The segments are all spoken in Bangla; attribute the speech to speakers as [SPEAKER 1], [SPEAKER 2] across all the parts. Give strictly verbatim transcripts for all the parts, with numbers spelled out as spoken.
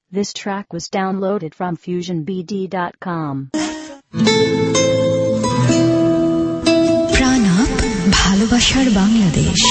[SPEAKER 1] This track was downloaded from fusion b d dot com.
[SPEAKER 2] প্রাণা ভালোবাসার বাংলাদেশ।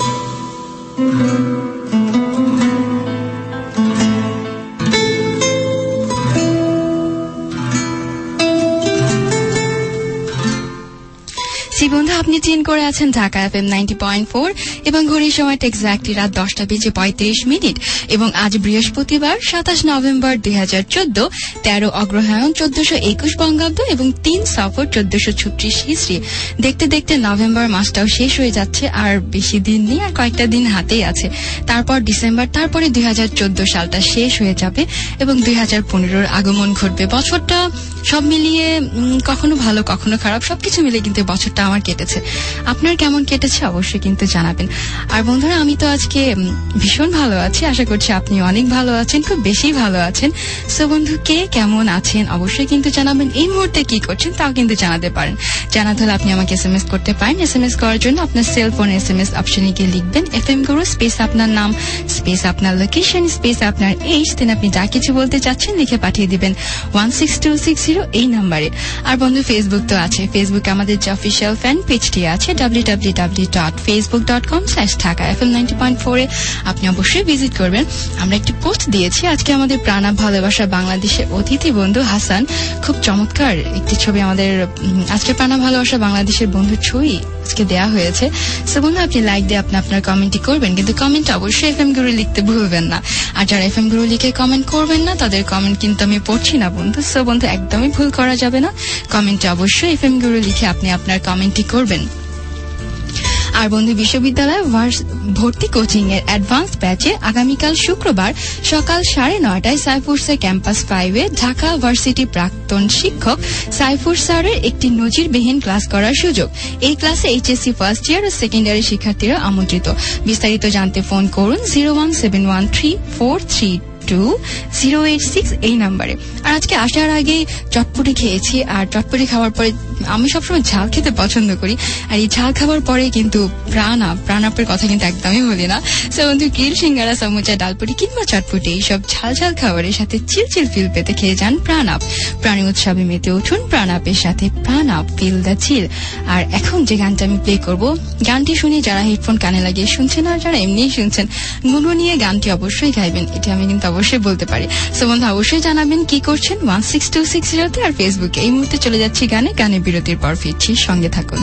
[SPEAKER 2] বন্ধু আপনি টিউন করে আছেন Dhaka FM ninety point four এবং ঘড়ির সময়টা এক্স্যাক্টলি রাত দশটা বেজে পঁয়ত্রিশ মিনিট এবং আজ বৃহস্পতিবার সাতাশ নভেম্বর দুই হাজার চোদ্দ তেরো অগ্রহায়ণ চোদ্দশো একুশ বঙ্গাব্দ এবং তিন সফর চোদ্দশো ছত্রিশ হিজরি। দেখতে দেখতে নভেম্বর মাসটাও শেষ হয়ে যাচ্ছে, আর বেশি দিন নেই, আর কয়েকটা দিন হাতেই আছে। তারপর ডিসেম্বর, তারপরে দুই হাজার চোদ্দ সালটা শেষ হয়ে যাবে এবং দুই হাজার পনেরোর আগমন ঘটবে। বছরটা সব মিলিয়ে কখনো ভালো কখনো খারাপ, সবকিছু মিলে কিন্তু বছরটা আমার কেটেছে। আপনার কেমন কেটেছে অবশ্যই কিন্তু জানাবেন। আর বন্ধুরা আমি তো আজকে ভীষণ ভালো আছি, আশা করছি আপনি অনেক ভালো আছেন, খুব বেশি ভালো আছেন। সো বন্ধু কে কেমন আছেন অবশ্যই কিন্তু জানাবেন। এই মুহূর্তে কি করছেন তাও কিন্তু জানাতে পারেন। জানাতে হলে আপনি আমাকে এসএমএস করতে পারেন। এসএমএস করার জন্য আপনার সেলফোন এসএমএস অপশনে গিয়ে লিখবেন এফএম গুরু স্পেস আপনার নাম স্পেস আপনার লোকেশন স্পেস আপনার এইজ, দেন আপনি যা কিছু বলতে চাচ্ছেন লিখে পাঠিয়ে দিবেন one six two six zero এই নাম্বারে। আর বন্ধু ফেসবুক তো আছে, ফেসবুকে আমাদের যে অফিসিয়াল ফ্যান পেজটি আছে W W W dot facebook dot com slash Dhaka FM ninety point four এ আপনি অবশ্যই ভিজিট করবেন। আমরা একটি পোস্ট দিয়েছি আজকে আমাদের প্রাণা ভালোবাসা বাংলাদেশের অতিথি বন্ধু হাসান খুব চমৎকার একটি ছবি আমাদের আজকে প্রাণা ভালোবাসা বাংলাদেশের বন্ধুর ছবি আজকে দেওয়া হয়েছে। সো বন্ধু আপনি লাইক দিয়ে আপনি আপনার কমেন্টটি করবেন, কিন্তু কমেন্ট অবশ্যই এফএম গুরু লিখতে ভুলবেন না। আর যারা এফএম গুরু লিখে কমেন্ট করবেন না তাদের কমেন্ট কিন্তু আমি পড়ছি না বন্ধু। সো বন্ধু একদমই ভুল করা যাবে না, কমেন্টে অবশ্যই এফএম গুরু লিখে আপনি আপনার কমেন্টটি করবেন। আর বন্ধু বিশ্ববিদ্যালয় ভর্তি কোচিং এর অ্যাডভান্স ব্যাচে আগামীকাল শুক্রবার সকাল সাড়ে নয়টায় সাইফুরসে ক্যাম্পাস ফাইভে ঢাকা ভার্সিটি প্রাক্তন শিক্ষক সাইফুর স্যারের একটি নজিরবিহীন ক্লাস করার সুযোগ। এই ক্লাসে এইচএসসি ফার্স্ট ইয়ার ও সেকেন্ডারি শিক্ষার্থীরা আমন্ত্রিত। বিস্তারিত জানতে ফোন করুন zero one seven one three four three two zero eight six এই নাম্বারে। আর আজকে আসার আগে চটপটি খেয়েছি, আর চটপটি খাওয়ার পরে আমি সবসময় ঝাল খেতে পছন্দ করি, আর এই ঝাল খাবার পরে কিন্তু প্রাণা প্রাণাপের কথা কিন্তু একদমই বলি না। সো বন্ধু গ্রিল সিঙ্গারা সমুচা ডালপুরি কিংবা চটপটি এইসব ঝাল ঝাল খাবারের সাথে চিল চিল ফিল পেতে খেয়ে যান প্রাণাপ। প্রাণী উৎসবে মেতে উঠুন প্রাণাপের সাথে, প্রাণাপ ফিল দ্য চিল। আর এখন যে গানটা আমি প্লে করব, গানটি শুনে যারা হেডফোন কানে লাগিয়ে শুনছেন আর যারা এমনিই শুনছেন গুনগুনিয়ে গানটি অবশ্যই গাইবেন, এটা আমি কিন্তু অবশ্যই বলতে পারি। সো বন্ধু অবশ্যই জানাবেন কি করছেন ওয়ান সিক্স টু সিক্স জিরোতে আর ফেসবুকে। এই মুহূর্তে চলে যাচ্ছি গানে, গানে বিরতির পর ফিরছি, সঙ্গে থাকুন।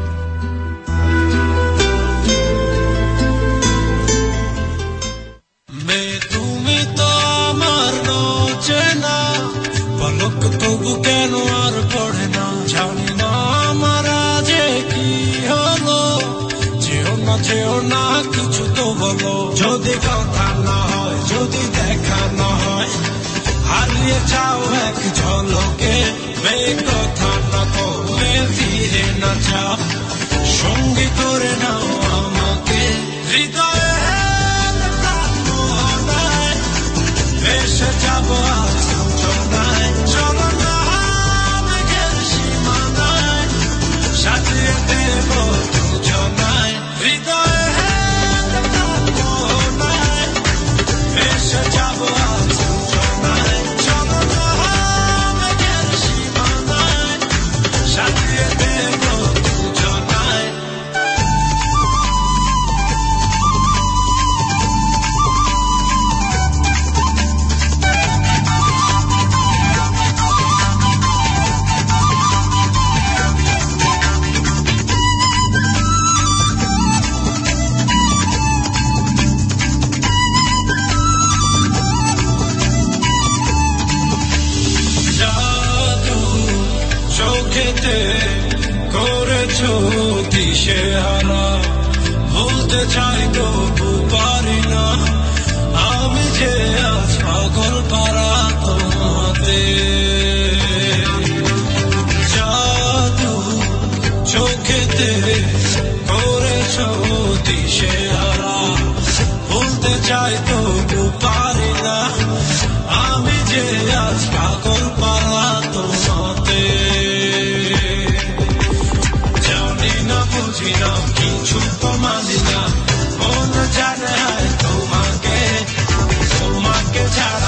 [SPEAKER 3] তুমি তো আমার চেনা পলক তবু কেন আর পড়ে না, জানি না আমার যে কি হলো। যেও না যেও না কিছু তো বলো, যদি কথা না হয় যদি দেখা না হয় হারিয়ে যাও এক ঝলকে। কথা না বলে ফিরে না যাও, সঙ্গী করে নাও আমাকে। হৃদয়ে ভেসে যাবো আজ যোজনায়, চলো না মেঘের সীমানায় সাজিয়ে দেব দুজনায়। হৃদয়ে ভেসে যাবো আজ যোজনায়, চলো না মেঘের সীমানায় সাজিয়ে দেব দুজনায়। করেছো দিশেহারা, ভুলতে চাই তবু পারি না, আমি যে আজ পাগল পারা তোমাতে। জাদু চোখেতে করেছো দিশেহারা, ভুলতে চাই তবু পারি না, আমি যে আজ পাগল পারা তোমাতে। বুঝি না কিছু তো মানি না, মন জানে তোমাকে, তোমাকে ছাড়া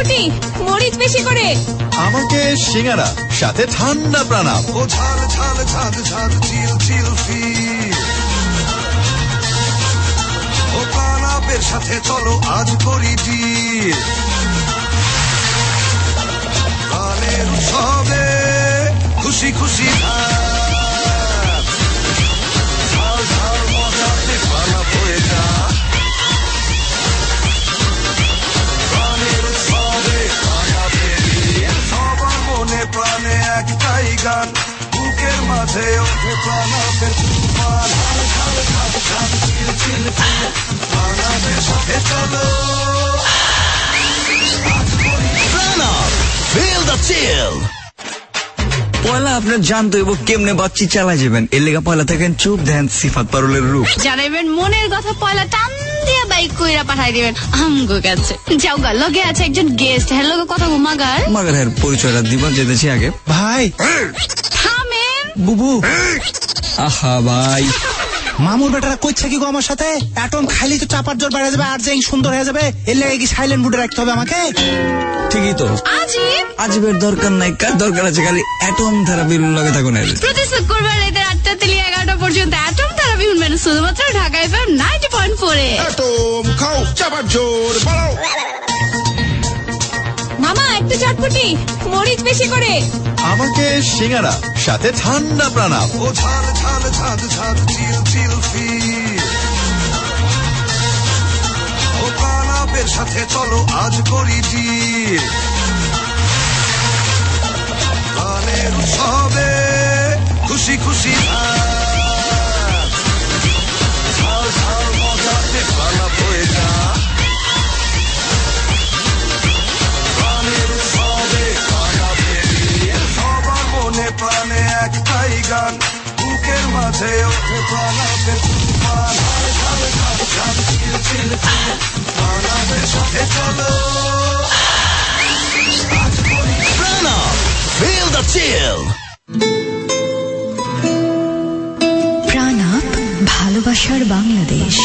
[SPEAKER 2] চটপটি, মরিচ বেশি করে।
[SPEAKER 4] আমাকে সিঙ্গারা, সাথে ঠান্ডা প্রাণাপ।
[SPEAKER 5] ও ঝাল ঝাল ঝাল ঝাল চিল চিল ফিল। ও প্রাণাপের সাথে চলো আজ করি ডিল। প্রাণের উৎসবে খুশি খুশি ভাব। ঝাল ঝাল মজাতে প্রাণাপ হয়ে যা। প্রাণের উৎসবে প্রাণাপের সবার মনে প্রাণে একটাই গান। বুকের মাঝে ওঠে প্রাণাপের তুফান। প্রাণাপের সাথে চলো
[SPEAKER 4] প্রাণাপ, feel the chill।
[SPEAKER 6] পয়লা আপনার জানতো এবং কেমনে বাচ্চি চালা যাবেন, এর লেগা পয়লা থাকেন চুপ ধ্যান সিফাত পারুলের রূপ
[SPEAKER 2] জানাইবেন মনের কথা, পয়লা টান দিয়ে বাইক কইরা পাঠাই দিবেন আমগো কাছে। যাওগা লগে আছে একজন গেস্ট, হ্যালো কথা মাগার
[SPEAKER 6] মাগার হ্যাঁ পরিচয়টা দিবা যেতেছি আগে।
[SPEAKER 7] ভাই
[SPEAKER 2] থামেন
[SPEAKER 7] বুবু,
[SPEAKER 6] আহা ভাই
[SPEAKER 7] মামুর বেটারা কইছে কি গো আমার সাথে? অ্যাটম খাইলেই তো চাপার জোর বেড়ে যাবে, আর যে সুন্দর হয়ে যাবে। এর লেগে কি সাইলেন্ট মুডে রাখতে হবে আমাকে?
[SPEAKER 6] ঠিকই তো,
[SPEAKER 2] আজিব
[SPEAKER 6] আজিবের দরকার নাই, কার দরকার আছে খালি অ্যাটম থেরাপির লগে থাকুন।
[SPEAKER 2] প্রতিশোধ করবেন রাতে আটটা থেকে এগারোটা পর্যন্ত অ্যাটম থেরাপি শুনবেন শুধুমাত্র Dhaka FM ninety point four এ।
[SPEAKER 5] অ্যাটম খাও চাপার জোর বাড়াও।
[SPEAKER 2] মামা একটু চটপটি, মরিচ বেশি করে।
[SPEAKER 4] আমাকে সিঙ্গারা, সাথে ঠান্ডা প্রাণাপ।
[SPEAKER 5] ও ঝাল ঝাল ঝাল ঝাল চিল চিল ফিল। ও প্রাণাপের সাথে চলো আজ করি ডিল। প্রাণের উৎসবে খুশি খুশি ভাব। ঝাল ঝাল মজাতে প্রাণাপ হয়ে যা। প্রাণের উৎসবে প্রাণাপের সবার মনে প্রাণে একটাই গান। বুকের মাঝে ওঠে প্রাণাপের তুফান। প্রাণাপের সাথে চলো
[SPEAKER 4] প্রাণাপ, feel the chill।
[SPEAKER 1] প্রাণাপ, ভালোবাসার বাংলাদেশ।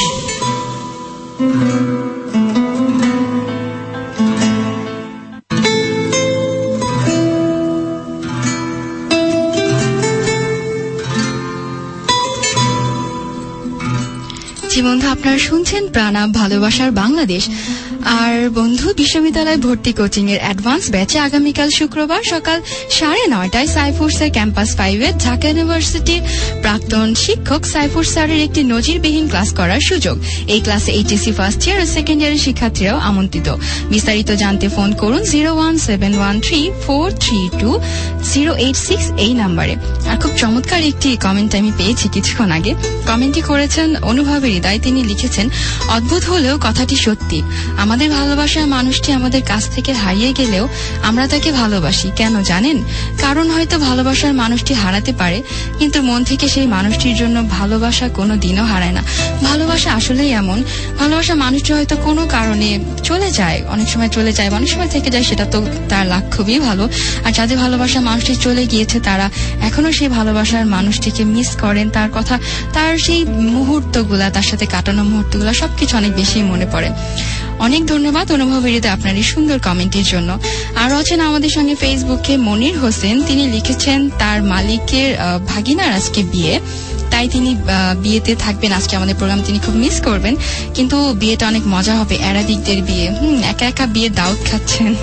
[SPEAKER 2] জি বন্ধু, আপনারা শুনছেন প্রাণাপ, ভালোবাসার বাংলাদেশ। আর বন্ধু, বিশ্ববিদ্যালয় ভর্তি কোচিং এর অ্যাডভান্স ব্যাচে আগামীকাল শুক্রবার সকাল সাড়ে নয়টায় সাইফুরসের ক্যাম্পাস ফাইভে ঢাকা ইউনিভার্সিটির প্রাক্তন শিক্ষক সাইফুর স্যারের একটি নজিরবিহীন ক্লাস করার সুযোগ। এই ক্লাসে এইচএসসি ফার্স্ট ইয়ার ও সেকেন্ড ইয়ারের শিক্ষার্থীরাও আমন্ত্রিত। বিস্তারিত জানতে ফোন করুন zero one seven one three four three two zero eight six এই নাম্বারে। আর খুব চমৎকার একটি কমেন্ট আমি পেয়েছি কিছুক্ষণ আগে। কমেন্টটি করেছেন অনুভবের হৃদয়। তিনি লিখেছেন, অদ্ভুত হলেও কথাটি সত্যি। আমাদের ভালোবাসার মানুষটি আমাদের কাছ থেকে হারিয়ে গেলেও আমরা তাকে ভালোবাসি। কেন জানেন? কারণ হয়তো ভালোবাসার মানুষটি হারাতে পারে, কিন্তু মন থেকে সেই মানুষটির জন্য ভালোবাসা কোনো দিনও হারায় না। ভালোবাসা আসলেই এমন। ভালোবাসা মানুষটি হয়তো কোনো কারণে চলে যায়, অনেক সময় চলে যায়, অনেক সময় থেকে যায়, সেটা তো তার লাখ খুবই ভালো। আর যাদের ভালোবাসা মানুষটি চলে গিয়েছে তারা এখনো সেই ভালোবাসার মানুষটিকে মিস করেন। তার কথা, তার সেই মুহূর্তগুলা, তার সাথে কাটানো মুহূর্তগুলা সবকিছু অনেক বেশি মনে পড়ে। অনেক ধন্যবাদ অনুভবের হৃদয় আপনার এই সুন্দর কমেন্টের জন্য। আরো আছেন আমাদের সঙ্গে ফেসবুকে মনির হোসেন। তিনি লিখেছেন তার মালিকের ভাগিনার আজকে বিয়ে, তাই তিনি বিয়েতে থাকবেন। আজকে আমাদের প্রোগ্রাম তিনি খুব মিস করবেন, কিন্তু বিয়েটা অনেক মজা হবে। অ্যারাবিকদের বিয়ে, হুম একা একা বিয়ে দাওয়াত খাচ্ছেন,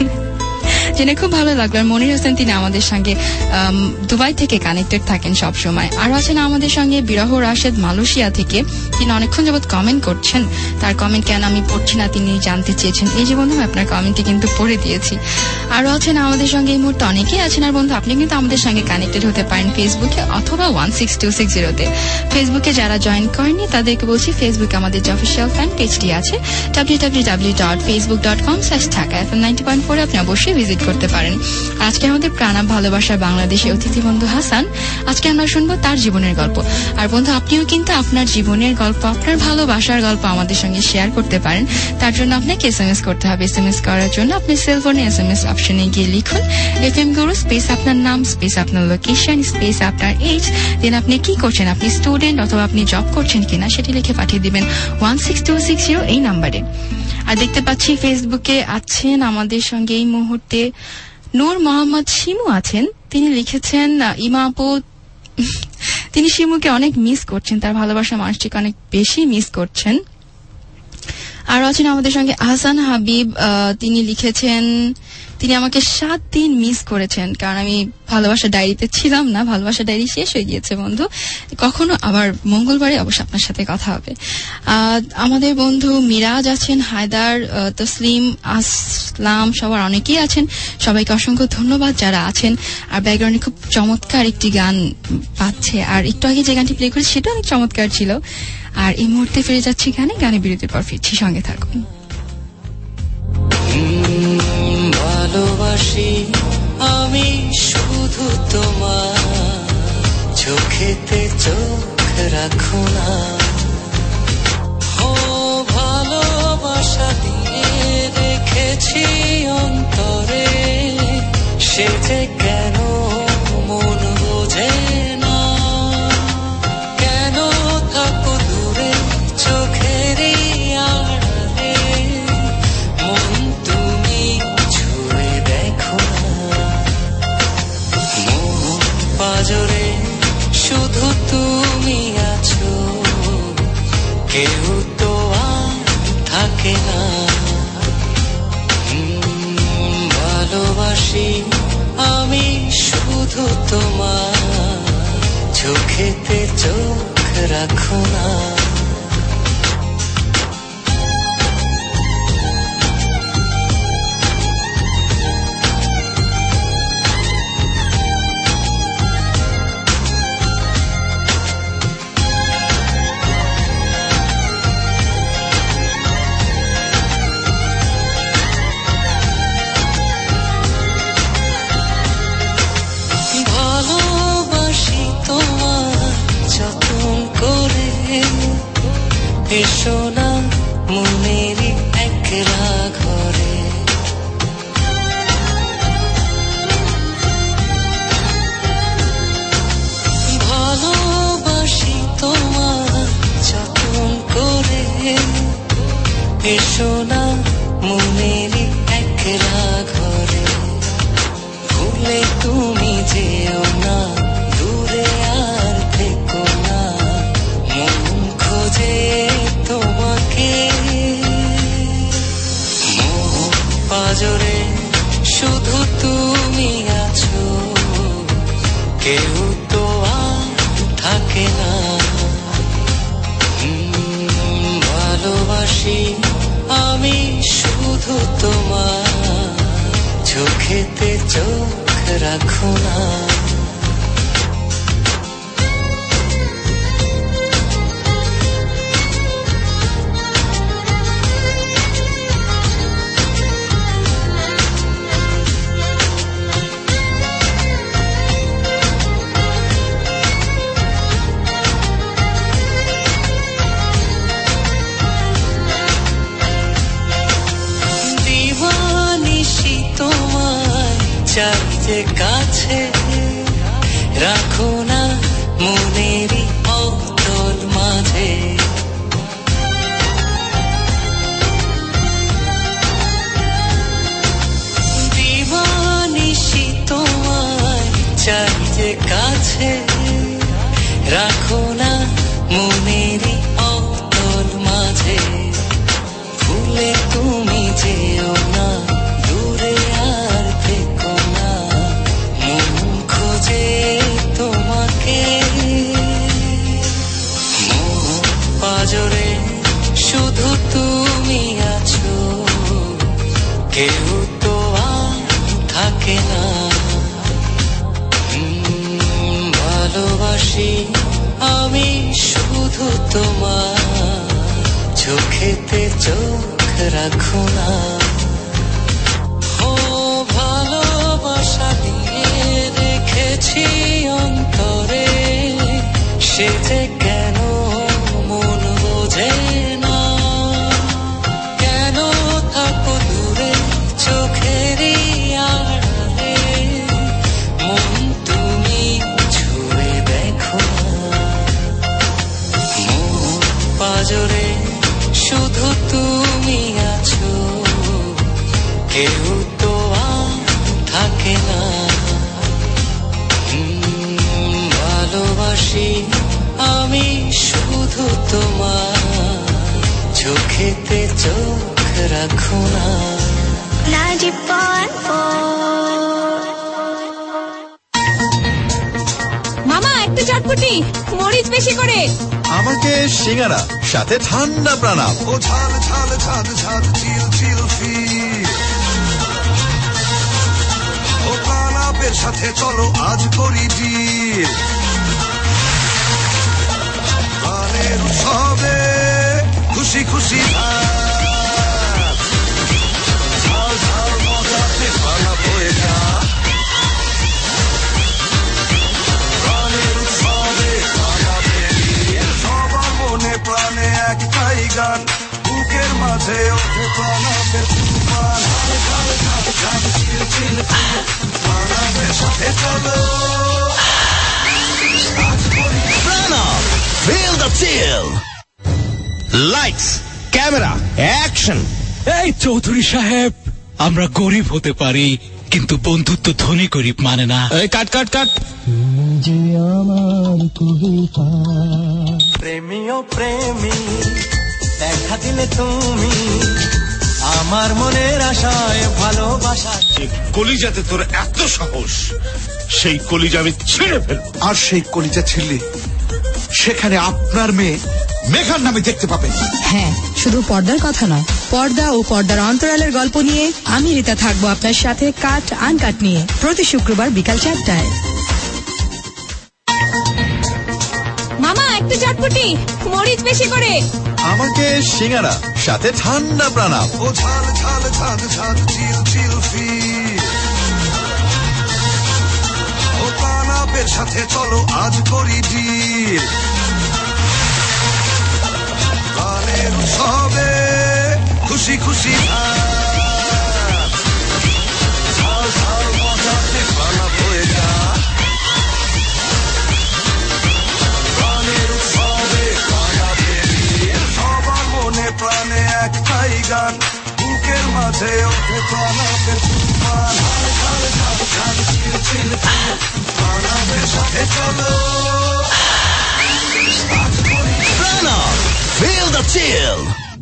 [SPEAKER 2] জেনে খুব ভালো লাগলো। আর মনির হোসেন তিনি আমাদের সঙ্গে দুবাই থেকে কানেক্টেড থাকেন সব সময়। আরো আছেন আমাদের সঙ্গে বিরহ রাশেদ মালয়েশিয়া থেকে। তিনি অনেকক্ষণ যাবৎ কমেন্ট করছেন। তার কমেন্ট কেন আমি পড়ছি না তিনি জানতে চেয়েছেন। এই যে বন্ধু, আপনার কমেন্টটি কিন্তু পড়ে দিয়েছি। আরো আছেন আমাদের সঙ্গে এই মুহূর্তে অনেকেই আছেন। আর বন্ধু, আপনি কিন্তু আমাদের সঙ্গে কানেক্টেড হতে পারেন ফেসবুকে অথবা ওয়ান সিক্স টু সিক্স জিরোতে। ফেসবুকে যারা জয়েন করেননি তাদেরকে বলছি, ফেসবুকে আমাদের যে অফিসিয়াল ফ্যান পেজটি আছে W W W dot facebook dot com slash Dhaka FM ninety point four আপনি অবশ্যই ভিজিট করতে পারেন। আজকে আমাদের প্রাণাপ ভালোবাসার বাংলাদেশে অতিথি বন্ধু হাসান। আজকে আমরা শুনবো তার জীবনের গল্প। আর বন্ধু, আপনিও কিন্তু আপনার জীবনের গল্প, আপনার ভালোবাসার গল্প আমাদের সঙ্গে শেয়ার করতে পারেন। তার জন্য আপনাকে এসএমএস করতে হবে। এসএমএস করার জন্য আপনি সেলফোনে এসএমএস অপশনে গিয়ে লিখুন এফএম গুরু স্পেস আপনার নাম স্পেস আপনার লোকেশন স্পেস আপনার এজ, দেন আপনি কি করছেন, আপনি স্টুডেন্ট অথবা আপনি জব করছেন কিনা সেটি লিখে পাঠিয়ে দিবেন one six two six zero এই নাম্বারে। আর দেখতে পাচ্ছি ফেসবুকে আছেন আমাদের সঙ্গে এই মুহূর্তে নূর মোহাম্মদ শিমু আছেন। তিনি লিখেছেন, ইমা আপু তিনি শিমুকে অনেক মিস করছেন, তার ভালোবাসা মানুষটিকে অনেক বেশি মিস করছেন। আর আছেন আমাদের সঙ্গে আহসান হাবিব, তিনি লিখেছেন তিনি আমাকে সাত দিন মিস করেছেন, কারণ আমি ভালোবাসা ডায়েরিতে ছিলাম না, ভালোবাসা ডায়েরি শেষ হয়ে গিয়েছে বন্ধু, কখনো আবার মঙ্গলবারে অবশ্য আপনার সাথে কথা হবে। আমাদের বন্ধু মিরাজ আছেন, হায়দার, তসলিম, আসলাম, সবার অনেকেই আছেন, সবাইকে অসংখ্য ধন্যবাদ যারা আছেন। আর ব্যাকগ্রাউন্ডে খুব চমৎকার একটি গান পাচ্ছে, আর একটু আগে যে গানটি প্লে করেছি সেটা অনেক চমৎকার ছিল। আর এই মুহূর্তে ফিরে যাচ্ছি গানে, গানে বিরতির পর ফিরছি, সঙ্গে থাকুন।
[SPEAKER 8] ভালোবাসি আমি শুধু তোমার, চোখেতে চোখ রাখো না। ও ভালোবাসা দিয়ে রেখেছি অন্তরে, সে যে কেন মন বোঝে না। কেন থাকো দূরে চোখেরই আড়ালে, মন তুমি ছুঁয়ে দেখো না। মন পাজরে শুধু তুমি আছো, কেউ তো আর থাকে না। ভালোবাসি আমি শুধু তোমার, চোখেতে চোখ রাখো না। এসো না মনেরই একলা ঘরে, ভালোবাসি তোমার যতন করে। এসো না মনেরই একলা ঘরে, ভুলে তুমি যেও না, দূরে আর থেকো না। মন খোঁজে তোমাকে, মোহ পাজরে শুধু তুমি আছো, কেউ তো আর থাকে না। ভালোবাসি আমি শুধু তোমার, চোখেতে চোখ রাখো না। চাইতে কাছে রাখো না মনেরই অতল মাঝে, দিবানিশি তোমায় চাইতে কাছে রাখো না মনেরই অতল মাঝে। ভুলে তুমি যেও না, দূরে আর থেকো না। মন খোঁজে তোমাকে, মন পাজরে শুধু তুমি আছো, কেউ তো আর থাকে না। ভালোবাসি আমি শুধু তোমার, চোখেতে চোখ রাখো না। ও ভালোবাসা দিয়ে রেখেছি অন্তরে, সে যে কেন মন বোঝে না। কেন থাকো দূরে চোখেরই আড়ালে, মন তুমি ছুঁয়ে দেখো না। মন পাজরে শুধু তুমি আছো, কেউ তো আর থাকে না। ভালোবাসি আমি শুধু তোমার, চোখেতে চোখ রাখো না।
[SPEAKER 2] মামা একটা চটপটি, মরিচ বেশি করে।
[SPEAKER 4] আমাকে সিঙ্গারা, সাথে ঠান্ডা প্রণাম।
[SPEAKER 5] ও ঝাল ঝাল ঝাল ঝাল চিল চিল ফিল। ও প্রণামের সাথে চলো আজ করি ডিল। গানের উৎসবে খুশি খুশি ঝাল ঝাল মজাতে পালা বয়ে যা। গানের উৎসবে পালা বেরিয়ে সবার মনে প্রাণে একটাই গান, বুকের মাঝে ওঠে প্রণামের তুফান। ঝাল ঝাল ঝাল চিল চিল প্রণামের সাথে চলো আজ করি
[SPEAKER 9] প্রণাম। Feel the chill. Lights, camera, action.
[SPEAKER 7] এই চৌধুরী সাহেব, আমরা গরিব হতে পারি কিন্তু বন্ধুত্ব ধনী গরিব মানে না।
[SPEAKER 9] এই কাট কাট কাট।
[SPEAKER 8] প্রেমী ও প্রেমী দেখা দিলে তুমি আমার মনের আশায় ভালোবাসা।
[SPEAKER 5] কলিজাতে তোর এত সাহস, সেই কলিজা আমি ছিঁড়ে ফেলব। আর সেই কলিজা ছিঁড়লে সেখানে আপনার মেয়ে মেঘার নামে দেখতে পাবেন।
[SPEAKER 10] হ্যাঁ, শুধু পর্দার কথা নয়, পর্দা ও পর্দার অন্তরালের গল্প নিয়ে আমি রীতা থাকবো আপনার সাথে কাট আনকাট নিয়ে প্রতি শুক্রবার বিকাল চারটায়।
[SPEAKER 2] মামা একটা চটপটি, মরিচ বেশি করে।
[SPEAKER 4] আমাকে সিঙ্গারা, সাথে ঠান্ডা প্রণাম।
[SPEAKER 5] ও ঝাল ঝাল ঝাল ঝাল চিল চিল ফিল। ও প্রণামের সাথে চলো আজ করি ডিল। গানের উৎসবে খুশি খুশি ঝাল ঝাল মজাতে পালা বয়ে যা। গানের উৎসবে পালা বেরিয়ে সবার মনে প্রাণে একটাই গান, বুকের মাঝে ওঠে প্রণামের তুফান। ঝাল ঝাল ঝাল চিল চিল প্রণামের সাথে চলো আজ করি
[SPEAKER 9] প্রণাম। Feel the chill.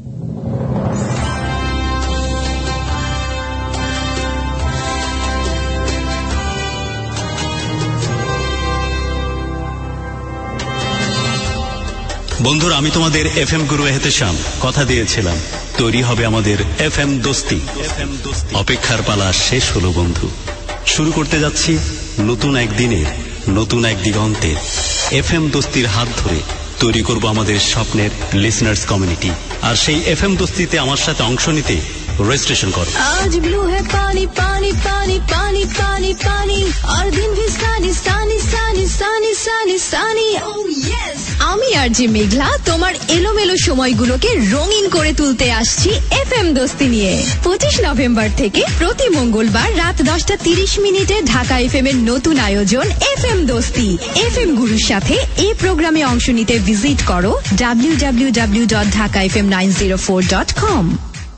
[SPEAKER 11] বন্ধুরা, আমি তোমাদের এফ এম গুরু এহতেশাম কথা দিয়েছিলাম, তৈরি হবে আমাদের এফ এম দোস্তি। অপেক্ষার পালা শেষ হলো বন্ধু। শুরু করতে যাচ্ছি নতুন এক দিনের, নতুন এক দিগন্তের। এফ এম দোস্তির হাত ধরে তৈরি করব আমাদের স্বপ্নের লিসনার্স কমিউনিটি। আর সেই এফ এম দোস্তিতে আমার সাথে অংশ নিতে রেজিস্ট্রেশন করো।
[SPEAKER 12] आज ब्लू है पानी पानी पानी पानी पानी पानी और दिन भी सानी सानी सानी सानी सानी सानी। Oh yes!
[SPEAKER 10] আমি আর জি মেঘলা তোমার এলোমেলো সময়গুলোকে রঙিন করে তুলতে আসছি এফ এম দোস্তি নিয়ে। পঁচিশ নভেম্বর থেকে প্রতি মঙ্গলবার রাত দশটা তিরিশ মিনিটে ঢাকা এফ এম এর নতুন আয়োজন এফ এম দোস্তি। এফ এম গুরুর সাথে এই প্রোগ্রামে অংশ নিতে ভিজিট করো W W W dot Dhaka F M nine zero four dot কম।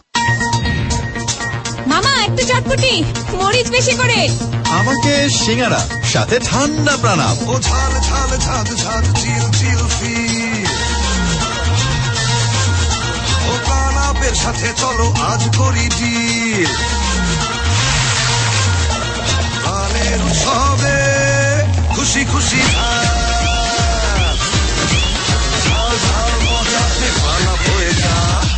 [SPEAKER 2] মামা একটা চটপটি, মরিচ বেশি করে।
[SPEAKER 4] আমাকে সিঙ্গারা, সাথে ঠান্ডা প্রণাম।
[SPEAKER 5] ও ঝাল ঝাল ঝাল ঝাল চিল চিল ফিল। ও প্রণামের সাথে চলো আজ করি ডিল। গানের উৎসবে খুশি খুশি ঝাল ঝাল মজাতে পালা বয়ে যা।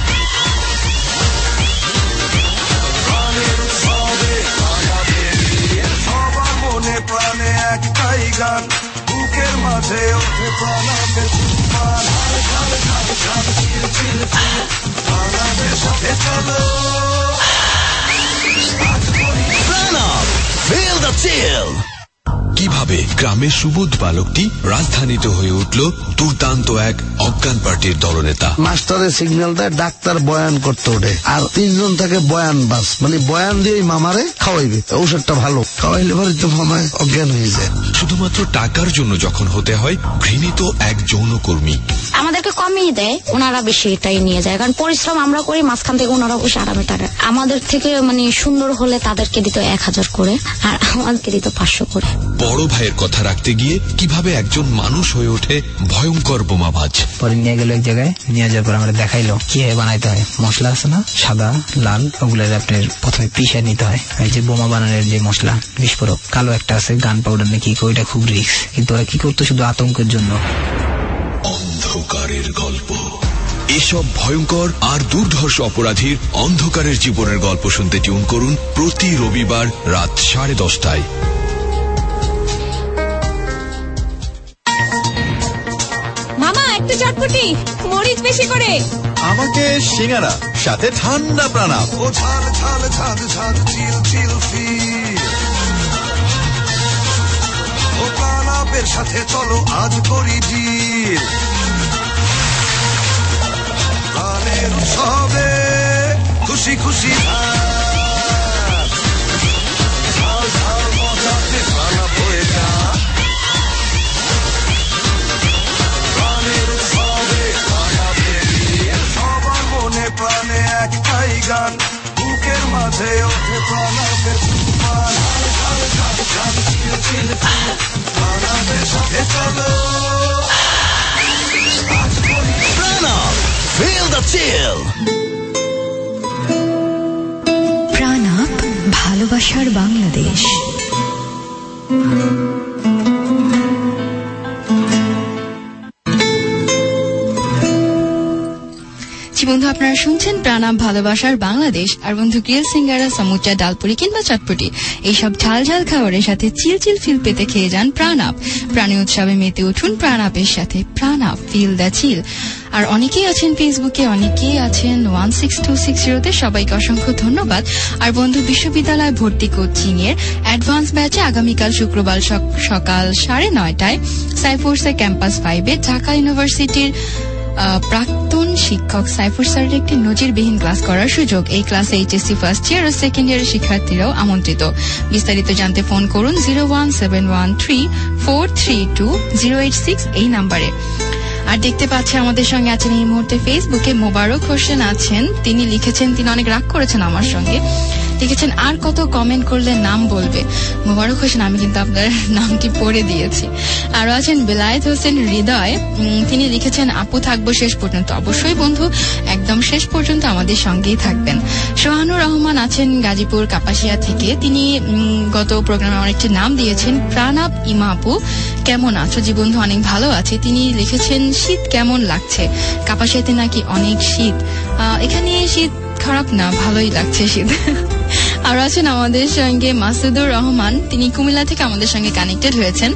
[SPEAKER 5] গানের উৎসবে পালা বেরিয়ে সবার মনে প্রাণে একটাই গান, বুকের মাঝে ওঠে প্রণামের তুফান। ঝাল ঝাল ঝাল চিল চিল প্রণামের সাথে চলো আজ করি
[SPEAKER 9] প্রণাম। Feel the chill.
[SPEAKER 13] কিভাবে গ্রামের সুবোধ বালকটি রাজধানীতে হয়ে উঠল দুর্দান্ত এক অজ্ঞান পার্টির দলনেতা।
[SPEAKER 14] মাস্টারের সিগন্যাল দেয়, ডাক্তার বয়ান করতে ওঠে, আর তিনজন থাকে বয়ান বাস, মানে বয়ান দিয়ে মামারে খাওয়াইবে, ঔষধটা ভালো খাওয়াইলে পরে তো মামায় অজ্ঞান হয়ে যায়।
[SPEAKER 13] শুধুমাত্র টাকার জন্য যখন হতে হয় ঘৃণিত এক যৌনকর্মী।
[SPEAKER 15] আমাদেরকে কমিয়ে দেয়, ওনারা বেশি এটাই নিয়ে যায়, কারণ পরিশ্রম আমরা করি, মাঝখান থেকে ওনারা বসে আরামে টাকা। আমাদের থেকে মানে সুন্দর হলে তাদেরকে দিত এক হাজার করে, আর আমাদেরকে দিত পাঁচশো করে।
[SPEAKER 13] বড় ভাইয়ের কথা রাখতে গিয়ে কিভাবে একজন মানুষ হয়ে ওঠে ভয়ঙ্কর বোমাবাজ।
[SPEAKER 16] পরে নিয়ে গেল এক জায়গায়, নিয়ে যাওয়ার পর আমরা দেখাইলো কিভাবে বানাইতে হয়। মশলা আছে না, সাদা লাল, ওগুলোর আপনার প্রথমে পিষে নিতে হয়। এই যে বোমা বানানোর যে মশলা, বিস্ফোরক, কালো একটা আছে গান পাউডার নাকি, ওইটা খুব রিস্ক, কিন্তু ওরা কি করতো শুধু আতঙ্কের জন্য।
[SPEAKER 13] অন্ধকারের গল্প, এসব ভয়ঙ্কর আর দুর্ধর্ষ অপরাধীর অন্ধকারের জীবনের গল্প শুনতে টিউন করুন প্রতি রবিবার রাত সাড়ে দশটায়।
[SPEAKER 10] মামা একটা চটপটি, মরিচ বেশি করে।
[SPEAKER 4] আমাকে সিঙ্গারা, সাথে ঠান্ডা প্রাণাপ।
[SPEAKER 17] ও ঝাল ঝাল ঝাল ঝাল চিল চিল ফিল। ও প্রাণাপের সাথে চলো আজ করি ডিল। প্রাণের উৎসবে খুশি খুশি ভাব, ঝাল ঝাল মজাতে প্রাণাপ হয়ে যা। প্রাণের উৎসবে প্রাণাপের ডিল। সবার মনে প্রাণে একটাই গান, বুকের মাঝে ওঠে প্রাণাপের তুফান। ঝাল ঝাল ঝাল চিল চিল ফিল। প্রাণাপের সাথে চলো আজ করি
[SPEAKER 9] প্রাণাপ, feel the chill.
[SPEAKER 10] প্রাণাপ, ভালোবাসার বাংলাদেশ।
[SPEAKER 2] বন্ধু, আপনারা শুনছেন প্রাণাপ, ভালোবাসার বাংলাদেশ। আর বন্ধু, গ্রিল সিঙ্গারা, সমুচা, ডালপুরি কিংবা চটপটি, এইসব ঝাল ঝাল খাবারের সাথে চিল চিল ফিল পেতে খেয়ে যান প্রাণাপ। প্রাণী উৎসবে মেতে উঠুন প্রাণাপের সাথে। প্রাণাপ, ফিল দ্য চিল। আর অনেকেই আছেন ফেসবুকে, অনেকেই আছেন ওয়ান সিক্স টু সিক্স জিরোতে, সবাইকে অসংখ্য ধন্যবাদ। আর বন্ধু, বিশ্ববিদ্যালয় ভর্তি কোচিং এর অ্যাডভান্স ব্যাচে আগামীকাল শুক্রবার সকাল সাড়ে নয়টায় সাইফোর্সের ক্যাম্পাস ফাইভে ঢাকা ইউনিভার্সিটির প্রাক্তন শিক্ষক সাইফুর স্যারের একটি নজিরবিহীন ক্লাস করার সুযোগ। এই ক্লাসে এইচএসসি ফার্স্ট ইয়ার ও সেকেন্ড ইয়ারের শিক্ষার্থীরাও আমন্ত্রিত। বিস্তারিত জানতে ফোন করুন zero one seven one three four three two zero eight six এই নাম্বারে। আর দেখতে পাচ্ছে আমাদের সঙ্গে আছেন এই মুহূর্তে ফেসবুকে মোবারক হোসেন আছেন। তিনি লিখেছেন, তিনি অনেক রাগ করেছেন আমার সঙ্গে, লিখেছেন আর কত কমেন্ট করলে নাম বলবে। মোবারক হোসেন, আমি কিন্তু আপনার নামটি পড়ে দিয়েছি। আরো আছেন বেলায়েত হোসেন হৃদয়, তিনি লিখেছেন আপু থাকবো শেষ পর্যন্ত। অবশ্যই বন্ধু, একদম শেষ পর্যন্ত আমাদের সঙ্গেই থাকবেন। সোহানুর রহমান আছেন গাজীপুর কাপাসিয়া থেকে, তিনি গত প্রোগ্রামে অনেকটি নাম দিয়েছেন। প্রাণাপ ইমা আপু কেমন আছো? জি বন্ধু, অনেক ভালো আছে। তিনি লিখেছেন শীত কেমন লাগছে? কাপাসিয়াতে নাকি অনেক শীত। এখানে শীত খারাপ না, ভালোই লাগছে শীত। আর আছেন আমাদের সঙ্গে মাসুদুর রহমান, তিনি কুমিল্লা থেকে আমাদের সঙ্গে কানেক্টেড হয়েছেন।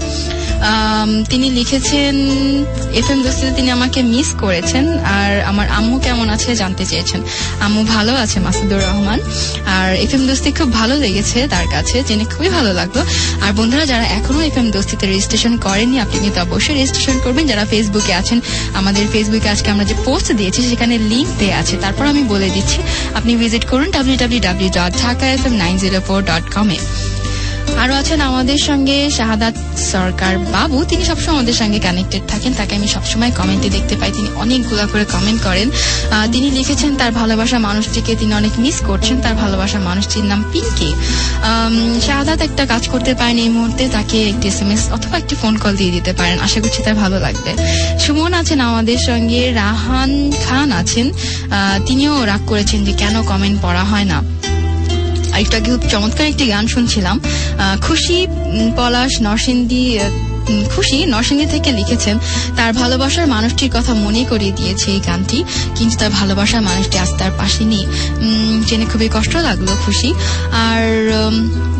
[SPEAKER 2] তিনি লিখেছেন এফ এম দোস্তিতে তিনি আমাকে মিস করেছেন, আর আমার আম্মু কেমন আছে জানতে চেয়েছেন। আম্মু ভালো আছে মাসুদুর রহমান, আর এফ এম দোস্তি খুব ভালো লেগেছে তার কাছে, জেনে খুবই ভালো লাগলো। আর বন্ধুরা, যারা এখনো এফ এম দোস্তিতে রেজিস্ট্রেশন করেননি, আপনি কিন্তু অবশ্যই রেজিস্ট্রেশন করবেন। যারা ফেসবুকে আছেন, আমাদের ফেসবুকে আজকে আমরা যে পোস্ট দিয়েছি সেখানে লিঙ্ক দেওয়া আছে, তারপর আমি বলে দিচ্ছি, আপনি ভিজিট করুন W W W dot Dhaka F M nine zero four dot com এ। আরো আছেন আমাদের সঙ্গে শাহাদাত সরকার বাবু, তিনি সবসময় আমাদের সঙ্গে কানেক্টেড থাকেন, তাকে আমি সবসময় কমেন্টে দেখতে পাই, তিনি অনেকগুলা করে কমেন্ট করেন। তিনি লিখেছেন তার ভালোবাসা মানুষটিকে তিনি অনেক মিস করছেন, তার ভালোবাসা মানুষটির নাম পিঙ্কি। শাহাদাত একটা কাজ করতে পারেন এই মুহূর্তে, তাকে একটি এস এম এস অথবা একটি ফোন কল দিয়ে দিতে পারেন, আশা করছি তার ভালো লাগবে। সুমন আছেন আমাদের সঙ্গে, রাহান খান আছেন, তিনিও রাগ করেছেন যে কেন কমেন্ট পড়া হয় না। আরেকটা খুব চমৎকার একটি গান শুনছিলাম, খুশি পলাশ নরসিংদী খুশি নরসিংদী থেকে লিখেছেন তার ভালোবাসার মানুষটির কথা মনে করিয়ে দিয়েছে এই গানটি, কিন্তু তার ভালোবাসার মানুষটি আজ তার পাশে নেই, জেনে খুবই কষ্ট লাগলো খুশি। আর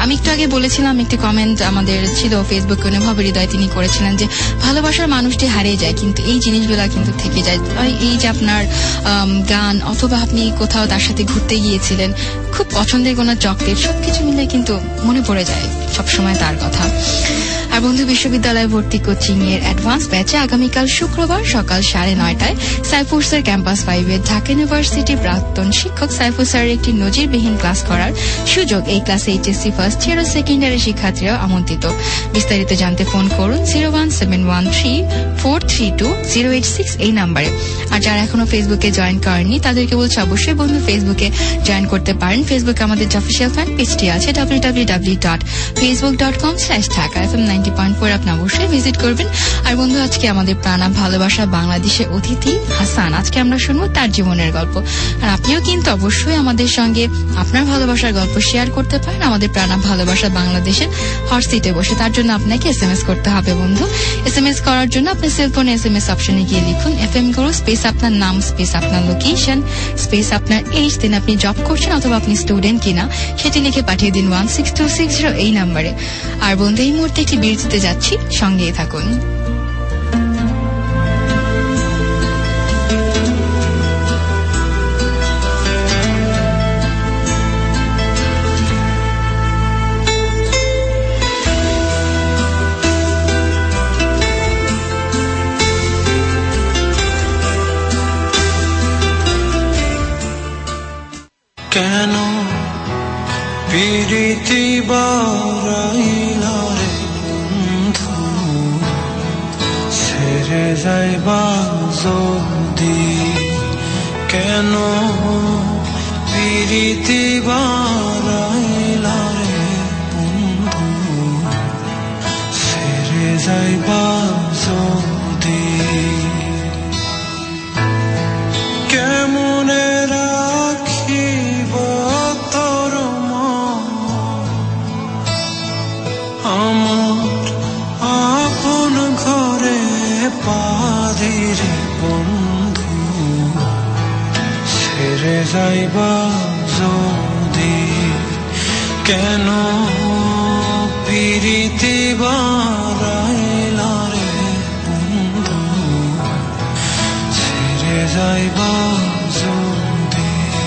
[SPEAKER 2] আমি একটু আগে বলেছিলাম একটি কমেন্ট আমাদের ছিল ফেসবুকে, অনুভব হৃদয় তিনি করেছিলেন যে ভালোবাসার মানুষটি হারিয়ে যায় কিন্তু এই জিনিসগুলা কিন্তু থেকে যায়। এই যে আপনার গান অথবা আপনি কোথাও তার সাথে ঘুরতে গিয়েছিলেন, খুব পছন্দের কোনো চকলেট, সবকিছু মিলে কিন্তু মনে পড়ে যায় সবসময় তার কথা। আর বন্ধু, বিশ্ববিদ্যালয়ে ভর্তি কোচিং এর অ্যাডভান্স ব্যাচে আগামীকাল শুক্রবার সকাল সাড়ে নয়টায় সাইফুর স্যার ক্যাম্পাস ফাইভে ঢাকা ইউনিভার্সিটি প্রাক্তন শিক্ষক সাইফুর স্যারের একটি নজিরবিহীন ক্লাস করার সুযোগ। এই ক্লাসে এইচএসসি ফার্স্ট ইয়ার ও সেকেন্ডারি শিক্ষার্থীরাও আমন্ত্রিত। বিস্তারিত জানতে ফোন করুন zero one seven one three four three two zero eight six এই নাম্বারে। আর যারা এখনো ফেসবুকে জয়েন করেননি তাদেরকে বলছে অবশ্যই বন্ধু ফেসবুকে জয়েন করতে পারেন। ফেসবুকে আমাদের যে অফিসিয়াল ফ্যান পেজটি আছে W W W dot facebook dot com slash Dhaka FM ninety point four, আপনি অবশ্যই ভিজিট করবেন। আর বন্ধু, আজকে আমাদের প্রাণা ভালোবাসা বাংলাদেশের অতিথি হাসান, আজকে আমরা শুনবো তার জীবনের গল্প। আর আপনিও কিন্তু অবশ্যই আমাদের সঙ্গে আপনার ভালোবাসার গল্প শেয়ার করতে পারেন আমাদের প্রাণা ভালোবাসা বাংলাদেশের হট সিটে বসে। তার জন্য আপনাকে এস এম এস করতে হবে বন্ধু। এস এম এস করার জন্য আপনার সেলফোনে এস এম এস অপশনে গিয়ে লিখুন এফ এম গুরু স্পেস আপনার নাম স্পেস আপনার লোকেশন স্পেস আপনার এইজ, দিন আপনি জব করছেন অথবা আপনি স্টুডেন্ট কিনা সেটি লিখে পাঠিয়ে দিন one six two six zero এই নাম্বারে। আর বন্ধু, এই মুহূর্তে একটি বিরতিতে যাচ্ছি, সঙ্গেই থাকুন।
[SPEAKER 3] কেন প্রীতি বারাইলা রে বন্ধু, ছেড়ে যাইবা যদি, কেন প্রীতি বারাইলা রে বন্ধু, ছেড়ে যাইবা যদি, কেমনে রাখিব তোর মন আমার আপন ঘরে পারির বন্ধু, ছেড়ে যাইবা যদি, কেন প্রীতি বারাইলা রে বন্ধু, ছেড়ে যাইবা যদি।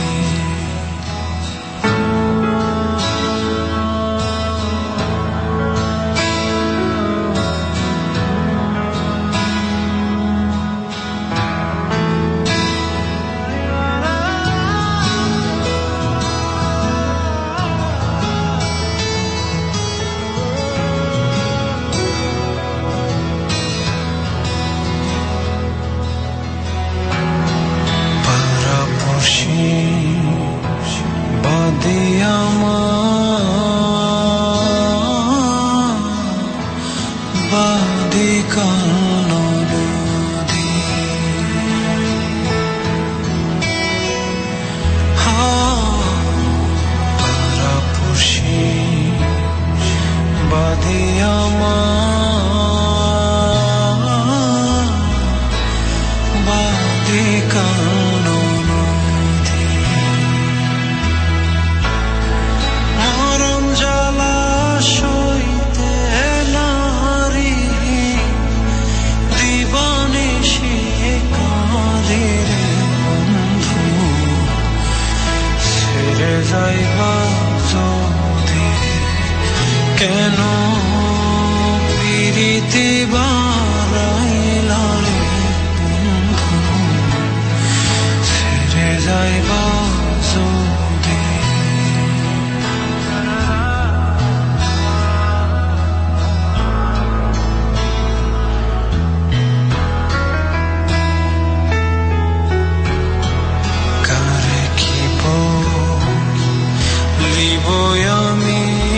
[SPEAKER 3] কেন প্রীতি বারাইলা রে বন্ধু, ছেড়ে যাইবা যদি। কারে কি বলিব আমি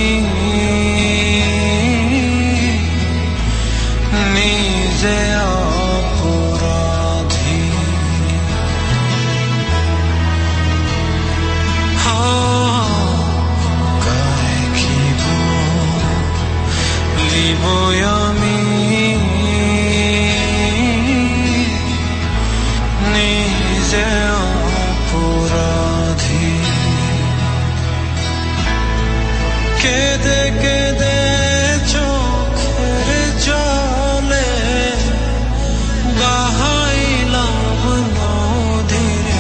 [SPEAKER 3] নিজে অপরাধী, কারে কি বলিব আমি নিজে অপরাধী, কেঁদে কেঁদে কেঁদে চোখের জলে বাহাইলাম নদীরে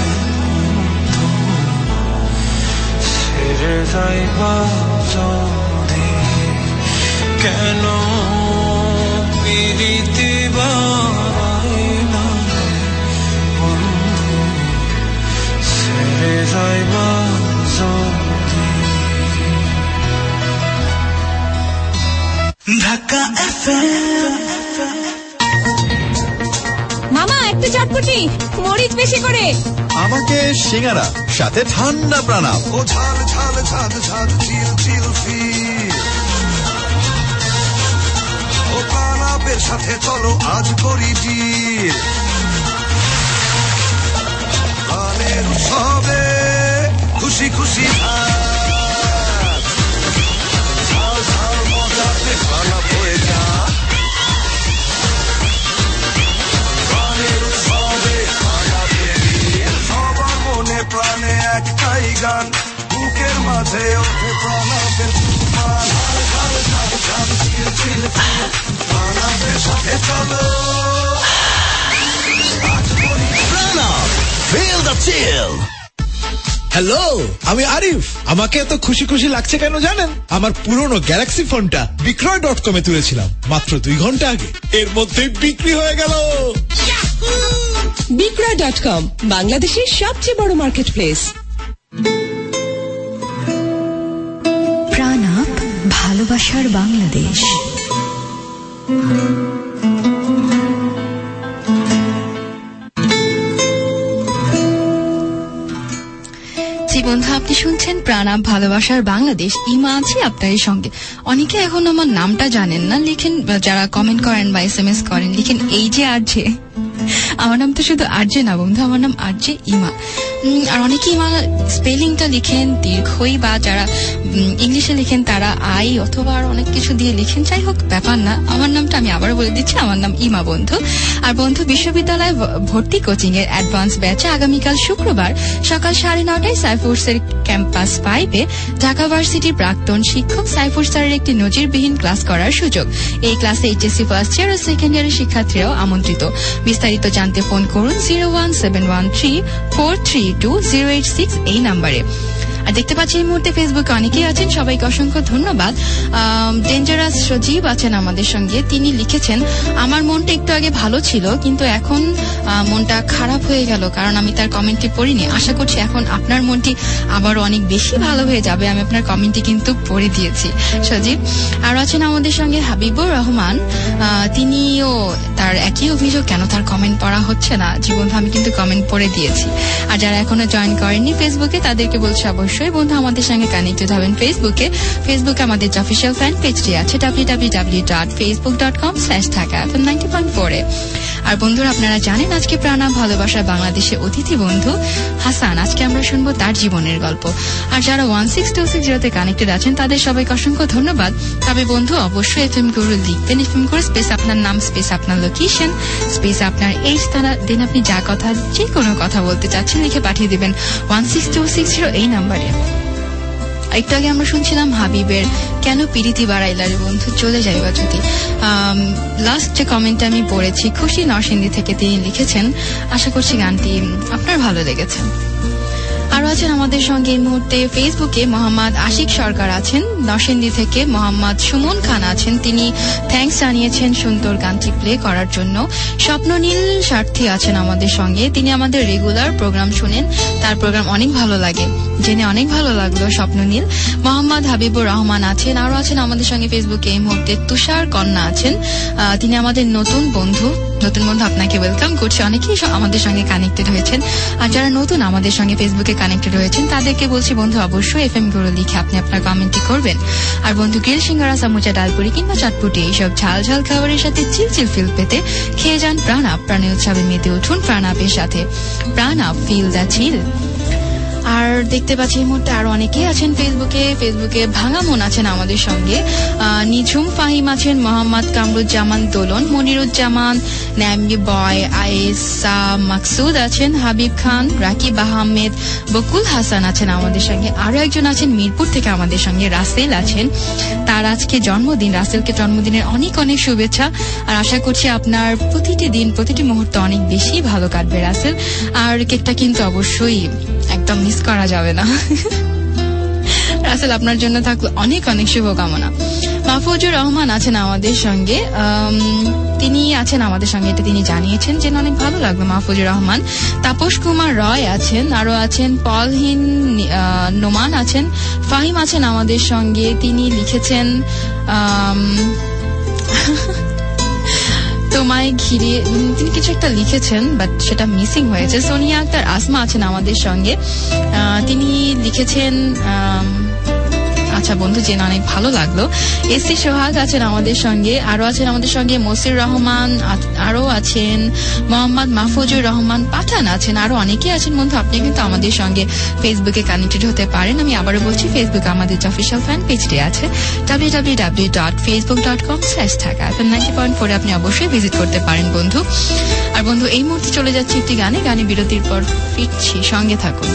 [SPEAKER 3] ছেড়ে যাইবা যদি কেন পিরিতি বাড়াইলা ছেড়ে যাইবা যদি ঢাকা এফএম
[SPEAKER 10] মামা একটা চটপটি মরিচ বেশি করে
[SPEAKER 4] আমাকে সিঙ্গারা সাথে ঠান্ডা প্রণাম
[SPEAKER 17] ও ঝাল ঝাল ঝাঁঝ ঝাঁঝ চিল চিল ফিল ও প্রণামের সাথে চলো আজ করি ডিল গানের উৎসবে খুশি খুশি নাচ। ঝাল ঝাল মজাতে খানা বয়ে যা গানের উৎসবে খানা বেরিয়ে সবার মনে প্রাণে একটাই গান বুকের মাঝে ওঠে প্রণামের তুফান। ঝাল ঝাল ঝাল চিল চিল চিল প্রণামের সাথে চলো আজ করি
[SPEAKER 9] Pranab feel the chill.
[SPEAKER 18] Hello, আমি আরিফ। আমাকে এত খুশি খুশি লাগছে কেন জানেন? আমার পুরনো গ্যালাক্সি ফোনটা বিক্রয় ডট কমে তুলেছিলাম মাত্র দুই ঘন্টা আগে, এর মধ্যেই বিক্রি হয়ে গেল।
[SPEAKER 19] বিক্রয় ডট কম বাংলাদেশের সবচেয়ে বড় মার্কেট প্লেস।
[SPEAKER 1] প্রাণাপ ভালোবাসার বাংলাদেশ।
[SPEAKER 2] বন্ধু, আপনি শুনছেন প্রাণাপ ভালোবাসার বাংলাদেশ। ইমা আছি আপনার সঙ্গে। অনেকে এখন আমার নামটা জানেন না, লিখেন যারা কমেন্ট করেন বা এস এম এস করেন, লিখেন এই যে আর যে। আমার নাম তো শুধু আরজে না বন্ধু, আমার নাম আরজে ইমা। আর অনেকে ইমা স্পেলিংটা লিখেন দীর্ঘই, বা যারা ইংলিশে লিখেন তারা আই অথবা আর অনেক কিছু দিয়ে লিখেন। যাই হোক, ব্যাপার না, আমার নামটা আমি আবার বলে দিচ্ছি, আমার নাম ইমা বন্ধু। আর বন্ধু, বিশ্ববিদ্যালয়ে ভর্তি কোচিং এর অ্যাডভান্স ব্যাচে আগামীকাল শুক্রবার সকাল সাড়ে নটায় সাইফোর্সের ক্যাম্পাস ফাইভে ঢাকা ভার্সিটির প্রাক্তন শিক্ষক সাইফুর স্যারের একটি নজিরবিহীন ক্লাস করার সুযোগ। এই ক্লাসে এইচএসসি ফার্স্ট ইয়ার ও সেকেন্ড ইয়ারের শিক্ষার্থীরাও আমন্ত্রিত। বিস্তারিত জানতে ফোন করুন zero one seven one three four three two zero eight six এই নাম্বারে। আর দেখতে পাচ্ছি এই মুহূর্তে ফেসবুকে অনেকেই আছেন, সবাইকে অসংখ্য ধন্যবাদ। ডেঞ্জারাস সজীব আছেন আমাদের সঙ্গে, তিনি লিখেছেন, আমার মনটা একটু আগে ভালো ছিল কিন্তু এখন মনটা খারাপ হয়ে গেল, কারণ আমি তার কমেন্টটি পড়িনি। আশা করছি এখন আপনার মনটি আবার অনেক বেশি ভালো হয়ে যাবে। আমি আপনার কমেন্টটি কিন্তু পড়ে দিয়েছি সজীব। আর আছেন আমাদের সঙ্গে হাবিবুর রহমান, তিনিও তার একই অভিযোগ, কেন তার কমেন্ট পড়া হচ্ছে না। জীবন, আমি কিন্তু কমেন্ট পড়ে দিয়েছি। আর যারা এখনো জয়েন করেননি ফেসবুকে, তাদেরকে বলছি অবশ্যই বন্ধু আমাদের সঙ্গে কানেক্টেড হবেন ফেসবুকে। ফেসবুকে আমাদের যে অফিসিয়াল ফ্যান পেজটি আছে W W W dot facebook dot com slash Dhaka FM ninety point four এ। আর বন্ধুরা, আপনারা জানেন আজকে প্রাণাপ ভালোবাসা বাংলাদেশে অতিথি বন্ধু হাসান। আজকে আমরা শুনবো তার জীবনের গল্প। আর যারা ওয়ান সিক্স টু সিক্স জিরোতে কানেক্টেড আছেন তাদের সবাইকে অসংখ্য ধন্যবাদ। তবে বন্ধু, অবশ্যই এফএম করে লিখবেন, এফএম করে স্পেস আপনার নাম, স্পেস আপনার লোকেশন, স্পেস আপনার এইজ, তারা দেন আপনি যা কথা, যে কোনো কথা বলতে চাচ্ছেন লিখে পাঠিয়ে দিবেন one six two six zero এই নাম্বারে। একটু আগে আমরা শুনছিলাম হাবিবের কেন পিরিতি বাড়াইলারে বন্ধু চলে যাইবা যদি। লাস্ট যে কমেন্ট আমি পড়েছি খুশি নরসিংদী থেকে, তিনি লিখেছেন, আশা করছি গানটি আপনার ভালো লেগেছে। আরো আছেন আমাদের সঙ্গে এই মুহূর্তে ফেসবুকে মোহাম্মদ আশিক সরকার আছেন নরসিংদী থেকে। মোহাম্মদ সুমন খান আছেন, তিনি থ্যাঙ্কস জানিয়েছেন সুন্দর গানটি প্লে করার জন্য। স্বপ্ননীল স্বার্থী আছেন আমাদের সঙ্গে, তিনি আমাদের রেগুলার প্রোগ্রাম শুনেন, তার প্রোগ্রাম অনেক ভালো লাগে, জেনে অনেক ভালো লাগলো স্বপ্ননীল। মোহাম্মদ হাবিবুর রহমান আছেন। আরো আছেন আমাদের সঙ্গে ফেসবুকে এই মুহূর্তে তুষার কন্যা আছেন, তিনি আমাদের নতুন বন্ধু। নতুন বন্ধু, আপনাকে ওয়েলকাম করছি। অনেকেই আমাদের সঙ্গে কানেক্টেড হয়েছেন, আর যারা নতুন আমাদের সঙ্গে ফেসবুকে কানেক্টেড হয়েছেন তাদেরকে বলছি বন্ধু অবশ্যই এফএম গুলো লিখে আপনি আপনার কমেন্টটি করবেন। আর বন্ধু, গ্রিল সিঙ্গারা, সামুচা, ডালপুরি কিংবা চটপুটি এইসব ঝাল ঝাল খাবারের সাথে চিল চিল ফিল পেতে খেয়ে যান প্রাণাপ। প্রাণে উৎসবে মেতে উঠুন প্রাণাপের সাথে। প্রাণাপ, ফিল দ্য চিল। আর দেখতে পাচ্ছি এই মুহূর্তে আরো অনেকেই আছেন ফেসবুকে ফেসবুকে ভাঙা মন আছেন আমাদের সঙ্গে, নিঝুম ফাহিম আছেন, মোহাম্মদ কামরুজ্জামান দোলন, মনিরুজ্জামান, ন্যামবি বয়, আয়েসা মাকসুদ আছেন, হাবিব খান, রাকিব আহমেদ, বকুল হাসান আছেন আমাদের সঙ্গে। আরো একজন আছেন মিরপুর থেকে আমাদের সঙ্গে, রাসেল আছেন, তার আজকে জন্মদিন। রাসেলকে জন্মদিনের অনেক অনেক শুভেচ্ছা, আর আশা করছি আপনার প্রতিটি দিন প্রতিটি মুহূর্ত অনেক বেশি ভালো কাটবে রাসেল। আর কেকটা কিন্তু অবশ্যই একদম মিস করা যাবে না। রাসেল আপনার জন্য থাকলো অনেক অনেক শুভকামনা। মাহফুজুর রহমান আছেন আমাদের সঙ্গে, তিনি আছেন আমাদের সঙ্গে, এটা তিনি জানিয়েছেন যে অনেক ভালো লাগলো মাহফুজুর রহমান। তাপস কুমার রয় আছেন, আরো আছেন পলহীন নোমান আছেন, ফাহিম আছেন আমাদের সঙ্গে, তিনি লিখেছেন তোমায় ঘিরে, তিনি কিছু একটা লিখেছেন বাট সেটা মিসিং হয়েছে। সোনিয়া আক্তার আসমা আছেন আমাদের সঙ্গে, তিনি লিখেছেন আচ্ছা বন্ধু জেনে অনেক ভালো লাগলো। এসি সোহাগ আছেন আমাদের সঙ্গে, আরো আছেন আমাদের সঙ্গে মসির রহমান, আরো আছেন মোহাম্মদ মাহফুজুর রহমান পাঠান আছেন, আরো অনেকে আছেন। বন্ধু আপনি কিন্তু আমাদের সঙ্গে ফেসবুকে কানেক্টেড হতে পারেন। আমি আবারও বলছি, ফেসবুকে আমাদের যে অফিসিয়াল ফ্যান পেজটি আছে W W W dot facebook dot com slash Dhaka FM ninety point four, আপনি অবশ্যই ভিজিট করতে পারেন বন্ধু। আর বন্ধু এই মুহূর্তে চলে যাচ্ছে একটি গানে, গানে বিরতির পর ফিরছি, সঙ্গে থাকুন।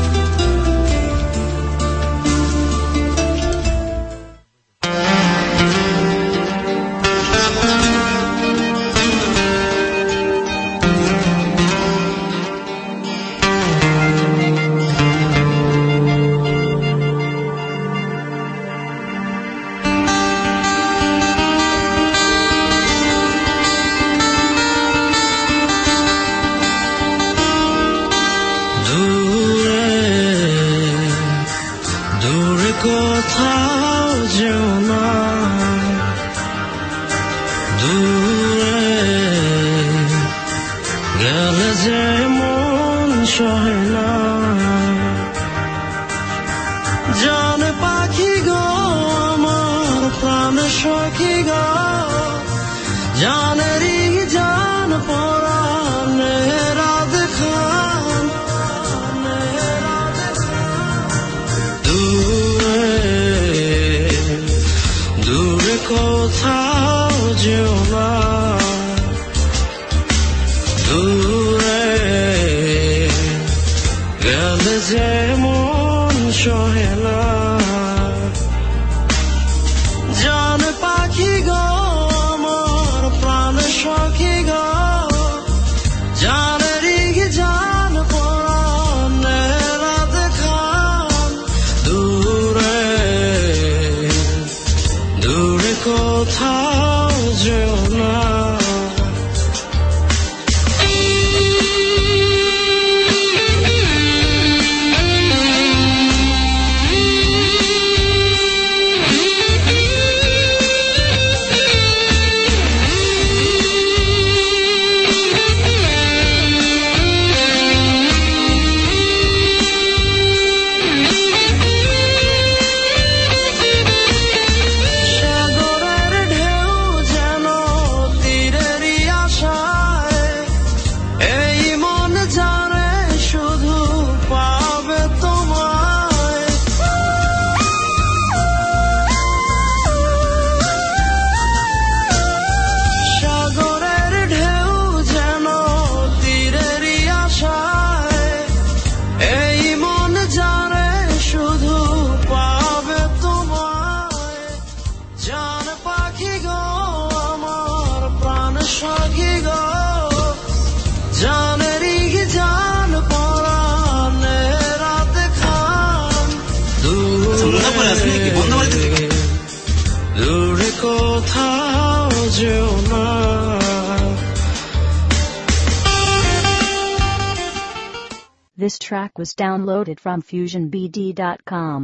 [SPEAKER 1] This track was downloaded from fusion b d dot com.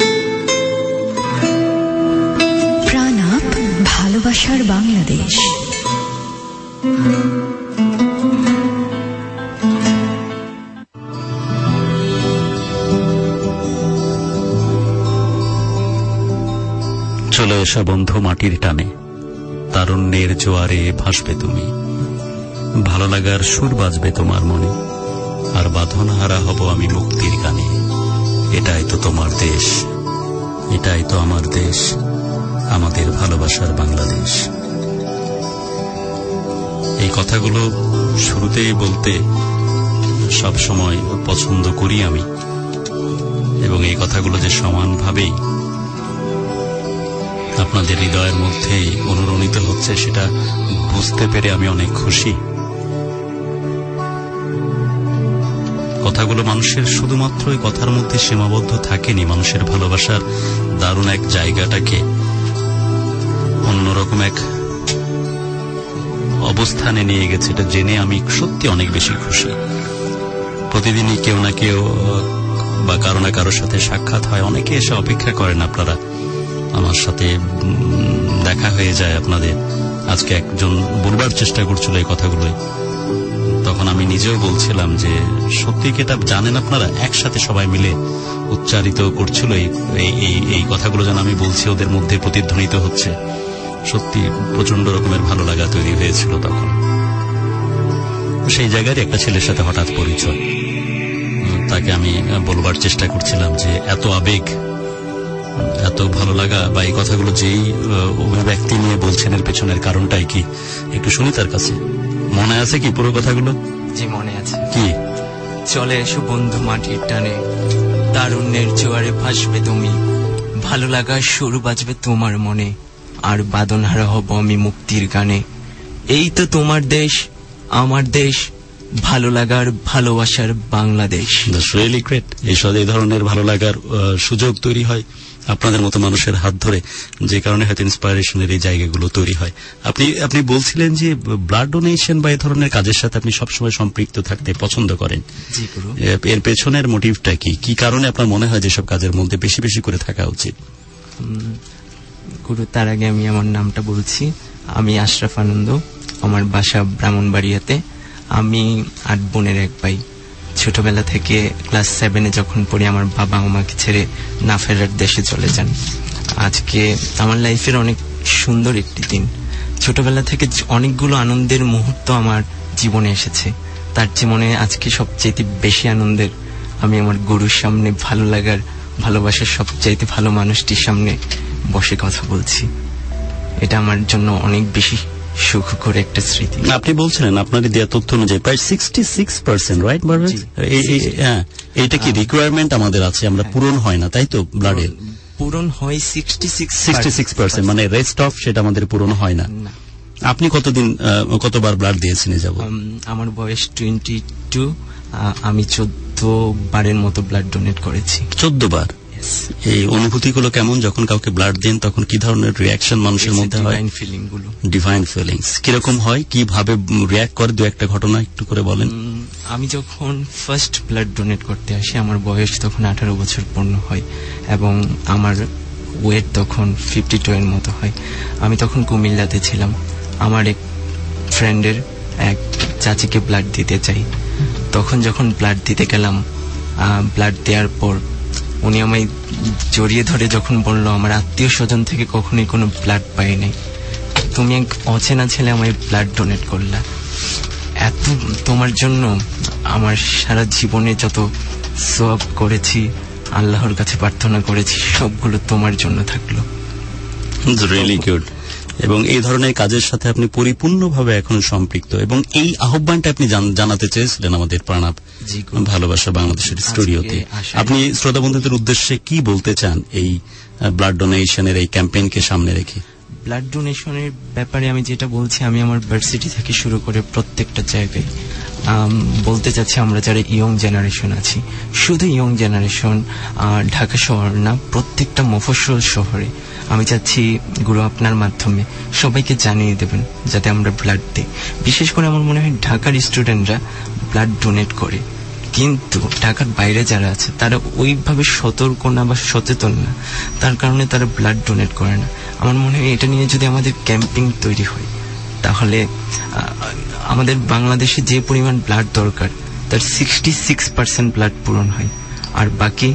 [SPEAKER 10] প্রাণাপ ভালোবাসার বাংলাদেশ।
[SPEAKER 11] চলে এসো বন্ধু মাটির টানে, তারুণ্যের জোয়ারে ভাসবে তুমি, ভালো লাগার সুর বাজবে তোমার মনে, আর বাঁধন হারা হব আমি মুক্তির গানে। এটাই তো তোমার দেশ, এটাই তো আমার দেশ, আমাদের ভালোবাসার বাংলাদেশ। এই কথাগুলো শুরুতেই বলতে সব সময় পছন্দ করি আমি, এবং এই কথাগুলো যে সমানভাবেই আপনাদের হৃদয়ের মধ্যেই অনুরণিত হচ্ছে সেটা বুঝতে পেরে আমি অনেক খুশি। কথাগুলো মানুষের শুধুমাত্র এই কথার মধ্যে সীমাবদ্ধ থাকেনি, মানুষের ভালোবাসার দারুণ এক জায়গাটাকে অন্যরকম এক অবস্থানে নিয়ে গেছে। এটা জেনে আমি সত্যি অনেক বেশি খুশি। প্রতিদিনই কেউ না কেউ বা কারো না কারোর সাথে সাক্ষাৎ হয়, অনেকে এসে অপেক্ষা করেন আপনারা আমার সাথে দেখা হয়ে যায় আপনাদের। আজকে একজন বলবার চেষ্টা করছিল এই কথাগুলোই, তখন আমি নিজেও বলছিলাম যে সত্যি কি এটা জানেন আপনারা, একসাথে সবাই মিলে উচ্চারিত করছিল এই এই কথাগুলো, যেন আমি বলছি ওদের মধ্যে প্রতিধ্বনিত হচ্ছে। সত্যি প্রচন্ড রকমের ভালো লাগা তৈরি হয়েছিল তখন। সেই জায়গায় একটা ছেলের সাথে হঠাৎ পরিচয়, তাকে আমি বলবার চেষ্টা করছিলাম যে এত আবেগ, এত ভালো লাগা বা এই কথাগুলো যেই ব্যক্তি নিয়ে বলছেন এর পেছনের কারণটাই কি একটু শুনি তার কাছে। মনে আছে কি পুরো কথাগুলো?
[SPEAKER 20] জি মনে আছে।
[SPEAKER 11] কি?
[SPEAKER 20] চলে এসো বন্ধু মাটির টানে, তারুণ্যের জোয়ারে ভাসবে তুমি, ভালো লাগার সুর বাজবে তোমার মনে, আর বাদনহারা হব আমি মুক্তির গানে। এই তো তোমার দেশ, আমার দেশ, ভালো লাগার ভালোবাসার বাংলাদেশ।
[SPEAKER 11] Really great. এই ধরনের ভালো লাগার সুযোগ তৈরি হয় আপনাদের মতো মানুষের হাত ধরে, যে কারণে হয়তো ইন্সপায়ারেশনের এই জায়গাগুলো তৈরি হয়। আপনি আপনি বলছিলেন যে ব্লাড ডোনেশন বা এই ধরনের কাজের সাথে আপনি সবসময় সম্পৃক্ত থাকতে পছন্দ করেন।
[SPEAKER 20] জি গুরু।
[SPEAKER 11] এর পেছনের মোটিভটা কি? কি কারণে আপনার মনে হয় যে সব কাজের মধ্যে বেশি বেশি করে থাকা উচিত?
[SPEAKER 20] গুরু, তার আগে আমি আমার নামটা বলছি। আমি আশরাফ আনন্দ, আমার বাসা ব্রাহ্মণবাড়িয়াতে। আমি আট বোনের এক ভাই। ছোটবেলা থেকে ক্লাস সেভেনে যখন পড়ি আমার বাবা আমাকে ছেড়ে না ফেরার দেশে চলে যান। আজকে আমার লাইফের অনেক সুন্দর একটি দিন। ছোটবেলা থেকে অনেকগুলো আনন্দের মুহূর্ত আমার জীবনে এসেছে, তার জীবনে আজকে সবচেয়ে বেশি আনন্দের আমি আমার গুরুর সামনে, ভালো লাগার ভালোবাসার সবচাইতে ভালো মানুষটির সামনে বসে কথা বলছি। এটা আমার জন্য অনেক বেশি সুখ করে একটা স্মৃতি।
[SPEAKER 11] আপনি বলছিলেন আপনার দেওয়া তথ্য অনুযায়ী প্রায় সিক্সটি সিক্স পার্সেন্ট রাইট? এইটা কি রিকোয়ারমেন্ট আমাদের আছে, আমরা পূরণ হয় না তাই তো? ব্লাডের
[SPEAKER 20] পূরণ হয় sixty six
[SPEAKER 11] sixty six percent, মানে রেস্ট অফ সেটা আমাদের পূরণ হয় না। আপনি কতদিন কতবার ব্লাড দিয়েছেন যাব?
[SPEAKER 20] আমার বয়স টোয়েন্টি টু। আমি চোদ্দ বারের মতো ব্লাড ডোনেট করেছি।
[SPEAKER 11] চোদ্দ বার? এই অনুভূতিগুলো কেমন যখন কাউকে ব্লাড দেন? তখন কি ধরনের রিয়াকশন মানুষের মধ্যে হয়?
[SPEAKER 20] ডিভাইন ফিলিং গুলো।
[SPEAKER 11] ডিভাইন ফিলিংস কিরকম হয়, কিভাবে রিয়াক্ট করে, দু একটা ঘটনা একটু করে বলেন।
[SPEAKER 20] আমি যখন ফার্স্ট ব্লাড ডোনেট করতে আসি আমার বয়স তখন আঠারো বছর পূর্ণ হয় এবং আমার ওয়েট তখন ফিফটি টু এর মতো হয়। আমি তখন কুমিল্লাতে ছিলাম। আমার এক ফ্রেন্ডের এক চাচিকে ব্লাড দিতে চাই। তখন যখন ব্লাড দিতে গেলাম, ব্লাড দেওয়ার পর উনি আমায় জড়িয়ে ধরে যখন বলল, আমার আত্মীয় স্বজন থেকে কখনোই কোনো ব্লাড পাই নাই, তুমি এক অচেনা ছেলে আমায় ব্লাড ডোনেট করলা, এত তোমার জন্য আমার সারা জীবনে যত সওয়াব করেছি, আল্লাহর কাছে প্রার্থনা করেছি, সবগুলো তোমার জন্য থাকলো।
[SPEAKER 11] Really good. এবং এই ধরনের কাজের সাথে আপনি পরিপূর্ণভাবে এখন সম্পৃক্ত, এবং এই আহ্বানটা আপনি জানাতে চেয়েছিলেন আমাদের প্রাণাপ ভালোবাসা বাংলাদেশের স্টুডিওতে। আপনি শ্রোতা বন্ধুদের উদ্দেশ্যে কি বলতে চান এই ব্লাড ডোনেশনের এই ক্যাম্পেইনকে সামনে রেখে?
[SPEAKER 20] ব্লাড ডোনেশনের ব্যাপারে আমি যেটা বলছি, আমি আমার ভার্সিটি থেকে শুরু করে প্রত্যেকটা জায়গায় বলতে চাচ্ছি, আমরা যারা ইয়ং জেনারেশন আছি, শুধু ইয়ং জেনারেশন ঢাকা শহর না, প্রত্যেকটা মফস্বল শহরে আমি চাচ্ছি গুরু আপনার মাধ্যমে সবাইকে জানিয়ে দেবেন যাতে আমরা ব্লাড দিই। বিশেষ করে আমার মনে হয় ঢাকার স্টুডেন্টরা ব্লাড ডোনেট করে, কিন্তু ঢাকার বাইরে যারা আছে তারা ওইভাবে সতর্ক না বা সচেতন না, তার কারণে তারা ব্লাড ডোনেট করে না। আমার মনে হয় এটা নিয়ে যদি আমাদের ক্যাম্পিং তৈরি হয়, তাহলে আমাদের বাংলাদেশে যে পরিমাণ ব্লাড দরকার তার সিক্সটি সিক্স পার্সেন্ট ব্লাড পূরণ হয়, আর বাকি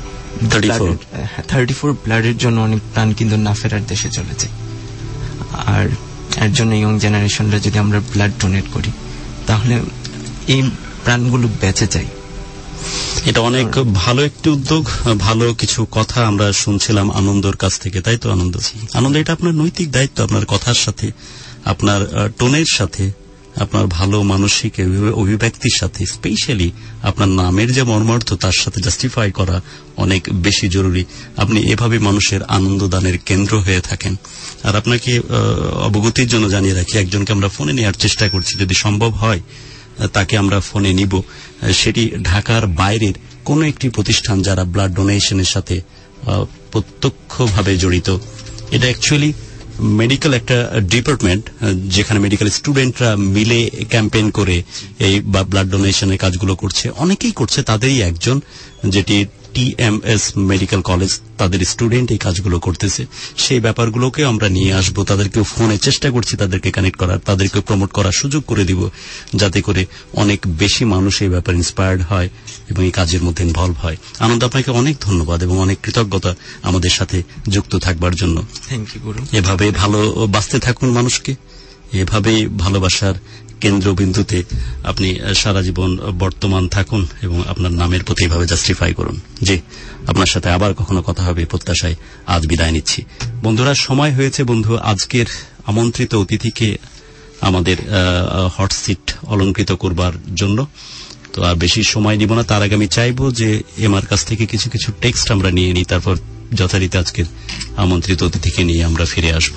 [SPEAKER 20] থার্টি ফোর ব্লাডের জন্য অনেক প্রাণ কিন্তু না ফেরার দেশে চলে যায়। আর এর জন্য ইয়ং জেনারেশনরা যদি আমরা ব্লাড ডোনেট করি, তাহলে এই প্রাণগুলো বেঁচে যায়।
[SPEAKER 11] এটা অনেক ভালো একটি উদ্যোগ, ভালো কিছু কথা আমরা শুনছিলাম আনন্দর কাছ থেকে, তাই তো? আনন্দ আনন্দ এটা আপনার নৈতিক দায়িত্ব, আপনার কথার সাথে, আপনার টোনের সাথে, আপনার ভালো মানসিক অভিব্যক্তির সাথে, স্পেশালি আপনার নামের যে মর্মার্থ তার সাথে জাস্টিফাই করা অনেক বেশি জরুরি। আপনি এভাবে মানুষের আনন্দদানের কেন্দ্র হয়ে থাকেন। আর আপনাকে অবগতির জন্য জানিয়ে রাখি, একজনকে আমরা ফোনে নেওয়ার চেষ্টা করছি, যদি সম্ভব হয় তাকে আমরা ফোনে নিব। সেটি ঢাকার বাইরের কোন একটি প্রতিষ্ঠান যারা ব্লাড ডোনেশনের সাথে প্রত্যক্ষভাবে জড়িত। এটা অ্যাকচুয়ালি মেডিকেল একটা ডিপার্টমেন্ট, যেখানে মেডিকেল স্টুডেন্টরা মিলে ক্যাম্পেইন করে এই ব্লাড ডোনেশনের কাজগুলো করছে, অনেকেই করছে। তাদেরই একজন, যেটি টিএমএস মেডিকেল কলেজ, তাদের স্টুডেন্ট এই কাজগুলো করতেছে। সেই ব্যাপারগুলোকে আমরা নিয়ে আসবো, তাদেরকে ফোনে চেষ্টা করছি তাদেরকে কানেক্ট করার, তাদেরকে প্রমোট করার সুযোগ করে দিব, যাতে করে অনেক বেশি মানুষ এই ব্যাপারে ইন্সপায়ার্ড হয় এবং এই কাজের মধ্যে ইনভলভ হয়। আনন্দ, আপনাকে অনেক ধন্যবাদ এবং অনেক কৃতজ্ঞতা আমাদের সাথে যুক্ত থাকবার জন্য।
[SPEAKER 20] থ্যাংক ইউ গুরু।
[SPEAKER 11] এভাবে ভালো বাঁচতে থাকুন মানুষকে, এভাবেই ভালোবাসার কেন্দ্রবিন্দুতে আপনি সারা জীবন বর্তমান থাকুন এবং আপনার নামের প্রতি এভাবে জাস্টিফাই করুন। জি, আপনার সাথে আবার কখনো কথা হবে প্রত্যাশায় আজ বিদায় নিচ্ছি। বন্ধুরা, সময় হয়েছে বন্ধু আজকের আমন্ত্রিত অতিথিকে আমাদের হট সিট অলঙ্কৃত করবার জন্য। তো আর বেশি সময় নিব না, তার আগে আমি চাইব যে এমার কাছ থেকে কিছু কিছু টেক্সট আমরা নিয়ে নিই, তারপর যথারীতি আজকের আমন্ত্রিত অতিথিকে নিয়ে আমরা ফিরে আসবো।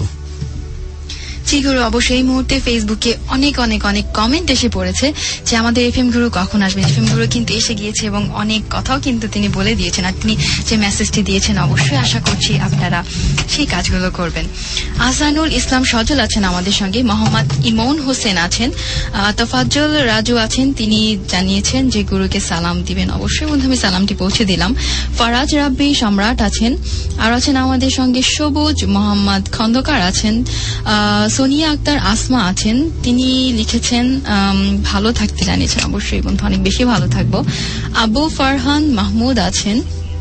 [SPEAKER 2] জি গুরু, অবশ্যই এই মুহূর্তে ফেসবুকে অনেক অনেক অনেক কমেন্ট এসে পড়েছে যে আমাদের এফএম গুরু কখন আসবেন। এফএম গুরু কিন্তু এসে গিয়েছে এবং অনেক কথাও কিন্তু তিনি বলে দিয়েছেন, আর তিনি যে মেসেজটি দিয়েছেন অবশ্যই আশা করছি আপনারা সেই কাজগুলো করবেন। আহসানুল ইসলাম সজল আছেন আমাদের সঙ্গে, মোহাম্মদ ইমন হোসেন আছেন, তোফাজ্জল রাজু আছেন, তিনি জানিয়েছেন যে গুরুকে সালাম দিবেন। অবশ্যই বন্ধু আমি সালামটি পৌঁছে দিলাম। ফারাজ রাব্বি সম্রাট আছেন, আর আছেন আমাদের সঙ্গে সবুজ মোহাম্মদ খন্দকার আছেন, সোনিয়া আক্তার আসমা আছেন, তিনি লিখেছেন ভালো থাকতে জানিয়েছেন। অবশ্যই বন্ধু অনেক বেশি ভালো থাকবো। আবু ফারহান মাহমুদ আছেন,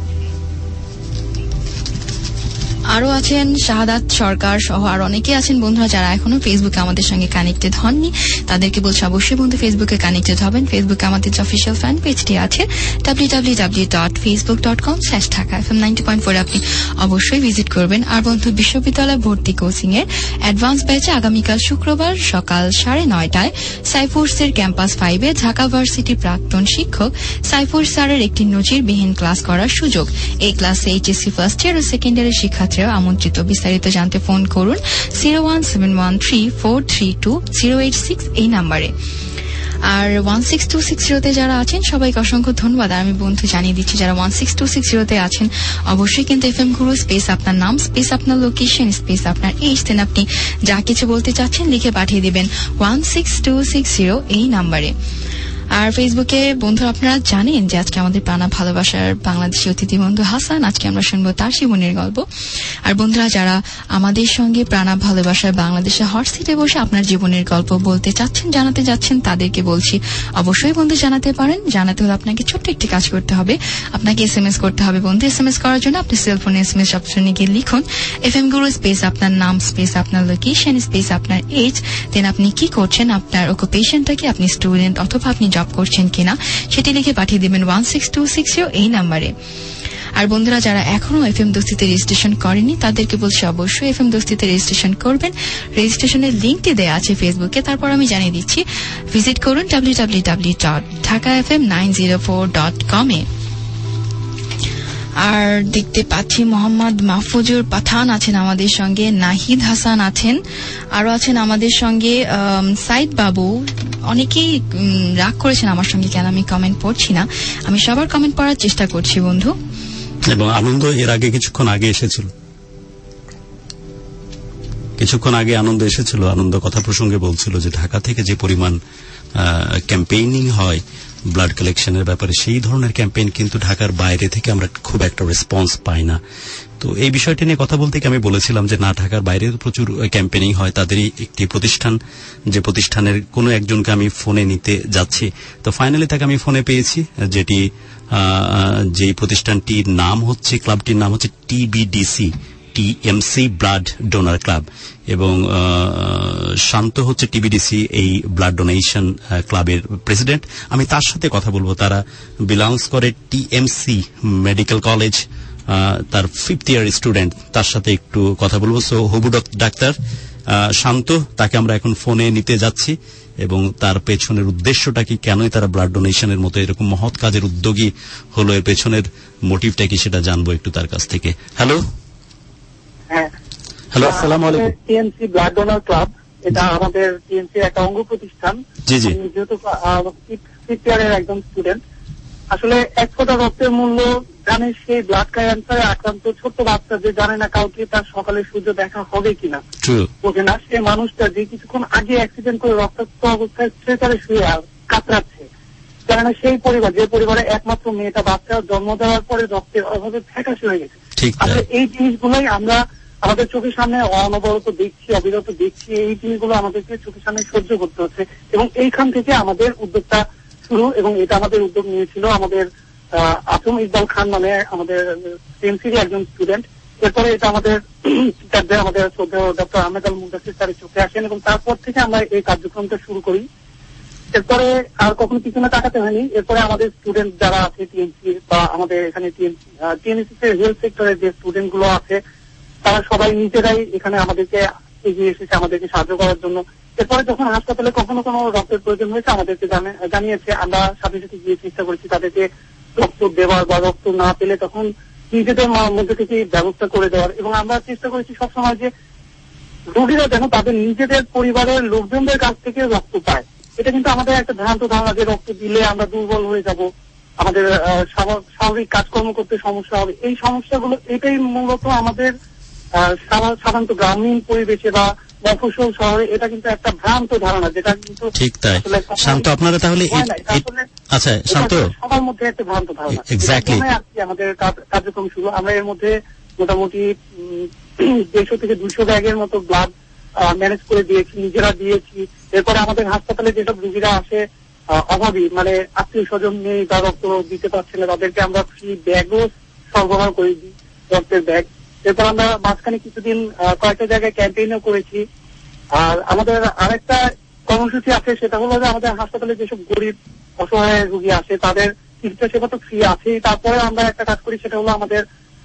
[SPEAKER 2] আরো আছেন শাহাদাত সরকার সহ আর অনেকে আছেন বন্ধুরা যারা এখনো ফেসবুকে আমাদের সঙ্গে কানেক্টেড হননি। তাদেরকে বলছি অবশ্যই বন্ধু ফেসবুকে কানেক্টেড হবেন। ফেসবুকে আমাদের যে অফিসিয়াল ফ্যান পেজটি আছে W W W dot facebook dot com slash Dhaka FM ninety point four আপনি অবশ্যই ভিজিট করবেন। আর বন্ধু বিশ্ববিদ্যালয় ভর্তি কোচিং এর অ্যাডভান্স ব্যাচে আগামীকাল শুক্রবার সকাল সাড়ে নয়টায় সাইফোর্সের ক্যাম্পাস ফাইভে ঢাকা ভার্সিটি প্রাক্তন শিক্ষক সাইফোর স্যারের একটি নজিরবিহীন ক্লাস করার সুযোগ। এই ক্লাসে এইচএসসি ফার্স্ট ইয়ার ও সেকেন্ড ইয়ারের শিক্ষার্থীরা আমন্ত্রিত। বিস্তারিত জানতে ফোন করুন zero one seven one three four three two zero eight six এই নাম্বারে। আর ওয়ান সিক্স টু সিক্স জিরোতে যারা আছেন সবাইকে অসংখ্য ধন্যবাদ। আর আমি বন্ধু জানিয়ে দিচ্ছি যারা ওয়ান সিক্স টু সিক্স জিরোতে আছেন অবশ্যই কিন্তু এফএম গুরু স্পেস আপনার নাম স্পেস আপনার লোকেশন স্পেস আপনার এইজ দেন আপনি যা কিছু বলতে চাচ্ছেন লিখে পাঠিয়ে দিবেন one six two six zero এই নাম্বারে। আর ফেসবুকে বন্ধুরা আপনারা জানেন যে আজকে আমাদের প্রাণা ভালোবাসার বাংলাদেশি অতিথি বন্ধু হাসান, আজকে আমরা শুনবো তার জীবনের গল্প। আর বন্ধুরা যারা আমাদের সঙ্গে প্রাণা ভালোবাসার বাংলাদেশে হট সিটে বসে আপনার জীবনের গল্প বলতে চাচ্ছেন, জানাতে যাচ্ছেন, তাদেরকে বলছি অবশ্যই বন্ধু জানাতে পারেন। জানাতে হলে আপনাকে ছোট্ট একটি কাজ করতে হবে, আপনাকে এস এম এস করতে হবে। বন্ধু এস এম এস করার জন্য আপনি সেলফোনে এস এম এস অপশনে গিয়ে লিখুন এফ এম গুরু স্পেস আপনার নাম স্পেস আপনার লোকেশন স্পেস আপনার এজ, দেন আপনি কি করছেন, আপনার অকুপেশনটা কি, আপনি স্টুডেন্ট অথবা আপনি জব করছেন কিনা সেটি লিখে পাঠিয়ে দিবেন one six two six zero এই নাম্বারে। আর বন্ধুরা যারা এখনো এফএম দোস্তিতে রেজিস্ট্রেশন করেনি তাদেরকে বলছি অবশ্যই এফএম দোস্তিতে রেজিস্ট্রেশন করবেন। রেজিস্ট্রেশনের লিঙ্কটি দেওয়া আছে ফেসবুকে, তারপর আমি জানিয়ে দিচ্ছি ভিজিট করুন W W W dot Dhaka F M nine zero four dot com এ। আর দেখতে পাচ্ছি মোহাম্মদ মাহফুজুর পাঠান আছেন আমাদের সঙ্গে, নাহিদ হাসান আছেন, আরো আছেন আমাদের সঙ্গে সাইদ বাবু। অনেকেই রাগ করেছেন আমার সঙ্গে কেন আমি কমেন্ট পড়ছি না, আমি সবার কমেন্ট পড়ার চেষ্টা করছি বন্ধু।
[SPEAKER 11] এবং আনন্দ এর আগে কিছুক্ষণ আগে এসেছিল, কিছুক্ষণ আগে আনন্দ এসেছিল। আনন্দ কথা প্রসঙ্গে বলছিল যে ঢাকা থেকে যে পরিমাণ ক্যাম্পেইনিং হয় ব্লাড কালেকশনের ব্যাপারে, সেই ধরনের ক্যাম্পেইন কিন্তু ঢাকার বাইরে থেকে আমরা খুব একটা রেসপন্স পাই না। তো এই বিষয়টি নিয়ে কথা বলতে আমি বলেছিলাম যে না, ঢাকার বাইরে প্রচুর ক্যাম্পেইনিং হয়, তাদেরই একটি প্রতিষ্ঠান, যে প্রতিষ্ঠানের কোনো একজনকে আমি ফোনে নিতে যাচ্ছি। তো ফাইনালি তাকে আমি ফোনে পেয়েছি, যেটি যে প্রতিষ্ঠানটির নাম হচ্ছে, ক্লাবটির নাম হচ্ছে TBDC TMC blood donor club, এবং শান্ত হচ্ছে টিবিডিসি এই ব্লাড ডোনেশন ক্লাবের প্রেসিডেন্ট। আমি তার সাথে কথা বলবো। তারা বিলংস করে টিএমসি মেডিকেল কলেজ, তার ফিফথ ইয়ার স্টুডেন্ট, তার সাথে একটু কথা বলবো। সো হবু ডাক্তার শান্ত, তাকে আমরা এখন ফোনে নিতে যাচ্ছি এবং তার পেছনের উদ্দেশ্যটা কি, কেনই তারা ব্লাড ডোনেশনের মতো এরকম মহৎ কাজের উদ্যোগী হলো, এর পেছনের মোটিভটা কি সেটা জানবো একটু তার কাছ থেকে। হ্যালো হ্যালো আসসালামু আলাইকুম।
[SPEAKER 21] টিএমসি ব্লাড ডোনার ক্লাব, এটা আমাদের টিএমসি একটা অঙ্গ প্রতিষ্ঠান।
[SPEAKER 11] জি জি।
[SPEAKER 21] যেহেতু ফিফথ ইয়ারের একজন স্টুডেন্ট, আসলে এক ফোঁটা রক্তের মূল্য জানে সেই ব্লাড ক্যান্সারে আক্রান্ত ছোট্ট বাচ্চা যে জানে না কাউকে তার সকালে সূর্য দেখা হবে কিনা, বোঝে না, সে মানুষটা যে কিছুক্ষণ আগে অ্যাক্সিডেন্ট করে রক্তাক্ত অবস্থায় স্ট্রেচারে শুয়ে কাতরাচ্ছে, জানে না সেই পরিবার, যে পরিবারে একমাত্র মেয়েটা বাচ্চা জন্ম দেওয়ার পরে রক্তের অভাবে ফ্যাকাশে হয়ে গেছে। আসলে এই জিনিসগুলোই আমরা আমাদের চোখের সামনে অনবরত দেখছি, অবিরত দেখছি। এই জিনিসগুলো আমাদেরকে চোখের সামনে সহ্য করতে হচ্ছে এবং এইখান থেকে আমাদের উদ্যোগটা শুরু, এবং এটা আমাদের উদ্যোগ নিয়েছিল আমাদের আসম ইকবাল খান মানে আমাদের টিএমসির একজন স্টুডেন্ট। এরপরে এটা আমাদের আমাদের শ্রদ্ধেয় ডক্টর আহমেদ আল মুদাসির স্যারের চোখে আসেন এবং তারপর থেকে আমরা এই কার্যক্রমটা শুরু করি। এরপরে আর কখনো পিছনে তাকাতে হয়নি। এরপরে আমাদের স্টুডেন্ট যারা আছে টিএমসি বা আমাদের এখানে টিএমসি হেলথ সেক্টরের যে স্টুডেন্ট গুলো আছে, তারা সবাই নিজেরাই এখানে আমাদেরকে এগিয়ে এসেছে আমাদেরকে সাহায্য করার জন্য। এরপরে যখন হাসপাতালে কখনো কোনো রক্তের প্রয়োজন হয়েছে আমাদেরকে জানিয়েছে, আমরা সাথে সাথে গিয়ে চেষ্টা করেছি তাদেরকে রক্ত দেওয়ার বা রক্ত না পেলে তখন নিজেদের মধ্যে থেকে ব্যবস্থা করে দেওয়ার। এবং আমরা চেষ্টা করেছি সবসময় যে রোগীরা যেন তাদের নিজেদের পরিবারের লোকজনদের কাছ থেকে রক্ত পায়। এটা কিন্তু আমাদের একটা ভ্রান্ত ধারণা যে রক্ত দিলে আমরা দুর্বল হয়ে যাব, আমাদের স্বাভাবিক কাজকর্ম করতে সমস্যা হবে। এই সমস্যাগুলো এটাই মূলত আমাদের সাধারণত গ্রামীণ পরিবেশে বা মফস্বল শহরে এটা কিন্তু একটা ভ্রান্ত ধারণা, যেটা কিন্তু
[SPEAKER 11] ঠিক তাই। শান্ত, আপনারা তাহলে আচ্ছা শান্ত
[SPEAKER 21] সবার মধ্যে একটা ভ্রান্ত ধারণা।
[SPEAKER 11] এক্স্যাক্টলি
[SPEAKER 21] আমাদের কার্যক্রম শুরু, আমরা এর মধ্যে মোটামুটি দেড়শো থেকে দুইশো ব্যাগের মতো ব্লাড ম্যানেজ করে দিয়েছি, নিজেরা দিয়েছি। এরপরে আমাদের হাসপাতালে যেসব রোগীরা আসে অভাবী, মানে আত্মীয় স্বজন নেই বা রক্ত দিতে পারছে না, তাদেরকে আমরা ফ্রি ব্যাগও সরবরাহ করে দিই, রক্তের ব্যাগ। এরপর আমরা মাঝখানে কিছুদিন কয়েকটা জায়গায় ক্যাম্পেইনও করেছি। আর আমাদের আরেকটা কর্মসূচি আছে, সেটা হলো যে আমাদের হাসপাতালে যেসব গরিব অসহায় রোগী আসে তাদের চিকিৎসা সেবা তো ফ্রি আছেই। তারপরে আমরা একটা কাজ করি, সেটা হলো আমাদের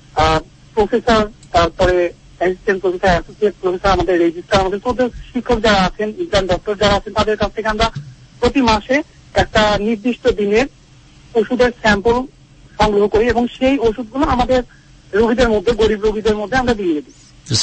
[SPEAKER 21] প্রফেসর, তারপরে অ্যাসিস্ট্যান্ট প্রফেসর, অ্যাসোসিয়েট প্রফেসর, আমাদের রেজিস্ট্রার, আমাদের চোদ্দ শিক্ষক যারা আছেন, ইন্টার্ন ডক্টর যারা আছেন, তাদের কাছ থেকে আমরা প্রতি মাসে একটা নির্দিষ্ট দিনের ওষুধের স্যাম্পল সংগ্রহ করি এবং সেই ওষুধগুলো আমাদের রোগীদের মধ্যে, গরিব রোগীদের মধ্যে আমরা দিয়ে দিই।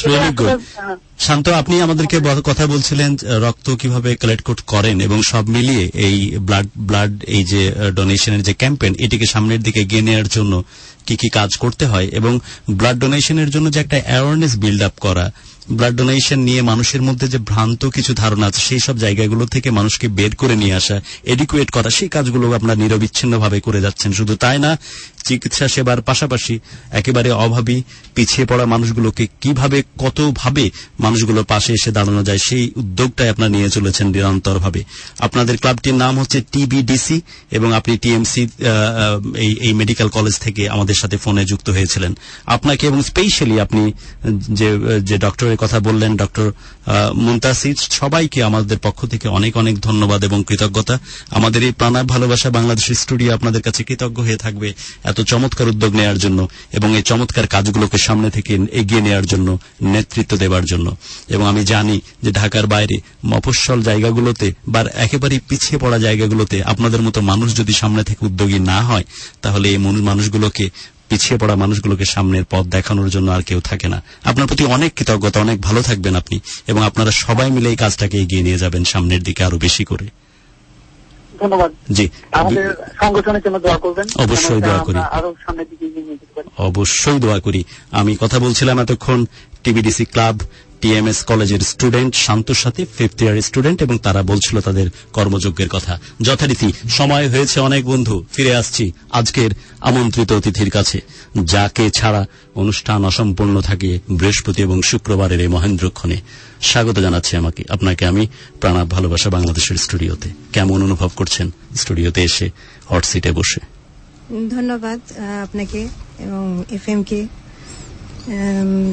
[SPEAKER 11] শান্ত, আপনি আমাদেরকে কথা বলছিলেন রক্ত কিভাবে কালেক্ট করেন এবং সব মিলিয়ে এই ব্লাড ব্লাড এই যে ডোনেশনের যে ক্যাম্পেইন, এটিকে সামনের দিকে এগিয়ে নেওয়ার জন্য কি কি কাজ করতে হয় এবং ব্লাড ডোনেশনের জন্য যে একটা অ্যাওয়ারনেস বিল্ড আপ করা, ব্লাড ডোনেশন নিয়ে মানুষের মধ্যে যে ভ্রান্ত কিছু ধারণা আছে সেই সব জায়গাগুলো থেকে মানুষকে বের করে নিয়ে আসা, এডুকুয়েট করা, সেই কাজগুলো আপনারা নিরবিচ্ছিন্নভাবে করে যাচ্ছেন। শুধু তাই না, চিকিৎসা সেবার পাশাপাশি একেবারে অভাবী পিছিয়ে পড়া মানুষগুলোকে কিভাবে কতভাবে মানুষগুলোর পাশে এসে দাঁড়ানো যায় সেই উদ্যোগটাই আপনারা নিয়ে চলেছেন নিরন্তরভাবে। আপনাদের ক্লাবটির নাম হচ্ছে টিবিডিসি এবং আপনি টিএমসি এই এই মেডিকেল কলেজ থেকে আমাদের সাথে ফোনে যুক্ত হয়েছিলেন। আপনাকে এবং স্পেশালি আপনি যে যে ডক্টরের কথা বললেন, ডক্টর মুনতাসির, সবাইকে আমাদের পক্ষ থেকে অনেক অনেক ধন্যবাদ এবং কৃতজ্ঞতা। আমাদের এই প্রাণার ভালোবাসা বাংলাদেশের স্টুডিও আপনাদের কাছে কৃতজ্ঞ হয়ে থাকবে এত চমৎকার উদ্যোগ নেওয়ার জন্য এবং এই চমৎকার কাজগুলোকে সামনে থেকে এগিয়ে নেওয়ার জন্য, নেতৃত্ব দেওয়ার জন্য। এবং আমি জানি যে ঢাকার বাইরে মফস্বল জায়গাগুলোতে বা একেবারে পিছিয়ে পড়া জায়গাগুলোতে আপনাদের মতো মানুষ যদি সামনে থেকে উদ্যোগী না হয়, তাহলে এই মানুষগুলোকে, পিছিয়ে পড়া মানুষগুলোকে সামনের পথ দেখানোর জন্য আর কেউ থাকে না। আপনার প্রতি অনেক কৃতজ্ঞতা, অনেক ভালো থাকবেন আপনি এবং আপনারা সবাই মিলে এই কাজটাকে এগিয়ে নিয়ে যাবেন সামনের দিকে আরো বেশি করে।
[SPEAKER 21] ধন্যবাদ।
[SPEAKER 11] জি,
[SPEAKER 21] আমাদের সংগঠনের জন্য দোয়া করবেন।
[SPEAKER 11] অবশ্যই দোয়া করি,
[SPEAKER 21] আরো সামনের দিকে এগিয়ে নিয়ে যেতে পারি।
[SPEAKER 11] অবশ্যই দোয়া করি। আমি কথা বলছিলাম এতক্ষণ টিবিডিসি ক্লাব টিএমএস কলেজের স্টুডেন্ট শান্তর সাথে, ফিফথ ইয়ার স্টুডেন্ট, এবং তারা বলছিল তাদের কর্মযজ্ঞের কথা। যথারীতি সময় হয়েছে অনেক বন্ধু, ফিরে আসছি আজকের আমন্ত্রিত অতিথির কাছে, যাকে ছাড়া অনুষ্ঠান অসম্পূর্ণ থাকে বৃহস্পতি এবং শুক্রবারের এই মহেন্দ্রক্ষণে। স্বাগত জানাচ্ছি আমাকে আপনাকে আমি প্রাণাব ভালোবাসা বাংলাদেশের স্টুডিওতে। কেমন অনুভব করছেন স্টুডিওতে এসে হট সিটে বসে?
[SPEAKER 22] ধন্যবাদ আপনাকে এবং এফএম কে।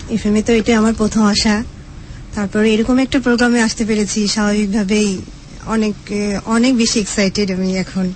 [SPEAKER 6] এফএমএ তো এটা আমার প্রথম আসা, তারপরে এরকম একটা প্রোগ্রামে আসতে পেরেছি, স্বাভাবিকভাবেই অনেক অনেক বেশি এক্সাইটেড আমি এখন।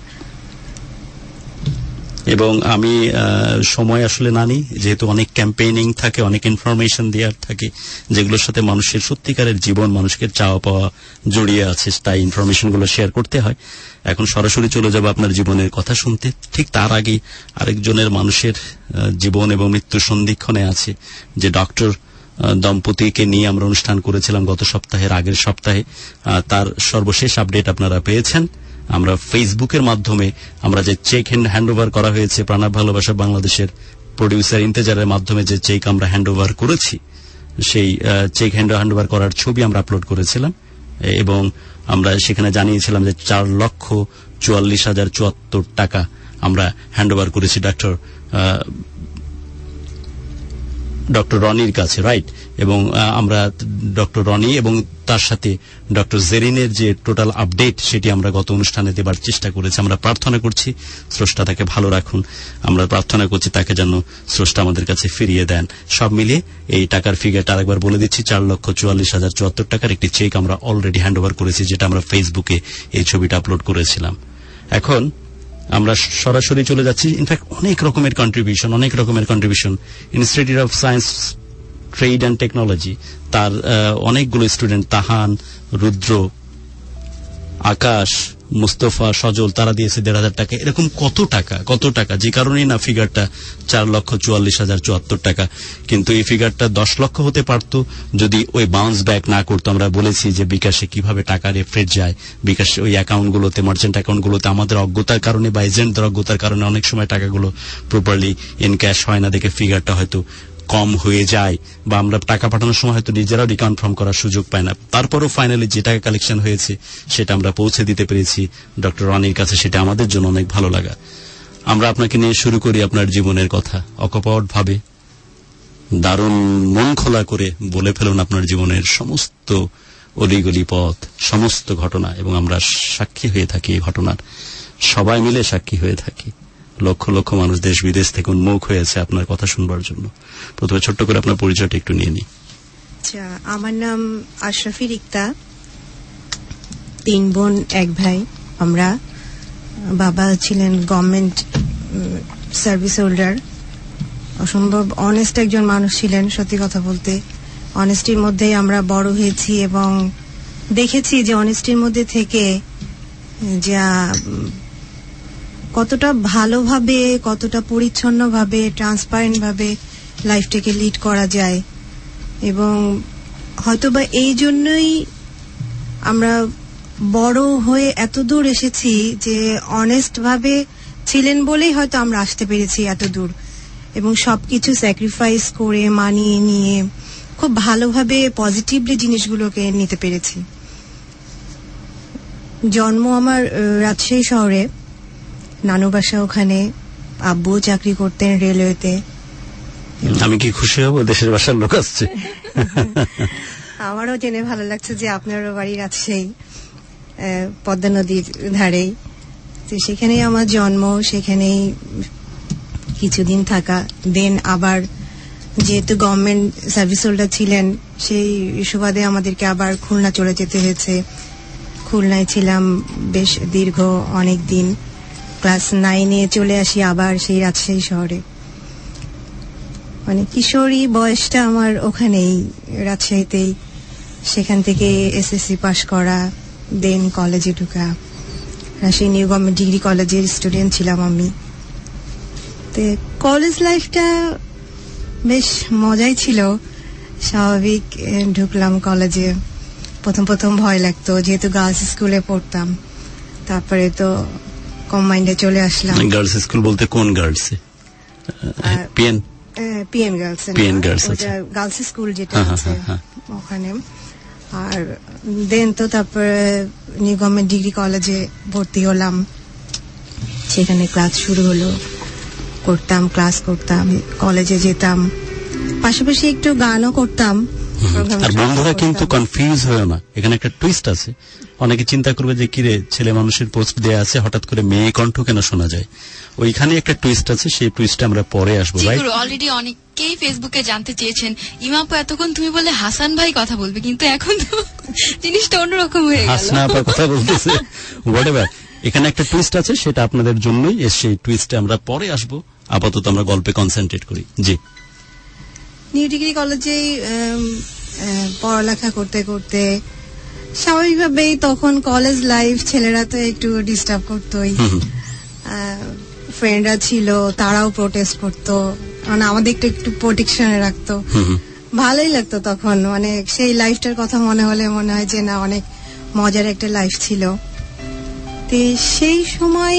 [SPEAKER 11] এবং আমি সময় আসলে না নিই, যেহেতু অনেক ক্যাম্পেইনিং থাকে, অনেক ইনফরমেশন দেওয়ার থাকে, যেগুলোর সাথে মানুষের সত্যিকারের জীবন, মানুষকে চাওয়া পাওয়া জড়িয়ে আছে, তাই ইনফরমেশনগুলো শেয়ার করতে হয়। এখন সরাসরি চলে যাব আপনার জীবনের কথা শুনতে। ঠিক তার আগে আরেকজনের মানুষের জীবন এবং মৃত্যু সন্ধিক্ষণে আছে, যে ডক্টর দম্পতিকে নিয়ে আমরা অনুষ্ঠান করেছিলাম গত সপ্তাহের আগের সপ্তাহে। তার সর্বশেষ আপডেট আপনারা পেয়েছেন। আমরা ফেসবুকের মাধ্যমে আমরা যে চেক হ্যান্ড ওভার করা হয়েছে প্রাণা ভালোবাসা বাংলাদেশের প্রডিউসার ইন্তেজারের মাধ্যমে যে চেক আমরা হ্যান্ড ওভার করেছি, সেই চেক হ্যান্ড হ্যান্ড ওভার করার ছবি আমরা আপলোড করেছিলাম এবং আমরা সেখানে জানিয়েছিলাম যে চার লক্ষ চুয়াল্লিশ হাজার চুয়াত্তর টাকা আমরা হ্যান্ড ওভার করেছি ডক্টর ডক্টর রনির কাছে, রাইট? এবং আমরা ডক্টর রনি এবং তার সাথে ডক্টর জেরিনের যে টোটাল আপডেট সেটি আমরা গত অনুষ্ঠানে দেবার চেষ্টা করেছি। আমরা প্রার্থনা করছি স্রষ্টা তাকে ভালো রাখুন, আমরা প্রার্থনা করছি তাকে যেন স্রষ্টা আমাদের কাছে ফিরিয়ে দেন। সব মিলিয়ে এই টাকার ফিগারটা আরেকবার বলে দিচ্ছি, চার লক্ষ চুয়াল্লিশ হাজার চুয়াত্তর টাকার একটি চেক আমরা অলরেডি হ্যান্ড ওভার করেছি, যেটা আমরা ফেসবুকে এই ছবিটা আপলোড করেছিলাম। এখন আমরা সরাসরি চলে যাচ্ছি, ইনফ্যাক্ট অনেক রকমের কন্ট্রিবিউশন অনেক রকমের contribution institute of science trade and technology, তার অনেকগুলো স্টুডেন্ট, তাহান, রুদ্র, আকাশ, মুস্তফা, সজল, তারা দিয়েছে দেড় হাজার টাকা। এরকম কত টাকা কত টাকা যে কারণেই না ফিগারটা চার লক্ষ চুয়াল্লিশ হাজার চুয়াত্তর টাকা। কিন্তু এই ফিগারটা দশ লক্ষ হতে পারত যদি ওই বাউন্স ব্যাক না করতো। আমরা বলেছি যে বিকাশে কিভাবে টাকা রেফারেট যায়, বিকাশ ওই অ্যাকাউন্টগুলোতে, মার্চেন্ট অ্যাকাউন্টগুলোতে আমাদের অজ্ঞতার কারণে বা এজেন্টদের অজ্ঞতার কারণে অনেক সময় টাকাগুলো প্রপারলি ইন ক্যাশ হয় না, দেখে ফিগারটা হয়তো কম হয়ে যায় বা আমরা টাকা পাঠানোর সময় হয়তো নিজেরাও রিকনফার্ম করার সুযোগ পায় না। তারপরও ফাইনালি যে টাকা কালেকশন হয়েছে সেটা আমরা পৌঁছে দিতে পেরেছি ডক্টর রনির কাছে, সেটা আমাদের জন্য অনেক ভালো লাগা। আমরা আপনাকে নিয়ে শুরু করি আপনার জীবনের কথা, অকপট ভাবে দারুণ মন খোলা করে বলে ফেলুন আপনার জীবনের সমস্ত অলিগলি পথ, সমস্ত ঘটনা, এবং আমরা সাক্ষী হয়ে থাকি এই ঘটনার, সবাই মিলে সাক্ষী হয়ে থাকি। লক্ষ লক্ষ মানুষ দেশ বিদেশ থেকে উন্মুখ হয়েছে আপনার কথা শুনবার জন্য। প্রথমে ছোট্ট করে আপনার পরিচয়টা একটু নিয়ে নিই।
[SPEAKER 6] আচ্ছা, আমার নাম আশরাফি রিক্তা, তিন বোন এক ভাই আমরা। বাবা ছিলেন গভর্নমেন্ট সার্ভিস হোল্ডার, অসম্ভব অনেস্ট একজন মানুষ ছিলেন। সত্যি কথা বলতে অনেস্টির মধ্যেই আমরা বড় হয়েছি এবং দেখেছি যে অনেস্টির মধ্যে থেকে যা কতটা ভালোভাবে, কতটা পরিচ্ছন্নভাবে, ট্রান্সপারেন্ট ভাবে লাইফটাকে লিড করা যায়। এবং হয়তোবা এই জন্যই আমরা বড় হয়ে এত দূর এসেছি যে অনেস্ট ভাবে ছিলেন বলেই হয়তো আমরা আসতে পেরেছি এত দূর, এবং সবকিছু স্যাক্রিফাইস করে মানিয়ে নিয়ে খুব ভালোভাবে পজিটিভলি জিনিসগুলোকে নিতে পেরেছি। জন্ম আমার রাজশাহী শহরে, নানু বাসা ওখানে, আব্বু চাকরি করতেন রেলওয়েতে।
[SPEAKER 11] আমি কি খুশি হব দেশের বাসার লোক আসছে।
[SPEAKER 6] আমারও জেনে ভালো লাগছে যে আপনারও বাড়ি রাজশাহী, পদ্মা নদীর ধারেই। তো সেখানেই আমার জন্ম, সেখানেই কিছুদিন থাকা। দেন আবার যেহেতু গভর্নমেন্ট সার্ভিস হোল্ডার ছিলেন, সেই সুবাদে আমাদেরকে আবার খুলনা চলে যেতে হয়েছে। খুলনায় ছিলাম বেশ দীর্ঘ অনেক দিন। ক্লাস নাইনে চলে আসি আবার সেই রাজশাহী শহরে। মানে কিশোরী বয়সটা আমার ওখানেই, রাজশাহীতেই। সেখান থেকে এসএসসি পাশ করা, দেন কলেজে ঢুকা। রাজশাহী নিউ গভর্নমেন্ট ডিগ্রি কলেজের স্টুডেন্ট ছিলাম আমি। তো কলেজ লাইফটা বেশ মজাই ছিল, স্বাভাবিক। ঢুকলাম কলেজে, প্রথম প্রথম ভয় লাগতো যেহেতু গার্লস স্কুলে পড়তাম। তারপরে তো কম্বাইন্ডে চলে আসলাম।
[SPEAKER 11] গার্লস স্কুল বলতে কোন girls? PN
[SPEAKER 6] PN girls
[SPEAKER 11] PN girls
[SPEAKER 6] girls school যেটা আছে ওখানে। আর দেন তো তারপরে নিউ গভর্নমেন্ট ডিগ্রি কলেজে ভর্তি হলাম। সেখানে ক্লাস শুরু হলো, করতাম, ক্লাস করতাম, কলেজে যেতাম, পাশাপাশি একটু গানও করতাম প্রোগ্রামে
[SPEAKER 11] আর বন্ধুরা কিন্তু কনফিউজ হয় না, এখানে একটা টুইস্ট আছে। অনেকে চিন্তা করবে যে কিরে ছেলে মানুষের পোস্ট দেয়া আছে, হঠাৎ করে মেয়ে কণ্ঠ কেন শোনা যায়। ওইখানে একটা টুইস্ট আছে, সেই টুইস্টে আমরা পরে আসবো। ভাই
[SPEAKER 2] অলরেডি অনেকেই ফেসবুকে জানতে চেয়েছেন, ইমাপু এতক্ষণ তুমি বলে হাসান ভাই কথা বলবে, কিন্তু এখন তো জিনিসটা অন্যরকম হয়ে গেল,
[SPEAKER 11] হাসনা আপা কথা বলতেছে। হোয়াটএভার, এখানে একটা টুইস্ট আছে, সেটা আপনাদের জন্যই। সেই টুইস্টে আমরা পরে আসবো, আপাতত আমরা গল্পে কনসেন্ট্রেট করি। জি,
[SPEAKER 6] নিউ ডিগ্রি কলেজেই পড়ালেখা করতে করতে স্বাভাবিকভাবেই তখন কলেজ লাইফ, ছেলেরা তো একটু ডিস্টার্ব করতোই, ফ্রেন্ডরা ছিল তারাও প্রোটেস্ট করতো, মানে আমাদের একটু একটু প্রোটেকশনে রাখতো, ভালোই লাগতো তখন। মানে সেই লাইফটার কথা মনে হলে মনে হয় যে না, অনেক মজার একটা লাইফ ছিল। তো সেই সময়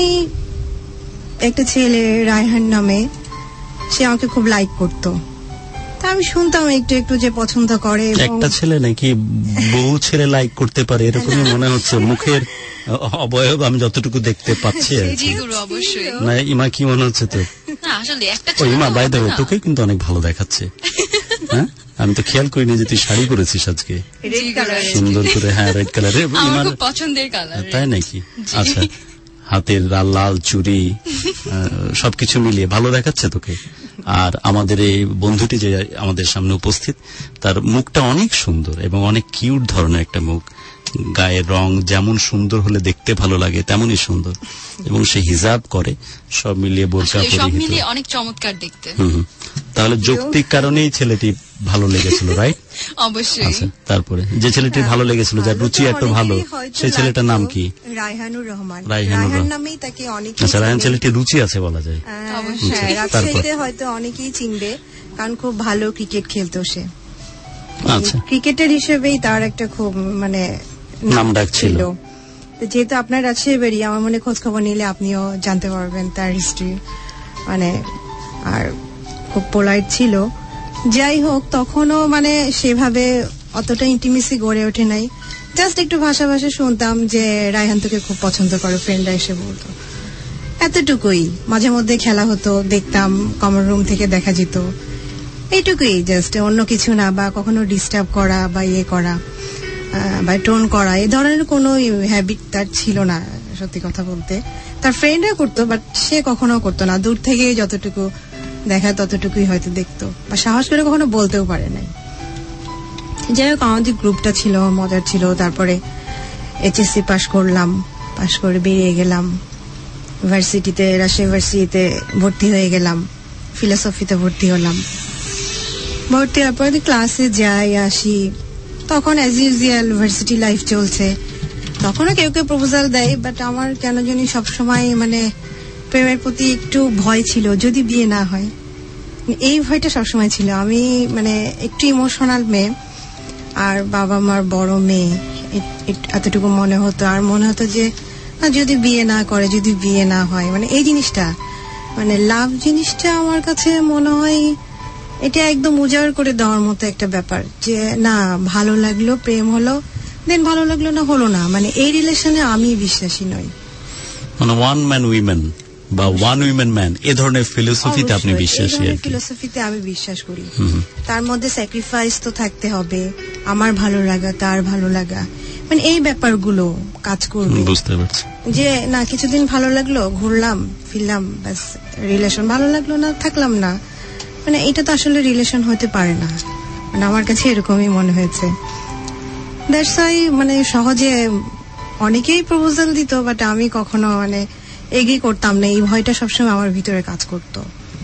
[SPEAKER 6] একটা ছেলে রায়হান নামে, সে আমাকে খুব লাইক করতো। তা আমি শুনতাম একটু একটু যে পছন্দ করে।
[SPEAKER 11] একটা ছেলে নাকি বহু ছেলে লাইক করতে পারে এরকমই মনে হচ্ছে, মুখের অবয়ব আমি যতটুকু দেখতে পাচ্ছি। না ইমা, কি মনে হচ্ছে তো? ইমা বাই দ্য ওয়ে, তোকে কিন্তু অনেক ভালো দেখাচ্ছে। হ্যাঁ, আমি তো খেয়াল করিনি যে তুই শাড়ি পরেছিস আজকে সুন্দর করে। হ্যাঁ, রেড কালারের,
[SPEAKER 2] আমার খুব পছন্দের কালার।
[SPEAKER 11] তাই নাকি? আচ্ছা, হাতের লাল চুড়ি সবকিছু মিলিয়ে ভালো দেখাচ্ছে তোকে। আর আমাদের এই বন্ধুটি যে আমাদের সামনে উপস্থিত, তার মুখটা অনেক সুন্দর এবং অনেক কিউট ধরনের একটা মুখ। গায়ের রং যেমন সুন্দর হলে দেখতে ভালো লাগে তেমনই সুন্দর, এবং সে হিজাব করে, সব মিলিয়ে বোরকা পরিহিত,
[SPEAKER 2] অনেক চমৎকার দেখতে।
[SPEAKER 11] হুম, তাহলে যৌক্তিক কারণেই ছেলেটি ভালো লেগেছিল, রাইট?
[SPEAKER 2] অবশ্যই।
[SPEAKER 11] আচ্ছা, তারপরে যে ছেলেটির ভালো লেগেছিল, যার রুচি এত ভালো, সেই ছেলেটার নাম কি?
[SPEAKER 6] রায়হানুর রহমান।
[SPEAKER 11] রায়হানুর রহমান নামেই তাকে অনেকে। আচ্ছা, রায়হান ছেলেটির রুচি আছে বলা যায়।
[SPEAKER 6] রাজশাহীতে হয়তো অনেকেই চিনবে, কারণ খুব ভালো ক্রিকেট খেলতো সে।
[SPEAKER 11] আচ্ছা,
[SPEAKER 6] ক্রিকেটার হিসেবেই তার একটা খুব মানে
[SPEAKER 11] নাম ডাক ছিল।
[SPEAKER 6] যেহেতু আপনার রাজশাহী বাড়ি, আমার মনে খোঁজ খবর নিলে আপনিও জানতে পারবেন তার হিস্ট্রি। মানে আর খুব পোলাইট ছিল। যাই হোক, তখনও মানে সেভাবে অতটা ইন্টিমেসি গড়ে ওঠে নাই, জাস্ট একটু ভাষা ভাষা শুনতাম যে রায়হান তোকে খুব পছন্দ করে, ফ্রেন্ডরা এসে বলতো, এতটুকুই। মাঝে মধ্যে খেলা হতো, দেখতাম, কমন রুম থেকে দেখা যেত, এইটুকুই, জাস্ট অন্য কিছু না। বা কখনো ডিস্টার্ব করা বা ইয়ে করা বা টোন করা, এই ধরনের কোনো হ্যাবিট তার ছিল না, সত্যি কথা বলতে। তার ফ্রেন্ডরা করতো, বাট সে কখনো করতো না। দূর থেকে যতটুকু দেখা ততটুকুই হয়তো দেখতো, বা সাহস করে কখনো বলতেও পারে নাই। যাই হোক, আমাদের গ্রুপটা ছিল, মজার ছিল। তারপরে এইচএসসি পাশ করলাম, পাশ করে বেরিয়ে গেলাম ভার্সিটিতে, রাজশাহী ভার্সিটিতে ভর্তি হয়ে গেলাম, ফিলোসফিতে ভর্তি হলাম। ভর্তি হওয়ার পরে ক্লাসে যাই আসি, তখন অ্যাজ ইউজুয়াল ভার্সিটি লাইফ চলছে। তখনও কেউ কেউ প্রপোজাল দেয়, বাট আমার কেন জানি সবসময় মানে প্রেমের প্রতি একটু ভয় ছিল, যদি বিয়ে না হয়, এই ভয়টা সবসময় ছিল। আমি মানে একটু ইমোশনাল মেয়ে, আর বাবা মার বড় মেয়ে, এতটুকু মনে হতো। আর মনে হতো যে যদি বিয়ে না করে, যদি বিয়ে না হয়, মানে এই জিনিসটা, মানে লাভ জিনিসটা আমার কাছে মনে হয় এটা একদম উজাড় করে দেওয়ার মতো একটা ব্যাপার, যে না ভালো লাগলো, প্রেম হলো, দেন ভালো লাগলো না, হলো না। মানে এই রিলেশনে আমি বিশ্বাসী নই।
[SPEAKER 11] মানে ওয়ান ম্যান উইমেন বা ওয়ান উইমেন ম্যান, এ ধরনের ফিলোসফিতে আপনি বিশ্বাসী?
[SPEAKER 6] ফিলোসফিতে আমি বিশ্বাস করি। তার মধ্যে স্যাক্রিফাইস তো থাকতে হবে, আমার ভালো লাগা, তার ভালো লাগা, মানে এই ব্যাপারগুলো কাজ করবে।
[SPEAKER 11] বুঝতে পারছি
[SPEAKER 6] যে না কিছুদিন ভালো লাগলো, ঘুরলাম ফিরলাম, ব্যাস রিলেশন, ভালো লাগলো না, থাকলাম না, মানে এটা তো আসলে রিলেশন হতে পারে না। মানে আমার কাছে এরকমই মনে হয়েছে। দ্যাটস ওয়াই মানে সহজে অনেকেই প্রপোজাল দিত, বাট আমি কখনো মানে এগিয়ে করতাম না, এই ভয়টা সবসময় আমার ভিতরে কাজ করতো।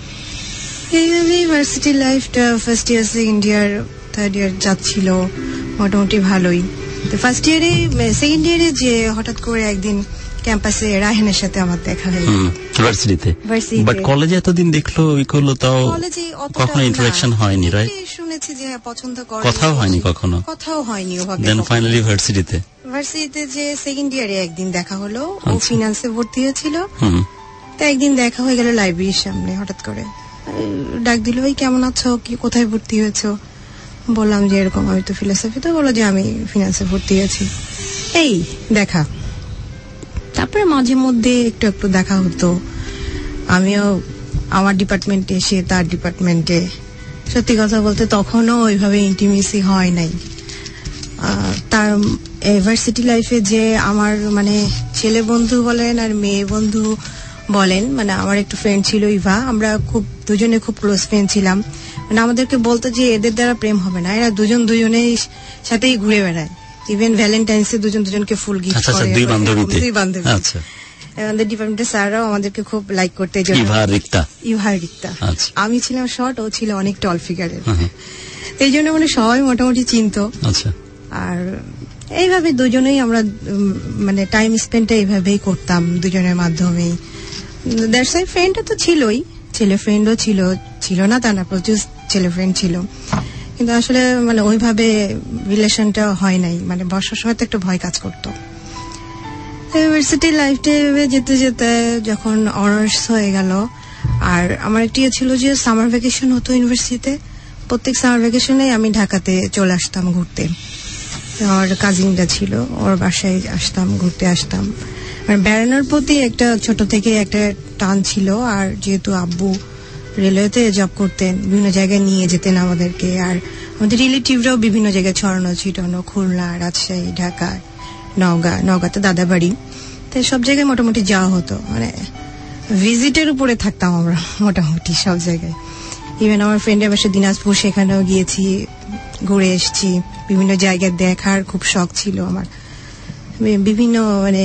[SPEAKER 6] এইভাবে ইউনিভার্সিটি লাইফটা first year, second year, third year যাচ্ছিল মোটামুটি ভালোই। তো ফার্স্ট ইয়ারে, সেকেন্ড ইয়ারে যে হঠাৎ করে একদিন ক্যাম্পাসে রায়হানের সাথে আমার দেখা হয়ে গেল
[SPEAKER 11] ভার্সিটিতে। বাট কলেজে এতদিন দেখলো ওই করলো, তাও কখনো ইন্টারঅ্যাকশন হয়নি, রাইট?
[SPEAKER 6] শুনেছি যে পছন্দ করে,
[SPEAKER 11] কথাও হয়নি কখনো,
[SPEAKER 6] কথাও হয়নি ওভাবে।
[SPEAKER 11] দেন ফাইনালি ভার্সিটিতে
[SPEAKER 6] ভার্সিটিতে যে সেকেন্ড ইয়ারে একদিন দেখা হলো, ও ফিনান্সে ভর্তি হয়েছিল, তো একদিন দেখা হয়ে গেল লাইব্রেরির সামনে। হঠাৎ করে ডাক দিল, ওই কেমন আছো, কি কোথায় ভর্তি হয়েছো? বললাম যে এরকম আমি তো ফিলোসফি। তো বলো যে আমি ফিনান্সে ভর্তি হয়েছি। এই দেখা, তারপরে মাঝে মধ্যে একটু একটু দেখা হতো। আমিও আমার ডিপার্টমেন্টে, সে তার ডিপার্টমেন্টে, সত্যি কথা বলতে তখনও ওইভাবে ইন্টিমেসি হয় নাই। তার ইউনিভার্সিটি লাইফে যে আমার মানে ছেলে বন্ধু বলেন আর মেয়ে বন্ধু বলেন, মানে আমার একটু ফ্রেন্ড ছিল ইভা, আমরা খুব দুজনে খুব ক্লোজ ফ্রেন্ড ছিলাম। মানে আমাদেরকে বলতো যে এদের দ্বারা প্রেম হবে না, এরা দুজন দুজনের সাথেই ঘুরে বেড়ায়, ইভেন ভ্যালেন্টাইন্সে দুজন দুজনকে ফুল গিফট করে। দুই বান্ধবী আমাদের ডিপার্টমেন্টের স্যাররাও আমাদেরকে খুব লাইক করতে। ইভা রিক্তা ইভা রিক্তা আমি ছিলাম শর্ট, ও ছিল অনেক টল ফিগারের, এই জন্য মানে সবাই মোটামুটি চিনতো। আর এইভাবে দুজনেই আমরা মানে টাইম স্পেন্ডটা এইভাবেই করতাম দুজনের মাধ্যমেই। দ্যাটস ওয়াই ফ্রেন্ডটা তো ছিলই, ছেলে ফ্রেন্ডও ছিল, ছিল না তা না, প্রচুর ছেলে ফ্রেন্ড ছিল, কিন্তু আসলে মানে ওইভাবে রিলেশনটা হয় নাই। মানে বর্ষার সময় তো একটা ভয় কাজ করতো। ইউনিভার্সিটি লাইফটা যেতে যেতে যখন অনার্স হয়ে গেল, আর আমার একটি ছিল যে সামার ভ্যাকেশন হতো ইউনিভার্সিটিতে, প্রত্যেক সামার ভ্যাকেশনে আমি ঢাকাতে চলে আসতাম ঘুরতে। আমার কাজিনটা ছিল, ওর বাসায় আসতাম, ঘুরতে আসতাম। মানে বেড়ানোর প্রতি একটা ছোট থেকে একটা টান ছিল। আর যেহেতু আব্বু রেলওয়েতে জব করতেন, বিভিন্ন জায়গায় নিয়ে যেতেন আমাদেরকে, আর আমাদের রিলেটিভরাও বিভিন্ন জায়গায় ছড়ানো ছিটানো, খুলনা, রাজশাহী, ঢাকা, নওগাঁ, নওগাঁতে দাদা বাড়ি, তাই সব জায়গায় মোটামুটি যাওয়া হতো। মানে ভিজিটের উপরে থাকতাম আমরা মোটামুটি সব জায়গায়। ইভেন আমার ফ্রেন্ডের বাসা দিনাজপুর, সেখানেও গিয়েছি, ঘুরে এসেছি। বিভিন্ন জায়গায় দেখার খুব শখ ছিল আমার, বিভিন্ন মানে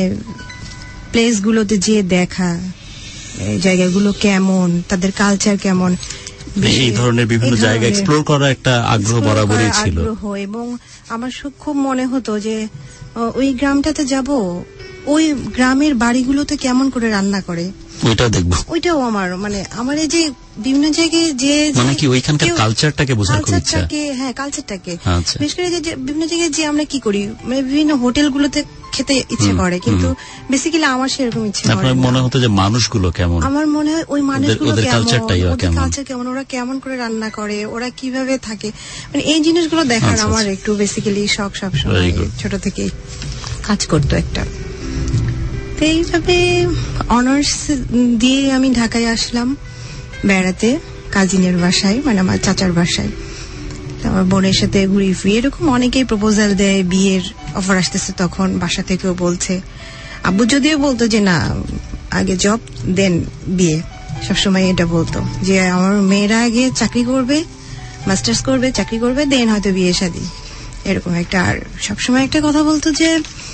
[SPEAKER 6] প্লেস গুলোতে যেয়ে দেখা, জায়গাগুলো কেমন, তাদের কালচার কেমন,
[SPEAKER 11] এই ধরনের বিভিন্ন জায়গা এক্সপ্লোর করার একটা আগ্রহ বরাবরই ছিল।
[SPEAKER 6] এবং আমার খুব মনে হতো যে ওই গ্রামটাতে যাব, ওই গ্রামের বাড়িগুলোতে কেমন করে রান্না করে
[SPEAKER 11] ওইটা দেখবো।
[SPEAKER 6] ওইটাও আমার মানে আমার এই যে বিভিন্ন জায়গায় যে
[SPEAKER 11] মানে কি ওইখানকার কালচারটাকে বোঝার খুব ইচ্ছা।
[SPEAKER 6] হ্যাঁ, কালচারটাকে বিশেষ করে যে বিভিন্ন জায়গায় যে আমরা কি করি, মানে বিভিন্ন হোটেলগুলোতে খেতে ইচ্ছে করে, কিন্তু বেসিক্যালি আমার সেরকম ইচ্ছে করে।
[SPEAKER 11] আপনার মনে হতো যে মানুষগুলো কেমন,
[SPEAKER 6] আমার মনে হয় ওই মানুষগুলো
[SPEAKER 11] কেমন, ওদের
[SPEAKER 6] কালচার কেমন, ওরা কেমন করে রান্না করে, ওরা কিভাবে থাকে, মানে এই জিনিসগুলো দেখার আমার একটু বেসিক্যালি শখ সবসময় ছোট থেকে কাজ করতো একটা। তো এইভাবে অনার্স দিয়ে আমি ঢাকায় আসলাম বেড়াতে, কাজিনের বাসায়, মানে আমার চাচার বাসায়। আমার বোনের সাথে ঘুরি ফিরি, এরকম অনেকেই প্রপোজাল দেয়, বিয়ের অফার আসতেছে, তখন বাসা থেকেও বলছে। আব্বু যদিও বলতো যে না, আগে জব দেন বিয়ে, সবসময় এটা বলতো যে আমার মেয়েরা আগে চাকরি করবে, মাস্টার্স করবে, চাকরি করবে, দেন হয়তো বিয়ে শাদী, এরকম একটা। আর সবসময় একটা কথা বলতো যে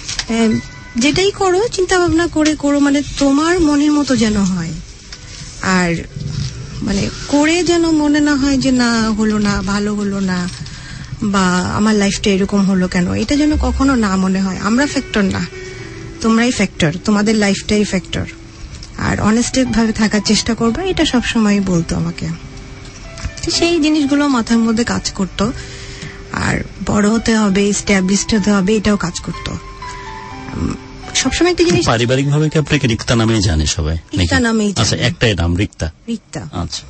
[SPEAKER 6] যেটাই করো চিন্তা ভাবনা করে করো, মানে তোমার মনের মতো যেন হয়, আর মানে করে যেন মনে না হয় যে না হলো না, ভালো হলো না, বা আমার লাইফটা এরকম হলো কেন, এটা যেন কখনো না মনে হয়। আমরা ফ্যাক্টর না, তোমরাই ফ্যাক্টর, তোমাদের লাইফটাই ফ্যাক্টর, আর অনেস্টেড ভাবে থাকার চেষ্টা করবে, এটা সবসময় বলতো আমাকে। সেই জিনিসগুলো মাথার মধ্যে কাজ করতো। আর বড় হতে হবে, এস্টাবলিশড হতে হবে, এটাও কাজ করতো সবসময়। একটা জিনিস,
[SPEAKER 11] পারিবারিক ভাবে কি আপনাকে রিক্তা নামেই জানে সবাই?
[SPEAKER 6] রিক্তা নামেই।
[SPEAKER 11] আচ্ছা, একটাই নাম রিক্তা।
[SPEAKER 6] রিক্তা।
[SPEAKER 11] আচ্ছা।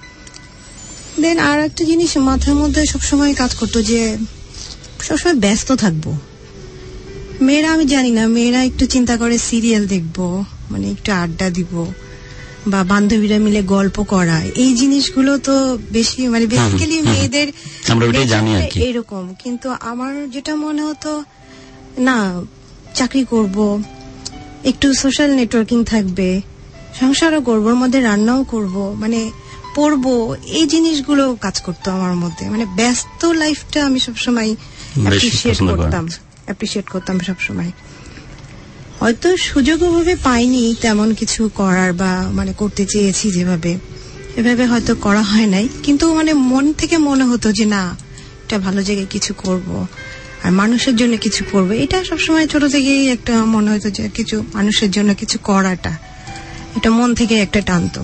[SPEAKER 6] দেন আর একটা জিনিস মাথার মধ্যে সবসময় কাজ করতো যে সবসময় ব্যস্ত থাকবো। মেয়েরা আমি জানি না, মেয়েরা একটু চিন্তা করে সিরিয়াল দেখবো, মানে একটু আড্ডা দিব, বা বান্ধবীরা মিলে গল্প করা, এই জিনিসগুলো তো বেশি মানে বেসিক্যালি মেয়েদের
[SPEAKER 11] আমরা ওটাই জানি আর কি
[SPEAKER 6] এরকম। কিন্তু আমার যেটা মনে হতো, না চাকরি করব, একটু সোশ্যাল নেটওয়ার্কিং থাকবে, সংসারও করবো, ওর মধ্যে রান্নাও করব, মানে পড়বো, এই জিনিসগুলো কাজ করতো আমার মধ্যে। মানে ব্যস্ত লাইফটা আমি সবসময় অ্যাপ্রিশিয়েট করতাম অ্যাপ্রিশিয়েট করতাম সবসময়। হয়তো সুযোগ ওভাবে পাইনি তেমন কিছু করার, বা মানে করতে চেয়েছি যেভাবে, এভাবে হয়তো করা হয় নাই, কিন্তু মানে মন থেকে মনে হতো যে না, এটা ভালো জায়গায় কিছু করব, আর মানুষের জন্য কিছু করবে, এটা সবসময় ছোট থেকেই একটা মনে হতো যে কিছু মানুষের জন্য কিছু করাটা, এটা মন থেকে একটা টানতো।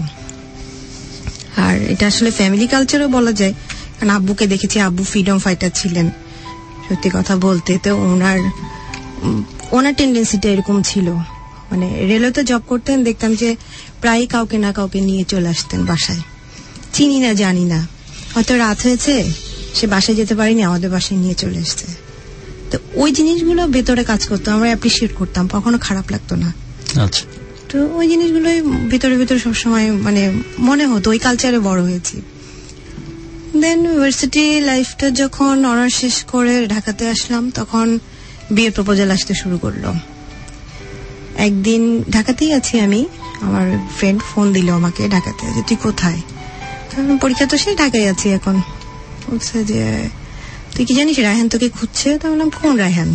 [SPEAKER 6] আর এটা আসলে ফ্যামিলি কালচারও বলা যায়, কারণ আব্বুকে দেখেছি, আব্বু ফ্রিডম ফাইটার ছিলেন সত্যি কথা বলতে। তো ওনার ওনার টেন্ডেন্সিটা এরকম ছিল, মানে রেলওয়েতে জব করতেন, দেখতাম যে প্রায় কাউকে না কাউকে নিয়ে চলে আসতেন বাসায়, চিনি না জানি না, হয়তো রাত হয়েছে, সে বাসায় যেতে পারিনি, আমাদের বাসায় নিয়ে চলে এসছে। তো ওই জিনিসগুলো ভেতরে কাজ করতো, আমরা অ্যাপ্রিশিয়েট করতাম, কখনো খারাপ লাগতো না।
[SPEAKER 11] আচ্ছা।
[SPEAKER 6] তো ওই জিনিসগুলোই ভেতরে ভেতরে সবসময় মানে মনে হতো, ওই কালচারে বড় হয়েছি। দেন ইউনিভার্সিটি লাইফটা যখন অনার্স শেষ করে ঢাকাতে আসলাম তখন বিয়ে প্রপোজাল আসতে শুরু করলো। একদিন ঢাকাতেই আছি আমি, আমার ফ্রেন্ড ফোন দিল আমাকে ঢাকাতে, যে তুই কোথায়? পরীক্ষা তো সেই ঢাকায় আছি এখন। বলছে যে তুই কি জানিস রায়হান তোকে খুঁজছে? তো বললাম কোন রায়হান?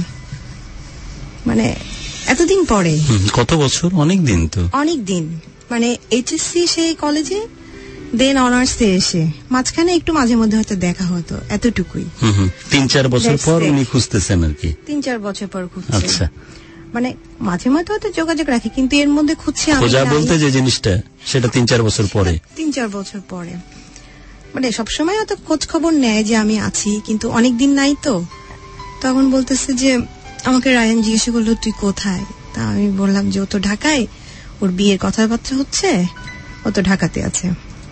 [SPEAKER 6] মানে এতদিন পরে।
[SPEAKER 11] কত বছর? অনেক দিন তো।
[SPEAKER 6] অনেক দিন, মানে এইচএসসি সেই কলেজে, দেন অনার্সে এসে মাঝখানে একটু মাঝে মধ্যে হয়তো দেখা হতো, এতটুকুই।
[SPEAKER 11] তিন চার বছর পর উনি খুঁজতেছেন আর কি।
[SPEAKER 6] তিন চার বছর পর খুঁজছে।
[SPEAKER 11] আচ্ছা,
[SPEAKER 6] মানে মাঝে মাঝে হয়তো যোগাযোগ রাখি, কিন্তু এর মধ্যে খুঁজছি আমি
[SPEAKER 11] খোঁজা বলতে যে জিনিসটা, সেটা তিন চার বছর পরে।
[SPEAKER 6] তিন চার বছর পরে মানে সবসময় হয়তো খোঁজ খবর নেয় যে আমি আছি, কিন্তু অনেক দিন নাই তো। তখন বলতেছে যে আমাকে রায়হান জিজ্ঞেস করলো তুই কোথায়? তা আমি বললাম যে ও তো ঢাকায়, ওর বিয়ের কথাবার্তা হচ্ছে, ও তো ঢাকাতে আছে।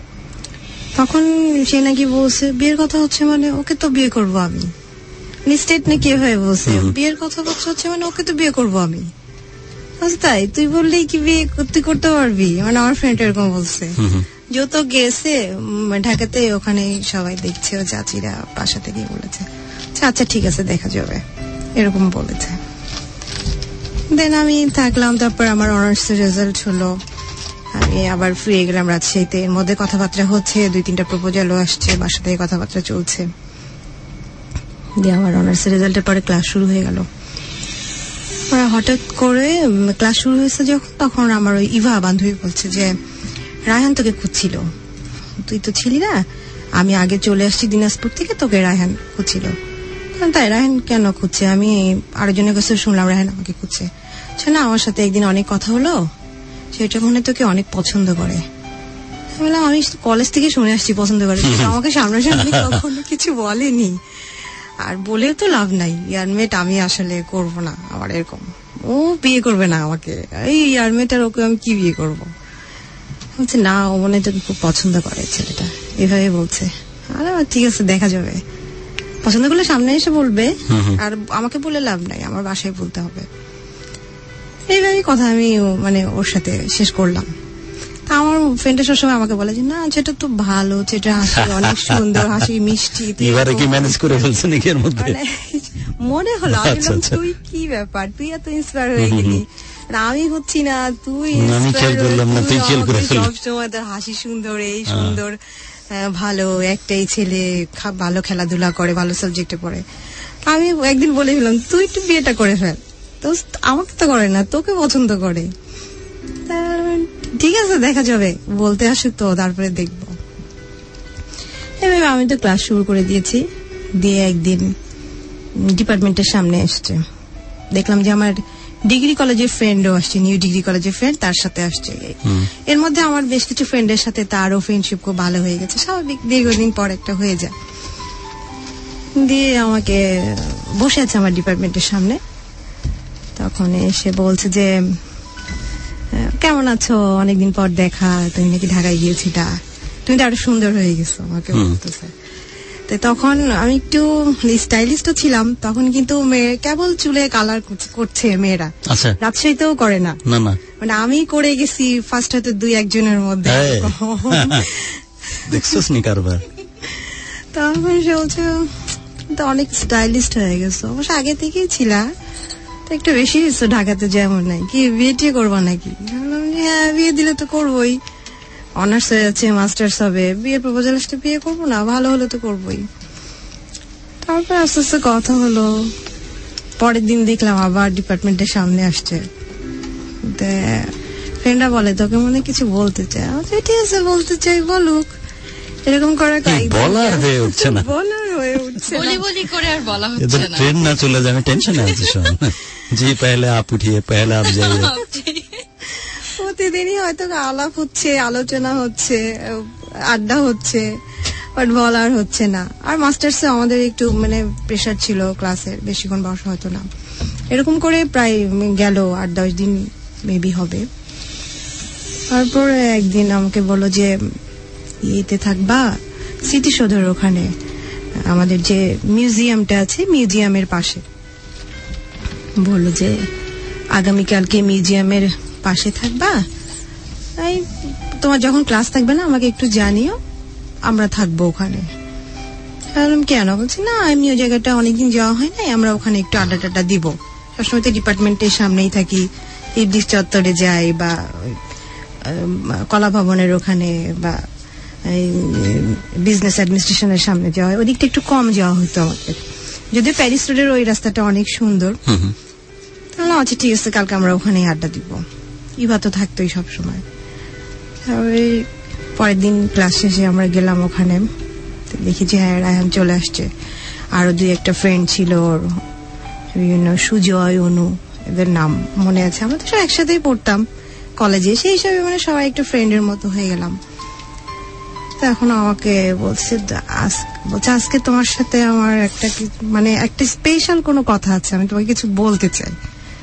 [SPEAKER 6] তখন সে নাকি বলছে বিয়ের কথা হচ্ছে মানে ওকে তো বিয়ে করবো আমি। স্টেট নাকি এভাবে বলছে, বিয়ের কথাবার্তা হচ্ছে মানে ওকে তো বিয়ে করবো আমি। তাই তুই বললেই কি বিয়ে তুই করতে পারবি? মানে আমার ফ্রেন্ড এরকম বলছে। যত গেছে ঢাকাতে, ওখানে সবাই দেখছে, ও চাচিরা বাসা থেকে বলেছে আচ্ছা ঠিক আছে দেখা যাবে, এরকম বলেছে। দেন আমি থাকলাম, তারপর আমার অনার্স রেজাল্ট হলো, আমি আবার ফিরে গেলাম রাজশাহীতে। এর মধ্যে কথাবার্তা হচ্ছে, দুই তিনটা প্রপোজালও আসছে, বাসা থেকে কথাবার্তা চলছে। দিয়ে আমার অনার্স রেজাল্টের পরে ক্লাস শুরু হয়ে গেল। হঠাৎ করে ক্লাস শুরু হয়েছে যখন, তখন আমার ওই ইভা বান্ধবী বলছে যে রায়হান তোকে খুঁজছিল, তুই তো ছিলি না, আমি আগে চলে আসছি দিনাজপুর থেকে, তোকে রায়হান খুঁজছিল। তাই রায়হান কেন খুঁজছে? আমি আরেকজনের কাছে শুনলাম রায়হান আমাকে খুঁজছে। না আমার সাথে একদিন অনেক কথা হলো, সেটা মনে তোকে অনেক পছন্দ করে। বললাম আমি কলেজ থেকে শুনে আসছি পছন্দ করে, আমাকে সামনাসামনি কখনো কিছু বলেনি। আর বলেও তো লাভ নাই, ইয়ারমেট আমি আসলে করব না, আমার এরকম ও বিয়ে করবে না আমাকে, এই ইয়ারমেট আর ওকে আমি কি বিয়ে করবো? বলছে না ও মনে তোকে খুব পছন্দ করে ছেলেটা, এভাবে বলছে। আরে ঠিক আছে দেখা যাবে, পছন্দ করলে সামনে এসে বলবে, আর আমাকে বলে লাভ নাই, আমার বাসায় বলতে হবে। এইভাবে কথা আমি মানে ওর সাথে শেষ করলাম। তা আমার ফ্রেন্ডটা সবসময় আমাকে বলে যে না যেটা তো ভালো, যেটা হাসি অনেক সুন্দর, হাসি মিষ্টি।
[SPEAKER 11] এবারে কি ম্যানেজ করে ফেলছে নাকি এর মধ্যে?
[SPEAKER 6] মনে হলো তুই কি ব্যাপার, তুই এত ইন্সপায়ার হয়ে গেলি, আমি হচ্ছি না, তুই সবসময় তোর হাসি সুন্দর, এই সুন্দর, ভালো একটাই ছেলে, ভালো খেলাধুলা করে, ভালো সাবজেক্টে পড়ে। আমি একদিন বলে ফেললাম তুই একটু বিয়েটা করে ফেল, তো আমাকে তো করে না, তোকে পছন্দ করে। ঠিক আছে দেখা যাবে, বলতে আসুক তো, তারপরে দেখবো। এভাবে আমি তো ক্লাস শুরু করে দিয়েছি। দিয়ে একদিন ডিপার্টমেন্টের সামনে এসছে, দেখলাম যে আমার ডিগ্রি কলেজের ফ্রেন্ডও আসছে, নিউ ডিগ্রি কলেজের ফ্রেন্ড, তার সাথে আসছে। এর মধ্যে আমার বেশ কিছু ফ্রেন্ডের সাথে তারও ফ্রেন্ডশিপ খুব ভালো হয়ে গেছে, স্বাভাবিক দীর্ঘদিন পর একটা হয়ে যায়। দিয়ে আমাকে বসে আছে আমার ডিপার্টমেন্টের সামনে, তখন এসে বলছে যে কেমন আছো, অনেকদিন পর দেখা, তুমি নাকি ঢাকায় গিয়েছিলা, তুমি তো আরো সুন্দর হয়ে গেছো, আমাকে বলতেছে। তখন আমি একটু স্টাইলিস্ট ছিলাম তখন, কিন্তু কেবল চুলে কালার করছে মেয়েরা, রাজশাহীতেও করে না, মানে আমি করে গেছি ফার্স্ট হয়তো দুই একজনের মধ্যে।
[SPEAKER 11] দেখছিস নি কারবার?
[SPEAKER 6] তখন সে বলছে তো অনেক স্টাইলিস্ট হয়ে গেছো, অবশ্য আগে থেকেই ছিলা, তো একটু বেশি হয়েছো ঢাকাতে, যেমন নাই কি বিয়ে টিয়ে করবো নাকি? হ্যাঁ বিয়ে দিলে তো করবোই, অনার্স হয়ে যাচ্ছে, মাস্টার্স হবে, বিয়ের প্রপোজাল আসতে বিয়ে করবো না, ভালো হলে তো করবোই। তারপর আস্তে আস্তে কথা হলো, পরের দিন দেখলাম আবার ডিপার্টমেন্টের সামনে আসছে। ফ্রেন্ডরা বলে তোকে মনে কিছু বলতে চায়, ঠিক আছে বলতে চাই বলুক, এরকম করে
[SPEAKER 11] বলার হয়ে উঠছে না,
[SPEAKER 6] বলার হয়ে উঠছে
[SPEAKER 2] বলি বলি করে আর বলা হচ্ছে না।
[SPEAKER 11] ট্রেন না চলে যায়, আমি টেনশনে আছি। জি পহলে আপ উঠিয়ে পহলে আপ যাইয়ে,
[SPEAKER 6] প্রতিদিনই হয়তো আলাপ হচ্ছে, আলোচনা হচ্ছে, আড্ডা হচ্ছে, বাট বলার হচ্ছে না। আর মাস্টার্সে আমাদের একটু মানে প্রেশার ছিল ক্লাসের, বেশিক্ষণ বসা হতো না। এরকম করে প্রায় গেল আট দশ দিন মেবি হবে। তারপরে একদিন আমাকে বললো যে ইয়েতে থাকবা, স্মৃতিসৌধের ওখানে আমাদের যে মিউজিয়ামটা আছে, মিউজিয়ামের পাশে। বললো যে আগামীকালকে মিউজিয়ামের পাশে থাকবা, এই তোমার যখন ক্লাস থাকবে না আমাকে একটু জানিও, আমরা থাকবো ওখানে। বললাম কেন? বলছি না এমনি ওই জায়গাটা অনেকদিন যাওয়া হয় নাই, আমরা ওখানে একটু আড্ডা টাড্ডা দিব, সবসময় তো ডিপার্টমেন্টের সামনেই থাকি, ইবলিশ চত্বরে যাই বা কলা ভবনের ওখানে বা বিজনেস অ্যাডমিনিস্ট্রেশনের সামনে যাওয়া হয়, ওদিকটা একটু কম যাওয়া হতো আমাদের, যদিও প্যারিস রোডের ওই রাস্তাটা অনেক সুন্দর। তাহলে আচ্ছা ঠিক আছে, কালকে আমরা ওখানে আড্ডা দিব। ইভা তো থাকতোই সবসময়। ওই পরের দিন ক্লাস শেষে আমরা গেলাম ওখানে, দেখি যে হ্যাঁ রায়হান চলে আসছে, আরো দুই একটা ফ্রেন্ড ছিল ওর, বিভিন্ন সুজয়, অনু, এদের নাম মনে আছে, আমরা তো সব একসাথেই পড়তাম কলেজে, সেই হিসাবে মানে সবাই একটু ফ্রেন্ডের মতো হয়ে গেলাম। তো এখন আমাকে বলছে বলছে আজকে তোমার সাথে আমার একটা মানে একটা স্পেশাল কোনো কথা আছে, আমি তোমাকে কিছু বলতে চাই।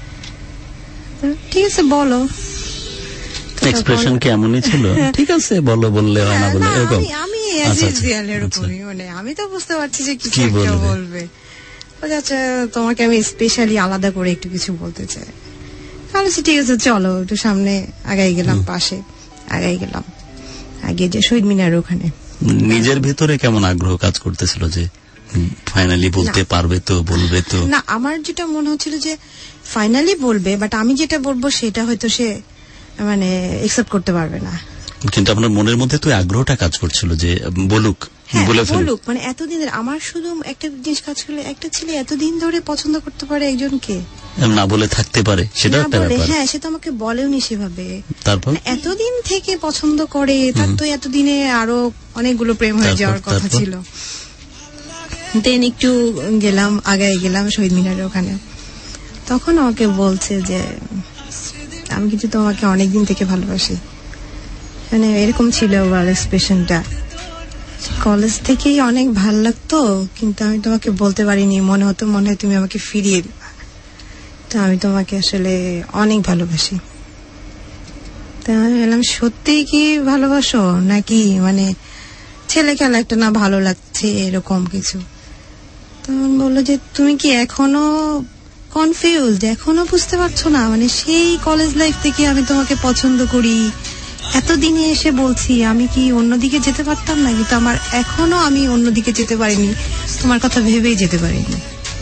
[SPEAKER 6] ঠিক আছে বলো।
[SPEAKER 11] এক্সপ্রেশন কি এমনই ছিল? ঠিক আছে বলো, বললে হয় না বলে এরকম?
[SPEAKER 6] আমি এরকমই, মানে আমি তো বুঝতে পারছি যে কিছু বলবে। আচ্ছা তোমাকে আমি স্পেশালি আলাদা করে একটু কিছু বলতে চাই। তাহলে ঠিক আছে চলো, একটু সামনে আগাই গেলাম, পাশে আগাই গেলাম, আগে যে শহীদ মিনার ওখানে।
[SPEAKER 11] নিজের ভেতরে কেমন আগ্রহ কাজ করতেছিল যে ফাইনালি বলতে পারবে তো, বলবে তো?
[SPEAKER 6] না, আমার যেটা মনে হচ্ছিল যে ফাইনালি বলবে, বাট আমি যেটা বলবো সেটা হয়তো সে মানে একসেপ্ট করতে পারবে না।
[SPEAKER 11] কিন্তু আপনার মনের মধ্যে তো আগ্রহটা কাজ করছিল যে বলুক, বলে ফেলুক।
[SPEAKER 6] বলুক মানে এতদিন আমার শুধু একটা জিনিস কাজ করলে, একটা ছেলে এতদিন ধরে পছন্দ করতে পারে একজনকে,
[SPEAKER 11] না বলে থাকতে পারে, সেটা একটা ব্যাপার।
[SPEAKER 6] হ্যাঁ, সে তো আমাকে বলেওনি সেভাবে।
[SPEAKER 11] তারপর
[SPEAKER 6] এতদিন থেকে পছন্দ করে, তার তো এতদিনে আরো অনেকগুলো প্রেম হয়ে যাওয়ার কথা ছিল। দেন একটু গেলাম, আগায় গেলাম শহীদ মিনারের ওখানে, তখন আমাকে বলছে যে আমি কিন্তু তোমাকে অনেকদিন থেকে ভালোবাসি, মানে এরকম ছিল ওর এক্সপ্রেশনটা। কলেজ থেকেই অনেক ভাল লাগতো, কিন্তু আমি তোমাকে বলতে পারিনি, মনে হতো মনে হয় তুমি আমাকে ফিরিয়ে দিবা, তো আমি তোমাকে আসলে অনেক ভালোবাসি। তা আমি বললাম সত্যি কি ভালোবাসো নাকি মানে ছেলে খেলা একটা না ভালো লাগছে এরকম কিছু? তখন বললো যে তুমি কি এখনো কনফিউজড, এখনো বুঝতে পারছো না? মানে সেই কলেজ লাইফ থেকে আমি তোমাকে পছন্দ করি, এতদিনে এসে বলছি আমি কি অন্যদিকে যেতে পারতাম না, কিন্তু আমার এখনো আমি অন্যদিকে যেতে পারিনি, তোমার কথা ভেবেই যেতে পারিনি।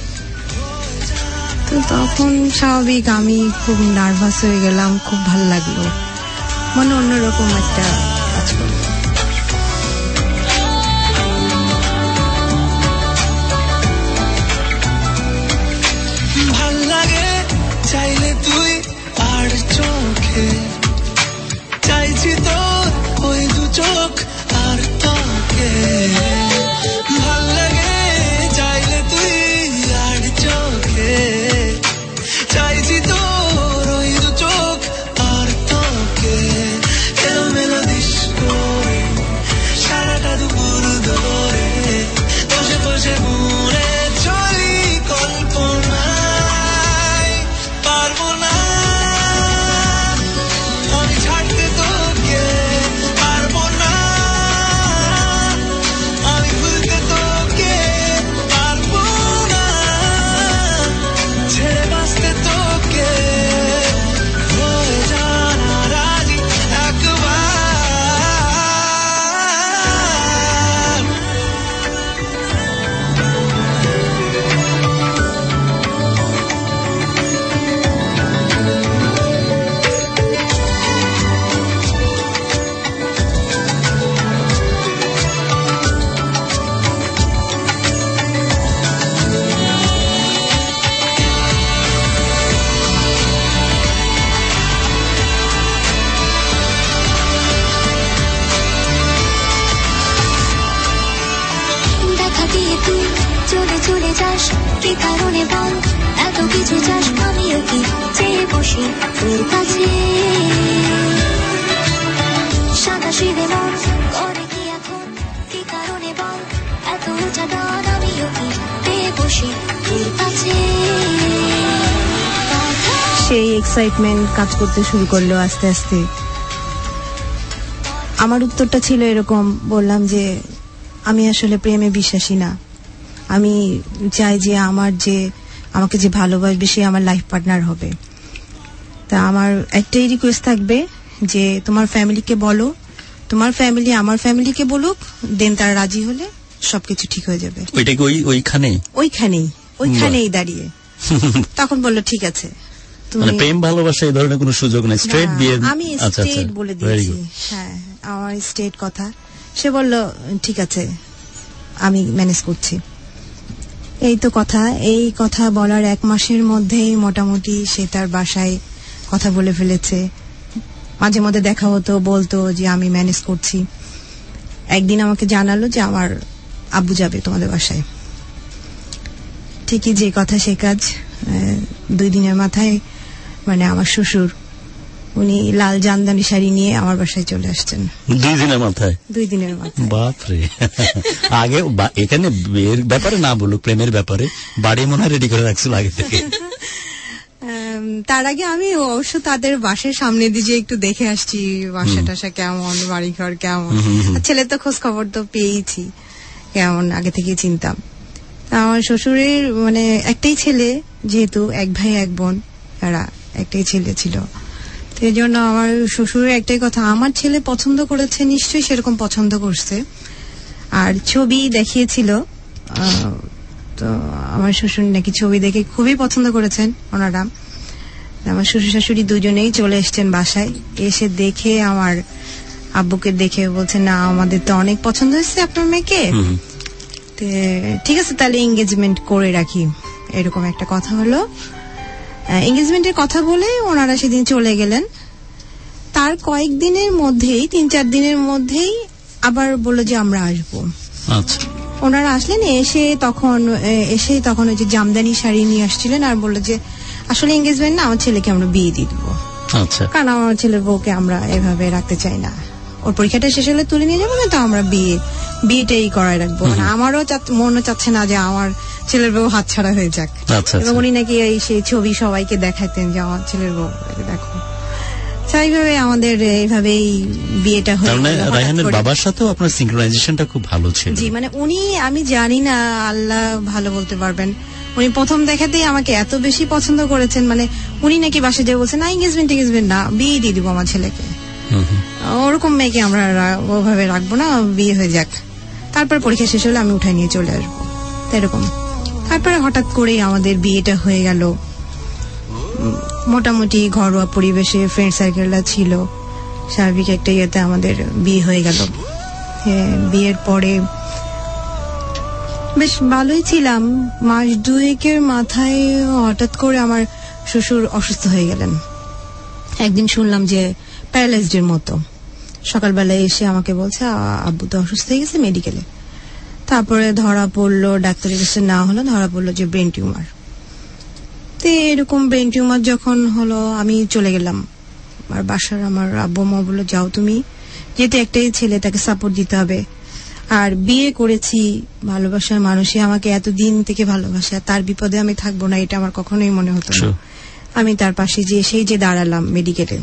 [SPEAKER 6] তো তখন স্বাভাবিক আমি খুব নার্ভাস হয়ে গেলাম, খুব ভালো লাগলো, মানে অন্যরকম একটা কাজ করলো।
[SPEAKER 3] ভাল লাগে চাইলে তুই আর চোখে, চাইছি তোর ওই দু চোখ আর তোকে। ভাল লাগে চাইলে তুই আর চোখে, চাইছি তোর ওই দু চোখ আর তোকে। এলোমেলো দৃশ্য সারাটা দুপুর ধরে বসে বসে ঘুরে চলি কল্পনায়, পারবো না আমি ছাড়তে তোকে, পারবো না আমি ভুলতে তোকে, পারবো না ছেড়ে বাঁচতে তোকে। হয়ে জানা রাজি একবার
[SPEAKER 12] দেখা দিয়ে তুই চলে চলে যাস, কি কারণে বল এত কিছু চাস, আমিও কি চেয়ে বসি তোর কাছে, সাদা সিধে মন করে কি এখন, কি কারণে বল এত উঁচা দান, আমিও কি পেয়ে বসি তোর কাছে।
[SPEAKER 6] সেই এক্সাইটমেন্ট কাজ করতে শুরু করলো আস্তে আস্তে। আমার উত্তরটা ছিল এরকম, বললাম যে আমি আসলে প্রেমে বিশ্বাসী না, আমি চাই যে আমার যে আমাকে যে ভালোবাসবে সে আমার লাইফ পার্টনার হবে। তা আমার একটাই রিকোয়েস্ট থাকবে যে তোমার ফ্যামিলিকে বলো, তোমার ফ্যামিলি আমার ফ্যামিলিকে বলুক, দেন তারা রাজি হলে সবকিছু ঠিক হয়ে যাবে।
[SPEAKER 11] ওইটা কি ওই ওইখানে
[SPEAKER 6] ওইখানেই ওইখানেই দাঁড়িয়ে তখন বললো ঠিক আছে,
[SPEAKER 11] মানে প্রেম ভালোবাসা এই ধরনের কোনো সুযোগ নেই, স্ট্রেট বিয়ে?
[SPEAKER 6] আমি স্ট্রেট বলে দিয়েছি, হ্যাঁ আমার স্ট্রেট কথা। সে বলল ঠিক আছে আমি ম্যানেজ করছি। এই তো কথা, এই কথা বলার এক মাসের মধ্যেই মোটামুটি সে তার বাসায় কথা বলে ফেলেছে। মাঝে মধ্যে দেখা হতো, বলতো যে আমি ম্যানেজ করছি। একদিন আমাকে জানালো যে আমার আব্বু যাবে তোমাদের বাসায়। ঠিকই যে কথা সে কাজ। দুই দিনের মাথায় মানে আমার শ্বশুর উনি লাল জামদানি শাড়ি নিয়ে আমার বাসায় চলে আসছেন।
[SPEAKER 11] দুই দিনের মাথায়? দুই
[SPEAKER 6] দিনের মাথায়।
[SPEAKER 11] বাপরে। আগে এখানে বিয়ের ব্যাপারে না বলুক, প্রেমের ব্যাপারে বাড়ি মনে হয় রেডি করে রাখছিল আগে থেকে।
[SPEAKER 6] তার আগে আমি অবশ্য তাদের বাসার সামনে দিয়ে একটু দেখে আসছি বাসা টাসা কেমন, বাড়ি ঘর কেমন। ছেলে তো খোঁজ খবর তো পেয়েছি কেমন, আগে থেকে চিনতাম। আমার শ্বশুরের মানে একটাই ছেলে, যেহেতু এক ভাই এক বোন, তারা একটাই ছেলে ছিল। তো এই জন্য আমার শ্বশুরের একটাই কথা, আমার ছেলে পছন্দ করেছে, নিশ্চয়ই সেরকম পছন্দ করছে। আর ছবি দেখিয়েছিল, তো আমার শ্বশুর নাকি ছবি দেখে খুবই পছন্দ করেছেন ওনারা। আমার শ্বশুর শাশুড়ি দুজনেই চলে এসছেন বাসায়। এসে দেখে আমার আব্বুকে দেখে বলছে না আমাদের তো অনেক পছন্দ হয়েছে আপনার মেয়েকে, ঠিক আছে তাহলে এঙ্গেজমেন্ট করে রাখি, এরকম একটা কথা হলো। এঙ্গেজমেন্টের কথা বলে ওনারা সেদিন চলে গেলেন। তার কয়েকদিনের মধ্যেই, তিন চার দিনের মধ্যেই আবার বললো যে আমরা আসবো।
[SPEAKER 11] আচ্ছা।
[SPEAKER 6] ওনারা আসলেন, এসে তখন এসে তখন ওই যে জামদানি শাড়ি নিয়ে আসছিলেন আর বললো যে আসলে এঙ্গেজমেন্ট না, আমার ছেলেকে আমরা বিয়ে দিয়ে দেবো।
[SPEAKER 11] আচ্ছা।
[SPEAKER 6] কারণ আমার ছেলের বউকে আমরা এভাবে রাখতে চাই না, ওর পরীক্ষাটা শেষ হলে তুলে নিয়ে যাবো না, তো আমরা বিয়ে বিয়েটাই করাই রাখবো। মানে আমারও মনে চাচ্ছে না যে আমার ছেলের বউ হাত ছাড়া হয়ে যাক। এবং উনি নাকি এই সেই ছবি সবাইকে দেখাতেন যে আমার ছেলের বউ দেখো। সেইভাবে আমাদের এইভাবেই বিয়েটা হয়ে গেল।
[SPEAKER 11] রায়হানের বাবার সাথেও আপনার সিনক্রোনাইজেশনটা খুব ভালো ছিল।
[SPEAKER 6] জি, মানে উনি, আমি জানি না, আল্লাহ ভালো বলতে পারবেন, উনি প্রথম দেখাতেই আমাকে এত বেশি পছন্দ করেছেন। মানে উনি নাকি বাসায় যেয়ে বলছেন না এঙ্গেজমেন্ট এঙ্গেজমেন্ট না, বিয়ে দিয়ে দিব আমার ছেলেকে, ওরকম মেয়েকে আমরা ওভাবে রাখবো না, বিয়ে হয়ে যাক, তারপর পরীক্ষা শেষ হলে আমি উঠাই নিয়ে চলে আসবো, এরকম। তারপরে হঠাৎ করেই আমাদের বিয়েটা হয়ে গেল। মোটামুটি ঘরোয়া পরিবেশে, ফ্রেন্ড সার্কেলটা ছিল, স্বাভাবিক একটা ইয়েতে আমাদের বিয়ে হয়ে গেল। বিয়ের পরে বেশ ভালোই ছিলাম। মাস দুয়েকের মাথায় হঠাৎ করে আমার শ্বশুর অসুস্থ হয়ে গেলেন। একদিন শুনলাম যে প্যারালাইজডের মতো। সকালবেলায় এসে আমাকে বলছে আব্বু তো অসুস্থ হয়ে গেছে মেডিকেলে। তারপরে ধরা পড়লো, ডাক্তারের কাছে না হলো, ধরা পড়লো যে ব্রেন টিউমার। তো এরকম ব্রেন টিউমার যখন হলো আমি চলে গেলাম। আর বাসার আমার আব্বু মা বললো যাও তুমি, যেহেতু একটাই ছেলে তাকে সাপোর্ট দিতে হবে। আর বিয়ে করেছি ভালোবাসার মানুষই আমাকে এতদিন থেকে ভালোবাসা, তার বিপদে আমি থাকবো না এটা আমার কখনোই মনে হতো না। আমি তার পাশে যে সেই যে দাঁড়ালাম মেডিকেলে,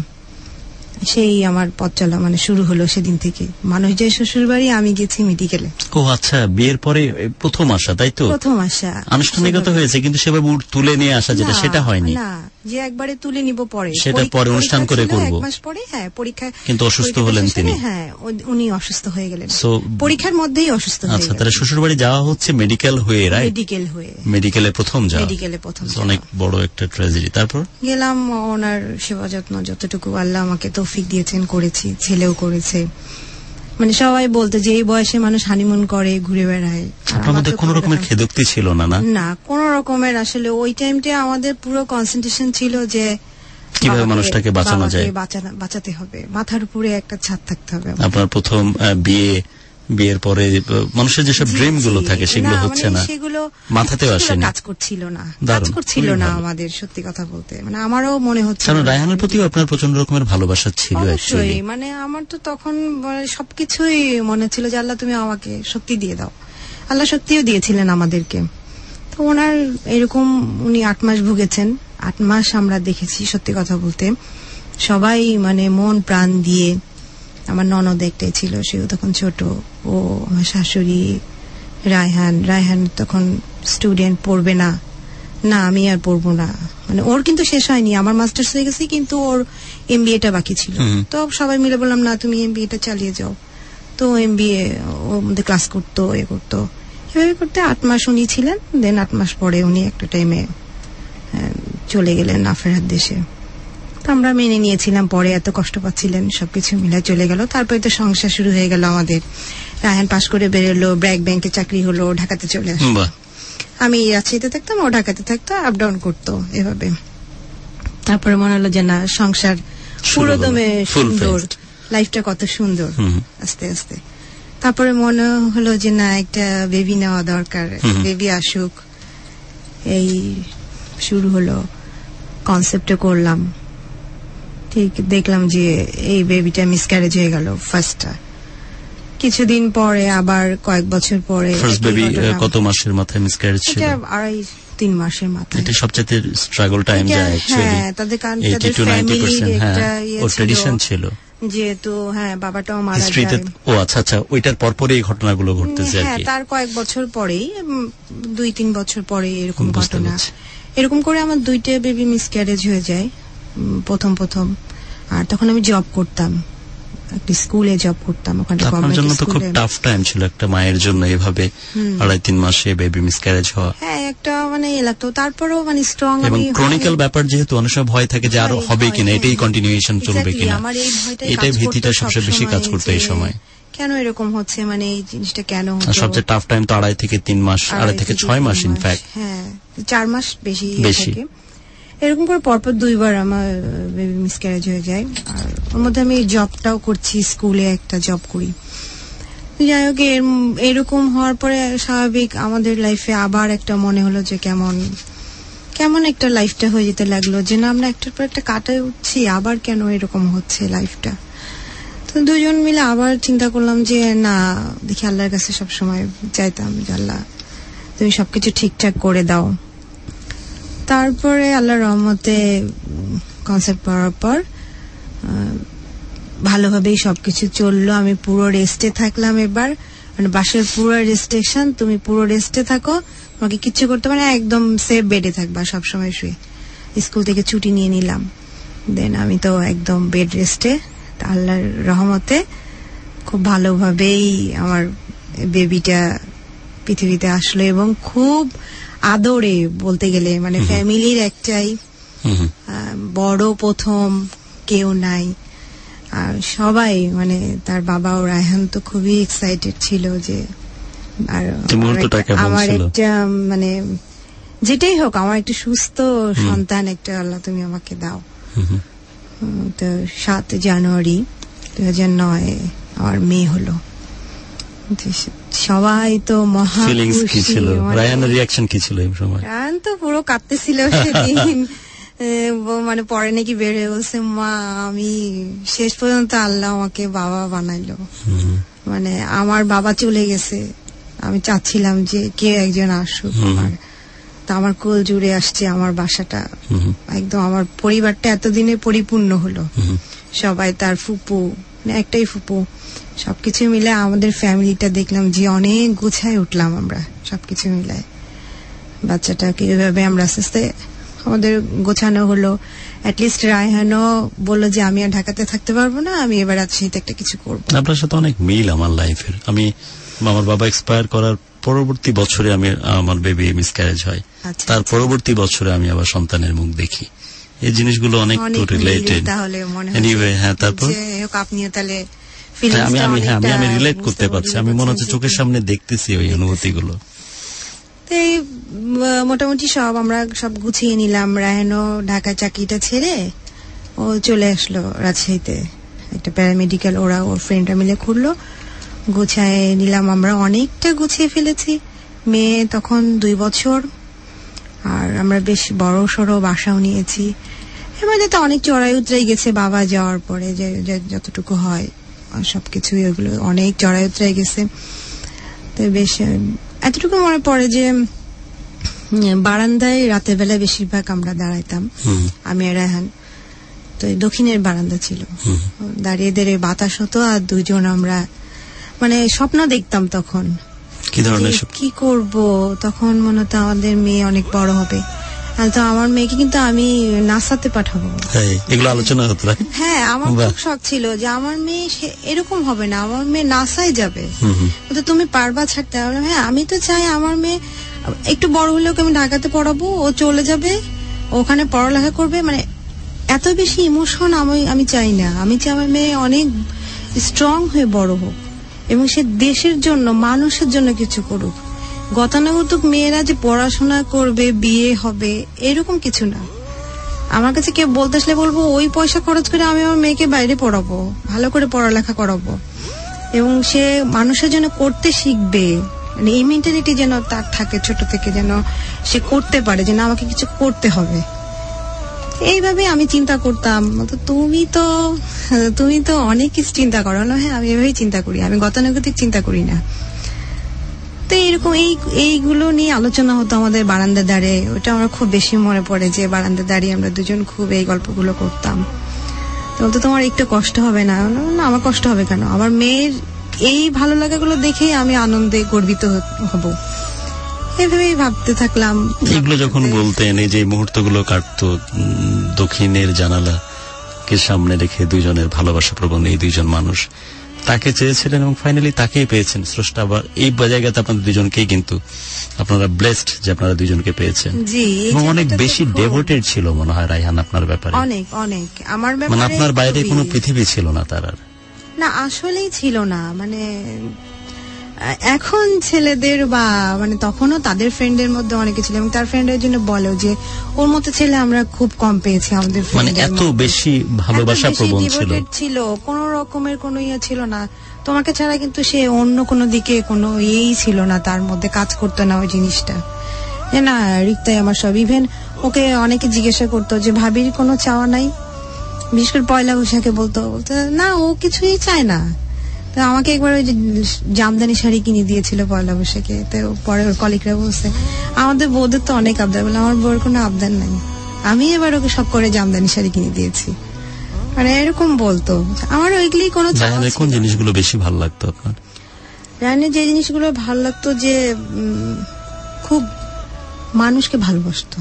[SPEAKER 6] সেই আমার পথ চলা মানে শুরু হলো সেদিন থেকে। মানুষ যে শ্বশুর বাড়ি, আমি গেছি মেডিকেলে।
[SPEAKER 11] ও আচ্ছা, বিয়ের পরে প্রথম আসা, তাই তো?
[SPEAKER 6] প্রথম আসা
[SPEAKER 11] আনুষ্ঠানিকতা হয়েছে, কিন্তু সেভাবে তুলে নিয়ে আসা যেটা সেটা হয়নি।
[SPEAKER 6] না, যে একবারে তুলে নিব পরে,
[SPEAKER 11] সেটা পরে অনুষ্ঠান করে করব।
[SPEAKER 6] এক মাস পরে, হ্যাঁ পরীক্ষা।
[SPEAKER 11] কিন্তু অসুস্থ হলেন তিনি।
[SPEAKER 6] হ্যাঁ, উনি অসুস্থ হয়ে গেলেন পরীক্ষার মধ্যেই অসুস্থ হয়ে গেলেন।
[SPEAKER 11] আচ্ছা, তাহলে শ্বশুর বাড়ি যাওয়া হচ্ছে মেডিকেল হয়ে, রাইট?
[SPEAKER 6] মেডিকেল হয়ে,
[SPEAKER 11] মেডিকেলে প্রথম যাওয়া,
[SPEAKER 6] মেডিকেলে প্রথম,
[SPEAKER 11] অনেক বড় একটা ট্র্যাজেডি। তারপর
[SPEAKER 6] গেলাম, ওনার সেবা যত্ন যতটুকু আল্লাহ আমাকে তৌফিক দিয়েছেন করেছি, ছেলেও করেছে। মানে সবাই বলতো যে এই বয়সে মানুষ হানিমুন করে, ঘুরে বেড়ায়।
[SPEAKER 11] আমাদের কোন রকমের খেদুক্তি ছিল না? না
[SPEAKER 6] না, কোন রকমের। আসলে ওই টাইমটা আমাদের পুরো কনসেন্ট্রেশন ছিল যে
[SPEAKER 11] কিভাবে মানুষটাকে বাঁচানো যায়,
[SPEAKER 6] বাঁচাতে হবে, মাথার উপরে একটা ছাদ থাকতে হবে।
[SPEAKER 11] আপনার প্রথম বিয়ে, বিয়ের পরে মানুষের যেসব ড্রিম গুলো থাকে সেগুলো হচ্ছে না,
[SPEAKER 6] সেগুলো
[SPEAKER 11] মাথাতেও আসেনি,
[SPEAKER 6] কাজ করছিল না, কাজ করছিল না আমাদের, সত্যি কথা বলতে। মানে আমারও মনে হচ্ছে,
[SPEAKER 11] কারণ রায়হানের প্রতিও আপনার প্রচন্ড রকমের ভালোবাসা ছিল।
[SPEAKER 6] অবশ্যই, মানে আমার তো তখন সবকিছুই মনে ছিল যে আল্লাহ তুমি আমাকে শক্তি দিয়ে দাও। আল্লাহ শক্তিও দিয়েছিলেন আমাদেরকে। তো ওনার এরকম, উনি আট মাস ভুগেছেন। আট মাস আমরা দেখেছি, সত্যি কথা বলতে সবাই মানে মন প্রাণ দিয়ে। আমার ননদ একটাই ছিল, সেও তখন ছোট, ও আমার শাশুড়ি, রায়হান রায়হান তখন স্টুডেন্ট, পড়বে না, না আমি আর পড়বো না। মানে ওর কিন্তু শেষ হয়নি, আমার মাস্টার্স হয়ে গেছে কিন্তু ওর এমবিএটা বাকি ছিল। তো সবাই মিলে বললাম না তুমি এমবিএটা চালিয়ে যাও। তো এম বি এ ওর মধ্যে ক্লাস করতো এ করতো এভাবে করতে আট মাস উনি ছিলেন। দেন আট মাস পরে উনি একটা টাইমে চলে গেলেন আফেরার দেশে। তো আমরা মেনে নিয়েছিলাম, পরে এত কষ্ট পাচ্ছিলেন, সবকিছু মিলে চলে গেল। তারপরে তো সংসার শুরু হয়ে গেল আমাদের। রায়হান পাশ করে বেরোলো, ব্র্যাক ব্যাংকে চাকরি হলো, ঢাকাতে চলে আসলো। আমি রাজশাহীতে থাকতাম, ও ঢাকাতে থাকতো, আপ ডাউন করতো এভাবে। তারপরে মনে হলো যে না, সংসার পুরোদমে সুন্দর, লাইফটা কত সুন্দর আস্তে আস্তে। তারপরে মনে হলো যে না, একটা বেবি নেওয়া দরকার, বেবি আসুক। এই শুরু হলো, কনসেপ্টে করলাম। ঠিক দেখলাম যে এই বেবিটা মিসক্যারেজ হয়ে গেল ফার্স্টটা। কিছুদিন পরে আবার কয়েক বছর পরে
[SPEAKER 7] ফার্স্ট বেবি কত মাসের মাথায় মিসক্যারেজ ছিল?
[SPEAKER 6] আড়াই তিন মাসের মাথায়।
[SPEAKER 7] এটা সবচেয়ে স্ট্রাগল টাইম যায় অ্যাকচুয়ালি।
[SPEAKER 6] হ্যাঁ, তাদের তাদের ফ্যামিলির একটা
[SPEAKER 7] ও ট্র্যাডিশন ছিল,
[SPEAKER 6] যেহেতু হ্যাঁ বাবাটাও মারা যায়।
[SPEAKER 7] ও আচ্ছা আচ্ছা, ওইটার পরপরই এই ঘটনাগুলো ঘটতেছে আর কি।
[SPEAKER 6] তার কয়েক বছর পরেই, দুই তিন বছর পরে এরকম ঘটনা। এরকম করে আমার দুইটা বেবি মিসক্যারেজ হয়ে যায় প্রথম প্রথম। আর তখন আমি জব করতাম, একটা স্কুলে জব করতাম। ওখানে
[SPEAKER 7] আপনার জন্য তো খুব টাফ টাইম ছিল একটা মায়ের জন্য, এভাবে আড়াই তিন মাসে বেবি মিসক্যারেজ হওয়া।
[SPEAKER 6] হ্যাঁ, একটা মানে লাগতো। তারপরেও মানে স্ট্রং,
[SPEAKER 7] এবং ক্রনিক্যাল ব্যাপার যেহেতু অনেক সময় ভয় থাকে যে আরো হবে কিনা, এটাই কন্টিনিউয়েশন চলবে কিনা, এটাই ভীতিটা সবচেয়ে বেশি কাজ করতো এই সময়।
[SPEAKER 6] কেন এরকম হচ্ছে, মানে এই জিনিসটা কেন হচ্ছে।
[SPEAKER 7] সবচেয়ে টাফ টাইম তো আড়াই থেকে তিন মাস, আড়াই থেকে ছয় মাস ইনফ্যাক্ট।
[SPEAKER 6] হ্যাঁ, চার মাস বেশি বেশি। এরকম করে পরপর দুইবার আমার বেবি মিসক্যারেজ হয়ে যায়। আর ওর মধ্যে আমি জবটাও করছি, স্কুলে একটা জব করি। যাই হোক, এরকম হওয়ার পরে স্বাভাবিক আমাদের লাইফে আবার একটা মনে হলো যে কেমন কেমন একটা লাইফটা হয়ে যেতে লাগলো, যে না আমরা একটার পর একটা কাটায় উঠছি, আবার কেন এরকম হচ্ছে লাইফটা। তো দুজন মিলে আবার চিন্তা করলাম যে না, দেখি আল্লাহর কাছে সবসময় চাইতাম যে আল্লাহ তুমি সবকিছু ঠিকঠাক করে দাও। তারপরে আল্লাহর রহমতে কনসেপ্ট পাওয়ার পর ভালোভাবেই সবকিছু চললো। আমি পুরো রেস্টে থাকলাম এবার, মানে বাসার পুরো রেস্ট্রিকশন, তুমি পুরো রেস্টে থাকো, তোমাকে কিচ্ছু করতে পারে না, একদম সেফ বেডে থাকবা সবসময় শুয়ে। স্কুল থেকে ছুটি নিয়ে নিলাম। দেন আমি তো একদম বেড রেস্টে। আল্লাহর রহমতে খুব ভালোভাবেই আমার বেবিটা পৃথিবীতে আসলো, এবং খুব আদরে বলতে গেলে, মানে ফ্যামিলির একটাই বড় প্রথম, কেউ নাই। আর সবাই মানে তার বাবা ও রায়হান তো খুবই এক্সাইটেড ছিল যে, আর আমার একটা মানে যেটাই হোক আমার একটা সুস্থ সন্তান একটা আল্লাহ তুমি আমাকে দাও। তো সাত জানুয়ারি দুই হাজার নয় আমার মেয়ে হলো। সবাই তো মহা খুশি।
[SPEAKER 7] রায়হানের রিঅ্যাকশন কি ছিল এই সময়?
[SPEAKER 6] রায়হান তো পুরো কাঁদতেছিল সেদিন। মানে পরে নাকি বেড়ে বলছে, মা আমি শেষ পর্যন্ত আল্লাহ আমাকে বাবা বানাইলো। মানে আমার বাবা চলে গেছে, আমি চাচ্ছিলাম যে কে একজন আসুক। তা আমার কোল জুড়ে আসছে আমার বাসাটা, একদম আমার পরিবারটা এতদিনে পরিপূর্ণ হলো। সবাই, তার ফুপু, একটাই ফুপু, সবকিছু মিলে আমাদের ফ্যামিলিটা দেখলাম যে অনেক গুছায় উঠলাম আমরা সবকিছু মিলে। বাচ্চাটাকে এভাবে আমরা আস্তে আস্তে আমাদের গোছানো হলো। অ্যাটলিস্ট রায়হানও বললো যে আমি আর ঢাকাতে থাকতে পারবো না, আমি এবার রাজশাহীতে একটা কিছু করবো।
[SPEAKER 7] আপনার সাথে অনেক মিল আমার লাইফের। আমি আমার বাবা এক্সপায়ার করার পরবর্তী বছরে আমি আমার বেবি মিসক্যারেজ হয়, তার পরবর্তী বছরে আমি আবার সন্তানের মুখ দেখি। এই জিনিসগুলো অনেক রিলেটেড। এনিওয়ে, হ্যাঁ, তারপর
[SPEAKER 6] আপনিও তাহলে
[SPEAKER 7] আমি আমি হ্যাঁ আমি আমি রিলেট করতে পারছি। আমি মনে হচ্ছে চোখের সামনে দেখতেছি ওই অনুভূতিগুলো।
[SPEAKER 6] এই মোটামুটি সব আমরা সব গুছিয়ে নিলাম। রায়হানও ঢাকা চাকরিটা ছেড়ে ও চলে আসলো রাজশাহীতে, একটা প্যারামেডিক্যাল ওরা ওর ফ্রেন্ডরা মিলে খুললো। গুছায় নিলাম আমরা, অনেকটা গুছিয়ে ফেলেছি। মেয়ে তখন দুই বছর, আর আমরা বেশ বড় সড়ো বাসাও নিয়েছি। এবার তো অনেক চড়াই উতরাই গেছে বাবা যাওয়ার পরে, যে যতটুকু হয় সবকিছুই ওগুলো অনেক চড়াই উতরাই গেছে। তো বেশ এতটুকু মনে পড়ে যে বারান্দায় রাতের বেলায় বেশিরভাগ আমরা দাঁড়াইতাম, আমি আর রায়হান। তো দক্ষিণের বারান্দা ছিল, দাঁড়িয়ে দাঁড়িয়ে বাতাস হতো, আর দুজন আমরা মানে স্বপ্ন দেখতাম তখন
[SPEAKER 7] কি ধরনের,
[SPEAKER 6] কি করব। তখন মনে হতো আমাদের মেয়ে অনেক বড় হবে, তো আমার মেয়েকে কিন্তু আমি নাসাতে পাঠাবো।
[SPEAKER 7] এগুলো আলোচনা হতো।
[SPEAKER 6] হ্যাঁ, আমার খুব শখ ছিল যে আমার মেয়ে এরকম হবে না, আমার মেয়ে নাসায় যাবে। তো তুমি পারবা ছাড়তে? হ্যাঁ, আমি তো চাই আমার মেয়ে একটু বড় হলেও আমি ঢাকাতে পড়াবো, ও চলে যাবে ওখানে পড়ালেখা করবে। মানে এত বেশি ইমোশন আমি আমি চাই না। আমি চাই আমার মেয়ে অনেক স্ট্রং হয়ে বড় হোক এবং সে দেশের জন্য মানুষের জন্য কিছু করুক। গতানুগতিক মেয়েরা যে পড়াশোনা করবে বিয়ে হবে এরকম কিছু না। আমার কাছে কেউ বলতে আসলে বলবো ওই পয়সা খরচ করে আমি আমার মেয়েকে বাইরে পড়াবো, ভালো করে পড়ালেখা করাবো এবং সে মানুষের জন্য করতে শিখবে। মানে এই মেন্টালিটি যেন তার থাকে ছোট থেকে, যেন সে করতে পারে, যেন আমাকে কিছু করতে হবে। এইভাবে আমি চিন্তা করতাম। তো তুমি তো তুমি তো অনেক কিছু চিন্তা করো না? হ্যাঁ, আমি এভাবেই চিন্তা করি, আমি গতানুগতিক চিন্তা করি না। তো এরকম এই এইগুলো নিয়ে আলোচনা হতো আমাদের বারান্দা দাঁড়িয়ে। ওটা আমার খুব বেশি মনে পড়ে যে বারান্দা দাঁড়িয়ে আমরা দুজন খুব এই গল্পগুলো করতাম। তো তোমার একটু কষ্ট হবে না? না, আমার কষ্ট হবে কেন? আমার মেয়ের এই ভালো লাগাগুলো দেখে আমি আনন্দে গর্বিত হব, এভাবেই ভাবতে থাকলাম।
[SPEAKER 7] এগুলো যখন বলতেন, এই যে মুহূর্তগুলো কাটতো দক্ষিণের জানালাকে সামনে রেখে দুইজনের ভালোবাসা প্রবণ এই দুইজন মানুষ, তাকে চেয়েছিলেন এবং ফাইনালি তাকেই পেয়েছেন স্রষ্টা। আবার এই জায়গাতে আপনাদের দুজনকেই কিন্তু আপনারা ব্লেসড যে আপনারা দুইজনকে পেয়েছেন। এবং অনেক বেশি ডেভোটেড ছিল মনে হয় রায়হান আপনার ব্যাপারে।
[SPEAKER 6] অনেক অনেক আমার ব্যাপারে,
[SPEAKER 7] মানে আপনার বাইরে কোনো পৃথিবী ছিল না তার আর।
[SPEAKER 6] না, আসলেই ছিল না। মানে এখন ছেলেদের বা মানে তখনও তাদের ফ্রেন্ডের মধ্যে অনেকে ছিল এবং তার ফ্রেন্ডের জন্য বলেও যে ওর মতো ছেলে আমরা খুব কম পেয়েছি আমাদের।
[SPEAKER 7] মানে এত বেশি ভালোবাসা প্রবণ ছিল,
[SPEAKER 6] ছিল কোন রকমের কোনো ইয়ে ছিল না তোমাকে ছাড়া, কিন্তু সে অন্য কোনো দিকে কোনো ইয়েই ছিল না, তার মধ্যে কাজ করতো না ওই জিনিসটা যে না রিক্তাই আমার সব। ইভেন ওকে অনেকে জিজ্ঞাসা করতো যে ভাবির কোনো চাওয়া নাই, বিশেষ করে পয়লা বৈশাখে বলতো বলতো না ও কিছুই চায় না। তো আমাকে একবার ওই যে জামদানি শাড়ি কিনে দিয়েছিল পয়লা বৈশাখে। তো পরে ওর কলিগরা বলছে আমাদের বউদের তো অনেক আবদার, বলে আমার বউর কোনো আবদার নাই, আমি এবার ওকে সব করে জামদানি শাড়ি কিনে দিয়েছি। মানে এরকম বলতো। আমার ওইগুলি কোনো
[SPEAKER 7] কোন জিনিসগুলো বেশি ভালো লাগতো আপনার?
[SPEAKER 6] রায়হানের যে জিনিসগুলো ভালো লাগতো যে খুব মানুষকে ভালোবাসতো।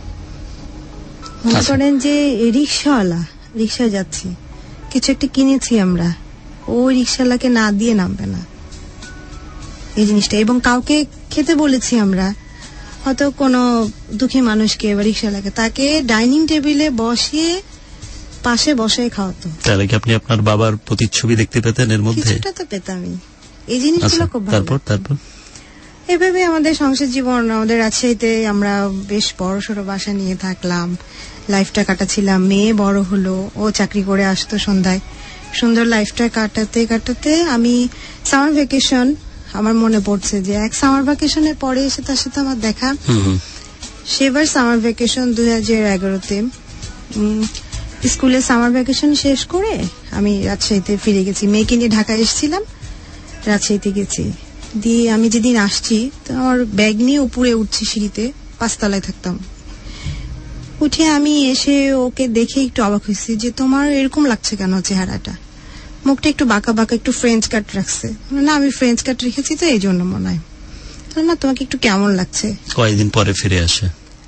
[SPEAKER 6] মনে করেন যে রিক্সাওয়ালা, রিক্সায় যাচ্ছি, কিছু একটা কিনেছি আমরা, ওই রিক্সাওয়ালাকে না দিয়ে নামবে না, এই জিনিসটা। এবং কাউকে খেতে বলেছি আমরা, হয়তো কোনো দুঃখী মানুষকে বা রিক্সাওয়ালাকে, তাকে ডাইনিং টেবিলে বসিয়ে পাশে বসে খাওয়াতো।
[SPEAKER 7] তাহলে কি আপনি আপনার বাবার প্রতিচ্ছবি দেখতে পেতেন এর মধ্যে?
[SPEAKER 6] কিছুটা তো পেতামই। এই জিনিসগুলো খুব ভালো।
[SPEAKER 7] তারপর তারপর
[SPEAKER 6] এভাবে আমাদের সংসার জীবন, আমাদের রাজশাহীতে আমরা বেশ বড় সড়ো বাসা নিয়ে থাকলাম, লাইফটা কাটাচ্ছিলাম। মেয়ে বড় হলো, ও চাকরি করে আসতো সন্ধ্যায়, সুন্দর লাইফটা কাটাতে কাটাতে আমি সামার ভ্যাকেশন, আমার মনে পড়ছে যে এক সামার ভ্যাকেশনের পরে এসে তার সাথে আমার দেখা। সেবার সামার ভ্যাকেশন দুই হাজার এগারোতে স্কুলে সামার ভ্যাকেশন শেষ করে আমি রাজশাহীতে ফিরে গেছি। মেয়েকে নিয়ে ঢাকায় এসেছিলাম, রাজশাহীতে গেছি। দিয়ে আমি যেদিন আসছি তো আমার ব্যাগ নিয়ে উপরে উঠছি সিঁড়িতে, পাঁচতলায় থাকতাম। উঠে আমি এসে ওকে দেখে একটু অবাক হয়েছি যে তোমার এরকম লাগছে কেন চেহারাটা, মুখটা একটু বাঁকা বাঁকা, একটু ফ্রেঞ্চ কাট রাখছে। না আমি ফ্রেঞ্চ কাট রেখেছি তো এই জন্য মনে হয়। না তোমাকে একটু কেমন লাগছে?
[SPEAKER 7] কয়েকদিন পরে ফিরে আসে,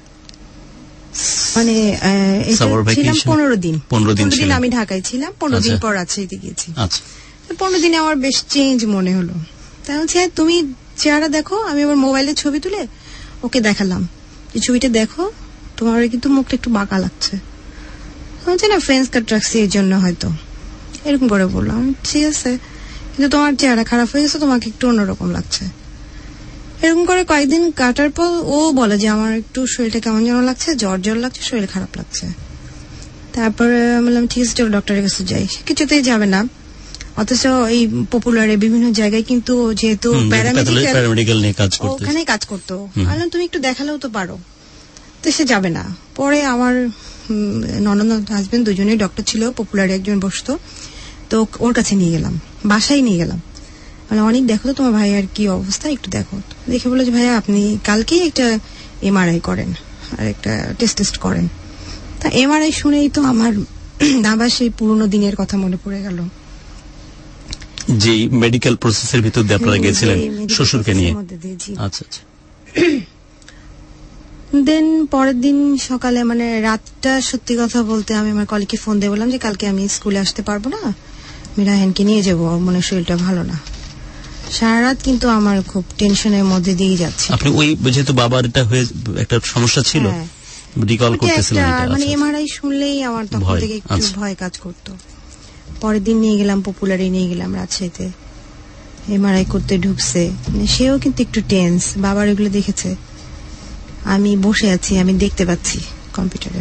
[SPEAKER 6] মানে ছিলাম পনেরো দিন পনেরো দিন আমি ঢাকায় ছিলাম, পনেরো দিন পর রাজশাহীতে গেছি। পনেরো দিনে আমার বেশ চেঞ্জ মনে হলো। তাই বলছি তুমি চেহারা দেখো। আমি আবার মোবাইলে ছবি তুলে ওকে দেখালাম, এই ছবিটা দেখো তোমার কিন্তু মুখটা একটু বাঁকা লাগছে। বলছে না ফ্রেঞ্চ কাট রাখছি এই জন্য হয়তো, এরকম করে বললাম। ঠিক আছে, কিন্তু তোমার চেহারা খারাপ হয়ে গেছে, তোমাকে একটু অন্যরকম লাগছে। এরকম করে কয়েকদিন কাটার পর ও বলে যে আমার একটু শরীরটা কেমন যেন লাগছে, জ্বর জ্বর লাগছে, শরীর খারাপ লাগছে। তারপরে বললাম ঠিক আছে চলো ডক্টরের কাছে যাই। কিছুতেই যাবে না, অথচ এই পপুলারে বিভিন্ন জায়গায় কিন্তু যেহেতু প্যারামেডিক্যাল নিয়ে কাজ করতো, ওখানে কাজ করতো। বললাম তুমি একটু দেখালেও তো পারো, তো সে যাবে না। পরে আমার ননদ হাজবেন্ড দুজনেই ডক্টর ছিল, পপুলারে একজন বসতো, তো ওর কাছে নিয়ে গেলাম, বাসায় নিয়ে গেলাম। মানে অনেক দেখো তো তোমার ভাইয়ার কি অবস্থা, একটু দেখো। দেখে বলে যে ভাইয়া আপনি কালকেই একটা এমআরআই করেন আর একটা টেস্ট টেস্ট করেন। তা এমআরআই শুনেই তো আমার আবার সেই পুরোনো দিনের কথা মনে পড়ে গেল,
[SPEAKER 7] যে মেডিকেল প্রসেসের ভিতর দিয়ে আপনারা গেছিলেন শ্বশুরকে নিয়ে। আচ্ছা আচ্ছা।
[SPEAKER 6] দেন পরের দিন সকালে মানে রাতটা সত্যি কথা বলতে আমি আমার কলিগকে ফোন দিয়ে বললাম যে কালকে আমি স্কুলে আসতে পারবো না, আমি রায়হানকে নিয়ে যাবো, মনে শরীরটা ভালো না। সারা রাত কিন্তু আমার খুব টেনশনের মধ্যে দিয়ে যাচ্ছে।
[SPEAKER 7] আপনি ওই যেহেতু বাবার এটা হয়ে একটা সমস্যা ছিল, রিকল করতেছিলেন এটা,
[SPEAKER 6] মানে এমআরআই শুনলেই আমার তখন থেকে একটু ভয় কাজ করতো। পরের দিন নিয়ে গেলাম পপুলারে, নিয়ে গেলাম রাজশাহীতে, এমআরআই করতে ঢুকছে, মানে সেও কিন্তু একটু টেন্স, বাবার এগুলো দেখেছে। আমি বসে আছি, আমি দেখতে পাচ্ছি কম্পিউটারে।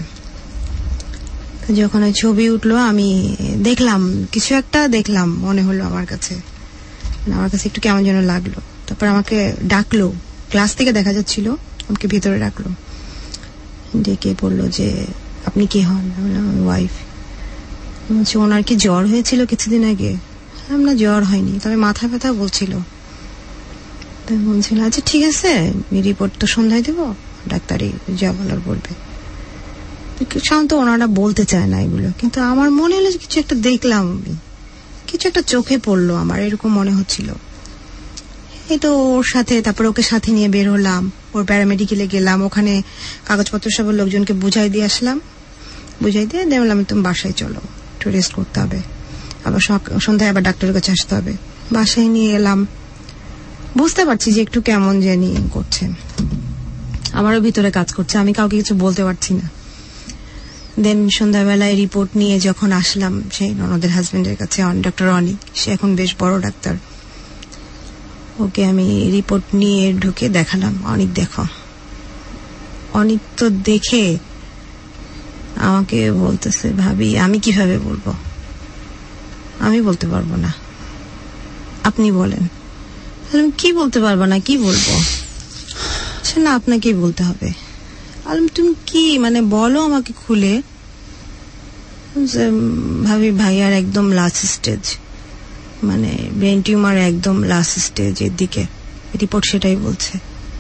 [SPEAKER 6] যখন ওই ছবি উঠলো আমি দেখলাম কিছু একটা দেখলাম, মনে হলো আমার কাছে, আমার কাছে একটু কেমন যেন লাগলো। তারপর আমাকে ডাকলো, ক্লাস থেকে দেখা যাচ্ছিল, আমাকে ভিতরে ডাকলো, ডেকে বললো যে আপনি কে হন? বললাম ওয়াইফ। বলছে ওনার কি জ্বর হয়েছিল কিছুদিন আগে? না জ্বর হয়নি, তবে মাথা ব্যথা বলছিল। তাই বলছিল আচ্ছা ঠিক আছে, রিপোর্ট তো সন্ধ্যায় দেবো, ডাক্তারি যা বলার বলবে। সাধারণত ওনারা বলতে চায় না এগুলো, কিন্তু আমার মনে হলো কিছু একটা দেখলাম, কিছু একটা চোখে পড়লো আমার, এরকম মনে হচ্ছিল। এই তো ওর সাথে, তারপর ওকে সাথে নিয়ে বের হলাম, ওর প্যারামেডিকেলে গেলাম, ওখানে কাগজপত্র সব লোকজনকে বুঝাই দিয়ে আসলাম, বুঝাই দিয়ে দেখলাম তুমি বাসায় চলো, একটু রেস্ট করতে হবে, আবার সন্ধ্যায় আবার ডাক্তারের কাছে আসতে হবে। বাসায় নিয়ে এলাম, বুঝতে পারছি যে একটু কেমন জানি করছে, আমারও ভিতরে কাজ করছে, আমি কাউকে কিছু বলতে পারছি না। দেন সন্ধ্যাবেলায় রিপোর্ট নিয়ে যখন আসলাম সেই ননদের হাজবেন্ডের কাছে, ডক্টর অনিক, সে এখন বেশ বড় ডাক্তার, ওকে আমি রিপোর্ট নিয়ে ঢুকে দেখালাম, অনিক দেখো। অনিক তো দেখে আমাকে বলতেছে ভাবি আমি কিভাবে বলবো, আমি বলতে পারবো না, আপনি বলেন। আমি কি বলতে পারবো না, কি বলবো? সে না আপনাকেই বলতে হবে। আলম তুমি কি মানে বলো আমাকে খুলে। ভাবি ভাইয়ার একদম লাস্ট স্টেজ, মানে ব্রেন টিউমার একদম লাস্ট স্টেজের দিকে, রিপোর্ট সেটাই বলছে।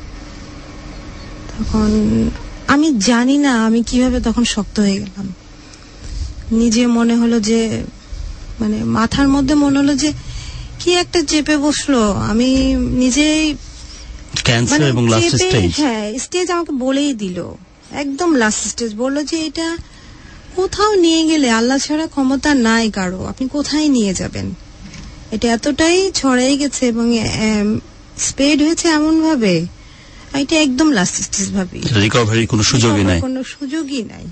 [SPEAKER 6] তখন আমি জানি না আমি কিভাবে তখন শক্ত হয়ে গেলাম, নিজে মনে হলো যে মানে মাথার মধ্যে মনে হলো যে কি একটা চেপে বসলো, আমি নিজেই
[SPEAKER 7] ক্যান্সার এবং লাস্ট স্টেজ,
[SPEAKER 6] হ্যাঁ স্টেজ আমাকে বলেই দিল, একদম লাস্ট স্টেজ। বললো যে এটা কোথাও নিয়ে গেলে আল্লাহ ছাড়া ক্ষমতা নাই কারো, আপনি কোথায় নিয়ে যাবেন, এটা এতটাই ছড়াই গেছে এবং স্প্রেড হয়েছে এমন ভাবে, এটা একদম লাস্ট স্টেজ ভাবি,
[SPEAKER 7] রিকভারির কোনো সুযোগই নাই,
[SPEAKER 6] কোনো সুযোগই নাই।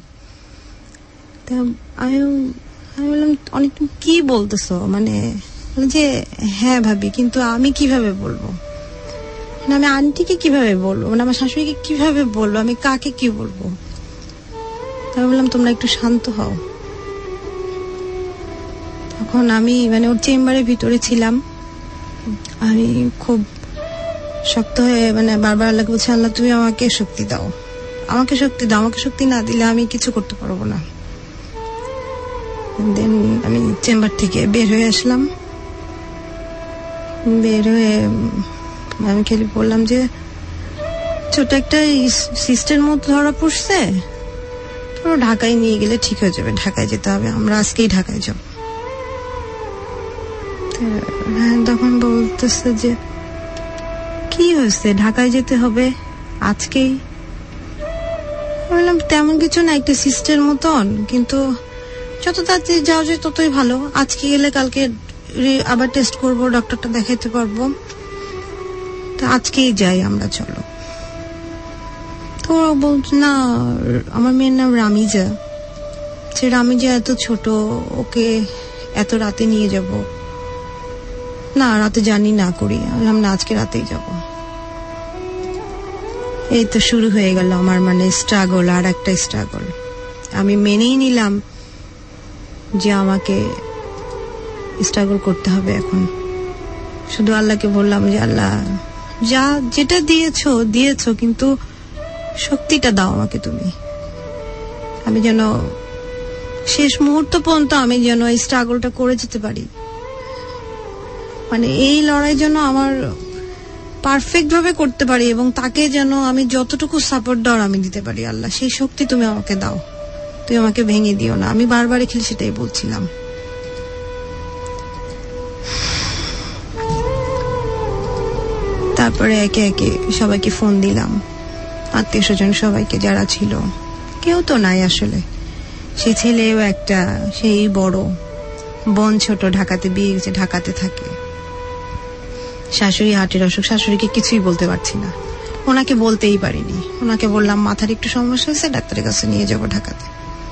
[SPEAKER 6] আমি আমি বললাম অনেক তুমি কি বলতেছো, মানে যে হ্যাঁ ভাবি, কিন্তু আমি কিভাবে বলবো, আমি আন্টিকে কিভাবে বলবো, মানে আমার শাশুড়িকে কিভাবে বলবো, আমি কাকে কি বলবো? তাই বললাম তোমরা একটু শান্ত হও। তখন আমি মানে ওর চেম্বারের ভিতরে ছিলাম, আমি খুব শক্ত হয়ে মানে বারবার আল্লাহকে বলছি আল্লাহ তুমি আমাকে শক্তি দাও, আমাকে শক্তি দাও, আমাকে শক্তি না দিলে আমি কিছু করতে পারবো না। দেন আমি চেম্বার থেকে বের হয়ে আসলাম, বের হয়ে আমি খালি বললাম যে ছোট একটা সিস্টের মতো ধরা পড়ছে, তোমরা ঢাকায় নিয়ে গেলে ঠিক হয়ে যাবে, ঢাকায় যেতে হবে, আমরা আজকেই ঢাকায় যাব। তখন বলতেছে যে কি হয়েছে, ঢাকায় যেতে হবে আজকেই? বললাম তেমন কিছু না, একটা সিস্টের মতন, কিন্তু যত তাড়াতাড়ি যাওয়া যায় ততই ভালো, আজকে গেলে কালকে আবার টেস্ট করবো, ডক্টরটা দেখাইতে পারবো, তো আজকেই যাই আমরা, চলো। তো বলছে না আমার মেয়ের নাম রামিজা, সে রামিজা এত ছোট, ওকে এত রাতে নিয়ে যাব না, রাতে জানি না করি, বললাম না আজকে রাতেই যাব। এই তো শুরু হয়ে গেল আমার মানে স্ট্রাগল, আর একটা স্ট্রাগল। আমি মেনেই নিলাম যে আমাকে স্ট্রাগল করতে হবে এখন। শুধু আল্লাহকে বললাম যে আল্লাহ যা যেটা দিয়েছো দিয়েছো, কিন্তু শক্তিটা দাও আমাকে তুমি, আমি যেন শেষ মুহূর্ত পর্যন্ত আমি যেন এই স্ট্রাগলটা করে যেতে পারি, মানে এই লড়াই যেন আমার পারফেক্ট ভাবে করতে পারি, এবং তাকে যেন আমি যতটুকু সাপোর্ট দেওয়ার আমি দিতে পারি। আল্লাহ সেই শক্তি তুমি আমাকে দাও, তুমি আমাকে ভেঙে দিও না। আমি বারবার এখানে সেটাই বলছিলাম। তারপরে একে একে সবাইকে ফোন দিলাম, আত্মীয় স্বজন সবাইকে যারা ছিল, কেউ তো নাই আসলে। সে ছেলেও একটা, সেই বড়, বোন ছোট, ঢাকাতে বিয়ে গেছে, ঢাকাতে থাকে। শাশুড়ি হার্টের অসুখ, শাশুড়িকে কিছুই বলতে পারছি না, ওনাকে বলতেই পারিনি। ওনাকে বললাম মাথার একটু সমস্যা হয়েছে, ডাক্তারের কাছে নিয়ে যাবো ঢাকাতে।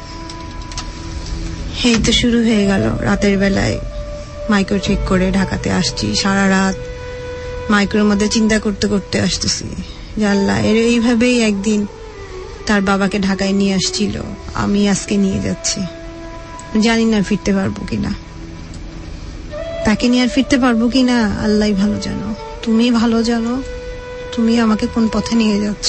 [SPEAKER 6] এই তো শুরু হয়ে গেল। রাতের বেলায় মাইক্রো চেক করে ঢাকাতে আসছি, সারা রাত মাইক্রোর মধ্যে চিন্তা করতে করতে আসতেছি যে আল্লাহ, এর এইভাবেই একদিন তার বাবাকে ঢাকায় নিয়ে আসছিল, আমি আজকে নিয়ে যাচ্ছি। জানি না ফিরতে পারবো কিনা, তাকে নিয়ে আর ফিরতে পারবো কিনা আল্লাহ ভালো জানো, তুমি ভালো জানো, তুমি আমাকে কোন পথে নিয়ে যাচ্ছ।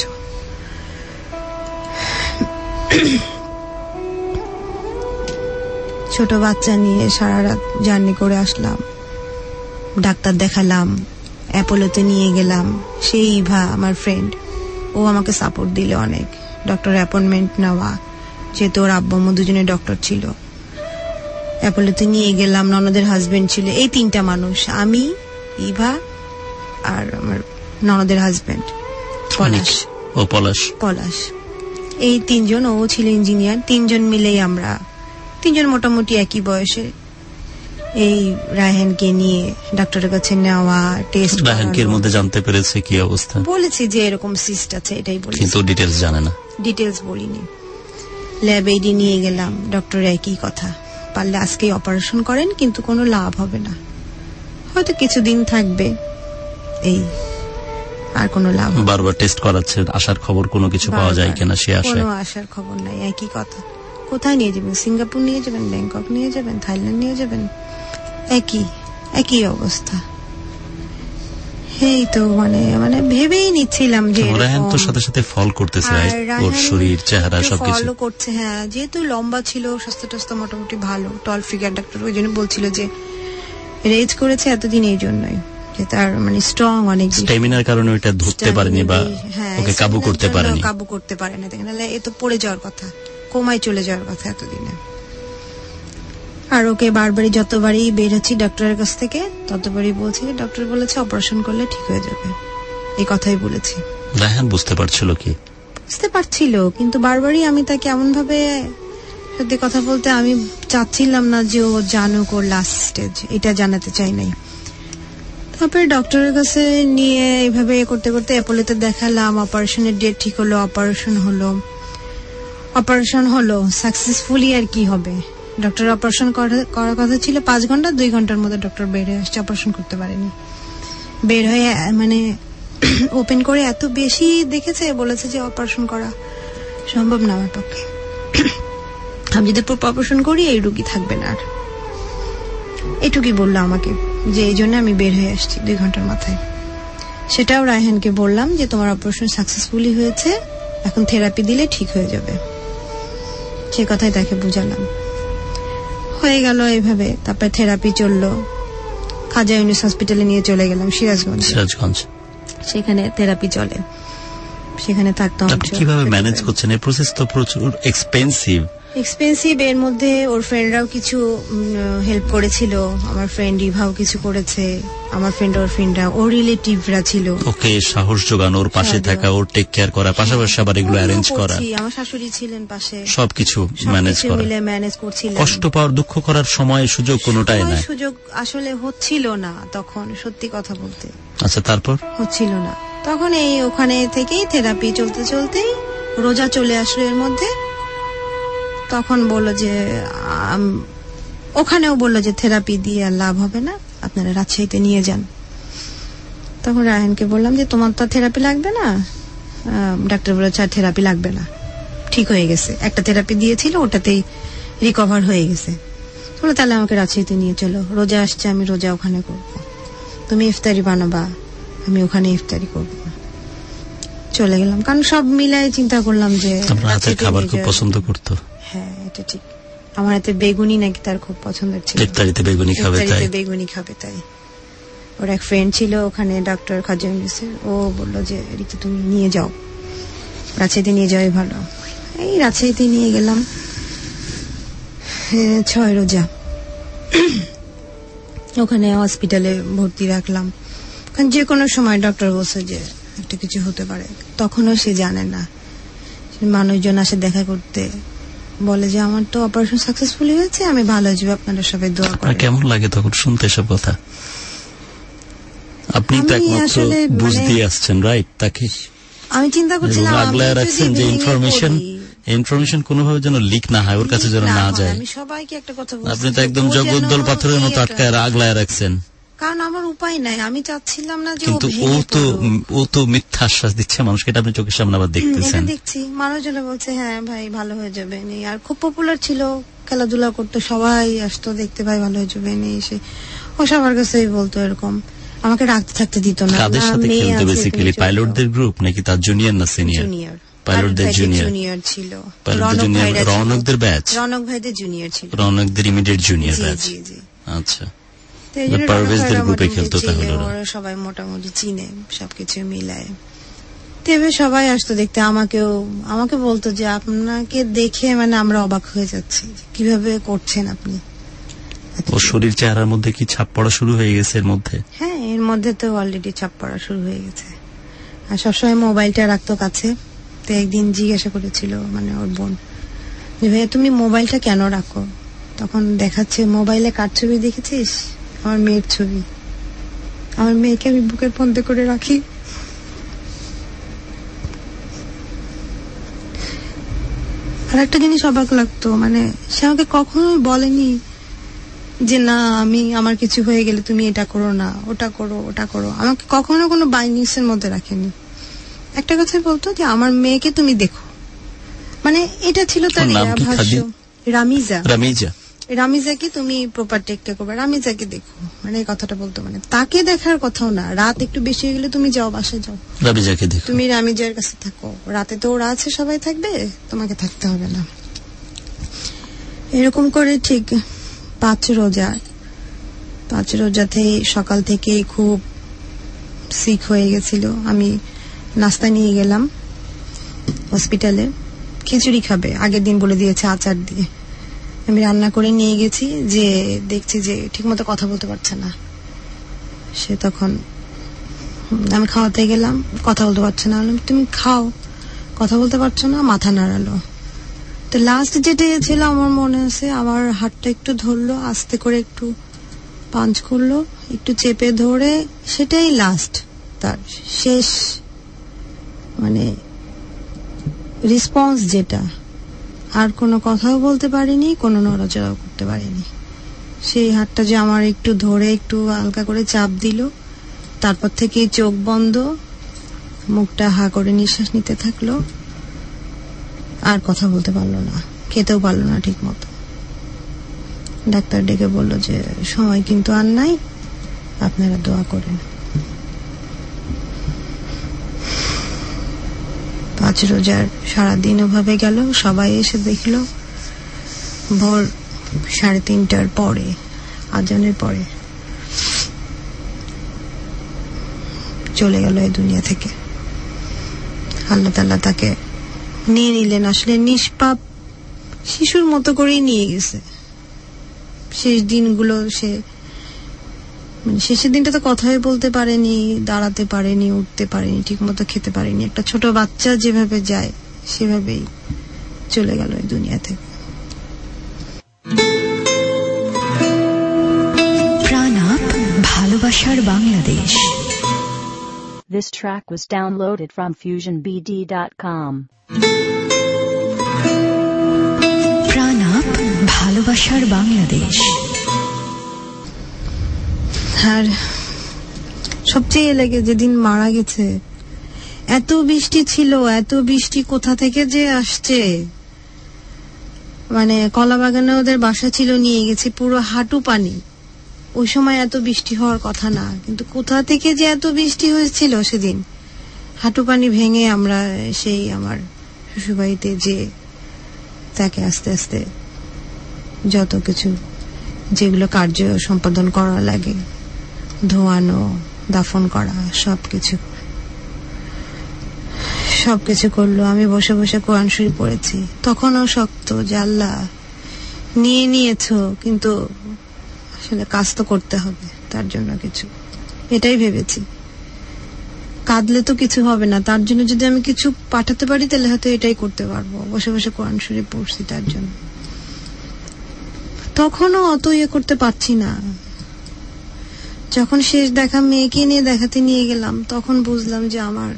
[SPEAKER 6] ছোট বাচ্চা নিয়ে সারা রাত জার্নি করে আসলাম, ডাক্তার দেখালাম, অ্যাপোলোতে নিয়ে গেলাম। সেই ইভা আমার ফ্রেন্ড, ও আমাকে সাপোর্ট দিলে অনেক। ডক্টর অ্যাপয়েন্টমেন্ট নেওয়া, যেহেতু ওর আব্বু আম্মু দুজনে ডক্টর ছিল। অ্যাপোলোতে নিয়ে গেলাম, ননদের হাজবেন্ড ছিল। এই তিনটা মানুষ, আমি, ইভা আর আমার ননদের হাজবেন্ড পলাশ।
[SPEAKER 7] ও পলাশ
[SPEAKER 6] পলাশ এই তিনজন, ও ছিল ইঞ্জিনিয়ার। তিনজন মিলেই আমরা, তিনজন মোটামুটি একই বয়সে, এই রায়হানকে নিয়ে ডাক্তারের কাছে নেওয়া, টেস্ট।
[SPEAKER 7] রায়হানকে এর মধ্যে জানতে পেরেছে কি অবস্থা?
[SPEAKER 6] বলেছি যে এরকম সিস্ট আছে, এটাই বলেছি,
[SPEAKER 7] কিন্তু ডিটেইলস জানে না।
[SPEAKER 6] ডিটেইলস বলিনি। ল্যাবে নিয়ে গেলাম, ডক্টর একই কথা, পারলে আজকেই অপারেশন করেন, কিন্তু কোনো লাভ হবে না, হয়তো কিছুদিন থাকবে, এই আর কোনো লাভ।
[SPEAKER 7] বারবার টেস্ট করাচ্ছে, আসার খবর কোনো কিছু পাওয়া যায় কিনা সে আশায়।
[SPEAKER 6] কোনো আসার খবর নাই, একই কথা। কোথায় নিয়ে যাবেন? সিঙ্গাপুর নিয়ে যাবেন, ব্যাংকক নিয়ে যাবেন, থাইল্যান্ড নিয়ে যাবেন, একই একই অবস্থা। এই তো মানে মানে ভেবেই নিচ্ছিলাম যে
[SPEAKER 7] রায়হান তো সাথে সাথে ফল করতেছে, ওর শরীর চেহারা সবকিছু
[SPEAKER 6] ফলো করছে। হ্যাঁ, যেহেতু লম্বা ছিল, স্বাস্থ্য টাস্থ্য মোটামুটি ভালো, টল ফিগার, ডাক্তার ওই জন্য বলছিল যে রেজ করেছে এতদিন এই জন্যই, যে তার মানে স্ট্রং অনেক,
[SPEAKER 7] স্ট্যামিনার কারণে ওটা ধরতে পারেনি বা ওকে কাবু করতে পারেনি,
[SPEAKER 6] কাবু করতে পারে না। তাহলে এ তো পড়ে যাওয়ার কথা, কোমায় চলে যাওয়ার কথা এতদিনে। আর ওকে বারবারই, যতবারই বের হচ্ছি ডক্টরের কাছ থেকে, ততবারই বলছি, ডক্টর বলেছে অপারেশন করলে ঠিক হয়ে যাবে, এই কথাই বলেছি।
[SPEAKER 7] রায়হান বুঝতে পারছিল কি?
[SPEAKER 6] বুঝতে পারছিল, কিন্তু বারবারই আমি তাকে এমন ভাবে, সত্যি কথা বলতে আমি চাচ্ছিলাম না যে ও জানুক ওর লাস্ট স্টেজ, এটা জানাতে চাই নাই। তারপরে ডক্টরের কাছে নিয়ে এইভাবে করতে করতে অ্যাপোলোতে দেখালাম, অপারেশনের ডেট ঠিক হলো, অপারেশন হলো। অপারেশন হলো সাকসেসফুলি, আর কি হবে, ডক্টর অপারেশন করার কথা ছিল পাঁচ ঘন্টা, দুই ঘন্টার মধ্যে ডক্টর বের হয়ে আসছে, অপারেশন করতে পারেনি। বের হয়ে মানে ওপেন করে এত বেশি দেখেছে, বলেছে যে অপারেশন করা সম্ভব না আমার পক্ষে, আমি যদি অপারেশন করি এই রুগী থাকবে না আর। এটুকুই বললো আমাকে, যে এই জন্য আমি বের হয়ে আসছি দুই ঘন্টার মাথায়। সেটাও রায়হানকে বললাম যে তোমার অপারেশন সাকসেসফুলি হয়েছে, এখন থেরাপি দিলে ঠিক হয়ে যাবে, সে কথাই তাকে বুঝালাম। হয়ে গেল এইভাবে। তারপর থেরাপি চললো, খাজা ইউনুস হসপিটালে নিয়ে চলে গেলাম, সিরাজগঞ্জ।
[SPEAKER 7] সিরাজগঞ্জ
[SPEAKER 6] সেখানে থেরাপি চলে, সেখানে থাকতাম।
[SPEAKER 7] আপনি কিভাবে ম্যানেজ করছেন? এই প্রসেস তো প্রচুর এক্সপেন্সিভ।
[SPEAKER 6] এক্সপেন্সিভ এর মধ্যে ওর ফ্রেন্ডরাও কিছু হেল্প করেছিল, আমার ফ্রেন্ড ইভাও কিছু করেছে, আমার ফ্রেন্ড ওর ফ্রেন্ডরা, ওর রিলেটিভরা ছিল,
[SPEAKER 7] ওকে সাহস জোগানো, ওর পাশে থাকা, ওর টেক কেয়ার করা, পাশাপাশি আবার এগুলো অ্যারেঞ্জ করা,
[SPEAKER 6] আমার শাশুড়ি ছিলেন পাশে,
[SPEAKER 7] সবকিছু ম্যানেজ করা,
[SPEAKER 6] ম্যানেজ করছিলাম।
[SPEAKER 7] কষ্ট পাওয়ার, দুঃখ করার সময় সুযোগ কোনোটাই নাই,
[SPEAKER 6] সুযোগ আসলে হচ্ছিল না তখন, সত্যি কথা বলতে।
[SPEAKER 7] আচ্ছা, তারপর
[SPEAKER 6] হচ্ছিল না তখন। এই ওখানে থেকেই থেরাপি চলতে চলতেই রোজা চলে আসলো এর মধ্যে। তখন বললো যে ওখানেও বললো যে থেরাপি দিয়ে আর লাভ হবে না, আপনারা রাজশাহীতে নিয়ে যান। তখন রায়হানকে বললাম যে তোমার তো থেরাপি লাগবে না, ডাক্তার বলেছে আর থেরাপি লাগবে না, ঠিক হয়ে গেছে, একটা থেরাপি দিয়েছিল ওটাতেই রিকভার হয়ে গেছে। বলে তাহলে আমাকে রাজশাহীতে নিয়ে চলো, রোজা আসছে, আমি রোজা ওখানে করবো, তুমি ইফতারি বানাবা, আমি ওখানে ইফতারি করবো। চলে গেলাম, কারণ সব মিলাই চিন্তা করলাম যে
[SPEAKER 7] খাবার খুব পছন্দ করতো।
[SPEAKER 6] হ্যাঁ, এটা ঠিক, আমার হাতে বেগুনি নাকি তার খুব পছন্দের ছিল,
[SPEAKER 7] ইফতারিতে বেগুনি খাবে তাই,
[SPEAKER 6] বেগুনি খাবে তাই। ওর এক ফ্রেন্ড ছিল ওখানে ডক্টর খাজা ইউনুসের, ও বললো যে রিতু তুমি নিয়ে যাও, রাজশাহীতে নিয়ে যাওয়াই ভালো। এই রাজশাহীতে নিয়ে গেলাম, ছয় রোজা ওখানে হসপিটালে ভর্তি রাখলাম, কারণ যে কোনো সময় ডক্টর বলছে যে একটা কিছু হতে পারে। তখনও সে জানে না। মানুষজন আসে দেখা করতে, বলে যে আমার তো অপারেশন সাকসেসফুলি হয়েছে, আমি ভালো হয়ে যাবো, আপনারা সবাই দোয়া করেন।
[SPEAKER 7] কেমন লাগে তখন শুনতে এসব কথা? আপনি তো একমাত্র বুঝ দিয়ে আসছেন, রাইট? তাকে
[SPEAKER 6] আমি চিন্তা করছিলাম
[SPEAKER 7] আগলায় রাখছেন যে ইনফরমেশন ইনফরমেশন কোনোভাবে যেন লিক না হয়, ওর কাছে যেন না যায়।
[SPEAKER 6] আমি সবাইকে একটা কথা বলছি,
[SPEAKER 7] আপনি তো একদম জগদ্দল পাথরের মতো আটকায় আগলায় রাখছেন।
[SPEAKER 6] কারণ আমার উপায় নাই, আমি চাচ্ছিলাম না যে
[SPEAKER 7] কিন্তু ও তো ও তো মিথ্যা আশ্বাস দিচ্ছে মানুষকে, এটা আপনি চোখের সামনে আবার দেখতেছেন।
[SPEAKER 6] দেখছি মানুষজন বলছে হ্যাঁ ভাই ভালো হয়ে যাবে, আর খুব পপুলার ছিল, খেলাধুলা করতো, সবাই আসতো দেখতে, ভাই ভালো হয়ে যাবে নেই, এসে ও সবার কাছেই বলতো এরকম, আমাকে রাখতে থাকতে দিত না।
[SPEAKER 7] কাদের সাথে খেলতো বেসিক্যালি? পাইলটদের গ্রুপ নাকি তার জুনিয়র না সিনিয়র?
[SPEAKER 6] জুনিয়র।
[SPEAKER 7] পাইলটদের জুনিয়র
[SPEAKER 6] জুনিয়র ছিল,
[SPEAKER 7] রৌনকদের ব্যাচ,
[SPEAKER 6] রৌনক ভাইদের জুনিয়র ছিল,
[SPEAKER 7] রৌনকদের ইমিডিয়েট জুনিয়র ব্যাচ। আচ্ছা, পারভেজদের গ্রুপে খেলতো তাহলে
[SPEAKER 6] ওরা সবাই মোটামুটি চিনে সবকিছু মিলায়। তবে সবাই আসতো দেখতে, আমাকেও আমাকে বলতো যে আপনাকে দেখে মানে আমরা অবাক হয়ে যাচ্ছি, কিভাবে করছেন আপনি।
[SPEAKER 7] ও শরীর চেহারার মধ্যে কি ছাপ পড়া শুরু হয়ে গেছে এর মধ্যে?
[SPEAKER 6] হ্যাঁ, এর মধ্যে তো অলরেডি ছাপ পড়া শুরু হয়ে গেছে। আর সবসময় মোবাইলটা রাখতো কাছে। তো একদিন জিজ্ঞাসা করেছিল মানে ওর বোন যে ভাইয়া তুমি মোবাইলটা কেন রাখো? তখন দেখাচ্ছে মোবাইলে কার ছবি দেখেছিস? আমার মেয়ের ছবি। আমার মেয়েকে আমি বুকের মধ্যে করে রাখি। আর একটা জিনিস অবাক লাগতো, মানে সে আমাকে কখনোই বলেনি যে না আমি আমার কিছু হয়ে গেলে তুমি এটা করো না, ওটা করো, ওটা করো। আমাকে কখনো কোনো বাইন্ডিংস এর মধ্যে রাখেনি। একটা কথা বলতো যে আমার মেয়েকে তুমি দেখো, মানে এটা ছিল তার ভাষ্য। রামিজা
[SPEAKER 7] রামিজা
[SPEAKER 6] রামিজাকে তুমি প্রপার টেক কেয়ার করবে, রামিজাকে দেখো, মানে এই কথাটা বলতো। মানে তাকে দেখার কথাও না, রাত একটু বেশি হয়ে গেলে তুমি যাও, বাসায় যাও,
[SPEAKER 7] রামিজাকে দেখো,
[SPEAKER 6] তুমি রামিজার কাছে থাকো, রাতে তো ওরা আছে সবাই থাকবে, তোমাকে থাকতে হবে না। এরকম করে ঠিক পাঁচ রোজা পাঁচ রোজাতে সকাল থেকে খুব সিক হয়ে গেছিল। আমি নাস্তা নিয়ে গেলাম হসপিটালে, খিচুড়ি খাবে, আগের দিন বলে দিয়েছে আচার দিয়ে। আমি রান্না করে নিয়ে গেছি, যে দেখছি যে ঠিক মতো কথা বলতে পারছে না সে। তখন আমি খাওয়াতে গেলাম, কথা বলতে পারছে না, তুমি খাও, কথা বলতে পারছো না, মাথা নাড়ালো। তো লাস্ট যেটা ছিল আমার মনে আছে, আমার হাতটা একটু ধরলো, আস্তে করে একটু পাঞ্চ করলো, একটু চেপে ধরে, সেটাই লাস্ট তার শেষ মানে রেসপন্স যেটা। আর কোনো কথাও বলতে পারিনি, কোনো নড়াচড়াও করতে পারিনি। সেই হাতটা যে আমার একটু ধরে একটু হালকা করে চাপ দিল, তারপর থেকে চোখ বন্ধ, মুখটা হা করে নিঃশ্বাস নিতে থাকলো, আর কথা বলতে পারলো না, খেতেও পারলো না ঠিক মতো। ডাক্তার ডেকে বলল যে সময় কিন্তু আর নাই, আপনারা দোয়া করেন। পাঁচ রোজার সারাদিন ওভাবে গেল। সবাই এসে দেখলো ভোর সাড়ে তিনটার পরে, আজানের পরে চলে গেল এই দুনিয়া থেকে। আল্লাহ তাআলা তাকে নিয়ে নিলেন, আসলে নিষ্পাপ শিশুর মতো করেই নিয়ে গেছে। শেষ দিনগুলো সে মানে শেষের দিনটা তো কথাই বলতে পারেনি, দাঁড়াতে পারেনি, উঠতে পারেনি, ঠিক মতো খেতে পারেনি। একটা ছোট বাচ্চা যেভাবে যায় সেভাবেই চলে গেল এই দুনিয়া থেকে।
[SPEAKER 10] প্রাণাপ ভালোবাসার Bangladesh.
[SPEAKER 1] This track was downloaded from fusion b d dot com.
[SPEAKER 10] প্রাণাপ ভালোবাসার বাংলাদেশ।
[SPEAKER 6] আর সবচেয়ে লেগে যেদিন মারা গেছে, এত বৃষ্টি ছিল, এত বৃষ্টি কোথা থেকে যে আসছে। মানে কলা বাগানে ওদের বাসা ছিল, নিয়ে গেছে পুরো হাঁটু পানি। ওই সময় এত বৃষ্টি হওয়ার কথা না, কিন্তু কোথা থেকে যে এত বৃষ্টি হয়েছিল সেদিন। হাঁটু পানি ভেঙে আমরা সেই আমার শ্বশুরবাড়িতে যে তাকে আস্তে আস্তে যত কিছু যেগুলো কার্য সম্পাদন করা লাগে, ধোয়ানো, দাফন করা, সবকিছু সবকিছু করলো। আমি বসে বসে কোরআন শরীফ পড়েছি। তখনও শক্ত যে আল্লাহ নিয়ে নিয়েছো, কিন্তু আসলে কাজ তো করতে হবে, তার জন্য কিছু এটাই ভেবেছি। কাঁদলে তো কিছু হবে না, তার জন্য যদি আমি কিছু পাঠাতে পারি তাহলে হয়তো এটাই করতে পারবো। বসে বসে কোরআন শরীফ পড়ছি তার জন্য। তখনও অত ইয়ে করতে পারছি না। যখন শেষ দেখা মেয়েকে নিয়ে দেখাতে নিয়ে গেলাম তখন বুঝলাম যে আমার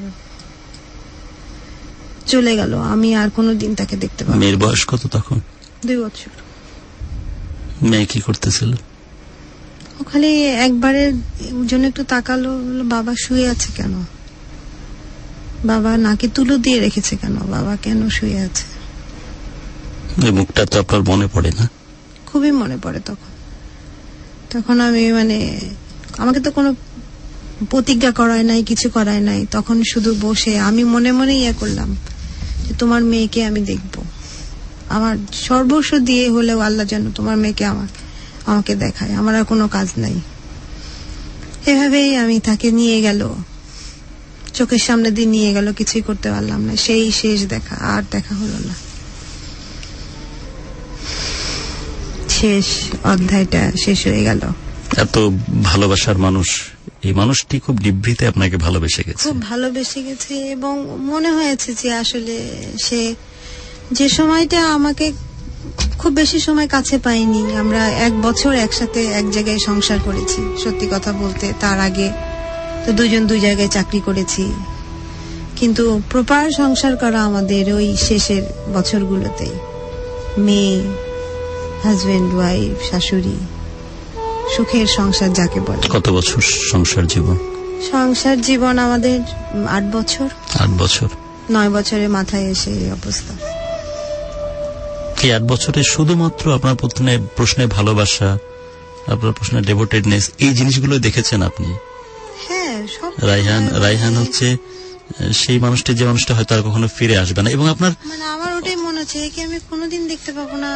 [SPEAKER 6] চলে গেল, আমি আর কোনোদিন তাকে দেখতে পাবো।
[SPEAKER 7] মেয়ের বয়স কত তখন?
[SPEAKER 6] দুই বছর।
[SPEAKER 7] মেয়ে কি করতেছিল?
[SPEAKER 6] ও খালি একবারের জন্য একটু তাকালো, বাবা শুয়ে আছে কেন, বাবা নাকি তুলো দিয়ে রেখেছে কেন, বাবা কেন শুয়ে আছে।
[SPEAKER 7] মুখটা তো আপনার মনে পড়ে না?
[SPEAKER 6] খুবই মনে পড়ে। তখন তখন আমি মানে আমাকে তো কোনো প্রতিজ্ঞা করায় নাই, কিছু করায় নাই। তখন শুধু বসে আমি মনে মনে ইয়ে করলাম যে তোমার মেয়েকে আমি দেখব, আমার সর্বস্ব দিয়ে হলেও আল্লাহ যেন তোমার মেয়েকে আমার আমাকে দেখায়, আমার আর কোনো কাজ নাই। এভাবেই আমি তাকে নিয়ে গেল, চোখের সামনে দিয়ে নিয়ে গেল, কিছুই করতে পারলাম না। সেই শেষ দেখা, আর দেখা হলো না। শেষ অধ্যায়টা শেষ হয়ে গেল।
[SPEAKER 7] এত ভালোবাসার মানুষ, এই মানুষটি খুব নিভৃতে আপনাকে ভালোবেসে গেছে,
[SPEAKER 6] খুব ভালোবেসে গেছে। এবং মনে হয়েছে যে আসলে সে যে সময়টা আমাকে খুব বেশি সময় কাছে পাইনি, আমরা এক বছর একসাথে এক জায়গায় সংসার করেছি। সত্যি কথা বলতে তার আগে তো দুজন দুই জায়গায় চাকরি করেছি, কিন্তু প্রপার সংসার করা আমাদের ওই শেষের বছরগুলোতেই। মেয়ে, হাজবেন্ড, ওয়াইফ, শাশুড়ি, সুখের সংসার যাকে বলে।
[SPEAKER 7] কত বছর সংসার জীবন?
[SPEAKER 6] সংসার জীবন আমাদের আট বছর।
[SPEAKER 7] আট বছর।
[SPEAKER 6] নয় বছরের মাথায় এসে এই অবস্থা।
[SPEAKER 7] এই আট বছরে শুধুমাত্র আপনার প্রশ্নে প্রশ্নে ভালোবাসা, আপনার প্রশ্নে ডেভোটেডনেস, এই জিনিসগুলো দেখেছেন আপনি?
[SPEAKER 6] হ্যাঁ, সব।
[SPEAKER 7] রায়হান রায়হান হচ্ছে সেই মানুষটি, যে মানুষটা হয়তো আর কখনো ফিরে আসবে না। এবং আপনার
[SPEAKER 6] মানে আমার ওটাই মনে হচ্ছে একে আমি কোনোদিন দেখতে পাবো না।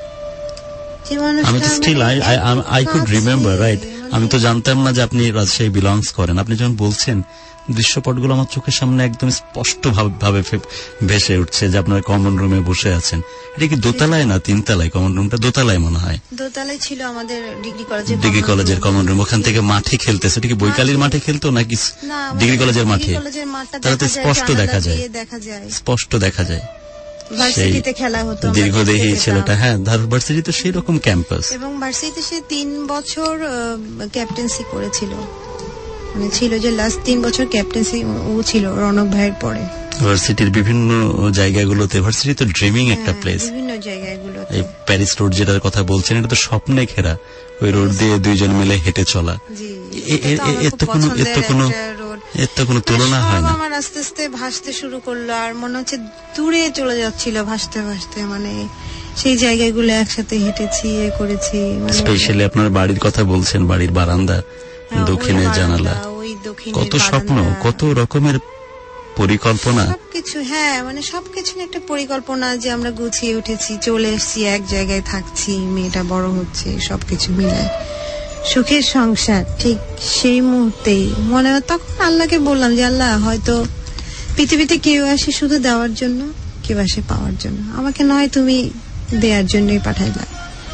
[SPEAKER 7] আমি তো still I could remember, right? আমি তো জানতাম না যে আপনি রাজশাহী বিলংস করেন। আপনি যখন বলছেন দৃশ্যপটগুলো আমার চোখের সামনে একদম স্পষ্ট ভাবে ভেসে উঠছে যে আপনার কমন রুমে বসে আছেন। এটা কি দোতলায় না তিনতলায়? কমন রুমটা দোতলায় মনে হয়।
[SPEAKER 6] দোতলায় ছিল আমাদের ডিগ্রি কলেজের
[SPEAKER 7] ডিগ্রি কলেজের কমন রুম। ওখান থেকে মাঠে খেলতেছে, এটা কি বৈকালীর মাঠে খেলতো নাকি ডিগ্রি কলেজের মাঠে? তাহলে তো স্পষ্ট দেখা যায়, স্পষ্ট দেখা যায়।
[SPEAKER 6] ভার্সিটিতে খেলা হতো,
[SPEAKER 7] দীর্ঘদেহী ছেলেটা। হ্যাঁ, ভার্সিটি তো সেই রকম ক্যাম্পাস।
[SPEAKER 6] এবং ভার্সিটিতে সে তিন বছর ক্যাপ্টেন্সি করেছিল, মানে ছিল যে লাস্ট তিন বছর ক্যাপ্টেন্সি ও ছিল রনক ভাইয়ের পরে।
[SPEAKER 7] ভার্সিটির বিভিন্ন জায়গাগুলোতে, ভার্সিটি তো ড্রিমিং একটা প্লেস।
[SPEAKER 6] বিভিন্ন জায়গাগুলোতে
[SPEAKER 7] এই প্যারিস রোড যেটার কথা বলছেন, এটা তো স্বপ্নে ঘেরা। ওই রোড দিয়ে দুইজন মিলে হেঁটে চলা, এর তো কোনো এর তো কোনো এর তো কোনো তুলনা হয় না।
[SPEAKER 6] আমার আস্তে আস্তে ভাসতে শুরু করলো, আর মনে হচ্ছে দূরে চলে যাচ্ছিল ভাসতে ভাসতে। মানে সেই জায়গাগুলো একসাথে হেঁটেছি, এ করেছি।
[SPEAKER 7] স্পেশালি আপনার বাড়ির কথা বলছেন, বাড়ির বারান্দা, দক্ষিণের জানালা, কত স্বপ্ন, কত রকমের পরিকল্পনা,
[SPEAKER 6] সবকিছু। হ্যাঁ, মানে সবকিছু একটা পরিকল্পনা যে আমরা গুছিয়ে উঠেছি, চলে এসেছি, এক জায়গায় থাকছি, মেয়েটা বড় হচ্ছে, সবকিছু মিলে সুখের সংসার। ঠিক সেই মুহূর্তেই মনে হয়, তখন আল্লাহকে বললাম যে আল্লাহ, হয়তো পৃথিবীতে কেউ আসে শুধু দেওয়ার জন্য, কেউ আসে পাওয়ার জন্য, আমাকে নয় তুমি দেওয়ার জন্যই পাঠাইলা।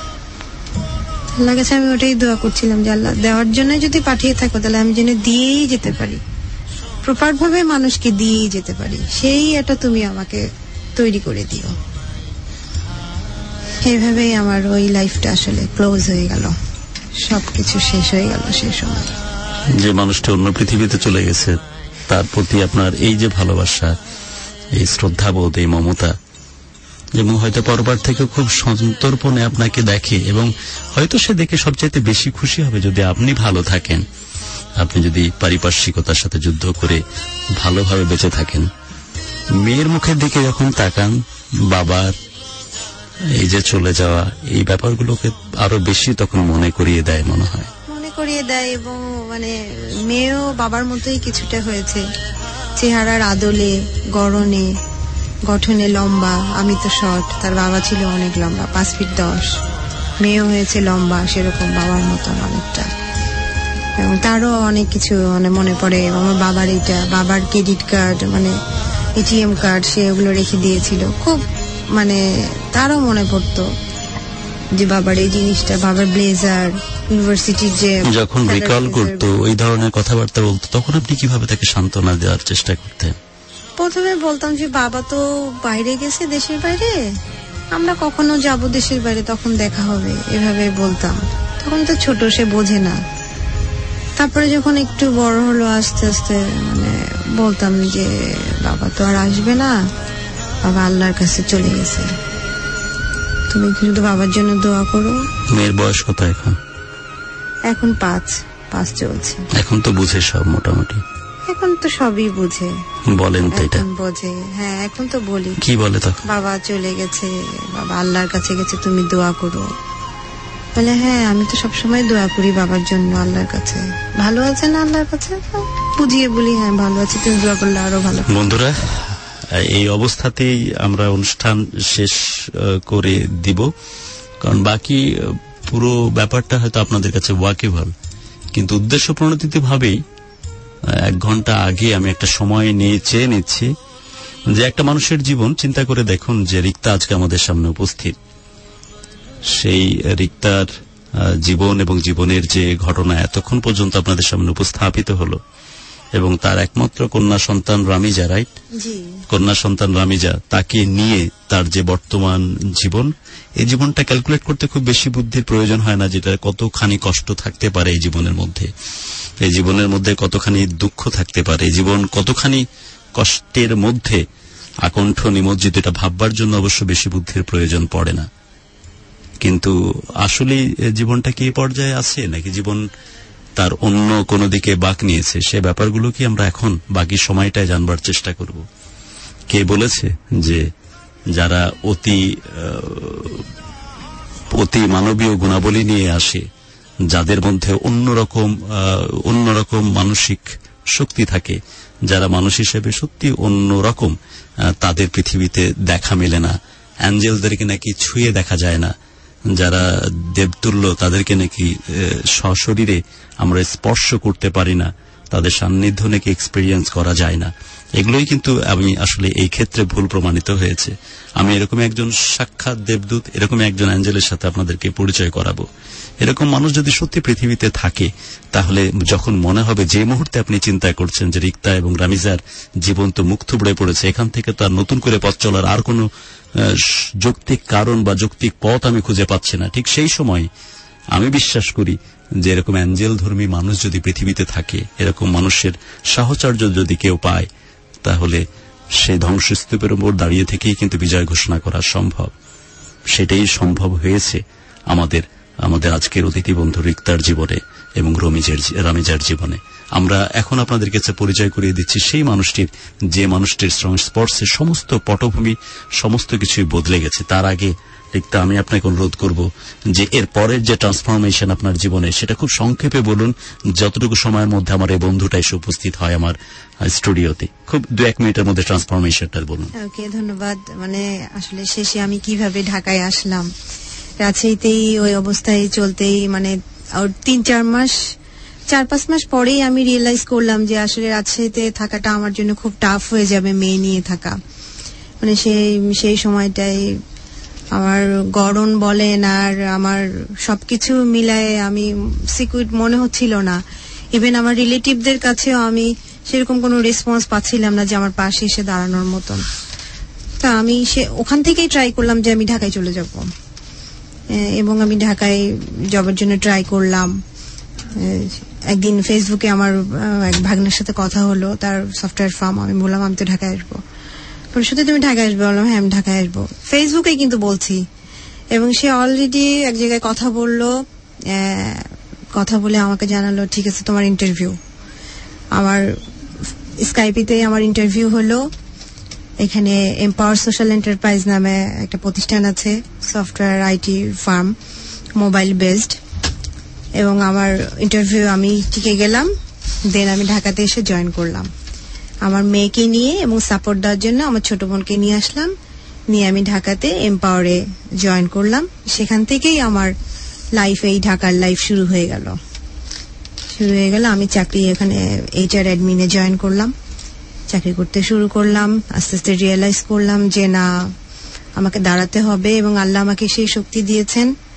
[SPEAKER 6] আল্লাহ কাছে আমি ওটাই দোয়া করছিলাম যে আল্লাহ, দেওয়ার জন্য যদি পাঠিয়ে থাকো তাহলে আমি যেন দিয়েই যেতে পারি, প্রপার ভাবে মানুষকে দিয়েই যেতে পারি, সেই এটা তুমি আমাকে তৈরি করে দিও। এইভাবেই আমার ওই লাইফটা আসলে ক্লোজ হয়ে গেল, সবকিছু শেষ হয়ে গেল সেই সময়।
[SPEAKER 7] যে মানুষটা অন্য পৃথিবীতে চলে গেছে, তার প্রতি আপনার এই যে ভালোবাসা, এই শ্রদ্ধাবোধ, এই মমতা, এবং হয়তো পরবার থেকে খুব সন্তর্পণে আপনাকে দেখে, এবং হয়তো সে দেখে সবচাইতে বেশি খুশি হবে যদি আপনি ভালো থাকেন, আপনি যদি পারিপার্শ্বিকতার সাথে যুদ্ধ করে ভালোভাবে বেঁচে থাকেন। মেয়ের মুখের দিকে যখন তাকান, বাবার এই যে চলে যাওয়া, এই ব্যাপারগুলোকে আরো বেশি তখন মনে করিয়ে দেয়, মনে হয়
[SPEAKER 6] মনে করিয়ে দেয়। এবং মানে মেয়েও বাবার মতোই কিছুটা হয়েছে, চেহারার আদলে, গড়নে, গঠনে লম্বা। আমি তো শর্ট, তার বাবা ছিল অনেক লম্বা, পাঁচ ফিট দশ। মেয়েও হয়েছে লম্বা সেরকম বাবার মতন অনেকটা। এবং তারও অনেক কিছু মানে মনে পড়ে। আমার বাবার এটা, বাবার ক্রেডিট কার্ড, মানে এটিএম কার্ড, সে ওগুলো রেখে দিয়েছিল। খুব মানে তারও মনে পড়তো যে বাবার এই জিনিসটা, বাবার ব্লেজার, ইউনিভার্সিটির যে
[SPEAKER 7] যখন রিকল করতো ওই ধরনের কথাবার্তা বলতো তখন আপনি কিভাবে তাকে সান্ত্বনা দেওয়ার চেষ্টা করতেন?
[SPEAKER 6] প্রথমে বলতাম যে বাবা তো বাইরে গেছে, দেশের বাইরে, আমরা কখনো যাব দেশের বাইরে, তখন দেখা হবে, এভাবে বলতাম। তখন তো ছোট, সে বোঝে না। তারপরে যখন একটু বড় হলো আস্তে আস্তে মানে বলতাম যে বাবা তো আর আসবে না, বাবা আল্লাহর কাছে চলে গেছে, তুমি কিন্তু বাবার জন্য দোয়া করো।
[SPEAKER 7] মেয়ের বয়স কত এখন?
[SPEAKER 6] এখন পাঁচ পাঁচ চলছে।
[SPEAKER 7] এখন তো বুঝে সব মোটামুটি?
[SPEAKER 6] এখন তো সবই বুঝে।
[SPEAKER 7] বলেন তো এটা?
[SPEAKER 6] বোঝে, হ্যাঁ এখন তো বলি।
[SPEAKER 7] কি বলে তখন?
[SPEAKER 6] বাবা চলে গেছে, বাবা আল্লাহর কাছে গেছে, তুমি দোয়া করো। বলে হ্যাঁ আমি তো সবসময় দোয়া করি বাবার জন্য আল্লাহর কাছে। ভালো আছে না আল্লাহর কাছে? বুঝিয়ে বলি হ্যাঁ ভালো আছে, তুমি দোয়া করলে আরো ভালো।
[SPEAKER 7] বন্ধুরা, এই অবস্থাতেই আমরা অনুষ্ঠান শেষ করে দিব, কারণ বাকি পুরো ব্যাপারটা হয়তো আপনাদের কাছে ওয়াকিবহাল, কিন্তু উদ্দেশ্য প্রণোদিত ভাবেই এক ঘন্টা আগে আমি একটা সময় নিয়ে চেয়ে নিচ্ছি যে একটা মানুষের জীবন চিন্তা করে দেখুন যে রিক্তা আজকে আমাদের সামনে উপস্থিত, সেই রিক্তার জীবন এবং জীবনের যে ঘটনা এতক্ষণ পর্যন্ত আপনাদের সামনে উপস্থাপিত হলো, এবং তার একমাত্র কন্যা সন্তান রামিজা, রাইট? কন্যা সন্তান রামিজা, তাকে নিয়ে তার যে বর্তমান জীবন, এই জীবনটা ক্যালকুলেট করতে খুব বেশি বুদ্ধির প্রয়োজন হয় না, যেটা কতখানি কষ্ট থাকতে পারে এই জীবনের মধ্যে, এই জীবনের মধ্যে কতখানি দুঃখ থাকতে পারে, এই জীবন কতখানি কষ্টের মধ্যে আকণ্ঠ নিমজ্জিত, এটা ভাববার জন্য অবশ্য বেশি বুদ্ধির প্রয়োজন পড়ে না। কিন্তু আসলে জীবনটা কি পর্যায়ে আছে, নাকি জীবন তার অন্য কোনো দিকে বাঁক নিয়েছে, সে ব্যাপারগুলো কি আমরা এখন বাকি সময়টায় জানবার চেষ্টা করব। কে বলেছে যে যারা অতি অতি মানবীয় গুণাবলী নিয়ে আসে, যাদের মধ্যে অন্যরকম অন্যরকম মানসিক শক্তি থাকে, যারা মানুষ হিসেবে সত্যি অন্যরকম, তাদের পৃথিবীতে দেখা মেলে না। অ্যাঞ্জেলদেরকে নাকি ছুঁয়ে দেখা যায় না, যারা দেবতুল্য তাদেরকে নাকি সশরীরে আমরা স্পর্শ করতে পারি না, তাদের সান্নিধ্য নাকি এক্সপেরিয়েন্স করা যায় না। এগুলোই কিন্তু আমি আসলে এই ক্ষেত্রে ভুল প্রমাণিত হয়েছে। আমি এরকম একজন সাক্ষাৎ দেবদূত, এরকম একজন অ্যাঞ্জেলের সাথে আপনাদেরকে পরিচয় করাবো। এরকম মানুষ যদি সত্যি পৃথিবীতে থাকে, তাহলে যখন মনে হবে, যে মুহূর্তে আপনি চিন্তা করছেন যে রিক্তা এবং রামিজার জীবন তো মুখ থুবড়ে পড়েছে, এখান থেকে তো আর নতুন করে পথ চলার আর কোনো যৌক্তিক কারণ বা যৌক্তিক পথ আমি খুঁজে পাচ্ছি না, ঠিক সেই সময় আমি বিশ্বাস করি যে এরকম অ্যাঞ্জেল ধর্মী মানুষ যদি পৃথিবীতে থাকে, এরকম মানুষের সাহচর্য যদি কেউ পায়, তাহলে সেই ধ্বংসস্তূপের উপর দাঁড়িয়ে থেকেই কিন্তু বিজয় ঘোষণা করা সম্ভব। সেটাই সম্ভব হয়েছে আমাদের আমাদের আজকের অতিথি বন্ধু রিক্তার জীবনে এবং রমিজের রামিজার জীবনে। আমরা এখন আপনাদের কাছে পরিচয় করিয়ে দিচ্ছি সেই মানুষটির, যে মানুষটির সংস্পর্শে সমস্ত পটভূমি সমস্ত কিছুই বদলে গেছে। তার আগে রিক্তা, আমি আপনাকে অনুরোধ করব যে এর পরের যে ট্রান্সফরমেশন আপনার জীবনে, সেটা খুব সংক্ষেপে বলুন, যতটুকু সময়ের মধ্যে আমার এই বন্ধুটা এসে উপস্থিত হয় আমার স্টুডিওতে। খুব দু এক মিনিটের মধ্যে ট্রান্সফরমেশনটা বলুন।
[SPEAKER 6] ওকে, ধন্যবাদ। মানে আসলে শেষে আমি কিভাবে ঢাকায় আসলাম, রাজশাহীতেই ওই অবস্থায় চলতেই মানে তিন চার মাস চার পাঁচ মাস পরেই আমি রিয়েলাইজ করলাম যে আসলে রাজশাহীতে থাকাটা আমার জন্য খুব টাফ হয়ে যাবে, মেয়ে নিয়ে থাকা। মানে সেই সেই সময়টাই আমার গড়ন বলেন আর আমার সবকিছু মিলায়ে আমি সিকিউর মনে হচ্ছিল না। ইভেন আমার রিলেটিভদের কাছেও আমি সেরকম কোনো রেসপন্স পাচ্ছিলাম না যে আমার পাশে এসে দাঁড়ানোর মতন। তা আমি সে ওখান থেকেই ট্রাই করলাম যে আমি ঢাকায় চলে যাব, এবং আমি ঢাকায় জবের জন্য ট্রাই করলাম। একদিন ফেসবুকে আমার এক ভাগ্নের সাথে কথা হলো, তার সফটওয়্যার ফার্ম। আমি বললাম আমি তো ঢাকায় আসবো। শুধু তুমি ঢাকায় আসবে? বললাম হ্যাঁ আমি ঢাকায় আসবো। ফেসবুকে কিন্তু বলছি, এবং সে অলরেডি এক জায়গায় কথা বললো, কথা বলে আমাকে জানালো ঠিক আছে তোমার ইন্টারভিউ। আমার স্কাইপিতে আমার ইন্টারভিউ হলো। এখানে এম্পাওয়ার সোশ্যাল এন্টারপ্রাইজ নামে একটা প্রতিষ্ঠান আছে, software IT firm, mobile based, এবং আমার ইন্টারভিউ আমি টিকে গেলাম। দেন আমি ঢাকাতে এসে জয়েন করলাম আমার মেয়েকে নিয়ে, এবং সাপোর্ট দেওয়ার জন্য আমার ছোট বোনকে নিয়ে আসলাম। নিয়ে আমি ঢাকাতে এম্পাওয়ারে জয়েন করলাম। সেখান থেকেই আমার লাইফ, এই ঢাকার লাইফ শুরু হয়ে গেল শুরু হয়ে গেল আমি চাকরি এখানে এইচআর অ্যাডমিনে জয়েন করলাম, চাকরি করতে শুরু করলাম। আস্তে আস্তে রিয়েলাইজ করলাম যে না, আমাকে দাঁড়াতে হবে, এবং আল্লাহ আমাকে সেই শক্তি দিয়েছেন।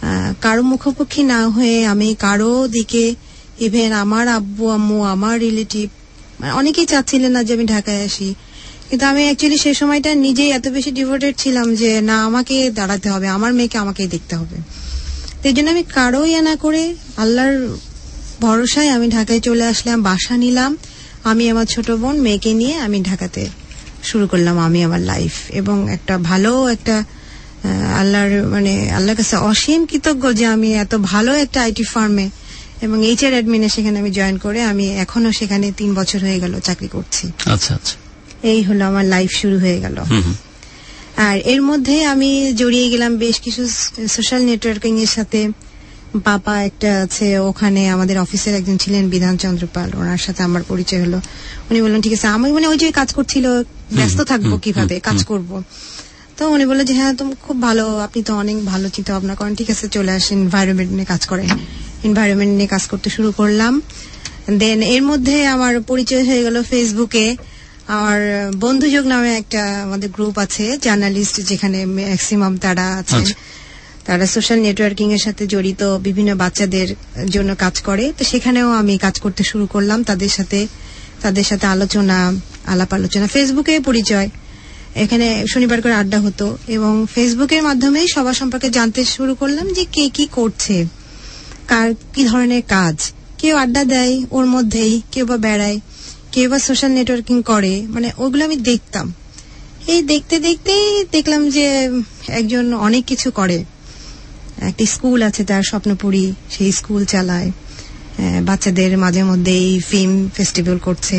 [SPEAKER 6] কারো মুখোমুখি না হয়ে আমি কারো দিকে, ইভেন আমার আব্বু আম্মু, আমার রিলেটিভ অনেকেই চাচ্ছিলেন না যে আমি ঢাকায় আসি, কিন্তু আমি অ্যাকচুয়ালি সেই সময়টা নিজেই এত বেশি ডিভোটেড ছিলাম যে না, আমাকে দাঁড়াতে হবে, আমার মেয়েকে আমাকেই দেখতে হবে। এই জন্য আমি কারো ইয়া না করে আল্লাহর ভরসায় আমি ঢাকায় চলে আসলাম, বাসা নিলাম। আমি আমার ছোট বোন মেয়েকে নিয়ে আমি ঢাকাতে শুরু করলাম আমি আমার লাইফ, এবং একটা ভালো একটা আল্লাহর মানে আল্লাহর কাছে অসীম কৃতজ্ঞ যে আমি এত ভালো একটা আইটি ফার্মে এবং এইচআর অ্যাডমিনে সেখানে আমি জয়েন করে আমি এখনো সেখানে তিন বছর হয়ে গেল চাকরি করছি।
[SPEAKER 7] আচ্ছা আচ্ছা,
[SPEAKER 6] এই হলো আমার লাইফ শুরু হয়ে গেল। আর এর মধ্যে আমি জড়িয়ে গেলাম বেশ কিছু সোশ্যাল নেটওয়ার্কিং এর সাথে। বাবা একটা আছে, ওখানে আমাদের অফিসের একজন ছিলেন বিধান চন্দ্রপাল, ওনার সাথে আমার পরিচয় হলো। উনি বললেন ঠিক আছে, আমি মানে ওই যে কাজ করছিল, ব্যস্ত থাকবো কিভাবে কাজ করব, তো উনি বললেন যে হ্যাঁ তুমি খুব ভালো, আপনি তো অনেক ভালো চিন্তা ভাবনা করেন, ঠিক আছে চলে আসেন, এনভায়রনমেন্ট নিয়ে কাজ করেন। এনভায়রনমেন্ট নিয়ে কাজ করতে শুরু করলাম। দেন এর মধ্যে আমার পরিচয় হয়ে গেল ফেসবুকে। আমার বন্ধুযোগ নামে একটা আমাদের গ্রুপ আছে জার্নালিস্ট, যেখানে ম্যাক্সিমাম তারা আছে, তারা সোশ্যাল নেটওয়ার্কিং এর সাথে জড়িত, বিভিন্ন বাচ্চাদের জন্য কাজ করে। তো সেখানেও আমি কাজ করতে শুরু করলাম তাদের সাথে, তাদের সাথে আলোচনা, আলাপ আলোচনা, ফেসবুকে পরিচয়। এখানে শনিবার করে আড্ডা হতো এবং ফেসবুকের মাধ্যমেই সবার সম্পর্কে জানতে শুরু করলাম যে কে কি করছে, কার কি ধরনের কাজ। কেউ আড্ডা দেয় ওর মধ্যেই, কেউ বা বেড়ায়, কেউ বা সোশ্যাল নেটওয়ার্কিং করে, মানে ওগুলো আমি দেখতাম। এই দেখতে দেখতেই দেখলাম যে একজন অনেক কিছু করে। একটা স্কুল আছে তার, স্বপ্নপুরী, সেই স্কুল চালায়, বাচ্চাদের মাঝে মধ্যেই ফিল্ম ফেস্টিভ্যাল করছে,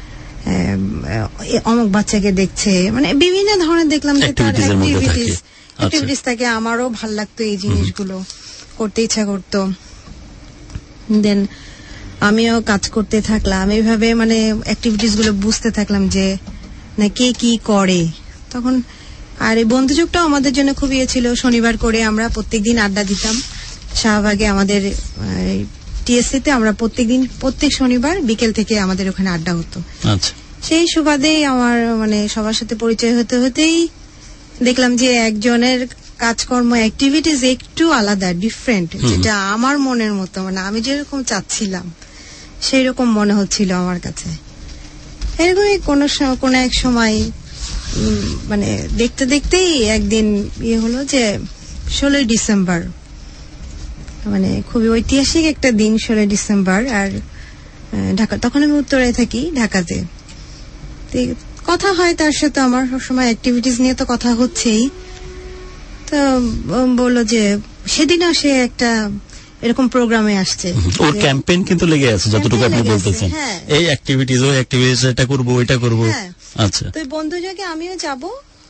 [SPEAKER 6] অমুক বাচ্চাকে দেখছে, মানে বিভিন্ন ধরনের দেখলাম যে তার অ্যাক্টিভিটিস অ্যাক্টিভিটিস থাকে। আমারও ভাল লাগতো এই জিনিসগুলো করতে, ইচ্ছা করতো। দেন আমিও কাজ করতে থাকলাম এইভাবে, মানে অ্যাক্টিভিটিস গুলো বুঝতে থাকলাম যে না কে কি করে তখন। আর এই বন্ধুযোগটাও আমাদের জন্য খুব ইয়ে ছিল। শনিবার করে আমরা প্রত্যেকদিন আড্ডা দিতাম শাহবাগে, আমাদের টিএসসিতে আমরা প্রত্যেকদিন প্রত্যেক শনিবার বিকেল থেকে আমাদের ওখানে আড্ডা হতো।
[SPEAKER 7] আচ্ছা,
[SPEAKER 6] সেই সুবাদেই আমার মানে সবার সাথে পরিচয় হতে হতেই দেখলাম যে একজনের কাজকর্ম অ্যাক্টিভিটিস একটু আলাদা, ডিফারেন্ট, যেটা আমার মনের মতো, মানে আমি যেরকম চাচ্ছিলাম সেই রকম মনে হচ্ছিল আমার কাছে। এরকমই কোন কোন এক সময় মানে দেখতে দেখতেই একদিন ইয়ে হলো যে ষোলোই ডিসেম্বর, মানে খুবই ঐতিহাসিক একটা দিন, ষোলোই ডিসেম্বর। আর ঢাকা, তখন আমি উত্তরায় থাকি ঢাকাতে, কথা হয় তার সাথে আমার সবসময় অ্যাক্টিভিটিস নিয়ে তো কথা হচ্ছেই। তো বললো যে সেদিনও সে একটা এরকম প্রোগ্রামে আসছে,
[SPEAKER 7] ওর ক্যাম্পেইন কিন্তু লেগে আছে যতটুকু আপনি বলতেছেন, এই অ্যাক্টিভিটিস ওই অ্যাক্টিভিটিস, এটা করব ওইটা করব। আচ্ছা, তো
[SPEAKER 6] বন্ধু যোগে আমিও যাব।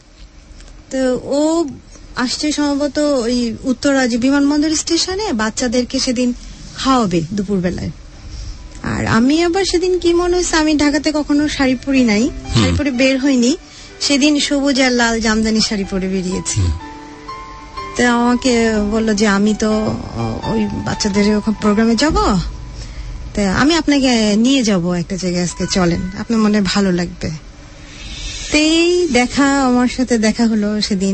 [SPEAKER 6] তো ও আসছে সম্ভবত ওই উত্তরা যে বিমানবন্দর স্টেশনে বাচ্চাদেরকে সেদিন খাওয়াবে দুপুর বেলায়। আর আমি আবার সেদিন কি মনে হয়েছে, আমি ঢাকাতে কখনো শাড়ি পরি নাই, শাড়ি পরে বের হইনি, সেদিন সবুজ আর লাল জামদানি শাড়ি পরে বেরিয়েছি। তো আমাকে বললো যে আমি তো ওই বাচ্চাদের প্রোগ্রামে যাব, তা আমি আপনাকে নিয়ে যাব একটা জায়গায়, আজকে চলেন, আপনার মনে ভালো লাগবে। তো এই দেখা, আমার সাথে দেখা হলো সেদিন,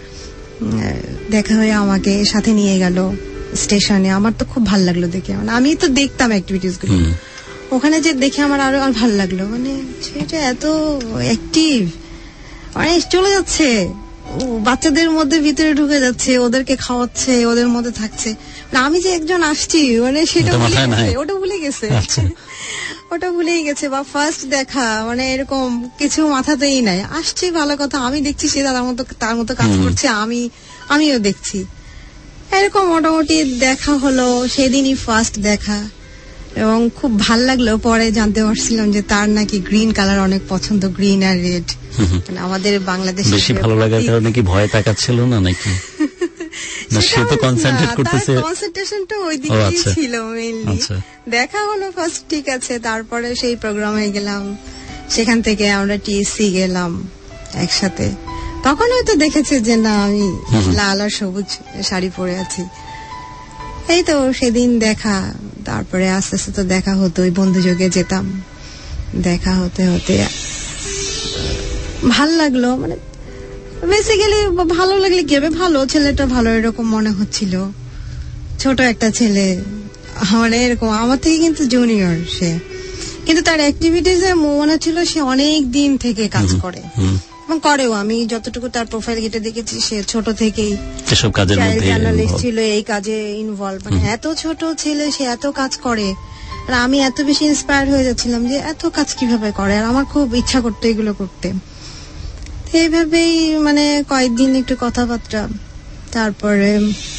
[SPEAKER 6] দেখা হয়ে আমাকে সাথে নিয়ে গেল স্টেশনে। আমার তো খুব ভালো লাগলো দেখে, মানে আমি তো দেখতাম অ্যাক্টিভিটিস গুলো, ওখানে যে দেখে আমার আরো আর ভালো লাগলো, মানে সেটা এত অ্যাক্টিভ, মানে চলে যাচ্ছে বাচ্চাদের মধ্যে, ভিতরে ঢুকে যাচ্ছে, ওদেরকে খাওয়াচ্ছে, ওদের মধ্যে থাকছে। আমি যে একজন আসছি, মানে সেটা ভুলে গেছে, ওটা ভুলে গেছে, ওটা ভুলেই গেছে। বা ফার্স্ট দেখা, মানে এরকম কিছু মাথাতেই নাই। আসছে ভালো কথা, আমি দেখছি সে তার মতো তার মতো কাজ করছে, আমি আমিও দেখছি, এরকম মোটামুটি দেখা হলো। সেদিনই ফার্স্ট দেখা, এবং খুব ভাল লাগলো। পরে জানতে পারছিলাম যে তার নাকি গ্রিন কালার অনেক পছন্দ, গ্রিন আর রেড। আমাদের বাংলাদেশে
[SPEAKER 7] বেশি ভালো লাগার কারণে কি ভয় তাকাচ্ছিল না নাকি? না, সে তো কনসেন্ট্রেট করতেছে,
[SPEAKER 6] কনসেন্ট্রেশনটা ওই দিকেই ছিল মেইনলি। দেখা হলো ফার্স্ট, ঠিক আছে। তারপরে সেই প্রোগ্রামে গেলাম, সেখান থেকে আমরা টিএসসি গেলাম একসাথে। তখন হয়তো দেখেছে যে না আমি লাল আর সবুজ শাড়ি পরে আছি। এই তো সেদিন দেখা, তারপরে আস্তে আস্তে তো দেখা হতো, ওই বন্ধুযোগে যেতাম, দেখা হতে হতে ভাল লাগলো। মানে বেসিক্যালি ভালো লাগলে কি হবে, ভালো ছেলেটা ভালো এরকম মনে হচ্ছিল। ছোট একটা ছেলে, মানে এরকম আমার থেকে কিন্তু জুনিয়র সে, কিন্তু তার অ্যাক্টিভিটিজ এর মনে ছিল সে অনেক দিন থেকে কাজ করে এবং করেও। আমি যতটুকু তার প্রোফাইল ঘেটে দেখেছি সে ছোট থেকেই
[SPEAKER 7] এসব কাজের মধ্যে
[SPEAKER 6] জার্নালিস্ট ছিল, এই কাজে ইনভলভ। মানে এত ছোট ছেলে সে এত কাজ করে, আর আমি এত বেশি ইন্সপায়ার হয়ে যাচ্ছিলাম যে এত কাজ কিভাবে করে, আর আমার খুব ইচ্ছা করতো এগুলো করতে। এইভাবেই মানে কয়েকদিন একটু কথাবার্তা, তারপরে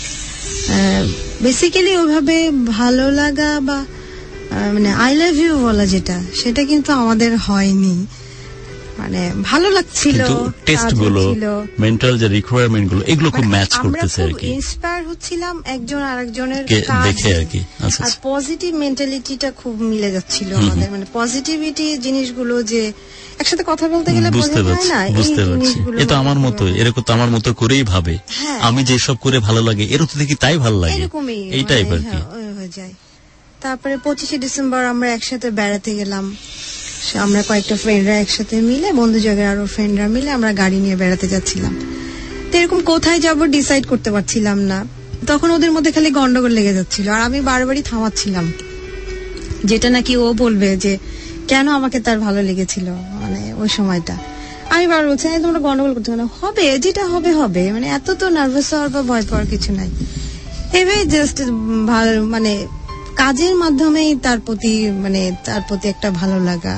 [SPEAKER 6] বেসিক্যালি ওইভাবে ভালো লাগা বা মানে আই লাভ ইউ বলা যেটা, সেটা কিন্তু আমাদের হয়নি। মানে ভালো লাগছিল,
[SPEAKER 7] টেস্ট গুলো, মেন্টাল যে রিকোয়ারমেন্ট গুলো, এগুলো খুব ম্যাচ করতেছে আর কি।
[SPEAKER 6] ইন্সপায়ার হচ্ছিলাম একজন আরেকজনের
[SPEAKER 7] দেখে আর কি।
[SPEAKER 6] আর পজিটিভ মেন্টালিটিটা খুব মিলে যাচ্ছিল আমাদের, মানে পজিটিভিটি জিনিসগুলো যে একসাথে কথা বলতে গেলে
[SPEAKER 7] বুঝতে পারছি, বুঝতে পারছি। এটা আমার মতো, এরকম তো আমার মতো করেই ভাবে, আমি যেসব করে ভালো লাগে এর তো দেখি তাই ভালো লাগে, এইটাই আর কি
[SPEAKER 6] হয়ে যায়। তারপরে পঁচিশে ডিসেম্বর আমরা একসাথে বেড়াতে গেলাম, আমরা কয়েকটা ফ্রেন্ডরা একসাথে মিলে, বন্ধু জগের আরো ফ্রেন্ডরা মিলে আমরা গাড়ি নিয়ে বেড়াতে যাচ্ছিলাম। তো এরকম কোথায় যাবো ডিসাইড করতে পারছিলাম না, তখন ওদের মধ্যে খালি গন্ডগোল লেগে যাচ্ছিল, আর আমি বারবারই থামাচ্ছিলাম, যেটা নাকি ও বলবে যে কেন আমাকে তার ভালো লেগেছিল মানে ওই সময়টা। আমি বারবার বলছি তোমরা গন্ডগোল করতে পারো, হবে যেটা হবে হবে, মানে এত তো নার্ভাস হওয়ার বা ভয় পাওয়ার কিছু নাই। এভাবে জাস্ট ভালো মানে কাজের মাধ্যমেই তার প্রতি মানে তার প্রতি একটা ভালো লাগা,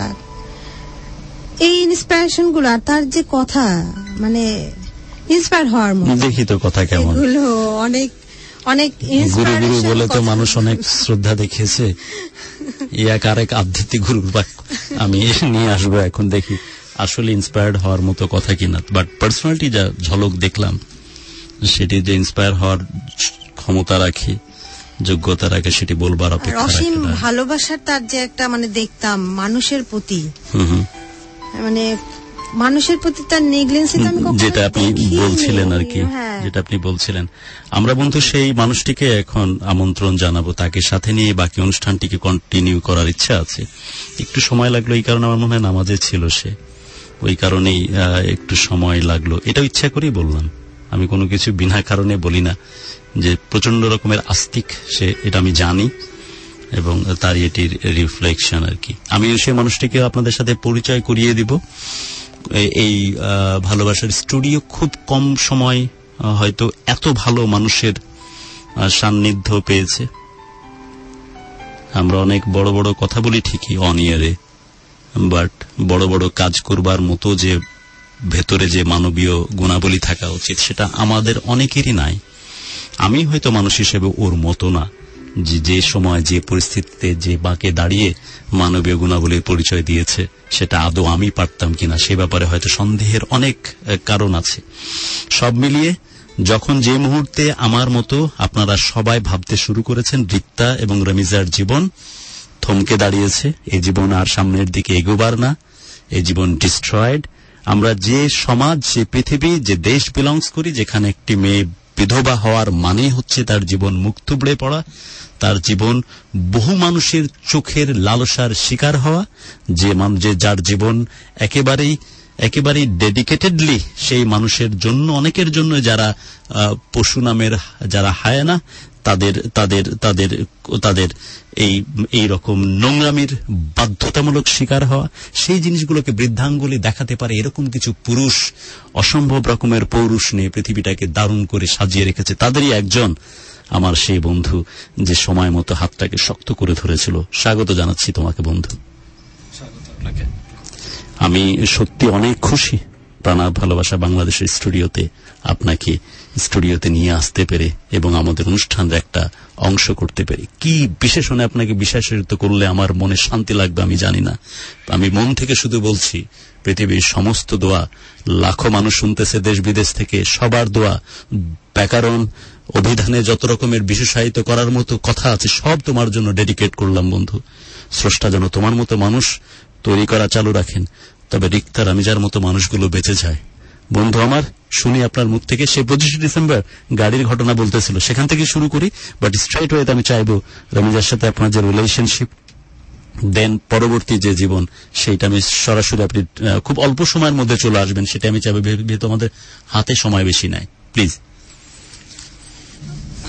[SPEAKER 6] এই ইন্সপিরেশন গুলো, আর তার যে কথা মানে ইন্সপায়ার হওয়ার মতো।
[SPEAKER 7] দেখি তো কথা কেমন,
[SPEAKER 6] এগুলো অনেক অনেক
[SPEAKER 7] গুরু গুরু বলে তো মানুষ অনেক শ্রদ্ধা দেখিয়েছে, এক আরেক আধ্যাত্মিক গুরুর বাক্য আমি নিয়ে আসবো এখন, দেখি আসলে ইন্সপায়ার্ড হওয়ার মতো কথা কিনা। বাট পার্সোনালিটি যা ঝলক দেখলাম, সেটি যে ইন্সপায়ার হওয়ার ক্ষমতা রাখে, যোগ্যতা রাখে, সেটি বলবার অপেক্ষা রাখে।
[SPEAKER 6] অসীম ভালোবাসার তার যে একটা মানে দেখতাম মানুষের প্রতি, মানে মানুষের প্রতি তার নেগলেন্সি,
[SPEAKER 7] যেটা আপনি বলছিলেন আর কি, যেটা আপনি বলছিলেন। আমরা বন্ধু সেই মানুষটিকে এখন আমন্ত্রণ জানাবো, তাকে সাথে নিয়ে বাকি অনুষ্ঠানটিকে কন্টিনিউ করার ইচ্ছা আছে। একটু সময় লাগলো, এই কারণে আমার মনে হয় নামাজে ছিল সে, ওই কারণেই একটু সময় লাগলো। এটাও ইচ্ছা করেই বললাম, আমি কোনো কিছু বিনা কারণে বলি না, যে প্রচন্ড রকমের আস্তিক সে, এটা আমি জানি, এবং তার এটির রিফ্লেকশন আর কি। আমি সেই মানুষটিকে আপনাদের সাথে পরিচয় করিয়ে দিব। এই ভালোবাসার স্টুডিও খুব কম সময় হয়তো এত ভালো মানুষের সান্নিধ্য পেয়েছে। আমরা অনেক বড় বড় কথা বলি ঠিকই অন ইয়ারে, বাট বড় বড় কাজ করবার মতো যে ভেতরে যে মানবীয় গুণাবলী থাকা উচিত, সেটা আমাদের অনেকেরই নাই। আমি হয়তো মানুষ হিসেবে ওর মতো না, যে যে সময় যে পরিস্থিতিতে যে বাঁকে দাঁড়িয়ে মানবীয় গুণাবলীর পরিচয় দিয়েছে, সেটা আদৌ আমি পারতাম কিনা সে ব্যাপারে হয়তো সন্দেহের অনেক কারণ আছে। সব মিলিয়ে যখন যে মুহূর্তে আমার মতো আপনারা সবাই ভাবতে শুরু করেছেন রিক্তা এবং রমিজার জীবন থমকে দাঁড়িয়েছে, এই জীবন আর সামনের দিকে এগোবার না, এই জীবন ডিস্ট্রয়েড। আমরা যে সমাজ, যে পৃথিবী, যে দেশ বিলংস করি, যেখানে একটি মেয়ে বিধবা হওয়ার মানে হচ্ছে তার জীবন মুখ থুবড়ে পড়া, তার জীবন বহু মানুষের চোখের লালসার শিকার হওয়া, যে যে যার জীবন একেবারেই একেবারেই ডেডিকেটেডলি সেই মানুষের জন্য, অনেকের জন্য যারা পশু নামের যারা হায়ানা, তাদের তাদের তাদের তাদের এই এই রকম নোংরামির বাধ্যতামূলক শিকার হওয়া, সেই জিনিসগুলোকে বৃদ্ধাঙ্গুলি দেখাতে পারে এরকম কিছু পুরুষ অসম্ভব রকমের পৌরুষ নিয়ে পৃথিবীটাকে দারুণ করে সাজিয়ে রেখেছে। তাদেরই একজন আমার সেই বন্ধু, যে সময় মতো হাতটাকে শক্ত করে ধরেছিল। স্বাগত জানাচ্ছি তোমাকে বন্ধু। আমি সত্যি অনেক খুশি প্রাণার ভালোবাসা বাংলাদেশের স্টুডিওতে আপনাকে স্টুডিওতে নিয়ে আসতে পেরে এবং আমাদের অনুষ্ঠানের একটা অংশ করতে পেরে। কি বিশেষণে আপনাকে বিশেষিত করলে আমার মনে শান্তি লাগবে আমি জানি না। আমি মন থেকে শুধু বলছি, পৃথিবীর সমস্ত দোয়া, লাখো মানুষ শুনতেছে দেশ বিদেশ থেকে, সবার দোয়া, ব্যাকরণ অভিধানে যত রকমের বিশেষায়িত করার মতো কথা আছে সব তোমার জন্য ডেডিকেট করলাম বন্ধু। স্রষ্টা যেন তোমার মতো মানুষ তৈরি করা চালু রাখেন, তবে রিক্তার আমি যার মতো মানুষগুলো বেঁচে যায়। বন্ধু আমার, শুনি আপনার মুখ থেকে সেই পঁচিশে ডিসেম্বর গাড়ির ঘটনা বলতেছিল, সেখান থেকে শুরু করি। বাট স্ট্রেট ওয়েতে আমি চাইবো রমিজার সাথে আপনার যে রিলেশনশিপ, দেন পরবর্তী যে জীবন, সেইটা আমি সরাসরি আপনি খুব অল্প সময়ের মধ্যে চলে আসবেন, সেটা আমি চাইবো, যেহেতু আমাদের হাতে সময় বেশি নাই। প্লিজ।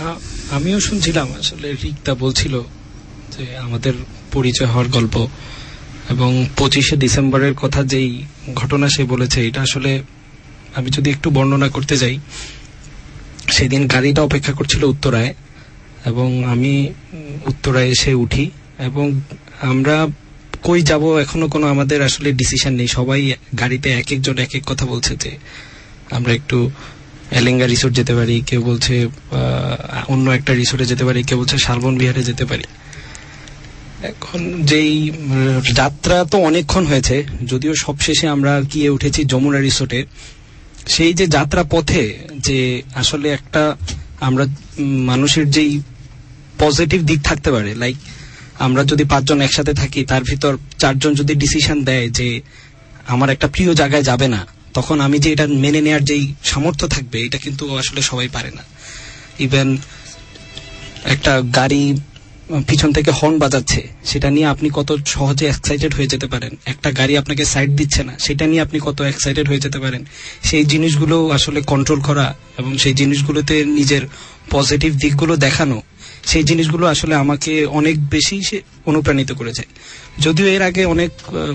[SPEAKER 8] আমিও শুনছিলাম আসলে রিক্তা বলছিল যে আমাদের পরিচয় হওয়ার গল্প এবং পঁচিশে ডিসেম্বরের কথা যেই ঘটনা সে বলেছে, এটা আসলে আমি যদি একটু বর্ণনা করতে যাই, সেদিন গাড়িটা অপেক্ষা করছিল উত্তরায় এবং আমি উত্তরায় এসে উঠি এবং আমরা কই যাব এখনো কোনো আমাদের আসলে ডিসিশন নেই। সবাই গাড়িতে এক একজন এক এক কথা বলছে যে আমরা একটু এলেঙ্গা রিসোর্ট যেতে পারি, কেউ বলছে অন্য একটা রিসোর্টে যেতে পারি, কেউ বলছে শালবন বিহারে যেতে পারি। এখন যেই যাত্রা তো অনেকক্ষণ হয়েছে, যদিও সবশেষে আমরা গিয়ে উঠেছি যমুনা রিসোর্টে। সেই যে যাত্রা পথে যে আসলে একটা আমরা মানুষের যেই পজিটিভ দিক থাকতে পারে, লাইক আমরা যদি পাঁচজন একসাথে থাকি, তার ভিতর চারজন যদি ডিসিশন দেয় যে আমার একটা প্রিয় জায়গায় যাবে না, তখন আমি যে এটা মেনে নেওয়ার যেই সামর্থ্য থাকবে, এটা কিন্তু আসলে সবাই পারে না। ইভেন একটা গাড়ি পিছন থেকে হর্ন বাজাচ্ছে, সেটা নিয়ে আপনি কত সহজে এক্সাইটেড হয়ে যেতে পারেন। একটা গাড়ি আপনাকে সাইড দিচ্ছে না, সেটা নিয়ে আপনি কত এক্সাইটেড হয়ে যেতে পারেন। সেই জিনিসগুলো আসলে কন্ট্রোল করা এবং সেই জিনিসগুলোতে নিজের পজিটিভ দিকগুলো দেখানো, সেই জিনিসগুলো আসলে আমাকে অনেক বেশি অনুপ্রাণিত করেছে। যদিও এর আগে অনেক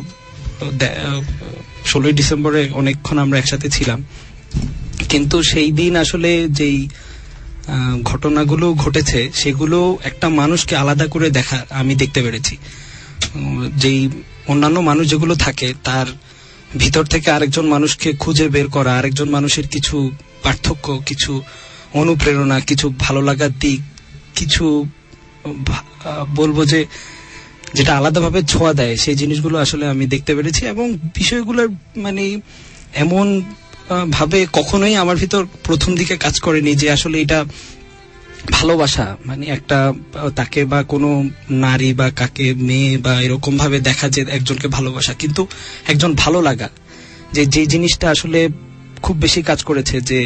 [SPEAKER 8] ষোলোই ডিসেম্বরে অনেকক্ষণ আমরা একসাথে ছিলাম, কিন্তু সেই দিন আসলে যেই ঘটনাগুলো ঘটেছে সেগুলো একটা মানুষকে আলাদা করে দেখা আমি দেখতে পেরেছি। যেই অন্যান্য মানুষ যেগুলো থাকে, তার ভিতর থেকে আরেকজন মানুষকে খুঁজে বের করা, আরেকজন মানুষের কিছু পার্থক্য, কিছু অনুপ্রেরণা, কিছু ভালো লাগার দিক, কিছু বলবো যে যেটা আলাদাভাবে ছোঁয়া দেয়, সেই জিনিসগুলো আসলে আমি দেখতে পেরেছি। এবং বিষয়গুলোর মানে এমন ভাবে কখনোই আমার ভিতর প্রথম দিকে কাজ করেনি যে আসলে এটা ভালোবাসা, মানে একটা তাকে বা কোনো নারী বা কাকে মেয়ে বা এরকম ভাবে দেখা যে একজনকে ভালোবাসা, কিন্তু একজন ভালো লাগা, যে যে জিনিসটা আসলে খুব বেশি কাজ করেছে, যে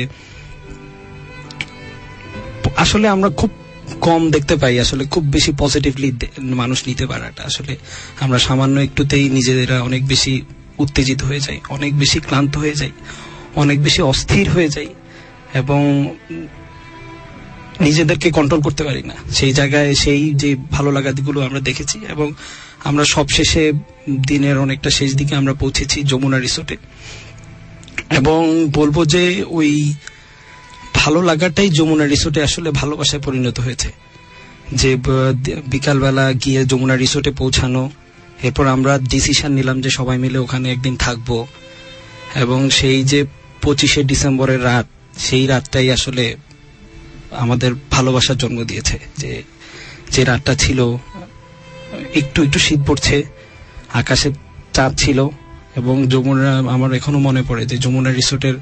[SPEAKER 8] আসলে আমরা খুব কম দেখতে পাই আসলে খুব বেশি পজিটিভলি মানুষ নিতে পারাটা। আসলে আমরা সামান্য একটুতেই নিজেরা অনেক বেশি উত্তেজিত হয়ে যাই, অনেক বেশি ক্লান্ত হয়ে যাই, অনেক বেশি অস্থির হয়ে যাই এবং নিজেদেরকে কন্ট্রোল করতে পারি না। সেই জায়গায় সেই যে ভালো লাগাগুলো আমরা দেখেছি এবং আমরা সব শেষে দিনের অনেকটা শেষ দিকে আমরা পৌঁছেছি যমুনা রিসোর্টে। এবং বলবো যে ওই ভালো লাগাটাই যমুনা রিসোর্টে আসলে ভালোবাসায় পরিণত হয়েছে। যে বিকালবেলা গিয়ে যমুনা রিসোর্টে পৌঁছানো, এরপর আমরা ডিসিশন নিলাম যে সবাই মিলে ওখানে একদিন থাকবো, এবং সেই যে পঁচিশে ডিসেম্বরের রাত, সেই রাতটাই আসলে আমাদের ভালোবাসার জন্ম দিয়েছে। যে যে রাতটা ছিল, একটু একটু শীত পড়ছে, আকাশে চাঁদ ছিল এবং যমুনা, আমার এখনো মনে পড়ে যে যমুনা রিসোর্টের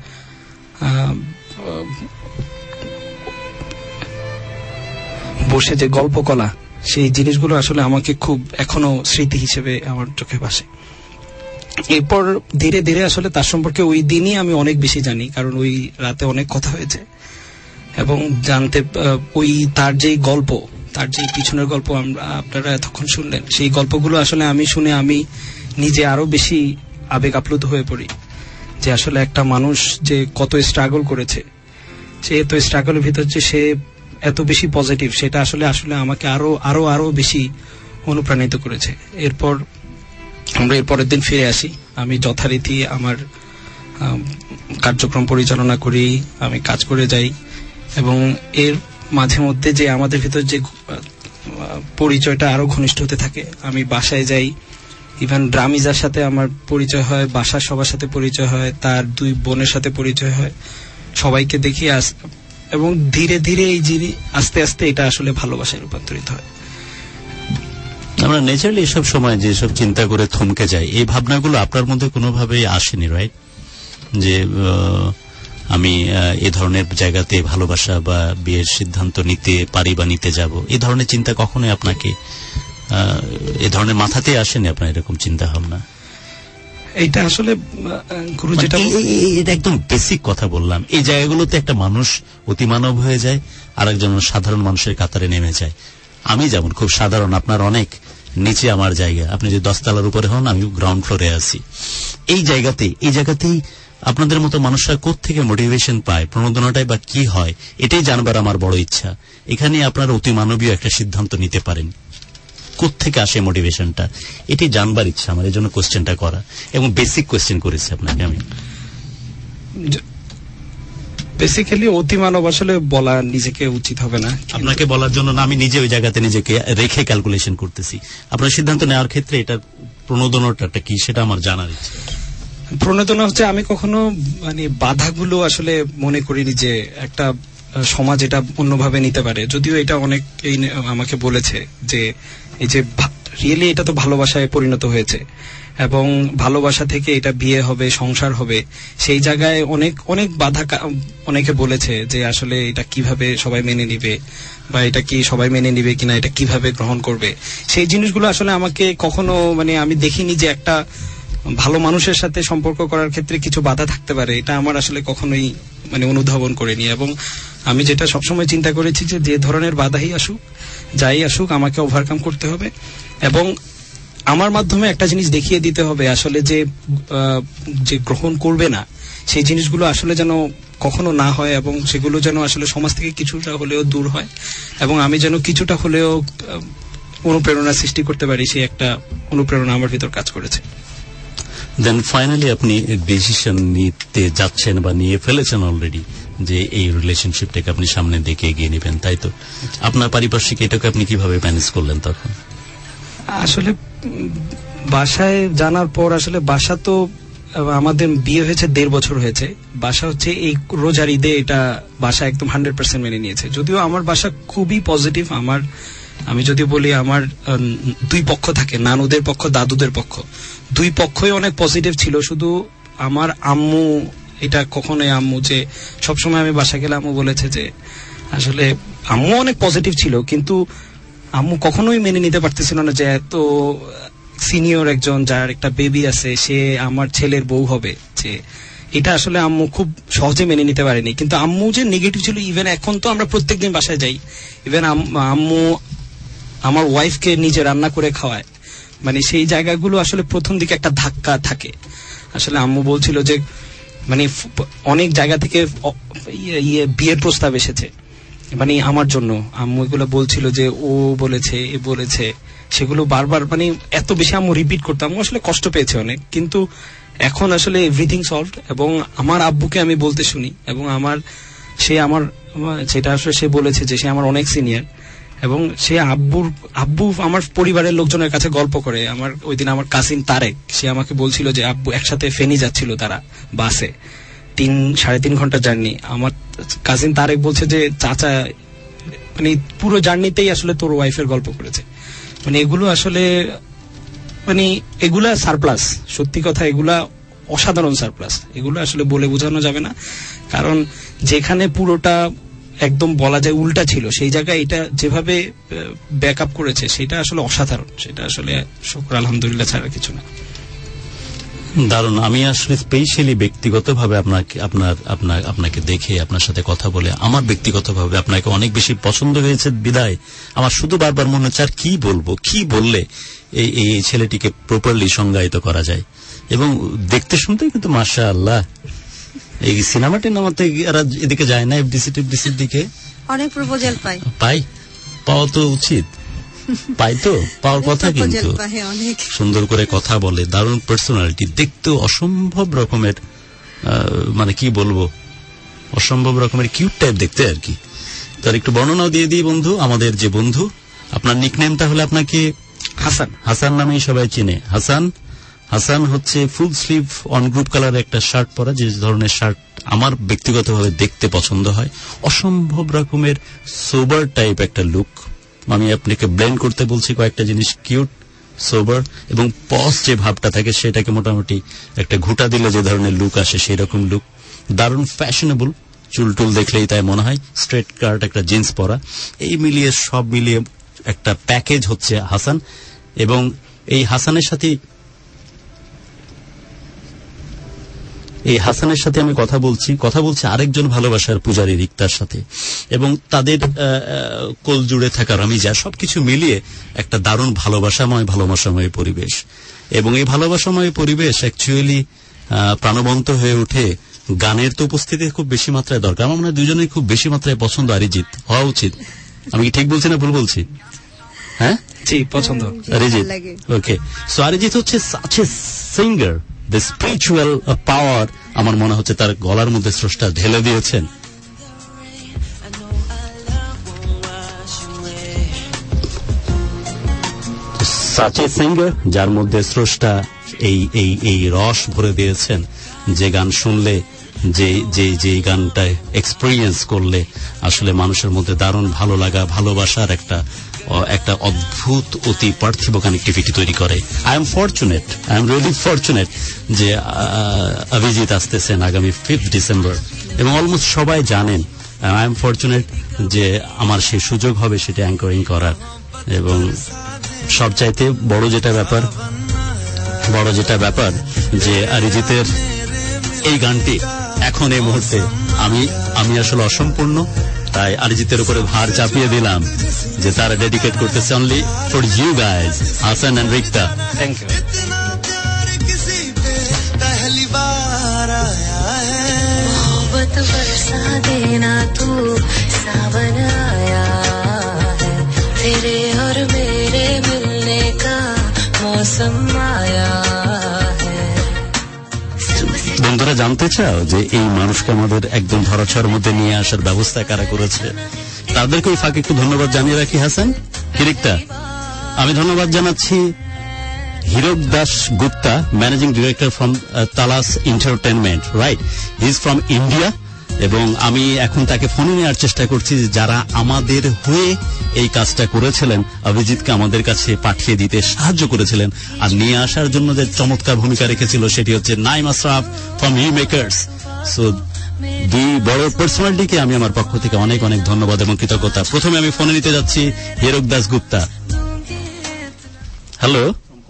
[SPEAKER 8] বসে যে গল্প কলা, সেই জিনিসগুলো আসলে আমাকে খুব এখনো স্মৃতি হিসেবে আমার চোখে ভাসে। এরপর ধীরে ধীরে আসলে তার সম্পর্কে ওই দিনই আমি অনেক বেশি জানি, কারণ ওই রাতে অনেক কথা হয়েছে এবং জানতে ওই তার যেই গল্প, তার যে পিছনের গল্প আমরা আপনারা এতক্ষণ শুনলেন, সেই গল্পগুলো আসলে আমি শুনে আমি নিজে আরো বেশি আবেগ আপ্লুত হয়ে পড়ি। যে আসলে একটা মানুষ যে কত স্ট্রাগল করেছে, সে এত স্ট্রাগলের ভিতর যে সে এত বেশি পজিটিভ, সেটা আসলে আসলে আমাকে আরো আরো আরো বেশি অনুপ্রাণিত করেছে। এরপর আমরা এর পরের দিন ফিরে আসি, আমি যথারীতি আমার কার্যক্রম পরিচালনা করি, আমি কাজ করে যাই এবং এর মাঝে মধ্যে যে আমাদের ভিতর যে পরিচয়টা আরো ঘনিষ্ঠ হতে থাকে। আমি বাসায় যাই, ইভেন রামিজার সাথে আমার পরিচয় হয়, বাসার সবার সাথে পরিচয় হয়, তার দুই বোনের সাথে পরিচয় হয়, সবাইকে দেখি এবং ধীরে ধীরে এই জিনিস আস্তে আস্তে এটা আসলে ভালোবাসায় রূপান্তরিত হয়।
[SPEAKER 7] আমরা ন্যাচারালি এসব সময় যেসব চিন্তা করে থমকে যাই, এই ভাবনাগুলো আপনার মধ্যে কোনোভাবেই আসেনি, রাইট? যে আমি এ ধরনের জায়গাতে ভালোবাসা বা বিয়ের সিদ্ধান্ত নিতে পারি বা নিতে যাব, এই ধরনের চিন্তা কখনোই আপনাকে এ ধরনের মাথাতে আসেনি আপনার এরকম চিন্তা ভাবনা?
[SPEAKER 8] এইটা আসলে গুরু যেটা
[SPEAKER 7] এটা একদম বেসিক কথা বললাম, এই জায়গাগুলোতে একটা মানুষ অতিমানব হয়ে যায়, আরেকজন সাধারণ মানুষের কাতারে নেমে যায়। আমি যেমন খুব সাধারণ, আপনার অনেক নিচে আমার জায়গা, আপনি যদি দশতলার উপরে হন, আমি গ্রাউন্ড ফ্লোরে আছি। এই জায়গাতে এই জায়গাতেই আপনাদের মতো মানুষরা কোত্থেকে মোটিভেশন পায়, প্রণোদনাটাই বা কি হয়, এটাই জানবার আমার বড় ইচ্ছা। এখানে আপনারা অতি মানবীয় একটা সিদ্ধান্ত নিতে পারেন, কোত্থেকে আসে মোটিভেশনটা, এটি জানবার ইচ্ছা আমার, এই জন্য কোশ্চেনটা করা, এবং বেসিক কোশ্চেন করেছি আপনাকে আমি।
[SPEAKER 8] বেসিক্যালি অতি মানব আসলে বলা নিজেকে উচিত হবে না,
[SPEAKER 7] আপনাকে বলার জন্য না, আমি নিজে ওই জায়গাতে নিজেকে রেখে ক্যালকুলেশন করতেছি। আপনার সিদ্ধান্ত নেওয়ার ক্ষেত্রে এটার প্রণোদনাটা কি সেটা আমার জানার ইচ্ছা।
[SPEAKER 8] প্রণোদনা হচ্ছে আমি কখনো মানে বাধাগুলো আসলে মনে করিনি যে একটা সমাজ এটা অন্যভাবে নিতে পারে, যদিও এটা অনেক আমাকে বলেছে যে এই যে রিয়েলি এটা তো ভালোবাসায় পরিণত হয়েছে এবং ভালোবাসা থেকে এটা বিয়ে হবে, সংসার হবে, সেই জায়গায় অনেক অনেক বাধা অনেকে বলেছে যে আসলে এটা কিভাবে সবাই মেনে নিবে বা এটা কি সবাই মেনে নিবে কিনা, এটা কিভাবে গ্রহণ করবে, সেই জিনিসগুলো আসলে আমাকে কখনো মানে আমি দেখিনি যে একটা ভালো মানুষের সাথে সম্পর্ক করার ক্ষেত্রে কিছু বাধা থাকতে পারে, এটা আমার আসলে কখনোই মানে অনুধাবন করিনি। এবং আমি যেটা সবসময় চিন্তা করেছি যে যে ধরনের বাধাই আসুক, যাই আসুক, আমাকে ওভারকাম করতে হবে এবং আমার মাধ্যমে একটা জিনিস দেখিয়ে দিতে হবে আসলে যে যে গ্রহণ করবে না সেই জিনিসগুলো আসলে যেন কখনো না হয় এবং সেগুলো যেন আসলে সমাজ থেকে কিছুটা হলেও দূর হয় এবং আমি যেন কিছুটা হলেও অনুপ্রেরণা সৃষ্টি করতে পারি, সেই একটা অনুপ্রেরণা আমার ভিতর কাজ করেছে।
[SPEAKER 7] দেন ফাইনালি আপনি ডিসিশন নিতে যাচ্ছেন বা নিয়ে ফেলেছেন অলরেডি যে এই রিলেশনশিপটাকে আপনি সামনের দিকে এগিয়ে নেবেন, তাই তো? আপনার পারিপার্শ্বিক এটাকে আপনি কিভাবে ম্যানেজ করলেন তখন?
[SPEAKER 8] আসলে বাসায় জানার পর আসলে বাসা তো আমাদের বিয়ে হয়েছে দেড় বছর হয়েছে, বাসা হচ্ছে এই রোজার ঈদে এটা বাসা একদম হান্ড্রেড পার্সেন্ট মেনে নিয়েছে। যদিও আমার বাসা খুবই পজিটিভ, আমার আমি যদি বলি আমার দুই পক্ষ থাকে, নানুদের পক্ষ, দাদুদের পক্ষ, দুই পক্ষই অনেক পজিটিভ ছিল। শুধু আমার আম্মু এটা কখনোই, আম্মু যে সবসময় আমি বাসা গেলে আম্মু বলেছে যে আসলে আম্মু অনেক পজিটিভ ছিল, কিন্তু আম্মু কখনোই মেনে নিতে পারতেছিল না যে এত সিনিয়র একজন যার একটা বেবি আছে সে আমার ছেলের বউ হবে, যে এটা আসলে আম্মু খুব সহজে মেনে নিতে পারেনি। কিন্তু আম্মু যে নেগেটিভ ছিল, ইভেন এখন তো আমরা প্রত্যেকদিন বাসায় যাই, ইভেন আম্মু আমার ওয়াইফকে নিজে রান্না করে খাওয়ায়, মানে সেই জায়গাগুলো আসলে প্রথম দিকে একটা ধাক্কা থাকে। আসলে আম্মু বলছিল যে মানে অনেক জায়গা থেকে ইয়ে বিয়ের প্রস্তাব এসেছে মানে আমার জন্য, আম্মু এগুলো বলছিল যে ও বলেছে, এ বলেছে, সেগুলো বারবার মানে এত বেশি আম্মু রিপিট করতো, আম্মু আসলে কষ্ট পেয়েছে অনেক। কিন্তু এখন আসলে এভরিথিং সলভড এবং আমার আব্বুকে আমি বলতে শুনি এবং আমার সে আমার যেটা আসলে সে বলেছে যে সে আমার অনেক সিনিয়র এবং সে আব্বুর আব্বু আমার পরিবারের লোকজনের কাছে গল্প করে। আমার ওই দিন আমার কাজিন তারেক সে আমাকে বলছিল যে আব্বু একসাথে ফেনী যাচ্ছিল তারা বাসে, তিন সাড়ে তিন ঘন্টা জার্নি। আমার কাজিন তারেক বলছে যে চাচা মানে পুরো জার্নিতেই আসলে তোর ওয়াইফের গল্প করেছে। মানে এগুলো আসলে মানে এগুলা সারপ্লাস, সত্যি কথা এগুলা অসাধারণ সারপ্লাস, এগুলো আসলে বলে বোঝানো যাবে না। কারণ যেখানে পুরোটা একদম বলা যায় উল্টা ছিল, সেই জায়গায় এটা যেভাবে ব্যাক আপ করেছে সেটা আসলে অসাধারণ, সেটা আসলে শুকর আলহামদুলিল্লাহ ছাড়া কিছু না।
[SPEAKER 7] দারুণ। আমি আসলে স্পেশালি ব্যক্তিগতভাবে আপনাকে আপনার আপনার আপনাকে দেখে আপনার সাথে কথা বলে আমার ব্যক্তিগতভাবে আপনাকে অনেক বেশি পছন্দ হয়েছে বিদায় আমার শুধু বারবার মনে হচ্ছে আর কি বলবো, কি বললে এই এই ছেলেটিকে প্রপারলি সংজ্ঞায়িত করা যায়। এবং দেখতে শুনতে কিন্তু মাশাআল্লাহ এই সিনেমাটির নামাতে এরা এদিকে যায় না, এফডিসি টিফডিসির দিকে
[SPEAKER 6] অনেক প্রপোজাল পাই
[SPEAKER 7] পাই পাওয়া তো উচিত, পাই তো পাওয়ার কথা, কিন্তু সুন্দর করে কথা বলে, দারুণ পার্সোনালিটি, দেখতেও অসম্ভব রকমের মানে কি বলবো অসম্ভব রকমের কিউট টাইপ দেখতে আর কি। তার একটু বর্ণনাও দিয়ে দিই বন্ধু, আমাদের যে বন্ধু আপনার নিকনেম তাহলে আপনাকে
[SPEAKER 8] হাসান
[SPEAKER 7] হাসান নামেই সবাই চিনে। হাসান হাসান হচ্ছে full sleeve on group colour একটা শার্ট পরা, যে ধরনের শার্ট আমার ব্যক্তিগতভাবে দেখতে পছন্দ হয়, অসম্ভব রকমের সোবার টাইপ একটা লুক। আমি আপনাকে ব্লেন্ড করতে বলছি কয়েকটা জিনিস, কিউট, সোবার এবং পজ যে ভাবটা থাকে সেটাকে মোটামুটি একটা ঘুটা দিলে যে ধরনের লুক আসে সেই রকম লুক, দারুণ ফ্যাশনেবল, চুল টুল দেখলেই তাই মনে হয়, স্ট্রেট কাট একটা জিন্স পরা, এই মিলিয়ে সব মিলিয়ে একটা প্যাকেজ হচ্ছে হাসান। এবং এই হাসানের সাথে এই হাসানের সাথে আমি কথা বলছি কথা বলছি আরেকজন ভালোবাসার পূজারী রিক্তার সাথে, এবং তাদের কোল জুড়ে থাকা রমিজা, সবকিছু মিলিয়ে একটা দারুণ ভালোবাসাময় ভালোবাসাময় পরিবেশ। এবং এই ভালোবাসাময় পরিবেশ অ্যাকচুয়ালি প্রাণবন্ত হয়ে উঠে, গানের তো উপস্থিতি খুব বেশি মাত্রায় দরকার। আমার মনে হয় দুজনেই খুব বেশি মাত্রায় পছন্দ অরিজিৎ হওয়া উচিত। আমি কি ঠিক বলছি না ভুল বলছি? হ্যাঁ,
[SPEAKER 8] জি, পছন্দ
[SPEAKER 7] অরিজিৎ। ওকে, সো অরিজিৎ হচ্ছে such a singer, the spiritual power আমার মনে হচ্ছে তার গলার মধ্যে স্রষ্টা ঢেলে দিয়েছেন। such a singer যার মধ্যে স্রষ্টা এই এই এই রস ভরে দিয়েছেন, যে গান শুনলে, যে যে যে গানটা এক্সপেরিয়েন্স করলে আসলে মানুষের মধ্যে দারুণ ভালো লাগা, ভালোবাসার একটা একটা অদ্ভুত অতি পার্থিব কানেক্টিভিটি তৈরি করে। I am fortunate, I am really fortunate যে অভিজিৎ আসতেছেন আগামী ফিফথ ডিসেম্বর, এবং অলমোস্ট সবাই জানেন। আই এম ফরচুনেট যে আমার সেই সুযোগ হবে সেটা অ্যাঙ্করিং করার। এবং সবচাইতে বড় যেটা ব্যাপার বড় যেটা ব্যাপার যে অরিজিতের এই গানটি এখন এই মুহূর্তে আমি আমি আসলে অসম্পূর্ণ, তাই অরিজিতের উপরে ভার চাপিয়ে দিলাম যে তারা ডেডিকেট করতেছে only for you guys, Hasan and Rikta.
[SPEAKER 3] Thank you. पहली बार आया है मोहब्बत बरसा देना तू, सावन आया है, तेरे और मेरे मिलने का मौसम आया है।
[SPEAKER 7] বন্ধুরা, জানতে চাও যে এই মানুষকে আমাদের একদম ধরাছোঁয়ার মধ্যে নিয়ে আসার ব্যবস্থা কারা করেছে? তাদেরকে ওই ফাঁকে একটু ধন্যবাদ জানিয়ে রাখি। হাসান, কিরিকটা, আমি ধন্যবাদ জানাচ্ছি Hirak Das Gupta, managing director from Talash entertainment, right, he is from India. এবং আমি এখন তাকে ফোনে নেওয়ার চেষ্টা করছি যারা আমাদের হয়ে এই কাজটা করেছিলেন, অভিজিৎকে আমাদের কাছে পাঠিয়ে দিতে সাহায্য করেছিলেন আর নিয়ে আসার জন্য যে চমৎকার ভূমিকা রেখেছিল সেটি হচ্ছে Naim Ashraf from U Makers. So দুই বড় পার্সোনালিটিকে আমি আমার পক্ষ থেকে অনেক অনেক ধন্যবাদ এবং কৃতজ্ঞতা। প্রথমে আমি ফোনে নিতে যাচ্ছি Hirak Das Gupta. Hello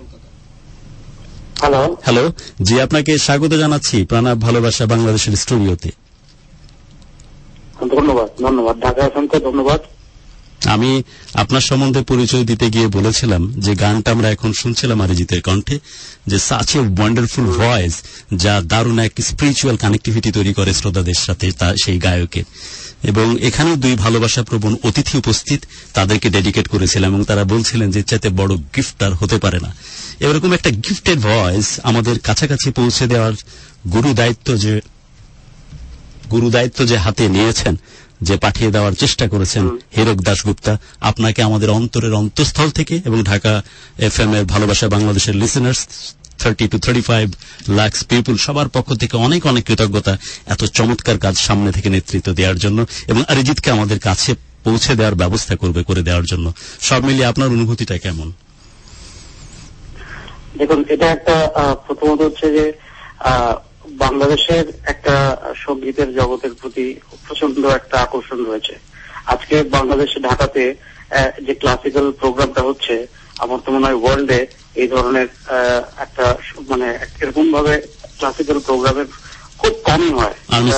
[SPEAKER 21] hello
[SPEAKER 7] hello জি, আপনাকে স্বাগত জানাচ্ছি প্রাণাব ভালোবাসা বাংলাদেশের স্টুডিওতে।
[SPEAKER 21] ধন্যবাদ ধন্যবাদ ঢাকা অসংখ্য ধন্যবাদ।
[SPEAKER 7] আমি আপনার সম্বন্ধে পরিচয় দিতে গিয়ে বলেছিলাম যে গানটা আমরা এখন শুনছিলাম অরিজিতের কণ্ঠে, যে সাচ এ ওয়ান্ডারফুল ভয়েস, যা দারুণ এক স্পিরিচুয়াল কানেক্টিভিটি তৈরি করে শ্রোতাদের সাথে তা সেই গায়কের। এবং এখানেও দুই ভালোবাসা প্রবণ অতিথি উপস্থিত, তাদেরকে ডেডিকেট করেছিলাম এবং তারা বলছিলেন যে চাইতে বড় গিফট আর হতে পারে না। এরকম একটা গিফটেড ভয়েস আমাদের কাছাকাছি পৌঁছে দেওয়ার গুরু দায়িত্ব যে গুরু দায়িত্ব যে হাতে নিয়েছেন, যে পাঠিয়ে দেওয়ার চেষ্টা করেছেন হিরক দাশগুপ্তা, আপনাকে আমাদের অন্তরের অন্তঃস্থল থেকে এবং ঢাকা এফএম এর ভালোবাসা বাংলাদেশের listeners thirty two thirty five lakh people সবার পক্ষ থেকে অনেক অনেক কৃতজ্ঞতা এত চমৎকার কাজ সামনে থেকে নেতৃত্ব দেওয়ার জন্য এবং অরিজিৎকে আমাদের কাছে পৌঁছে দেওয়ার ব্যবস্থা করবে করে দেওয়ার জন্য। সব মিলিয়ে আপনার অনুভূতিটা কেমন?
[SPEAKER 21] দেখুন, এটা একটা প্রথমত হচ্ছে যে বাংলাদেশের একটা সঙ্গীতের জগতের প্রতি প্রচন্ড একটা আকর্ষণ রয়েছে। আজকে বাংলাদেশে ঢাকাতে যে ক্লাসিক্যাল প্রোগ্রামটা হচ্ছে, আমার তো মনে হয় ওয়ার্ল্ডে এই ধরনের একটা মানে এরকম ভাবে ক্লাসিক্যাল প্রোগ্রামের খুব কমই হয়।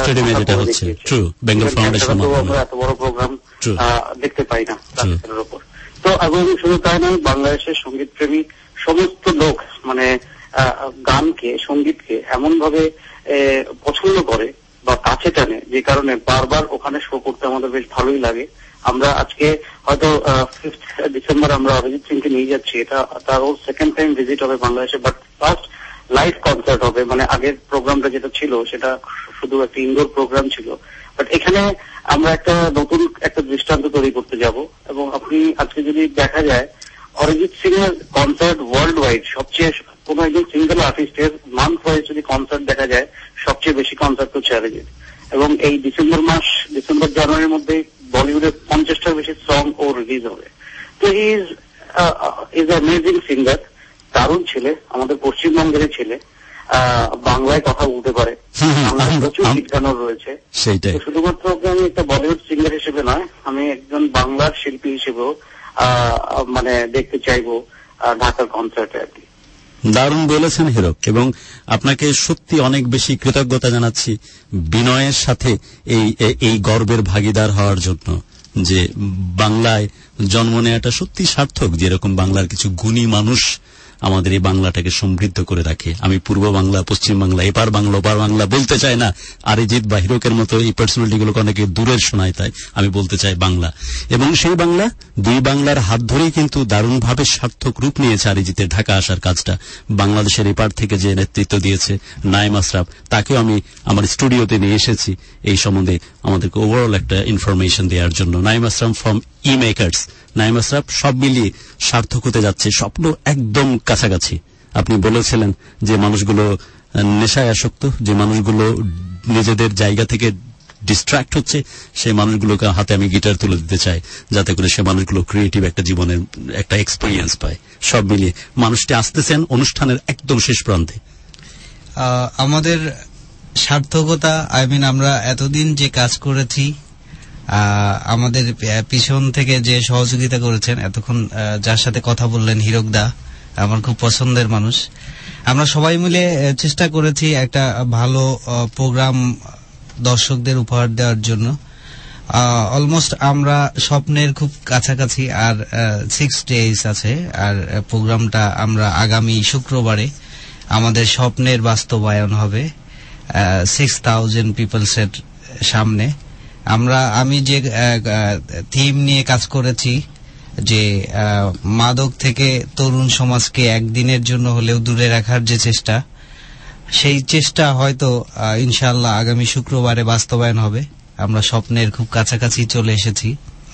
[SPEAKER 21] এত বড় প্রোগ্রাম দেখতে পাই না ক্লাসিক্যালের উপর। তো এবং শুধু তাই নয়, বাংলাদেশের সঙ্গীত প্রেমী সমস্ত লোক মানে গানকে, সঙ্গীতকে এমন ভাবে পছন্দ করে বা কাছে টানে, যে কারণে বারবার ওখানে শো করতে আমাদের বেশ ভালোই লাগে। আমরা আজকে হয়তো ফিফথ ডিসেম্বর আমরা অরিজিৎ সিংকে নিয়ে যাচ্ছি, এটা তারও সেকেন্ড টাইম ভিজিট হবে বাংলাদেশে, বাট ফার্স্ট লাইভ কনসার্ট হবে। মানে আগের প্রোগ্রামটা যেটা ছিল সেটা শুধু একটা ইনডোর প্রোগ্রাম ছিল, বাট এখানে আমরা একটা নতুন একটা দৃষ্টান্ত তৈরি করতে যাব। এবং আপনি আজকে যদি দেখা যায় অরিজিৎ সিং এর কনসার্ট ওয়ার্ল্ড ওয়াইড সবচেয়ে, কোন একজন সিঙ্গেল আর্টিস্টের মান্থ ওয়াইজ যদি কনসার্ট দেখা যায়, সবচেয়ে বেশি কনসার্ট হচ্ছে অরিজিৎ। এবং এই ডিসেম্বর মাস, ডিসেম্বর জানুয়ারির মধ্যে বলিউডের পঞ্চাশটার বেশি সং ও রিলিজ হবে। তো he is is amazing singer, দারুণ ছেলে, আমাদের পশ্চিমবঙ্গের ছেলে, বাংলায় কথা বলতে পারে, প্রচুর গীত গানও রয়েছে। শুধুমাত্র ওকে আমি একটা বলিউড সিঙ্গার হিসেবে নয়, আমি একজন বাংলার শিল্পী হিসেবেও মানে দেখতে চাইবো ঢাকার কনসার্টে আর কি।
[SPEAKER 7] দারুণ বলেছেন হিরক, এবং আপনাকে সত্যি অনেক বেশি কৃতজ্ঞতা জানাচ্ছি বিনয়ের সাথে এই এই গর্বের ভাগিদার হওয়ার জন্য, যে বাংলায় জন্ম নেওয়াটা সত্যি সার্থক। যেরকম বাংলার কিছু গুণী মানুষ আমাদের এই বাংলাটাকে সমৃদ্ধ করে রাখে। আমি পূর্ব বাংলা, পশ্চিম বাংলা, এপার বাংলা ওপার বাংলা বলতে চাই না। অরিজিৎ বা হিরকের মতো এই পার্সোনালিটিগুলোকে অনেকে দূরের শোনায়, তাই আমি বলতে চাই বাংলা। এবং সেই বাংলা, দুই বাংলার হাত ধরেই কিন্তু দারুণভাবে সার্থক রূপ নিয়েছে অরিজিতের ঢাকা আসার কাজটা। বাংলাদেশের এপার থেকে যে নেতৃত্ব দিয়েছে নাইম আশরাফ, তাকেও আমি আমার স্টুডিওতে নিয়ে এসেছি এই সম্বন্ধে আমাদেরকে ওভারঅল একটা ইনফরমেশন দেওয়ার জন্য। Naim Ashraf from E Makers. Naim Ashraf সব মিলিয়ে সার্থক হতে যাচ্ছে, স্বপ্ন একদম কাছাকাছি। আপনি বলেছিলেন যে মানুষগুলো নেশায় আসক্ত, যে মানুষগুলো নিজেদের জায়গা থেকে ডিস্ট্রাক্ট হচ্ছে, সেই মানুষগুলোকে হাতে আমি গিটার তুলে দিতে চাই, যাতে করে সে মানুষগুলো ক্রিয়েটিভ একটা জীবনের একটা এক্সপিরিয়েন্স পায়। সব মিলিয়ে মানুষটি আসতেছেন অনুষ্ঠানের একদম শেষ প্রান্তে।
[SPEAKER 5] আমাদের সার্থকতা, আই মিন আমরা এতদিন যে কাজ করেছি, আমাদের পিছন থেকে যে সহযোগিতা করেছেন, এতক্ষণ যার সাথে কথা বললেন হিরকদা, আমার খুব পছন্দের মানুষ। আমরা সবাই মিলে চেষ্টা করেছি একটা ভালো প্রোগ্রাম দর্শকদের উপহার দেওয়ার জন্য। অলমোস্ট আমরা স্বপ্নের খুব কাছাকাছি, আর সিক্স ডেজ আছে। আর প্রোগ্রামটা আমরা আগামী শুক্রবারে আমাদের স্বপ্নের বাস্তবায়ন হবে সিক্স থাউজেন্ড পিপলসের সামনে। আমরা আমি যে থিম নিয়ে কাজ করেছি, যে মাদক থেকে তরুণ সমাজকে একদিনের জন্য হলেও দূরে রাখার যে চেষ্টা, সেই চেষ্টা হয়তো ইনশাআল্লাহ আগামী শুক্রবারে বাস্তবায়ন হবে। আমরা স্বপ্নের খুব কাছাকাছি চলে এসেছি,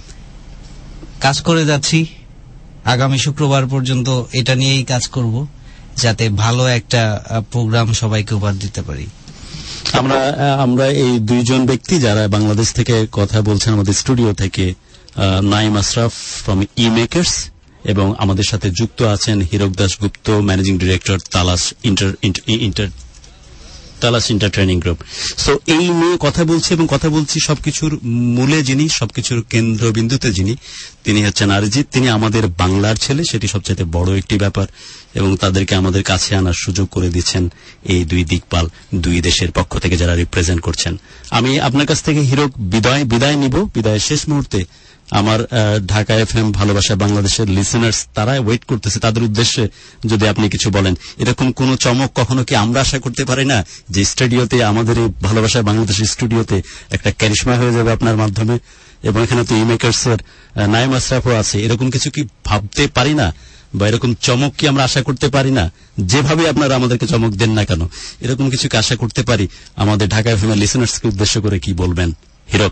[SPEAKER 5] কাজ করে যাচ্ছি। আগামী শুক্রবার পর্যন্ত এটা নিয়েই কাজ করব, যাতে ভালো একটা প্রোগ্রাম সবাইকে উপহার দিতে পারি।
[SPEAKER 7] আমরা আমরা এই দুইজন ব্যক্তি যারা বাংলাদেশ থেকে কথা বলছেন আমাদের স্টুডিও থেকে, Naim Ashraf from E Makers, এবং আমাদের সাথে যুক্ত আছেন Hirak Dasgupta, managing director Talash inter inter Talash inter training group. So এই নিয়ে কথা বলছি, এবং কথা বলছি সবকিছুর মূলে যিনি, সবকিছুর কেন্দ্রবিন্দুতে যিনি, তিনি হচ্ছেন অরিজিৎ। তিনি আমাদের বাংলার ছেলে, সেটি সবচেয়ে বড় একটি ব্যাপার, এবং তাদেরকে আমাদের কাছে আনার সুযোগ করে দিচ্ছেন এই দুই দিকপাল, দুই দেশের পক্ষ থেকে যারা রিপ্রেজেন্ট করছেন। আমি আপনার কাছ থেকে হিরক বিদায় বিদায় নিব। বিদায়ের শেষ মুহূর্তে আমার ঢাকা এফএম ভালোবাসা বাংলাদেশের লিসেনার্স, তারা ওয়েট করতেছে, তাদের উদ্দেশ্যে যদি আপনি কিছু বলেন। এরকম কোন চমক কখনো কি আমরা আশা করতে পারি না যে স্টুডিওতে, আমাদের এই ভালোবাসা বাংলাদেশের স্টুডিওতে একটা ক্যারিশমা হয়ে যাবে আপনার মাধ্যমে, এবং এখানে তো ইমেকার্স এর নাইম আশরাফও আছে। এরকম কিছু কি ভাবতে পারি না, বা এরকম চমক কি আমরা আশা করতে পারি না? যেভাবে আপনারা আমাদেরকে চমক দেন না কেন, এরকম কিছু কি আশা করতে পারি? আমাদের ঢাকা এফএম এর লিসেনার্সকে উদ্দেশ্য করে কি বলবেন হিরক?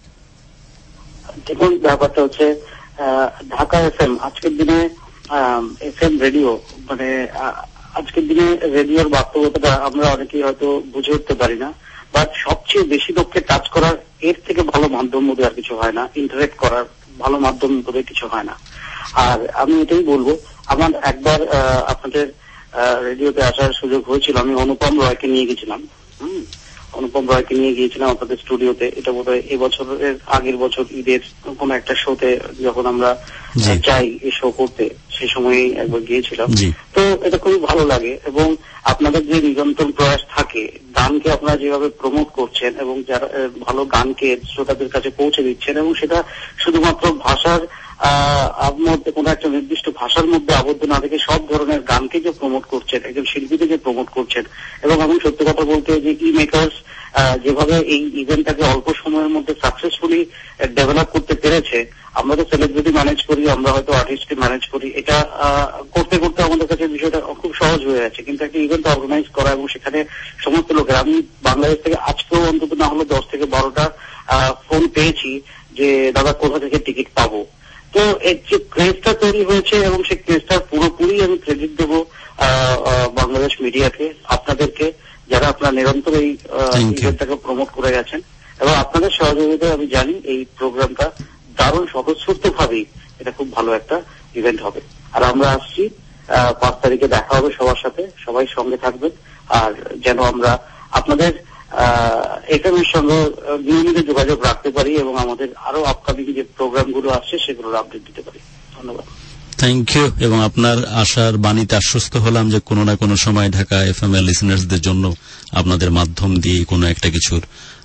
[SPEAKER 21] দেখুন, ব্যাপারটা হচ্ছে ঢাকা এফএম আজকের দিনে এফএম রেডিও, মানে আজকের দিনে রেডিওর বাস্তবতাটা আমরা অনেকেই হয়তো বুঝে উঠতে পারি না, বাট সবচেয়ে বেশি লোককে টাচ করার এর থেকে ভালো মাধ্যম বোধ আর কিছু হয় না, ইন্টারেক্ট করার ভালো মাধ্যম বোধ কিছু হয় না। আর আমি এটাই বলবো, আমার একবার আপনাদের রেডিওতে আসার সুযোগ হয়েছিল, আমি অনুপম রয়কে নিয়ে গেছিলাম। হম অনুপম রয়কে নিয়ে গিয়েছিলাম আপনাদের স্টুডিওতে। এটা বোধ হয় এবছরের আগের বছর ঈদের কোন একটা শোতে যখন আমরা যাই এই শো করতে, সেই সময়ই একবার গিয়েছিলাম। তো এটা খুবই ভালো লাগে, এবং আপনাদের যে নিরন্তর প্রয়াস থাকে, গানকে আপনারা যেভাবে প্রমোট করছেন এবং যারা ভালো গানকে শ্রোতাদের কাছে পৌঁছে দিচ্ছেন, এবং সেটা শুধুমাত্র ভাষার মধ্যে কোন একটা নির্দিষ্ট ভাষার মধ্যে আবদ্ধ না থেকে সব ধরনের গানকে যে প্রমোট করছেন, একজন শিল্পীকে যে প্রমোট করছেন। এবং আমি সত্যি কথা বলতে যে ই মেকার্স যেভাবে এই ইভেন্টটাকে অল্প সময়ের মধ্যে সাকসেসফুলি ডেভেলপ করতে পেরেছে, আমরা তো সেলিব্রিটি ম্যানেজ করি, আমরা হয়তো আর্টিস্টকে ম্যানেজ করি, এটা করতে করতে আমাদের কাছে বিষয়টা খুব সহজ হয়ে যাচ্ছে। কিন্তু একটা ইভেন্ট অর্গানাইজ করা এবং সেখানে সমস্ত লোকের, আমি বাংলাদেশ থেকে আজকেও অন্তত না হলে দশ থেকে বারোটা ফোন পেয়েছি যে দাদা কোথা থেকে টিকিট পাবো। তো এর যে ক্রেজটা তৈরি হয়েছে, এবং সেই ক্রেজটার পুরোপুরি আমি ক্রেডিট দেবো বাংলাদেশ মিডিয়াকে, আপনাদেরকে, যারা আপনারা নিরন্তর এই ইভেন্টটাকে প্রমোট করে গেছেন, এবং আপনাদের সহযোগিতায় আমি জানি এই প্রোগ্রামটা দারুণ স্বতঃস্ফূর্ত ভাবেই এটা খুব ভালো একটা ইভেন্ট হবে। আর আমরা আসছি পাঁচ তারিখে, দেখা হবে সবার সাথে, সবাই সঙ্গে থাকবেন, আর যেন আমরা আপনাদের এফএম এর সঙ্গে নিয়মিত যোগাযোগ রাখতে পারি, এবং আমাদের আরো আপকামিং যে প্রোগ্রামগুলো আসছে সেগুলোর আপডেট দিতে পারি। ধন্যবাদ।
[SPEAKER 7] Thank you. এবং আপনার আশার বাণীতে আশ্বস্ত হলাম যে কোনো না কোনো সময় ঢাকা এফএম এর লিসেনার্সদের জন্য আপনাদের মাধ্যম দিয়ে কোনো একটা কিছুর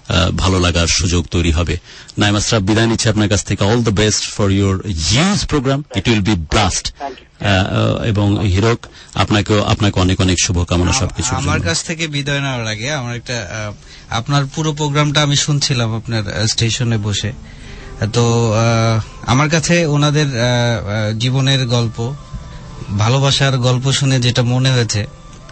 [SPEAKER 11] ভালো লাগার সুযোগ তৈরি হবে। নাইম আশরাফ, বিদায় নিচ্ছে আপনার কাছ থেকে। All the best for your huge programme, it will be blast. এবং হিরক, আপনাকেও আপনাকে অনেক অনেক শুভকামনা সবকিছু।
[SPEAKER 5] আমার কাছ থেকে বিদায় নেওয়ার আগে আমার একটা, আপনার পুরো প্রোগ্রামটা আমি শুনছিলাম আপনার স্টেশনে বসে, তো আমার কাছে ওনাদের জীবনের গল্প, ভালোবাসার গল্প শুনে যেটা মনে হয়েছে,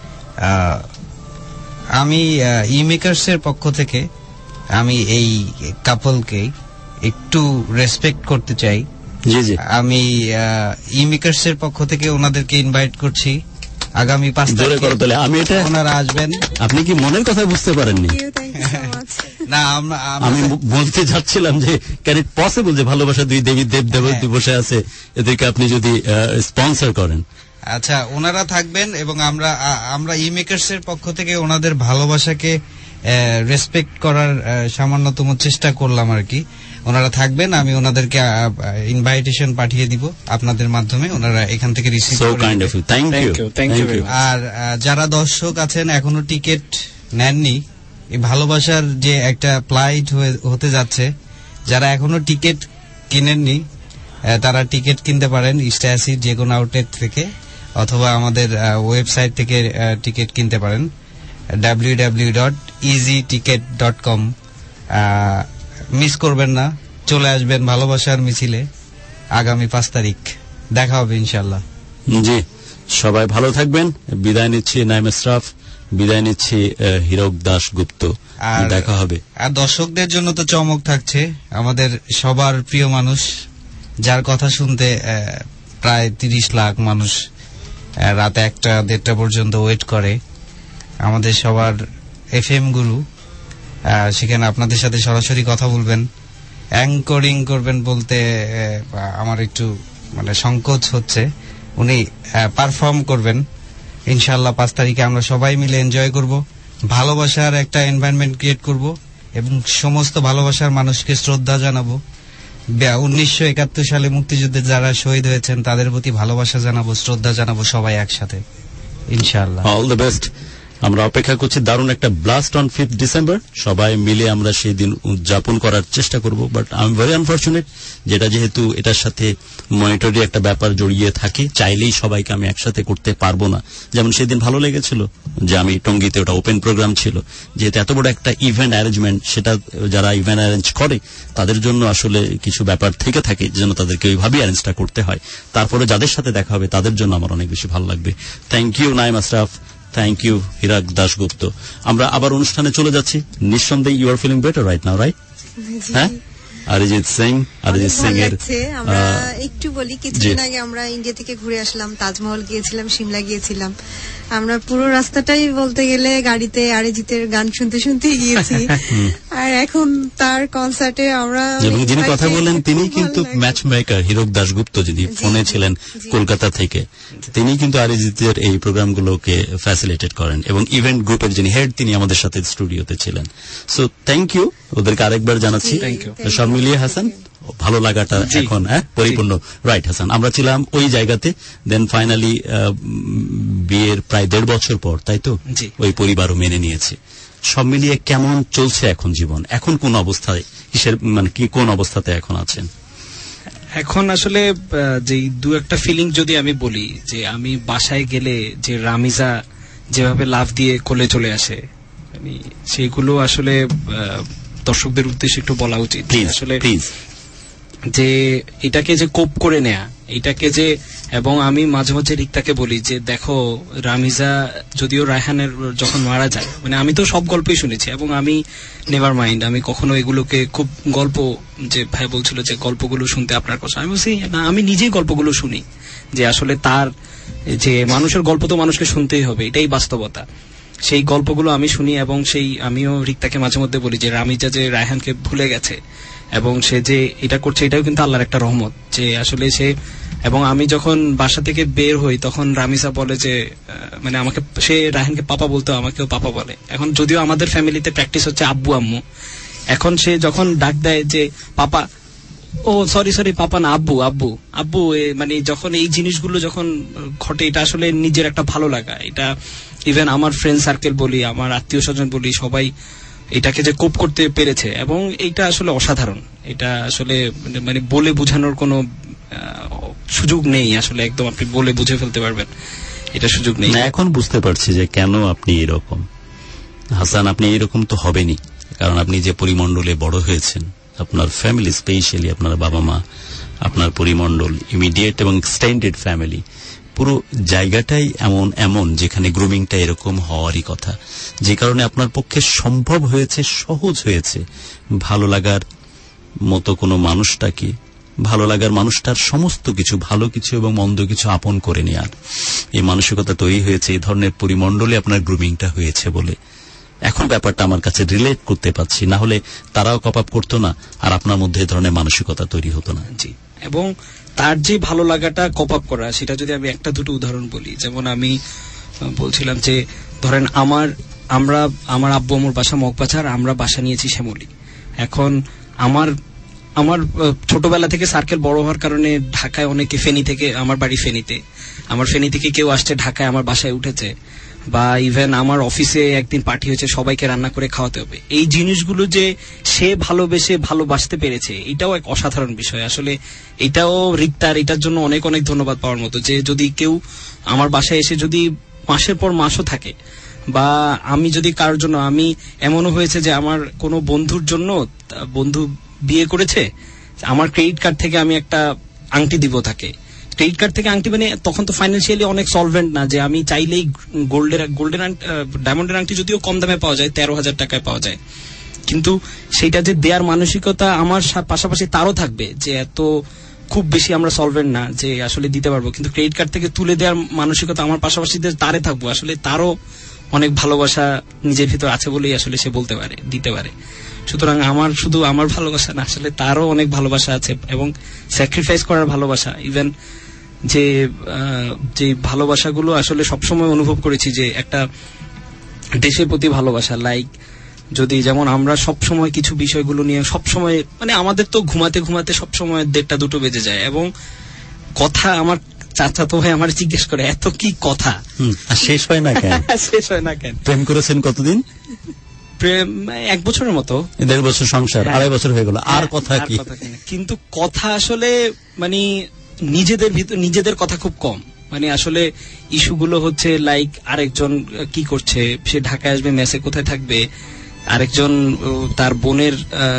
[SPEAKER 5] আমি ই মেকার্স এর পক্ষ থেকে আমি এই কাপলকে একটু রেসপেক্ট করতে চাই।
[SPEAKER 11] জি জি, আমি
[SPEAKER 5] ই মেকার্স এর পক্ষ থেকে ওনাদেরকে ইনভাইট করছি আগামী পাঁচ তারিখে।
[SPEAKER 11] আমি এটা
[SPEAKER 5] ওনারা আসবেন।
[SPEAKER 11] আপনি কি মনের কথা বুঝতে পারেননি?
[SPEAKER 5] না,
[SPEAKER 11] আমি বলতে যাচ্ছিলাম যে ক্যান ইট পসিবল যে ভালোবাসা দুই দেবী দেব দেবতী বসে আছে, এদেরকে আপনি যদি স্পন্সর করেন।
[SPEAKER 5] আচ্ছা, ওনারা থাকবেন এবং আমরা আমরা ই মেকার্স এর পক্ষ থেকে ওনাদের ভালোবাসাকে রেসপেক্ট করার সামান্যতম চেষ্টা করলাম আর কি। ওনারা থাকবেন, আমি ওনাদেরকে ইনভাইটেশন পাঠিয়ে দিব আপনাদের মাধ্যমে, ওনারা এখান থেকে রিসিভ করবেন। আর যারা দর্শক আছেন এখনো টিকিট নেননি, এই ভালোবাসার যে একটা প্লাইট হতে যাচ্ছে, যারা এখনো টিকিট কিনেননি তারা টিকিট কিনতে পারেন ইস্টাসির যে কোনো আউটলেট থেকে, অথবা আমাদের ওয়েবসাইট থেকে টিকিট কিনতে পারেন W W dot easy ticket dot com. Miss করবেন না, চলে আসবেন ভালোবাসার মিছিলে আগামী পাঁচ তারিখ। দেখা হবে ইনশাল্লাহ।
[SPEAKER 11] জি, সবাই ভালো থাকবেন। বিদায় নিচ্ছি নাইম আশরাফ, বিদায় নিচ্ছি হিরক দাশগুপ্ত। দেখা হবে।
[SPEAKER 5] আর দর্শকদের জন্য তো চমক থাকছে, আমাদের সবার প্রিয় মানুষ যার কথা শুনতে প্রায় তিরিশ লাখ মানুষ রাত একটা দেড়টা পর্যন্ত ওয়েট করে, আমাদের সবার এফ এম গুরু, সেখানে আপনাদের সাথে সরাসরি কথা বলবেন, অ্যাঙ্করিং করবেন বলতে আমার একটু মানে সংকোচ হচ্ছে, উনি পারফর্ম করবেন ইনশাআল্লাহ। পাঁচ তারিখে আমরা সবাই মিলে এনজয় করব, ভালোবাসার একটা এনভায়রনমেন্ট ক্রিয়েট করব এবং সমস্ত ভালোবাসার মানুষকে শ্রদ্ধা জানাবো। উনিশশো একাত্তর সালে মুক্তিযুদ্ধে যারা শহীদ হয়েছেন তাদের প্রতি ভালোবাসা জানাবো, শ্রদ্ধা জানাবো সবাই একসাথে ইনশাআল্লাহ।
[SPEAKER 11] All the best. আমরা অপেক্ষা করছি দারুণ একটা ব্লাস্ট অন ফিফথ ডিসেম্বর। সবাই মিলে আমরা সেই দিন উদযাপন করার চেষ্টা করব। But I am very unfortunate, যেটা যেহেতু এটার সাথে মনিটরি একটা ব্যাপার জড়িয়ে থাকে, চাইলেই সবাইকে আমি একসাথে করতে পারবো না। যেমন সেদিন ভালো লেগেছিল যে আমি টঙ্গীতে, ওটা ওপেন প্রোগ্রাম ছিল, যেহেতু এত বড় একটা ইভেন্ট অ্যারেঞ্জমেন্ট, সেটা যারা ইভেন্ট অ্যারেঞ্জ করে তাদের জন্য আসলে কিছু ব্যাপার থেকে থাকে যেন তাদেরকে ওইভাবেই অ্যারেঞ্জটা করতে হয়। তারপরে যাদের সাথে দেখা হবে তাদের জন্য আমার অনেক বেশি ভালো লাগবে। Thank you Naim Ashraf, thank you Hirak Dasgupta. আমরা আবার অনুষ্ঠানে চলে যাচ্ছি। নিঃসন্দেহে you are feeling better right now, right? হ্যাঁ, অরিজিৎ সিং, অরিজিৎ সিং এর
[SPEAKER 6] আমরা একটু বলি, কিছুদিন আগে আমরা ইন্ডিয়া থেকে ঘুরে আসলাম, তাজমহল গিয়েছিলাম, সিমলা গিয়েছিলাম। আমরা পুরো রাস্তাটাই বলতে গেলে গাড়িতে অরিজিতের গান শুনতে শুনতে গিয়েছি। আর এখন তার কনসার্টে আমরা,
[SPEAKER 11] এবং যিনি কথা বললেন তিনি কিন্তু ম্যাচ মেকার হিরক দাশগুপ্ত, যিনি ফোনে ছিলেন কলকাতা থেকে, তিনি কিন্তু অরিজিতের এই প্রোগ্রামগুলোকে ফ্যাসিলিটেট করেন এবং ইভেন্ট গ্রুপের যিনি হেড তিনি আমাদের সাথে স্টুডিওতে ছিলেন। সো থ্যাংক ইউ ওদেরকে আরেকবার জানাচ্ছি। সব মিলিয়ে হাসান ভালো লাগাটা এখন হ্যাঁ পরিপূর্ণ, রাইট হাসান? আমরা ছিলাম ওই জায়গাতে, দেন ফাইনালি বিয়ের প্রায় দেড় বছর পর, তাই তো, ওই পরিবারও মেনে নিয়েছে। সব মিলিয়ে কেমন চলছে এখন জীবন? এখন কোন অবস্থায়, কিসের মানে কি কোন অবস্থাতে এখন আছেন?
[SPEAKER 8] এখন আসলে যে দু একটা ফিলিং যদি আমি বলি, যে আমি বাসায় গেলে যে রামিজা যেভাবে লাভ দিয়ে কোলে চলে আসে, সেইগুলো আসলে দর্শকদের উদ্দেশ্যে একটু বলা উচিত। আসলে যে এটাকে যে কোপ করে নেয়া, এটাকে যে, এবং আমি মাঝে মাঝে রিক্তাকে বলি যে দেখো রামিজা যদিও রায়হানের যখন মারা যায়, মানে আমি তো সব গল্পই শুনেছি এবং আমি নেভার মাইন্ড, আমি কখনো এগুলোকে খুব গল্প, যে ভাই বলছিল যে গল্পগুলো শুনতে আপনার কথা, আমি বলছি না, আমি নিজেই গল্পগুলো শুনি, যে আসলে তার যে মানুষের গল্প তো মানুষকে শুনতেই হবে, এটাই বাস্তবতা। সেই গল্পগুলো আমি শুনি এবং সেই আমিও রিক্তাকে মাঝে মধ্যে বলি যে রামিজা যে রায়হানকে ভুলে গেছে এবং সে যে এটা করছে, এটাও কিন্তু আল্লাহর একটা রহমত, যে আসলে সে, এবং আমি যখন বাসা থেকে বের হই তখন রামিজা বলে যে মানে আমাকে, সে রায়হানকে পাপা বলতো, আমাকেও পাপা বলে। এখন যদিও আমাদের ফ্যামিলিতে প্র্যাকটিস হচ্ছে আব্বু আম্মু, এখন সে যখন ডাক দেয় যে পাপা, ও সরি সরি পাপা না, আব্বু আব্বু আব্বু, মানে যখন এই জিনিসগুলো যখন ঘটে, এটা আসলে নিজের একটা ভালো লাগা। এটা ইভেন আমার ফ্রেন্ড সার্কেল বলি, আমার আত্মীয় স্বজন বলি, সবাই এটাকে যে কোপ করতে পেরেছে, এবং এইটা আসলে অসাধারণ। এটা আসলে মানে বলে বোঝানোর কোনো সুযোগ নেই, আসলে একদম আপনি বলে বুঝে ফেলতে পারবেন এটা সুযোগ নেই।
[SPEAKER 7] এখন বুঝতে পারছি যে কেন আপনি এরকম। হাসান, আপনি এরকম তো হবেনই, কারণ আপনি যে পরিমণ্ডলে বড় হয়েছেন, আপনার ফ্যামিলি, স্পেশালি আপনার বাবা মা, আপনার পরিমণ্ডল, ইমিডিয়েট এবং এক্সটেন্ডেড ফ্যামিলি, পুরো জায়গাটাই এমন এমন যেখানে গ্রুমিংটা এরকম হওয়ারই কথা, যে কারণে আপনার পক্ষে সম্ভব হয়েছে, সহজ হয়েছে ভালো লাগার মতো কোনো মানুষটাকে, ভালো লাগার মানুষটার সমস্ত কিছু, ভালো কিছু এবং মন্দ কিছু আপন করে নেওয়ার এই মানসিকতা তৈরি হয়েছে এই ধরনের পরিমণ্ডলে আপনার গ্রুমিংটা হয়েছে বলে। এখন ব্যাপারটা আমার কাছে রিলেট করতে পারছি, না হলে তারাও কপ আপ করতো না, আর আপনার মধ্যে এই ধরনের মানসিকতা তৈরি হতো না।
[SPEAKER 8] জি, এবং তার যে ভালো লাগাটা কপ আপ করা, সেটা যদি আমি একটা দুটো উদাহরণ বলি, যেমন আমি বলছিলাম যে ধরেন আমার আমরা আমার আব্বু আমার বাসা মগবাজার, আমরা বাসা নিয়েছি শ্যামলী। এখন আমার আমার ছোটবেলা থেকে সার্কেল বড় হওয়ার কারণে ঢাকায় অনেকে, ফেনী থেকে, আমার বাড়ি ফেনীতে, আমার ফেনী থেকে কেউ আসছে ঢাকায় আমার বাসায় উঠেছে, বা ইভেন আমার অফিসে একদিন পার্টি হয়েছে, সবাইকে রান্না করে খাওয়াতে হবে। এই জিনিসগুলো যে সে ভালোবেসে ভালোবাসতে পেরেছে, এটাও এক অসাধারণ বিষয়। আসলে এটাও রিক্তার, এটার জন্য অনেক অনেক ধন্যবাদ পাওয়ার মতো, যে যদি কেউ আমার বাসায় এসে যদি মাসের পর মাসও থাকে, বা আমি যদি কারোর জন্য, আমি এমনও হয়েছে যে আমার কোনো বন্ধুর জন্য, বন্ধু বিয়ে করেছে, আমার ক্রেডিট কার্ড থেকে আমি একটা আংটি দিব তাকে, ক্রেডিট কার্ড থেকে আংটি, মানে তখন তো ফাইন্যান্সিয়ালি অনেক সলভেন্ট না যে আমি চাইলেই গোল্ডের গোল্ডের ডায়মন্ডের আংটি যদিও কম দামে পাওয়া যায়, তেরো হাজার টাকায় পাওয়া যায়, কিন্তু সেইটা যে দেওয়ার মানসিকতা আমার পাশাপাশি তারও থাকবে, যে এত খুব বেশি আমরা সলভেন্ট না যে আসলে দিতে পারবো, কিন্তু ক্রেডিট কার্ড থেকে তুলে দেওয়ার মানসিকতা আমার পাশাপাশি তারে থাকবো, আসলে তারও অনেক ভালোবাসা নিজের ভিতর আছে বলেই আসলে সে বলতে পারে, দিতে পারে। সুতরাং আমার শুধু আমার ভালোবাসা না, আসলে তারও অনেক ভালোবাসা আছে, এবং স্যাক্রিফাইস করার ভালোবাসা, ইভেন যে যে ভালোবাসাগুলো আসলে সবসময় অনুভব করেছি, যে একটা দেশের প্রতি ভালোবাসা, লাইক যদি যেমন আমরা সবসময় কিছু বিষয়গুলো নিয়ে সবসময়, মানে আমাদের তো ঘুমাতে ঘুমাতে সবসময় দেড়টা দুটো বেজে যায়, এবং কথা আমার চাচা তো ভাই আমার জিজ্ঞেস করে এত কি কথা,
[SPEAKER 7] শেষ হয় না কেন?
[SPEAKER 8] শেষ হয় না কেন?
[SPEAKER 7] প্রেম করেছেন কতদিন?
[SPEAKER 8] প্রেম এক বছরের মতো।
[SPEAKER 7] দেড় বছর সংসার, আড়াই বছর হয়ে গেল, আর কথা কি?
[SPEAKER 8] কিন্তু কথা আসলে মানে নিজেদের ভিতর, নিজেদের কথা খুব কম, মানে আসলে ইস্যুগুলো হচ্ছে লাইক আরেকজন কি করছে, সে ঢাকায় আসবে, মেসে কোথায় থাকবে, আরেকজন তার বোনের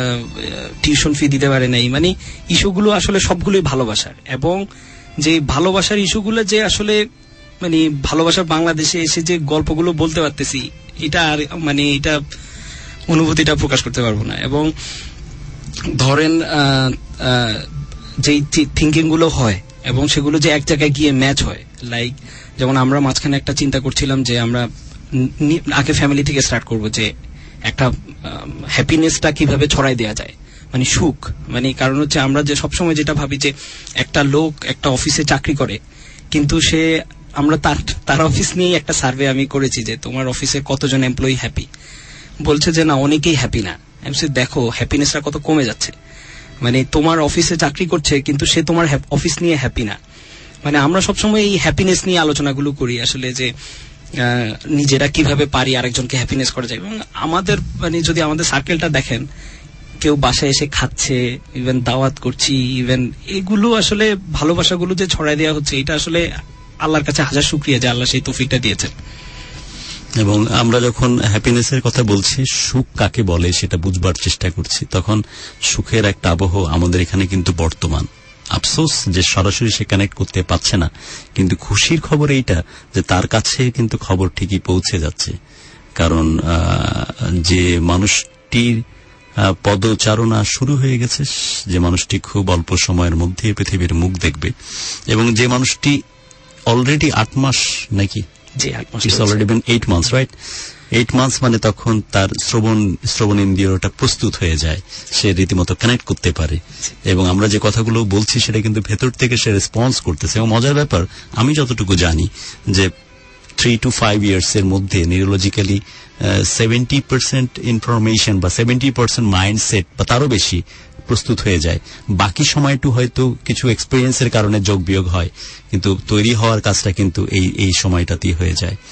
[SPEAKER 8] টিউশন ফি দিতে পারে নাই, মানে ইস্যুগুলো আসলে সবগুলোই ভালোবাসার, এবং যে ভালোবাসার ইস্যুগুলো যে আসলে মানে ভালোবাসার বাংলাদেশে এসে যে গল্পগুলো বলতে পারতেছি, এটা আর মানে এটা অনুভূতিটা প্রকাশ করতে পারবো না। এবং ধরেন যে থিঙ্কিং গুলো হয় এবং সেগুলো যে এক জায়গায় গিয়ে ম্যাচ হয়, লাইক যেমন আমরা মাঝখানে একটা চিন্তা করছিলাম যে আমরা আগে ফ্যামিলি থেকে স্টার্ট করব, যে একটা হ্যাপিনেসটা কিভাবে ছড়াই দেওয়া যায়, মানে সুখ, মানে কারণ হচ্ছে আমরা যে সবসময় যেটা ভাবি যে একটা লোক একটা অফিসে চাকরি করে, কিন্তু সে আমরা তার তার অফিস নিয়ে একটা সার্ভে আমি করেছি যে তোমার অফিসে কতজন এমপ্লয়ি হ্যাপি, বলছে যে না অনেকেই হ্যাপি না। আমি বলছি দেখো হ্যাপিনেসটা কত কমে যাচ্ছে, মানে তোমার অফিসে চাকরি করছে কিন্তু সে তোমার অফিস নিয়ে হ্যাপি না। মানে আমরা সবসময় এই হ্যাপিনেস নিয়ে আলোচনাগুলো করি আসলে, যে নিজেরা কিভাবে পারি আরেকজনকে হ্যাপিনেস করা যায়। এবং আমাদের মানে যদি আমাদের সার্কেলটা দেখেন, কেউ বাসায় এসে খাচ্ছে, ইভেন দাওয়াত করছি, ইভেন এগুলো আসলে ভালোবাসাগুলো যে ছড়াই দেওয়া হচ্ছে, এটা আসলে আল্লাহর কাছে হাজার শুকরিয়া যে আল্লাহ সেই তৌফিকটা দিয়েছেন।
[SPEAKER 7] এবং আমরা যখন হ্যাপিনেসের কথা বলছি, সুখ কাকে বলে সেটা বুঝবার চেষ্টা করছি, তখন সুখের একটা আবহ আমাদের এখানে কিন্তু বর্তমান। আফসোস যে সরাসরি সে কানেক্ট করতে পারছে না, কিন্তু খুশির খবর এইটা যে তার কাছে কিন্তু খবর ঠিকই পৌঁছে যাচ্ছে। কারণ যে মানুষটির পদচারণা শুরু হয়ে গেছে, যে মানুষটি খুব অল্প সময়ের মধ্যে পৃথিবীর মুখ দেখবে, এবং যে মানুষটি অলরেডি আট মাস নাকি it's already been eight months right eight months মানে তখন তার শ্রবণ শ্রবণ ইন্দ্রিয়টা প্রস্তুত হয়ে যায়, সে রীতিমতো কানেক্ট করতে পারে। এবং আমরা যে কথাগুলো বলছি সেটা কিন্তু ভেতর থেকে সে রেসপন্স করতেছে। এবং মজার ব্যাপার, আমি যতটুকু জানি যে থ্রি টু ফাইভ ইয়ার্স এর মধ্যে নিউরোলজিক্যালি সেভেন্টি পার্সেন্ট ইনফরমেশন বা সেভেন্টি পার্সেন্ট মাইন্ডসেট বা তারও বেশি প্রস্তুত হয়ে যায়। বাকি সময়টু হয়তো কিছু এক্সপিরিয়েন্সের কারণে যোগ বিয়োগ হয়, কিন্তু তৈরি হওয়ার কাজটা কিন্তু এই এই সময়টাতেই হয়ে যায়।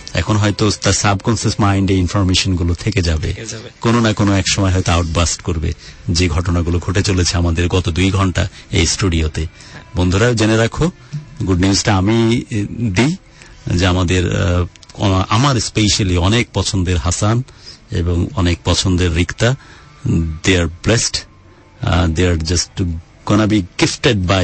[SPEAKER 11] এখন হয়তো তার সাবকনসিয়াস মাইন্ডে ইনফরমেশন গুলো থেকে যাবে, কোনো না কোনো এক সময় হয়তো আউটবাস্ট করবে যে ঘটনাগুলো ঘটে চলেছে আমাদের গত দুই ঘন্টা এই স্টুডিওতে। বন্ধুরা জেনে রাখো, গুড নিউজটা আমি দিই যে আমাদের আমার স্পেশালি অনেক পছন্দের হাসান এবং অনেক পছন্দের Rikta, they are blessed, they are just gonna be gifted by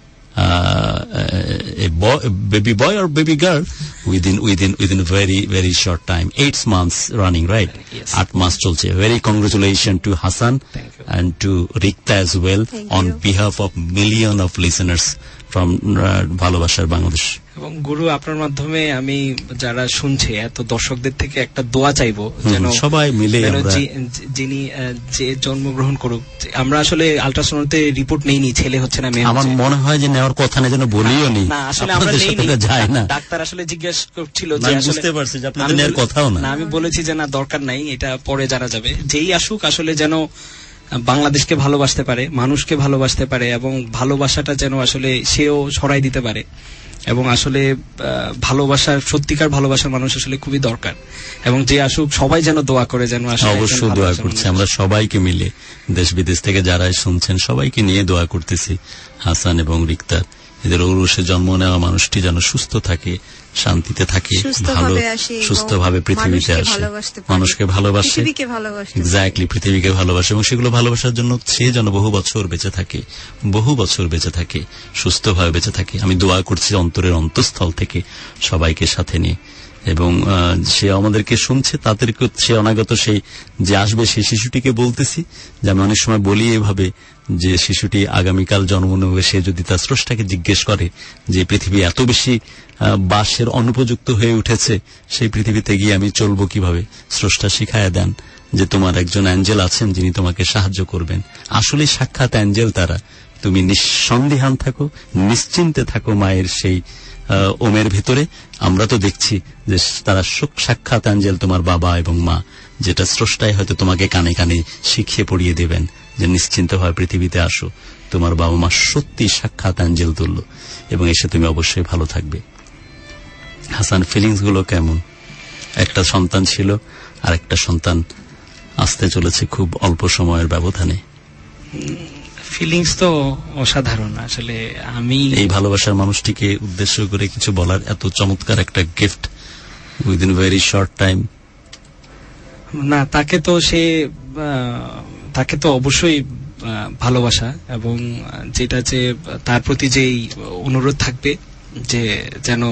[SPEAKER 11] Uh, a, boy, a baby boy or baby girl within within within a very very short time, eight months running, right? Yes. Eight months cholche. Very congratulations to Hassan and to Rikta as well. Thank on you. Behalf of million of listeners from ভালোবাসার বাংলাদেশ।
[SPEAKER 8] এবং গুরু আপনার মাধ্যমে আমি যারা শুনছে এত দর্শকদের থেকে একটা দোয়া চাইবো যেন
[SPEAKER 11] সবাই মিলে
[SPEAKER 8] যিনি যে জন্মগ্রহণ করুক। আমরা আসলে আল্ট্রাসাউন্ডে রিপোর্ট নেইনি, ছেলে হচ্ছে না মেয়ে।
[SPEAKER 11] আমার মনে হয় যে নেওয়ার কথা না, যেন বলিও নি।
[SPEAKER 8] না আসলে আমরা নেইনি, যায় না। ডাক্তার আসলে জিজ্ঞেস করছিল যে আসলে
[SPEAKER 11] বুঝতে পারছি যে আপনাদের নেওয়ার কথাও না।
[SPEAKER 8] না আমি বলেছি যে না দরকার নাই, এটা পরে জানা যাবে। যেই আসুক আসলে যেন বাংলাদেশকে ভালোবাসতে পারে, মানুষকে ভালোবাসতে পারে এবং ভালোবাসাটা যেন আসলে সেও ছড়াই দিতে পারে। এবং আসলে ভালোবাসার সত্যিকার ভালোবাসার মানুষ আসলে খুবই দরকার। এবং যে আসুক সবাই যেন দোয়া করে, যেন
[SPEAKER 11] অবশ্যই দোয়া করছে। আমরা সবাইকে মিলে দেশ বিদেশ থেকে যারা শুনছেন সবাইকে নিয়ে দোয়া করতেছি হাসান এবং রিক্তার এদের ঔরসে জন্ম নেওয়া মানুষটি যেন সুস্থ থাকে, শান্তিতে থাকে, ভালো সুস্থভাবে পৃথিবীতে আসে, মানুষকে ভালোবাসে, এক্স্যাক্টলি পৃথিবীকে ভালোবাসে এবং সেগুলো ভালোবাসার জন্য সে যেন বহু বছর বেঁচে থাকে, বহু বছর বেঁচে থাকে, সুস্থভাবে বেঁচে থাকে। আমি দোয়া করছি অন্তরের অন্তঃস্থল থেকে সবাইকে সাথে নিয়ে। এবং সে আমাদেরকে শুনছে, তাদেরকে সে অনাগত সেই যে আসবে সেই শিশুটিকে বলতেছি যে আমি অনেক সময় বলি এভাবে যে শিশুটি আগামীকাল জন্ম নেবে, সে যদি তার স্রষ্টাকে জিজ্ঞেস করে যে পৃথিবী এত বেশি বাসের অনুপযুক্ত হয়ে উঠেছে, সেই পৃথিবীতে গিয়ে আমি চলবো কিভাবে, স্রষ্টা শিখায়া দেন যে তোমার একজন অ্যাঞ্জেল আছেন যিনি তোমাকে সাহায্য করবেন। আসলে সাক্ষাৎ অ্যাঞ্জেল তারা। তুমি নিঃসন্দেহান থাকো, নিশ্চিন্তে থাকো মায়ের সেই ওমের ভিতরে। আমরা তো দেখছি যে তারা সাক্ষাৎ অ্যাঞ্জেল তোমার বাবা এবং মা, যেটা স্রষ্টাই হয়তো তোমাকে কানে কানে শিখিয়ে পড়িয়ে দেবেন যে নিশ্চিন্ত হয় পৃথিবীতে আসো, তোমার বাবা মা সত্যি সাক্ষাৎ অ্যাঞ্জেল তুলল এবং এসে তুমি অবশ্যই ভালো থাকবে। হাসান, ফিলিংস গুলো কেমন? একটা সন্তান ছিল আর একটা সন্তান আসতে চলেছে খুব অল্প সময়ের ব্যবধানে।
[SPEAKER 8] ফিলিংস তো অসাধারণ। আসলে আমি
[SPEAKER 11] এই ভালোবাসার মানুষটিকে উদ্দেশ্য করে কিছু বলার, এত চমৎকার একটা gift within very short time.
[SPEAKER 8] না তাকে তো সে তাকে তো অবশ্যই ভালোবাসা এবং যেটা যে তার প্রতি যেই অনুরোধ থাকবে যে যেন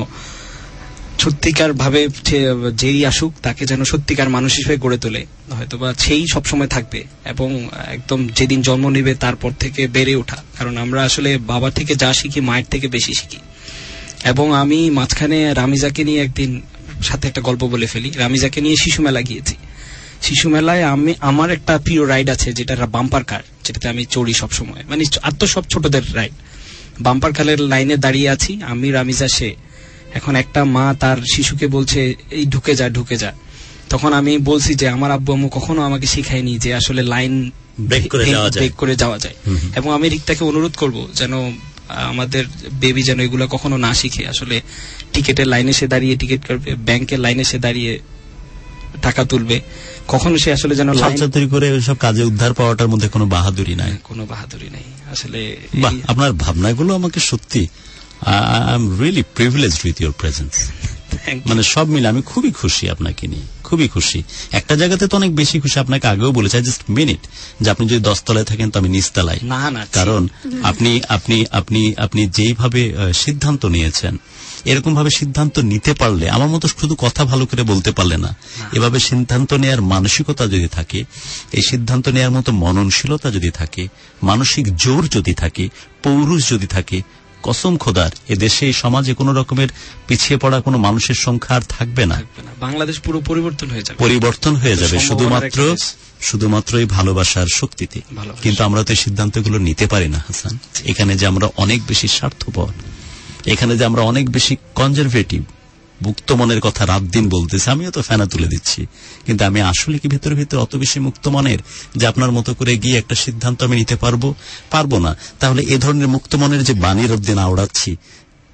[SPEAKER 8] সত্যিকার ভাবে যেই আসুক তাকে যেন সত্যিকার মানুষ হিসেবে গড়ে তোলে, হয়তোবা সেই সবসময় থাকবে এবং একদম যেদিন জন্ম নেবে তারপর থেকে বেড়ে ওঠা। কারণ আমরা আসলে বাবা থেকে যা শিখি মায়ের থেকে বেশি শিখি। এবং আমি মাঝখানে রামিজাকে নিয়ে একদিন সাথে একটা গল্প বলে ফেলি। রামিজাকে নিয়ে শিশু মেলা গিয়েছি। শিশু মেলায় আমি আমার একটা প্রিয় রাইড আছে যেটা বাম্পার কার, যেটাতে আমি চড়ি সবসময়, মানে আর তো সব ছোটদের রাইড। বাম্পার কারের লাইনে দাঁড়িয়ে আছি আমি, রামিজা, সে। এখন একটা মা তার শিশুকে বলছে এই ঢুকে যা ঢুকে যা। তখন আমি বলছি যে আমার আব্বু আম্মু কখনো আমাকে শিখায়নি যে আসলে লাইন ব্রেক করে যাওয়া যায়। এবং আমি রিক্তাকে অনুরোধ করব যেন আমাদের বেবি যেন এগুলো কখনো না শিখে। আসলে টিকেটের লাইনে সে দাঁড়িয়ে টিকিট করবে, ব্যাংকের লাইনে সে দাঁড়িয়ে টাকা তুলবে, কখনো সে আসলে যেন
[SPEAKER 11] ছাত্রী করে ওইসব কাজে উদ্ধার পাওয়াটার মধ্যে কোনো বাহাদুরি নাই,
[SPEAKER 8] কোনো বাহাদুরি নাই। আসলে
[SPEAKER 11] আপনার ভাবনাগুলো আমাকে সত্যি I am really privileged with your presence. মানে সব মিলে আমি খুবই খুশি আপনাকে নিয়ে, খুবই খুশি। একটা জায়গাতে তো অনেক বেশি খুশি, আপনাকে আগেও বলেছি জাস্ট মিনিট যে আপনি যদি দশতলায় থাকেন তো আমি নিচতলায়। কারণ আপনি আপনি আপনি আপনি যেইভাবে সিদ্ধান্ত নিয়েছেন, এরকম ভাবে সিদ্ধান্ত নিতে পারলে আমার মতো শুধু কথা ভালো করে বলতে পারলে না, এভাবে সিদ্ধান্ত নেওয়ার মানসিকতা যদি থাকে, এই সিদ্ধান্ত নেওয়ার মতো মননশীলতা যদি থাকে, মানসিক জোর যদি থাকে, পৌরুষ যদি থাকে, কসম খোদার এ দেশে এই সমাজে কোন রকমের পিছিয়ে পড়া কোন মানুষের সংখ্যা আর থাকবে না।
[SPEAKER 8] বাংলাদেশ পুরো পরিবর্তন হয়ে যাবে,
[SPEAKER 11] পরিবর্তন হয়ে যাবে শুধুমাত্র শুধুমাত্র এই ভালোবাসার শক্তিতে। কিন্তু আমরা তো এই সিদ্ধান্তগুলো নিতে পারি না হাসান। এখানে যে আমরা অনেক বেশি স্বার্থপর, এখানে যে আমরা অনেক বেশি কনজারভেটিভ, মুক্ত মনের কথা রাত দিন বলতেছি, আমিও তো ফেনা তুলে দিচ্ছি, কিন্তু আমি আসলে কি ভেতরে ভেতরে অত বেশি মুক্ত মনের যে আপনার মতো করে গিয়ে একটা সিদ্ধান্ত আমি নিতে পারবো পারবো না? তাহলে এ ধরনের মুক্ত মনের যে বাণী রাত দিন আওড়াচ্ছি,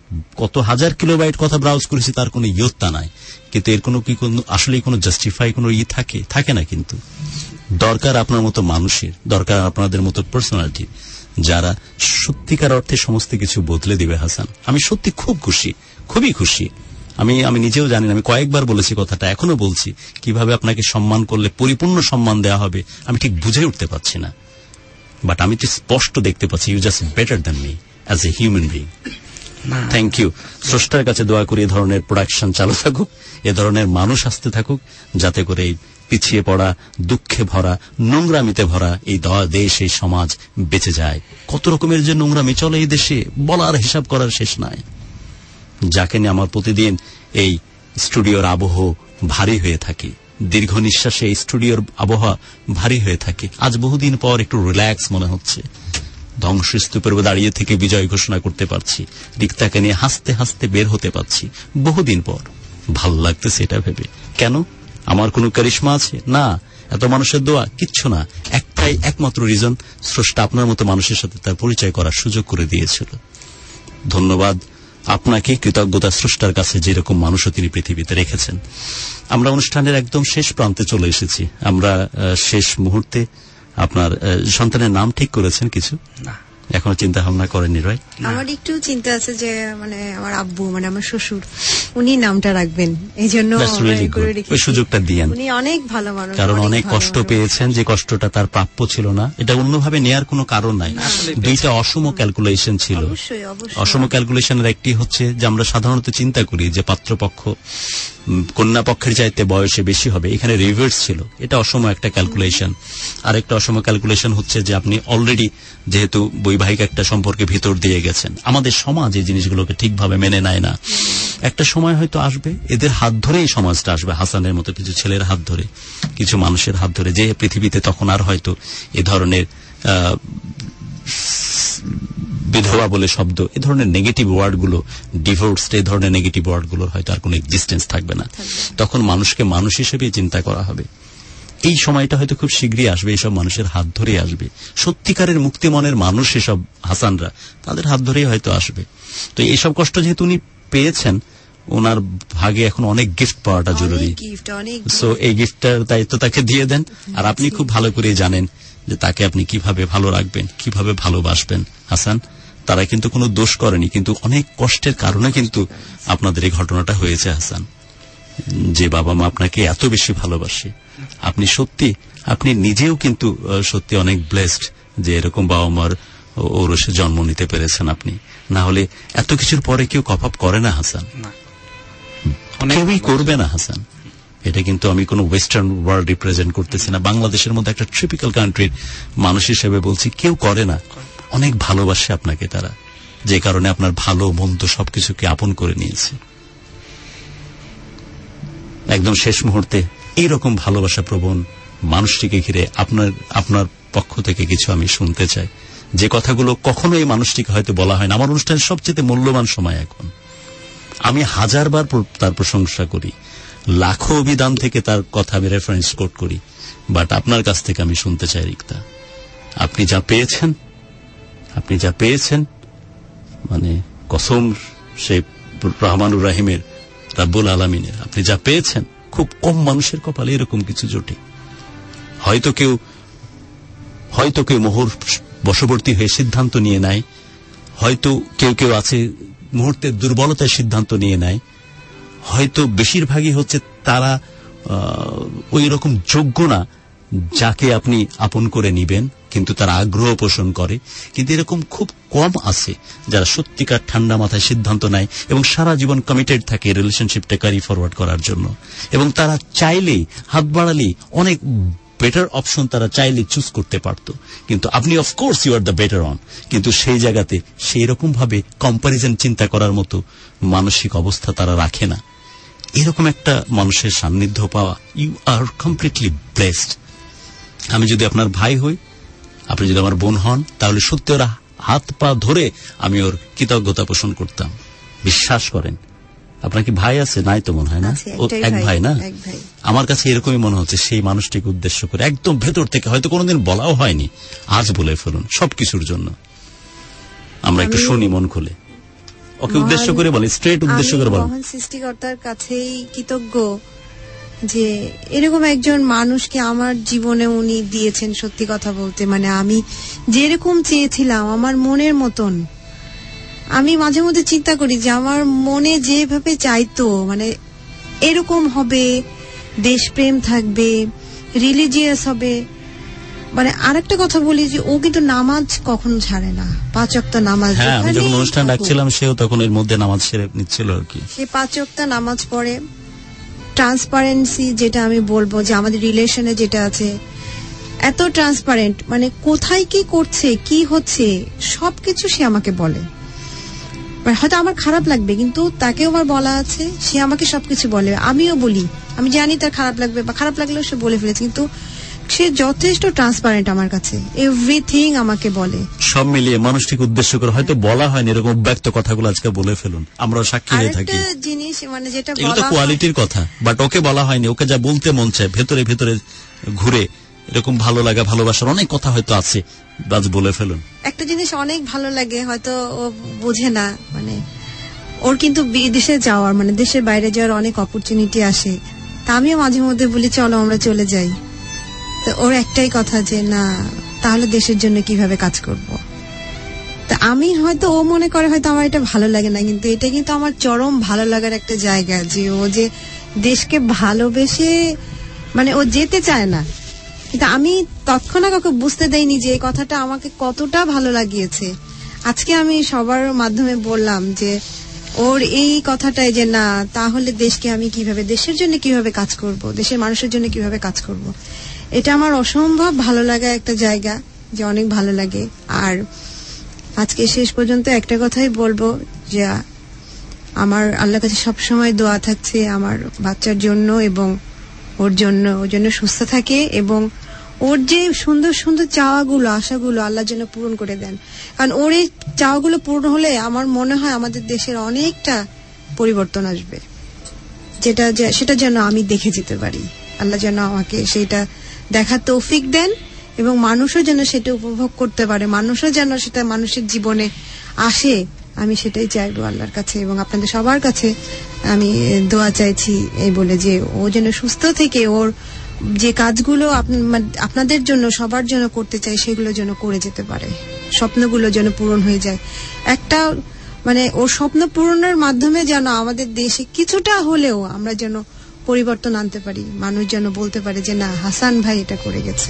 [SPEAKER 11] কত হাজার কিলোবাইট কথা ব্রাউজ করেছি তার কোনো ইয়ত্তা নাই, কিন্তু এর কোনো কি কোনো আসলে কোনো জাস্টিফাই কোনো ই থাকে থাকে না। কিন্তু দরকার আপনার মতো মানুষের, দরকার আপনাদের মতো পার্সোনালিটি যারা সত্যিকার অর্থে সমস্ত কিছু বদলে দিবে। হাসান, আমি সত্যি খুব খুশি, খুবই খুশি। আমি আমি নিজেও জানি না, আমি কয়েকবার বলেছি কথাটা, এখনো বলছি, কিভাবে আপনাকে সম্মান করলে পরিপূর্ণ সম্মান দেওয়া হবে আমি ঠিক বুঝে উঠতে পারছি না। বাট আমি তো স্পষ্ট দেখতে পাচ্ছি you just better than me as a human being. Thank you. স্রষ্টার কাছে দোয়া করি এ ধরনের প্রোডাকশন চালু থাকুক, এ ধরনের মানুষ আসতে থাকুক, যাতে করে এই পিছিয়ে পড়া, দুঃখে ভরা, নোংরামিতে ভরা এই দেশ, এই সমাজ বেঁচে যায়। কত রকমের যে নোংরামি চলে এই দেশে, বলার হিসাব করার শেষ নাই। যাকে নিয়ে আমার প্রতিদিন এই স্টুডিওর আবহ ভারী হয়ে থাকে, দীর্ঘ নিঃশ্বাসে এই স্টুডিওর আবহাওয়া ভারী হয়ে থাকে। আজ বহুদিন পর একটু রিল্যাক্স মনে হচ্ছে, ধ্বংসস্তূপের দাঁড়িয়ে থেকে বিজয় ঘোষণা করতে পারছি, রিক্তাকে নিয়ে হাসতে হাসতে বের হতে পারছি বহুদিন পর। ভাল লাগতেছে এটা ভেবে। কেন? আমার কোনো কারিশমা আছে? না। এত মানুষের দোয়া? কিচ্ছু না। একটাই একমাত্র রিজন, স্রষ্টা আপনার মতো মানুষের সাথে তার পরিচয় করার সুযোগ করে দিয়েছিল। ধন্যবাদ আপনাকে, কৃতজ্ঞতা স্রষ্টার কাছে যেরকম মানুষও তিনি পৃথিবীতে রেখেছেন। আমরা অনুষ্ঠানের একদম শেষ প্রান্তে চলে এসেছি। আমরা শেষ মুহূর্তে আপনার সন্তানের নাম ঠিক করেছেন কিছু? না, এখনো চিন্তা ভাবনা করেননি? রাইট,
[SPEAKER 6] আমার একটু চিন্তা আছে যে মানে আমার আব্বু মানে আমার শ্বশুর উনি নামটা রাখবেন, এই জন্য
[SPEAKER 11] ওই সুযোগটা দিয়েন।
[SPEAKER 6] উনি অনেক ভালো মানুষ,
[SPEAKER 11] কারণ অনেক কষ্ট পেয়েছেন, যে কষ্টটা তার প্রাপ্য ছিল না। এটা অন্যভাবে নেয়ার কোনো কারণ নাই। দুইটা অসম ক্যালকুলেশন ছিল। অসম ক্যালকুলেশনের একটি হচ্ছে যে আমরা সাধারণত চিন্তা করি যে পাত্রপক্ষ কন্যা পক্ষের চাইতে বয়সে বেশি হবে, এখানে রিভার্স ছিল। এটা অসম একটা ক্যালকুলেশন। আরেকটা অসম ক্যালকুলেশন হচ্ছে যে আপনি অলরেডি যেহেতু বৈবাহিক একটা সম্পর্কে ভিতর দিয়ে গেছেন। আমাদের সমাজ এই জিনিসগুলোকে ঠিকভাবে মেনে নেয় না। একটা সময় হয়তো আসবে, এদের হাত ধরে এই সমাজটা আসবে, হাসানের মতো কিছু ছেলের হাত ধরে, কিছু মানুষের হাত ধরে, যে পৃথিবীতে তখন আর হয়তো এ ধরনের বিধবা বলে শব্দ, এ ধরনের নেগেটিভ ওয়ার্ডগুলো, ডিভোর্সড, এই ধরনের নেগেটিভ ওয়ার্ডগুলোর হয়তো আর কোনো এক্সিস্টেন্স থাকবে না। তখন মানুষকে মানুষ হিসেবে চিন্তা করা হবে। এই সময়টা হয়তো খুব শীঘ্রই আসবে, এইসব মানুষের হাত ধরে আসবে। সত্যিকারের মুক্তিমনের মানুষ এসব হাসানরা, তাদের হাত ধরেই হয়তো আসবে। তো এইসব কষ্ট যেহেতু উনি পেয়েছেন, ওনার ভাগে এখন অনেক গিফট পাওয়াটা জরুরি। সো এই গিফটটার দায়িত্ব তাকে দিয়ে দেন। আর আপনি খুব ভালো করে জানেন যে তাকে আপনি কিভাবে ভালো রাখবেন, কিভাবে ভালোবাসবেন। হাসান, তারা কিন্তু কোনো দোষ করেনি, কিন্তু অনেক কষ্টের কারণে কিন্তু আপনাদের এই ঘটনাটা হয়েছে। হাসান, যে বাবা মা আপনাকে এত বেশি ভালোবাসে, আপনি সত্যি, আপনি নিজেও কিন্তু সত্যি অনেক ব্লেসড যে এরকম বাবা মার ঔরসে জন্ম নিতে পেরেছেন আপনি। না হলে এত কিছুর পরে কেউ কপ আপ করে না হাসান, কেউই করবে না হাসান। এটা কিন্তু আমি কোনো ওয়েস্টার্ন ওয়ার্ল্ড রিপ্রেজেন্ট করতেছি না, বাংলাদেশের মধ্যে একটা ট্রিপিক্যাল কান্ট্রির মানুষ হিসেবে বলছি, কেউ করে না। অনেক ভালোবাসে আপনাকে তারা, যে কারণে আপনার ভালো মন্দ সবকিছুকে আপন করে নিয়েছে। একদম শেষ মুহূর্তে এইরকম ভালোবাসা প্রবণ মানুষটিকে ঘিরে আপনার আপনার পক্ষ থেকে কিছু আমি শুনতে চাই, যে কথাগুলো কখনো এই মানুষটিকে হয়তো বলা হয় না। আমার অনুষ্ঠানের সবচেয়ে মূল্যবান সময় এখন। আমি হাজারবার তার প্রশংসা করি, লাখো অভিধান থেকে তার কথা আমি রেফারেন্স কোট করি, বাট আপনার কাছ থেকে আমি শুনতে চাই, রিক্তা, আপনি যা পেয়েছেন, আপনি যা পেয়েছেন মানে কসম সে রহমানুর রাহিমের, রাব্বুল আলামিনের, আপনি যা পেয়েছেন খুব কম মানুষের কপালে এরকম কিছু জোটে। হয়তো কেউ হয়তো কেউ মোহর বশবর্তী হয়ে সিদ্ধান্ত নিয়ে নেয়, হয়তো কেউ কেউ আছে মুহূর্তের দুর্বলতায় সিদ্ধান্ত নিয়ে নেয়, হয়তো বেশিরভাগই হচ্ছে তারা ওই রকম যোগ্য না যাকে আপনি আপন করে নিবেন, কিন্তু তারা আগ্রহ পোষণ করে। কিন্তু এরকম খুব কম আছে যারা সত্যিকার ঠান্ডা মাথায় সিদ্ধান্ত নেয় এবং সারা জীবন কমিটেড থাকে রিলেশনশিপটা ক্যারি ফরওয়ার্ড করার জন্য। এবং তারা চাইলেই, হাত বাড়ালেই অনেক বেটার অপশন তারা চাইলে চুজ করতে পারত, কিন্তু আপনি of course you are the better one, কিন্তু সেই জায়গাতে সেই রকম ভাবে কম্পারিজন চিন্তা করার মতো মানসিক অবস্থা তারা রাখে না। এরকম একটা মানুষের সান্নিধ্য পাওয়া, ইউ আর কমপ্লিটলি ব্লেসড। আমি যদি আপনার ভাই হই, আপনি যদি আমার বোন হন, তাহলে সত্যি ওরা হাত পা ধরে আমি ওর কৃতজ্ঞতা পোষণ করতাম। বিশ্বাস করেন। আপনার কি ভাই আছে? নাই তো মনে হয় না, ও এক ভাই না? আমার কাছে এরকমই মনে হচ্ছে সেই মানুষটিকে উদ্দেশ্য করে একদম ভেতর থেকে, হয়তো কোনোদিন বলাও হয়নি, আজ বলে ফেলুন সবকিছুর জন্য। আমরা একটু শুনি মন খুলে।
[SPEAKER 7] ওকে উদ্দেশ্য করে বলি, স্ট্রেট উদ্দেশ্য করে বলি।
[SPEAKER 6] মহান সৃষ্টিকর্তার কাছেই কৃতজ্ঞ যে এরকম একজন মানুষকে আমার জীবনে উনি দিয়েছেন। সত্যি কথা বলতে মানে আমি যেরকম চেয়েছিলাম আমার মনের মতন, আমি মাঝে মধ্যে চিন্তা করি যে আমার মনে যেভাবে চাইতো মানে এরকম হবে, দেশপ্রেম থাকবে, রিলিজিয়াস হবে। মানে আরেকটা কথা বলি যে ও কিন্তু নামাজ কখনো ছাড়ে না, পাঁচ ওয়াক্ত নামাজ।
[SPEAKER 7] হ্যাঁ, আমি যখন অনুষ্ঠান রাখছিলাম সেও তখন এর মধ্যে নামাজ সেরে নিচ্ছিল আর কি।
[SPEAKER 6] সে পাঁচ ওয়াক্ত নামাজ পড়ে। ট্রান্সপারেন্সি যেটা আমি বলবো যে আমাদের রিলেশনে যেটা আছে, এত ট্রান্সপারেন্ট, মানে কোথায় কি করছে কি হচ্ছে সবকিছু সে আমাকে বলে। হয়তো আমার খারাপ লাগবে কিন্তু তাকেও আমার বলা আছে, সে আমাকে সবকিছু বলে, আমিও বলি। আমি জানি তার খারাপ লাগবে বা খারাপ লাগলেও সে বলে ফেলেছে, কিন্তু সে যথেষ্ট ট্রান্সপারেন্ট আমার কাছে, এভরিথিং আমাকে বলে।
[SPEAKER 7] সব মিলিয়ে মানুষটিকে উদ্দেশ্য করে হয়তো বলা হয়নি এরকম ব্যক্ত কথাগুলো আজকে বলে ফেলুন, আমরা সাক্ষী হয়ে থাকি।
[SPEAKER 6] আরেকটা জিনিস মানে যেটা
[SPEAKER 7] এগুলো তো কোয়ালিটির কথা, বাট ওকে বলা হয়নি। ওকে যা বলতে মন চায় ভেতরে ভেতরে ঘুরে এরকম ভালো লাগা ভালোবাসার অনেক কথা হয়তো আছে, বাজ বলে ফেলুন।
[SPEAKER 6] একটা জিনিস অনেক ভালো লাগে, হয়তো ও বোঝে না, মানে ওর কিন্তু বিদেশে যাওয়ার মানে দেশের বাইরে যাওয়ার অনেক অপরচুনিটি আসে। তা আমিও মাঝে মধ্যে বলি চলো আমরা চলে যাই। তো ওর একটাই কথা যে না, তাহলে দেশের জন্য কিভাবে কাজ করব। তা আমি হয়তো ও মনে করে হয়তো আমার এটা ভালো লাগে না, কিন্তু এটা কিন্তু আমার চরম ভালো লাগার একটা জায়গা যে ও যে দেশকে ভালোবেসে মানে ও যেতে চায় না, কিন্তু আমি তৎক্ষণাৎ কাউকে বুঝতে দেইনি যে এই কথাটা আমাকে কতটা ভালো লাগিয়েছে। আজকে আমি সবার মাধ্যমে বললাম যে ওর এই কথাটাই যে না, তাহলে দেশকে আমি কিভাবে, দেশের জন্য কিভাবে কাজ করব, দেশের মানুষের জন্য কিভাবে কাজ করব। এটা আমার অসম্ভব ভালো লাগা একটা জায়গা, যে অনেক ভালো লাগে। আর আজকে শেষ পর্যন্ত একটা কথাই বলবো যে আমার আল্লাহর কাছে সবসময় দোয়া থাকছে আমার বাচ্চার জন্য এবং ওর জন্য, ওর জন্য সুস্থ থাকে এবং ওর যে সুন্দর সুন্দর চাওয়াগুলো আশাগুলো আল্লাহ যেন পূরণ করে দেন। কারণ ওর এই চাওয়াগুলো পূরণ হলে আমার মনে হয় আমাদের দেশের অনেকটা পরিবর্তন আসবে, যেটা সেটা যেন আমি দেখে যেতে পারি। আল্লাহ যেন আমাকে সেটা দেখার তৌফিক দেন এবং মানুষও যেন সেটা উপভোগ করতে পারে, মানুষও যেন সেটা মানুষের জীবনে আসে। আমি সেটাই চাইবো আল্লাহর কাছে এবং আপনাদের সবার কাছে আমি দোয়া চাইছি এই বলে যে ও যেন সুস্থ থেকে ওর যে কাজগুলো আপনাদের জন্য সবার জন্য করতে চাই সেগুলো যেন করে যেতে পারে, স্বপ্নগুলো যেন পূরণ হয়ে যায়। একটা মানে ওর স্বপ্ন পূরণের মাধ্যমে যেন আমাদের দেশে কিছুটা হলেও আমরা যেন পরিবর্তন আনতে পারি, মানুষ যেন বলতে পারে যে না, হাসান ভাই এটা করে গেছে,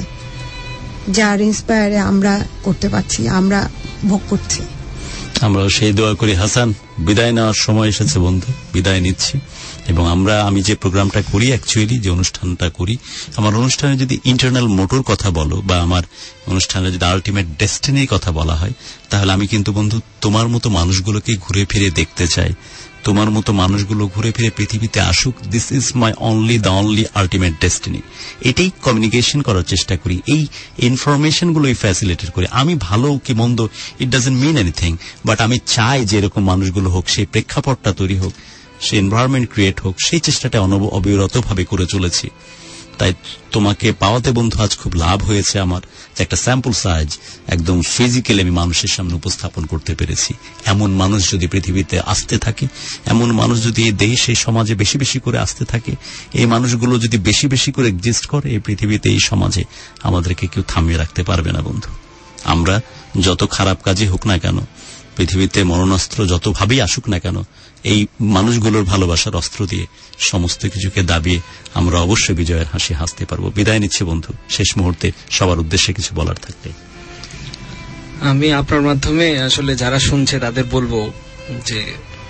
[SPEAKER 6] যার ইন্সপায়ারে আমরা করতে পারছি, আমরা ভোগ করছি।
[SPEAKER 7] আমরা সেই দোয়া করি। হাসান, বিদায় নেওয়ার সময় এসেছে বন্ধু, বিদায় নিচ্ছি। এবং আমরা আমি যে প্রোগ্রামটা করি, অ্যাকচুয়ালি যে অনুষ্ঠানটা করি, আমার অনুষ্ঠানে যদি ইন্টারনাল মোটর কথা বলো বা আমার অনুষ্ঠানে যদি আলটিমেট ডেস্টিনির কথা বলা হয়, তাহলে আমি কিন্তু বন্ধু তোমার মতো মানুষগুলোকে ঘুরে ফিরে দেখতে চাই, তোমার মতো মানুষগুলো ঘুরে ফিরে পৃথিবীতে আসুক। This is my only the only ultimate destiny. এটাই কমিউনিকেশন করার চেষ্টা করি, এই ইনফরমেশন গুলোই ফ্যাসিলিটেট করি। আমি ভালো কি মন্দ it doesn't mean anything, but আমি চাই যে এরকম মানুষগুলো হোক, সেই প্রেক্ষাপটটা তৈরি হোক, সেই এনভায়রনমেন্ট ক্রিয়েট হোক, সেই চেষ্টাটা অবিরতভাবে করে চলেছি। তাই তোমাকে পাওয়াতে বন্ধু আজ খুব লাভ হয়েছে আমার, যে একটা স্যাম্পল সাইজ একদম ফিজিক্যালি আমি মানুষের সামনে উপস্থাপন করতে পেরেছি। এমন মানুষ যদি পৃথিবীতে আসতে থাকে, এমন মানুষ যদি এই দেশ এই সমাজে বেশি বেশি করে আসতে থাকে, এই মানুষগুলো যদি বেশি বেশি করে এক্সিস্ট করে এই পৃথিবীতে, এই সমাজে, আমাদেরকে কেউ থামিয়ে রাখতে পারবে না বন্ধু। আমরা যত খারাপ কাজই হোক না কেন, পৃথিবীতে মরণাস্ত্র যতভাবেই আসুক না কেন, এই মানুষগুলোর ভালোবাসার অস্ত্র দিয়ে সমস্ত কিছুকে দাবিয়ে আমরা অবশ্যই বিজয়ের হাসি হাসতে পারবো। বিদায় নিচ্ছে বন্ধু, শেষ মুহূর্তে সবার উদ্দেশ্যে কিছু বলার থাকলে।
[SPEAKER 8] আমি আপনার মাধ্যমে আসলে যারা শুনছে তাদের বলবো যে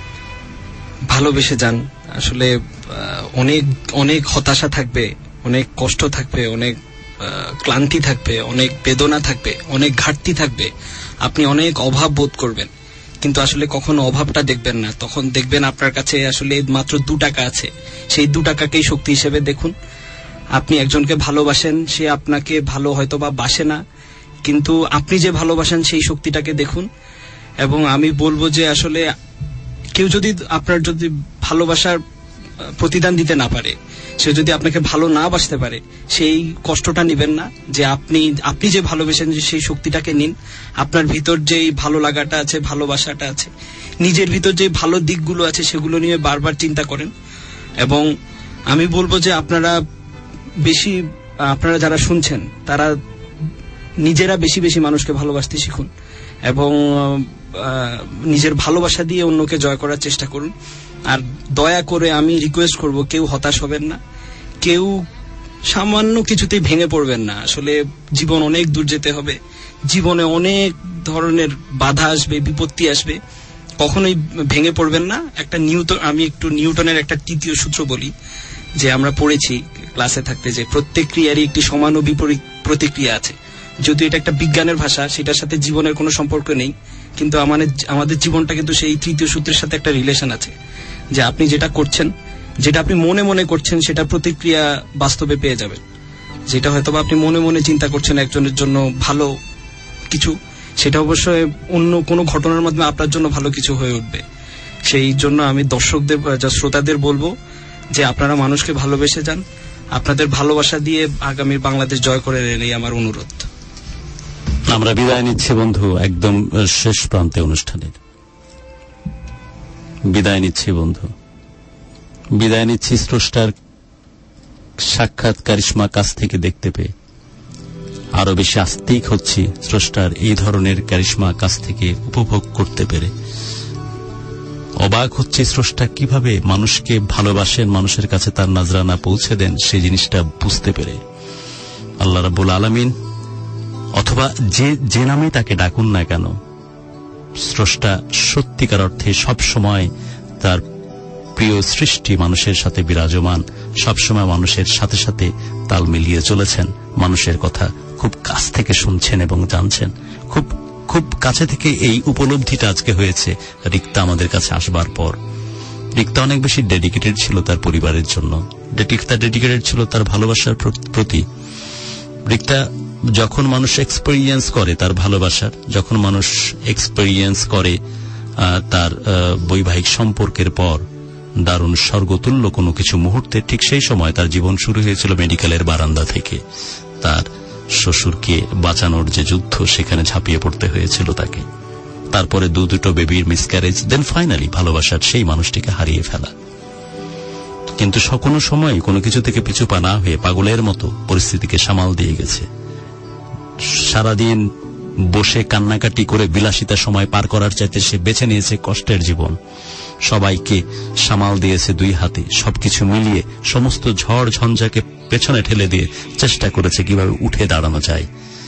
[SPEAKER 8] ভালোবেসে যান। আসলে অনেক অনেক হতাশা থাকবে, অনেক কষ্ট থাকবে, অনেক ক্লান্তি থাকবে, অনেক বেদনা থাকবে, অনেক ঘাটতি থাকবে, আপনি অনেক অভাব বোধ করবেন, কিন্তু আসলে কখনো অভাবটা দেখবেন না। তখন দেখবেন আপনার কাছে আসলে মাত্র দু টাকা আছে, সেই দু টাকাকেই শক্তি হিসেবে দেখুন। আপনি একজনকে ভালোবাসেন, সে আপনাকে ভালো হয়তো বা বাসে না, কিন্তু আপনি যে ভালোবাসেন সেই শক্তিটাকে দেখুন। এবং আমি বলবো যে আসলে কেউ যদি আপনার যদি ভালোবাসার প্রতিদান দিতে না পারে, সে যদি আপনাকে ভালো না বাসতে পারে, সেই কষ্টটা নেবেন না। যে আপনি আপনি যে ভালোবেসেন সেই শক্তিটাকে নিন। আপনার ভিতর যেই ভালো লাগাটা আছে, ভালোবাসাটা আছে, নিজের ভিতর যে ভালো দিকগুলো আছে সেগুলো নিয়ে বারবার চিন্তা করেন। এবং আমি বলবো যে আপনারা বেশি, আপনারা যারা শুনছেন তারা নিজেরা বেশি বেশি মানুষকে ভালোবাসতে শিখুন এবং নিজের ভালোবাসা দিয়ে অন্যকে জয় করার চেষ্টা করুন। আর দয়া করে আমি রিকোয়েস্ট করব, কেউ হতাশ হবেন না, কেউ সামান্য কিছুতেই ভেঙে পড়বেন না। আসলে জীবন অনেক দূর যেতে হবে, জীবনে অনেক ধরনের বাধা আসবে, বিপত্তি আসবে, কখনোই ভেঙে পড়বেন না। একটা নিউটন, আমি একটু নিউটনের একটা তৃতীয় সূত্র বলি যে আমরা পড়েছি ক্লাসে থাকতে, যে প্রত্যেক ক্রিয়ারই একটি সমান ও বিপরীত প্রতিক্রিয়া আছে। যদিও এটা একটা বিজ্ঞানের ভাষা, সেটার সাথে জীবনের কোনো সম্পর্ক নেই, কিন্তু আমাদের আমাদের জীবনটা কিন্তু সেই তৃতীয় সূত্রের সাথে একটা রিলেশন আছে। যে আপনি যেটা করছেন, যেটা আপনি মনে মনে করছেন, সেটা প্রতিক্রিয়া বাস্তবে পেয়ে যাবেন। যেটা হয়তো আপনি মনে মনে চিন্তা করছেন একজনের জন্য ভালো কিছু, সেটা অবশ্যই অন্য কোনো ঘটনার মাধ্যমে আপনার জন্য ভালো কিছু হয়ে উঠবে। সেই জন্য আমি দর্শকদের, শ্রোতাদের বলবো যে আপনারা মানুষকে ভালোবেসে যান, আপনাদের ভালোবাসা দিয়ে আগামীর বাংলাদেশ জয় করে নেন, এই আমার অনুরোধ।
[SPEAKER 11] আমরা বিদায় নিচ্ছি বন্ধু, একদম শেষ প্রান্তে অনুষ্ঠানের বিদায় নিচ্ছি বন্ধু, বিদায় নিচ্ছি স্রষ্টার সাক্ষাৎ কারিশমা কাছ থেকে দেখতে পেয়ে। আরো বেশি আস্তিক হচ্ছি স্রষ্টার এই ধরনের কারিশমা কাছ থেকে উপভোগ করতে পেরে। অবাক হচ্ছে স্রষ্টা কিভাবে মানুষকে ভালোবাসেন, মানুষের কাছে তার নাজরানা পৌঁছে দেন, সেই জিনিসটা বুঝতে পেরে। আল্লাহ রাব্বুল আলামিন অথবা যে যে নামে তাকে ডাকুন না কেন, স্রষ্টা সত্যিকার অর্থে সব সময় তার প্রিয় সৃষ্টি মানুষের সাথে বিরাজমান, সবসময় মানুষের সাথে সাথে তাল মিলিয়ে চলেছেন, মানুষের কথা খুব কাছ থেকে শুনছেন এবং জানছেন। খুব খুব কাছে থেকে এই উপলব্ধিটা আজকে হয়েছে রিক্তা আমাদের কাছে আসবার পর। রিক্তা অনেক বেশি ডেডিকেটেড ছিল তার পরিবারের জন্য, রিক্তা ডেডিকেটেড ছিল তার ভালোবাসার প্রতি। রিক্তা যখন মানুষ এক্সপেরিয়েন্স করে তার ভালোবাসার, যখন মানুষ এক্সপেরিয়েন্স করে তার বৈবাহিক সম্পর্কের পর দারুণ স্বর্গতুল্য কোনো কিছু মুহূর্তে, ঠিক সেই সময় তার জীবন শুরু হয়েছিল মেডিকেলের বারান্দা থেকে। তার শ্বশুরকে বাঁচানোর যে যুদ্ধ, সেখানে ঝাঁপিয়ে পড়তে হয়েছিল তাকে। তারপরে দু দুটো বেবির মিসক্যারেজ, দেন ফাইনালি ভালোবাসার সেই মানুষটিকে হারিয়ে ফেলা। কিন্তু কোনো সময় কোনো কিছু থেকে পিছু পা না হয়ে পাগলের মতো পরিস্থিতিকে সামাল দিয়ে গেছে। সারাদিন বসে কান্নাকাটি করে বিলাসিতা সময় পার করার চাইতে সে বেছে নিয়েছে কষ্টের জীবন। সবাইকে সামাল দিয়েছে দুই হাতে, সবকিছু মিলিয়ে সমস্ত ঝড় ঝঞ্ঝাকে পেছনে ঠেলে দিয়ে চেষ্টা করেছে কিভাবে উঠে দাঁড়ানো যায়।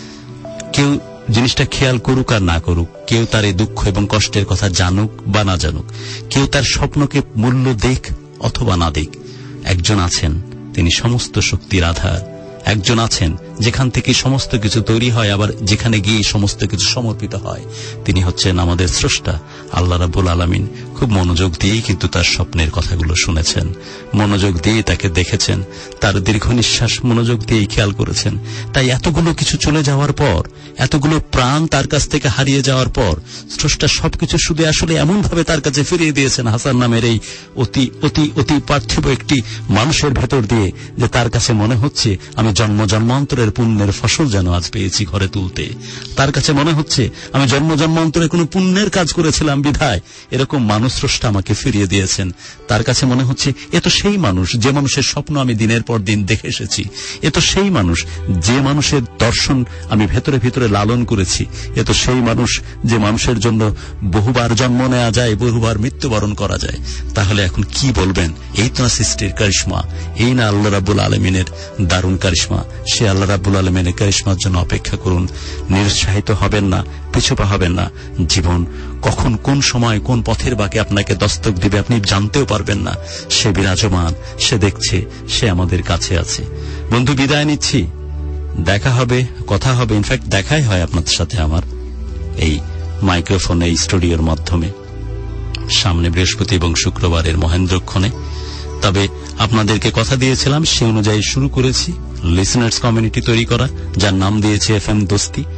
[SPEAKER 11] কেউ জিনিসটা খেয়াল করুক আর না করুক, কেউ তার এই দুঃখ এবং কষ্টের কথা জানুক বা না জানুক, কেউ তার স্বপ্নকে মূল্য দেখ অথবা না দেখ, একজন আছেন তিনি সমস্ত শক্তির আধার, একজন আছেন যেখান থেকে সমস্ত কিছু তৈরি হয়, আবার যেখানে গিয়ে সমস্ত কিছু সমর্পিত হয়, তিনি হচ্ছেন আমাদের স্রষ্টা আল্লাহ রাব্বুল আলামিন। খুব মনোযোগ দিয়েই কিন্তু তার স্বপ্নের কথাগুলো শুনেছেন, মনোযোগ দিয়ে তাকে দেখেছেন, তার দীর্ঘ নিঃশ্বাস মনোযোগ দিয়েই খেয়াল করেছেন। তাই এতগুলো কিছু চলে যাওয়ার পর, এতগুলো প্রাণ তার কাছ থেকে হারিয়ে যাওয়ার পর, স্রষ্টা সবকিছু শুধু আসলে এমন ভাবে তার কাছে ফিরিয়ে দিয়েছেন হাসান নামের এই অতি অতি অতি পার্থিব একটি মানুষের ভেতর দিয়ে, যে তার কাছে মনে হচ্ছে আমি জন্ম জন্মান্তরের পুণ্যের ফসল যেন আজ পেয়েছি ঘরে তুলতে। তার কাছে মনে হচ্ছে আমি জন্ম জন্মান্তরে কোনো পুণ্যের কাজ করেছিলাম বিধায় এরকম মানুষ স্রষ্টা আমাকে ফিরিয়ে দিয়েছেন। তার কাছে মনে হচ্ছে এ তো সেই মানুষ যে মানুষের স্বপ্ন আমি দিনের পর দিন দেখে এসেছি, এ তো সেই মানুষ যে মানুষের দর্শন আমি ভেতরে ভেতরে লালন করেছি, এ তো সেই মানুষ যে মানুষের জন্য বহুবার জন্ম নেওয়া যায়, বহুবার মৃত্যুবরণ করা যায়। তাহলে এখন কি বলবেন? এই তো না সৃষ্টির কারিশমা, এই না আল্লাহ রাব্বুল আলামিনের দারুণ কারিশমা। সে আল্লাহ রাব্বুল আলামিনের কারিশমার জন্য অপেক্ষা করুন, নিরুৎসাহিত হবেন না, পিছুপা হবেন না। জীবন কখন কোন সময় কোন পথের বাঁকে আপনাকে দস্তক দিবে আপনি জানতেও পারবেন না। সে বিরাজমান, সে দেখছে, সে আমাদের কাছে আছে। বন্ধু বিদায় নিচ্ছি, দেখা হবে, কথা হবে, ইনফ্যাক্ট দেখাই হয় আপনাদের সাথে আমার এই মাইক্রোফোনে, এই স্টুডিওর মাধ্যমে সামনে বৃহস্পতি এবং শুক্রবারের মহেন্দ্রক্ষণে। তবে আপনাদেরকে কথা দিয়েছিলাম, সে অনুযায়ী শুরু করেছি লিসনার্স কমিউনিটি তৈরি করা, যার নাম দিয়েছে এফ এম দোস্তি।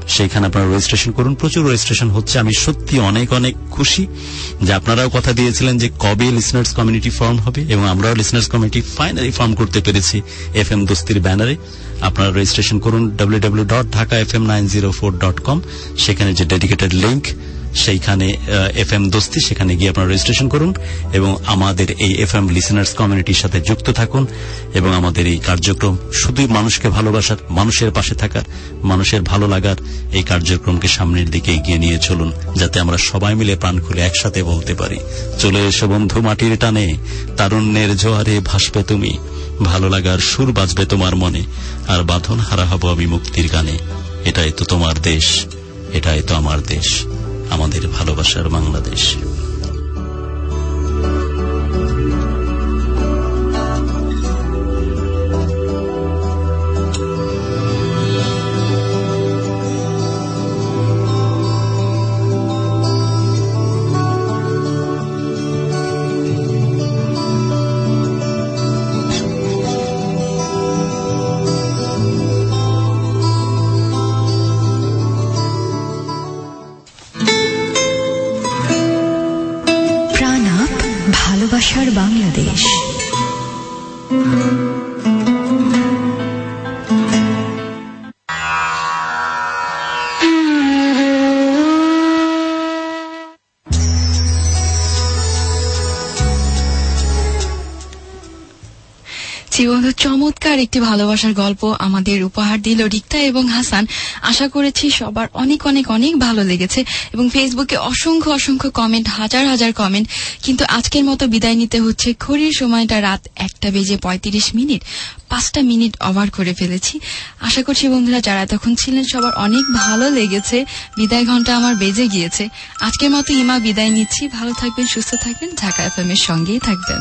[SPEAKER 11] সেইখানে আপনারা রেজিস্ট্রেশন করুন। প্রচুর রেজিস্ট্রেশন হচ্ছে, আমি সত্যি অনেক অনেক খুশি যে আপনারাও কথা দিয়েছিলেন যে কবে লিসনার্স কমিউনিটি ফর্ম হবে, এবং আমরাও লিসনার্স কমিউনিটি ফাইনালি ফর্ম করতে পেরেছি এফ এম দোস্তির ব্যানারে। আপনারা রেজিস্ট্রেশন করুন W W W dot Dhaka F M nine zero four dot com, সেখানে যে ডেডিকেটেড লিঙ্ক সেইখানে এফ এম দোস্তি, সেখানে গিয়ে আপনারা রেজিস্ট্রেশন করুন এবং আমাদের এই এফ এম লিসনার্স কমিউনিটির সাথে যুক্ত থাকুন। এবং আমাদের এই কার্যক্রম শুধুই মানুষকে ভালোবাসার, মানুষের পাশে থাকার, মানুষের ভালো লাগার এই কার্যক্রমকে সামনের দিকে এগিয়ে নিয়ে চলুন, যাতে আমরা সবাই মিলে প্রাণ খুলে একসাথে বলতে পারি, চলে এসো বন্ধু মাটির টানে, তারুণ্যের জোয়ারে ভাসবে তুমি, ভালো লাগার সুর বাজবে তোমার মনে, আর বাঁধন হারা হব আমি মুক্তির গানে। এটাই তো তোমার দেশ, এটাই তো আমার দেশ, আমাদের ভালোবাসার বাংলাদেশ।
[SPEAKER 10] ভালোবাসার বাংলাদেশ।
[SPEAKER 2] জীবন চমৎকার একটি ভালোবাসার গল্প আমাদের উপহার দিল রিক্তা এবং হাসান। আশা করেছি সবার অনেক অনেক অনেক ভালো লেগেছে এবং ফেসবুকে অসংখ্য অসংখ্য কমেন্ট, হাজার হাজার কমেন্ট। কিন্তু আজকের মতো বিদায় নিতে হচ্ছে। ঘড়ির সময়টা রাত একটা বেজে পঁয়ত্রিশ মিনিট, পাঁচটা মিনিট ওভার করে ফেলেছি। আশা করছি বন্ধুরা যারা এতক্ষণ ছিলেন সবার অনেক ভালো লেগেছে। বিদায় ঘন্টা আমার বেজে গিয়েছে। আজকের মতো ইমা বিদায় নিচ্ছি। ভালো থাকবেন, সুস্থ থাকবেন, ঢাকা এফএম এর সঙ্গেই থাকবেন।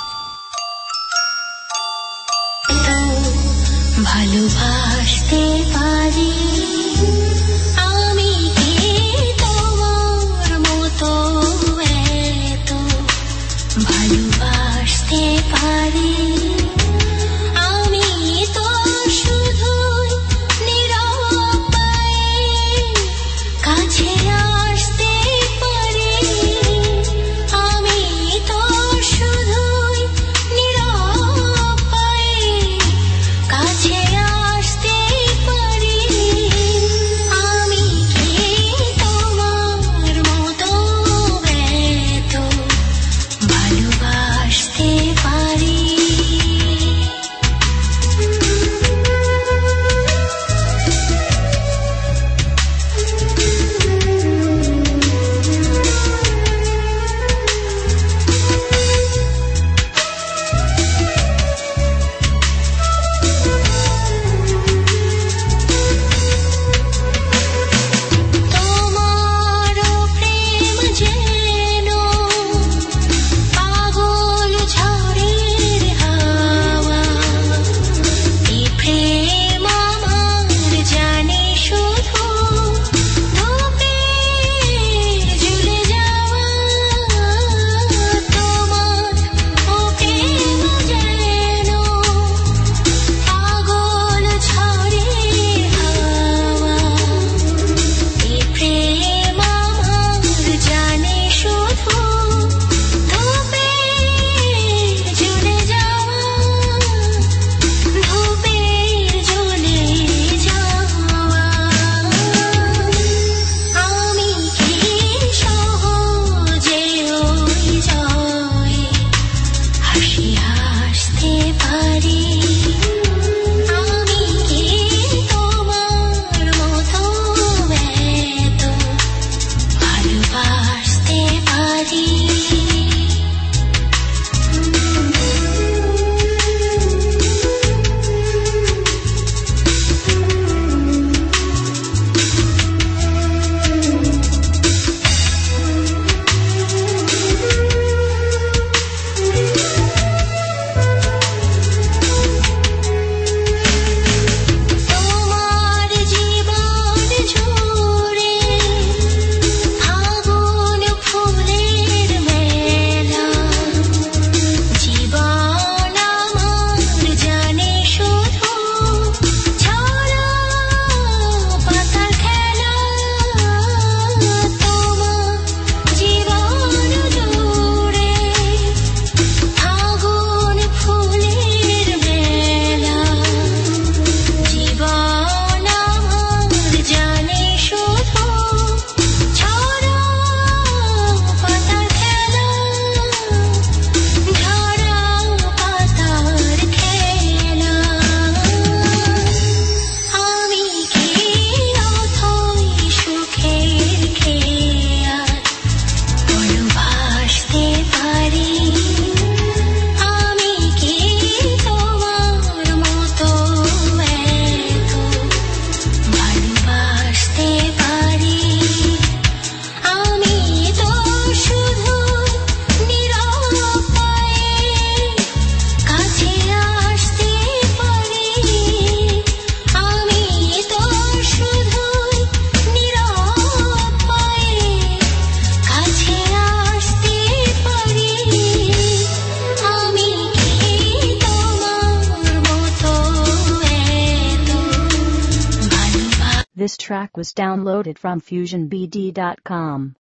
[SPEAKER 12] ভালোবাসতে পারি আমি কি তোমার মতো এত ভালোবাসতে পারি আমি তো শুধুই নীরব পায়ে কাছে আসতে পারি আমি তো শুধু
[SPEAKER 1] This track was downloaded from fusion b d dot com.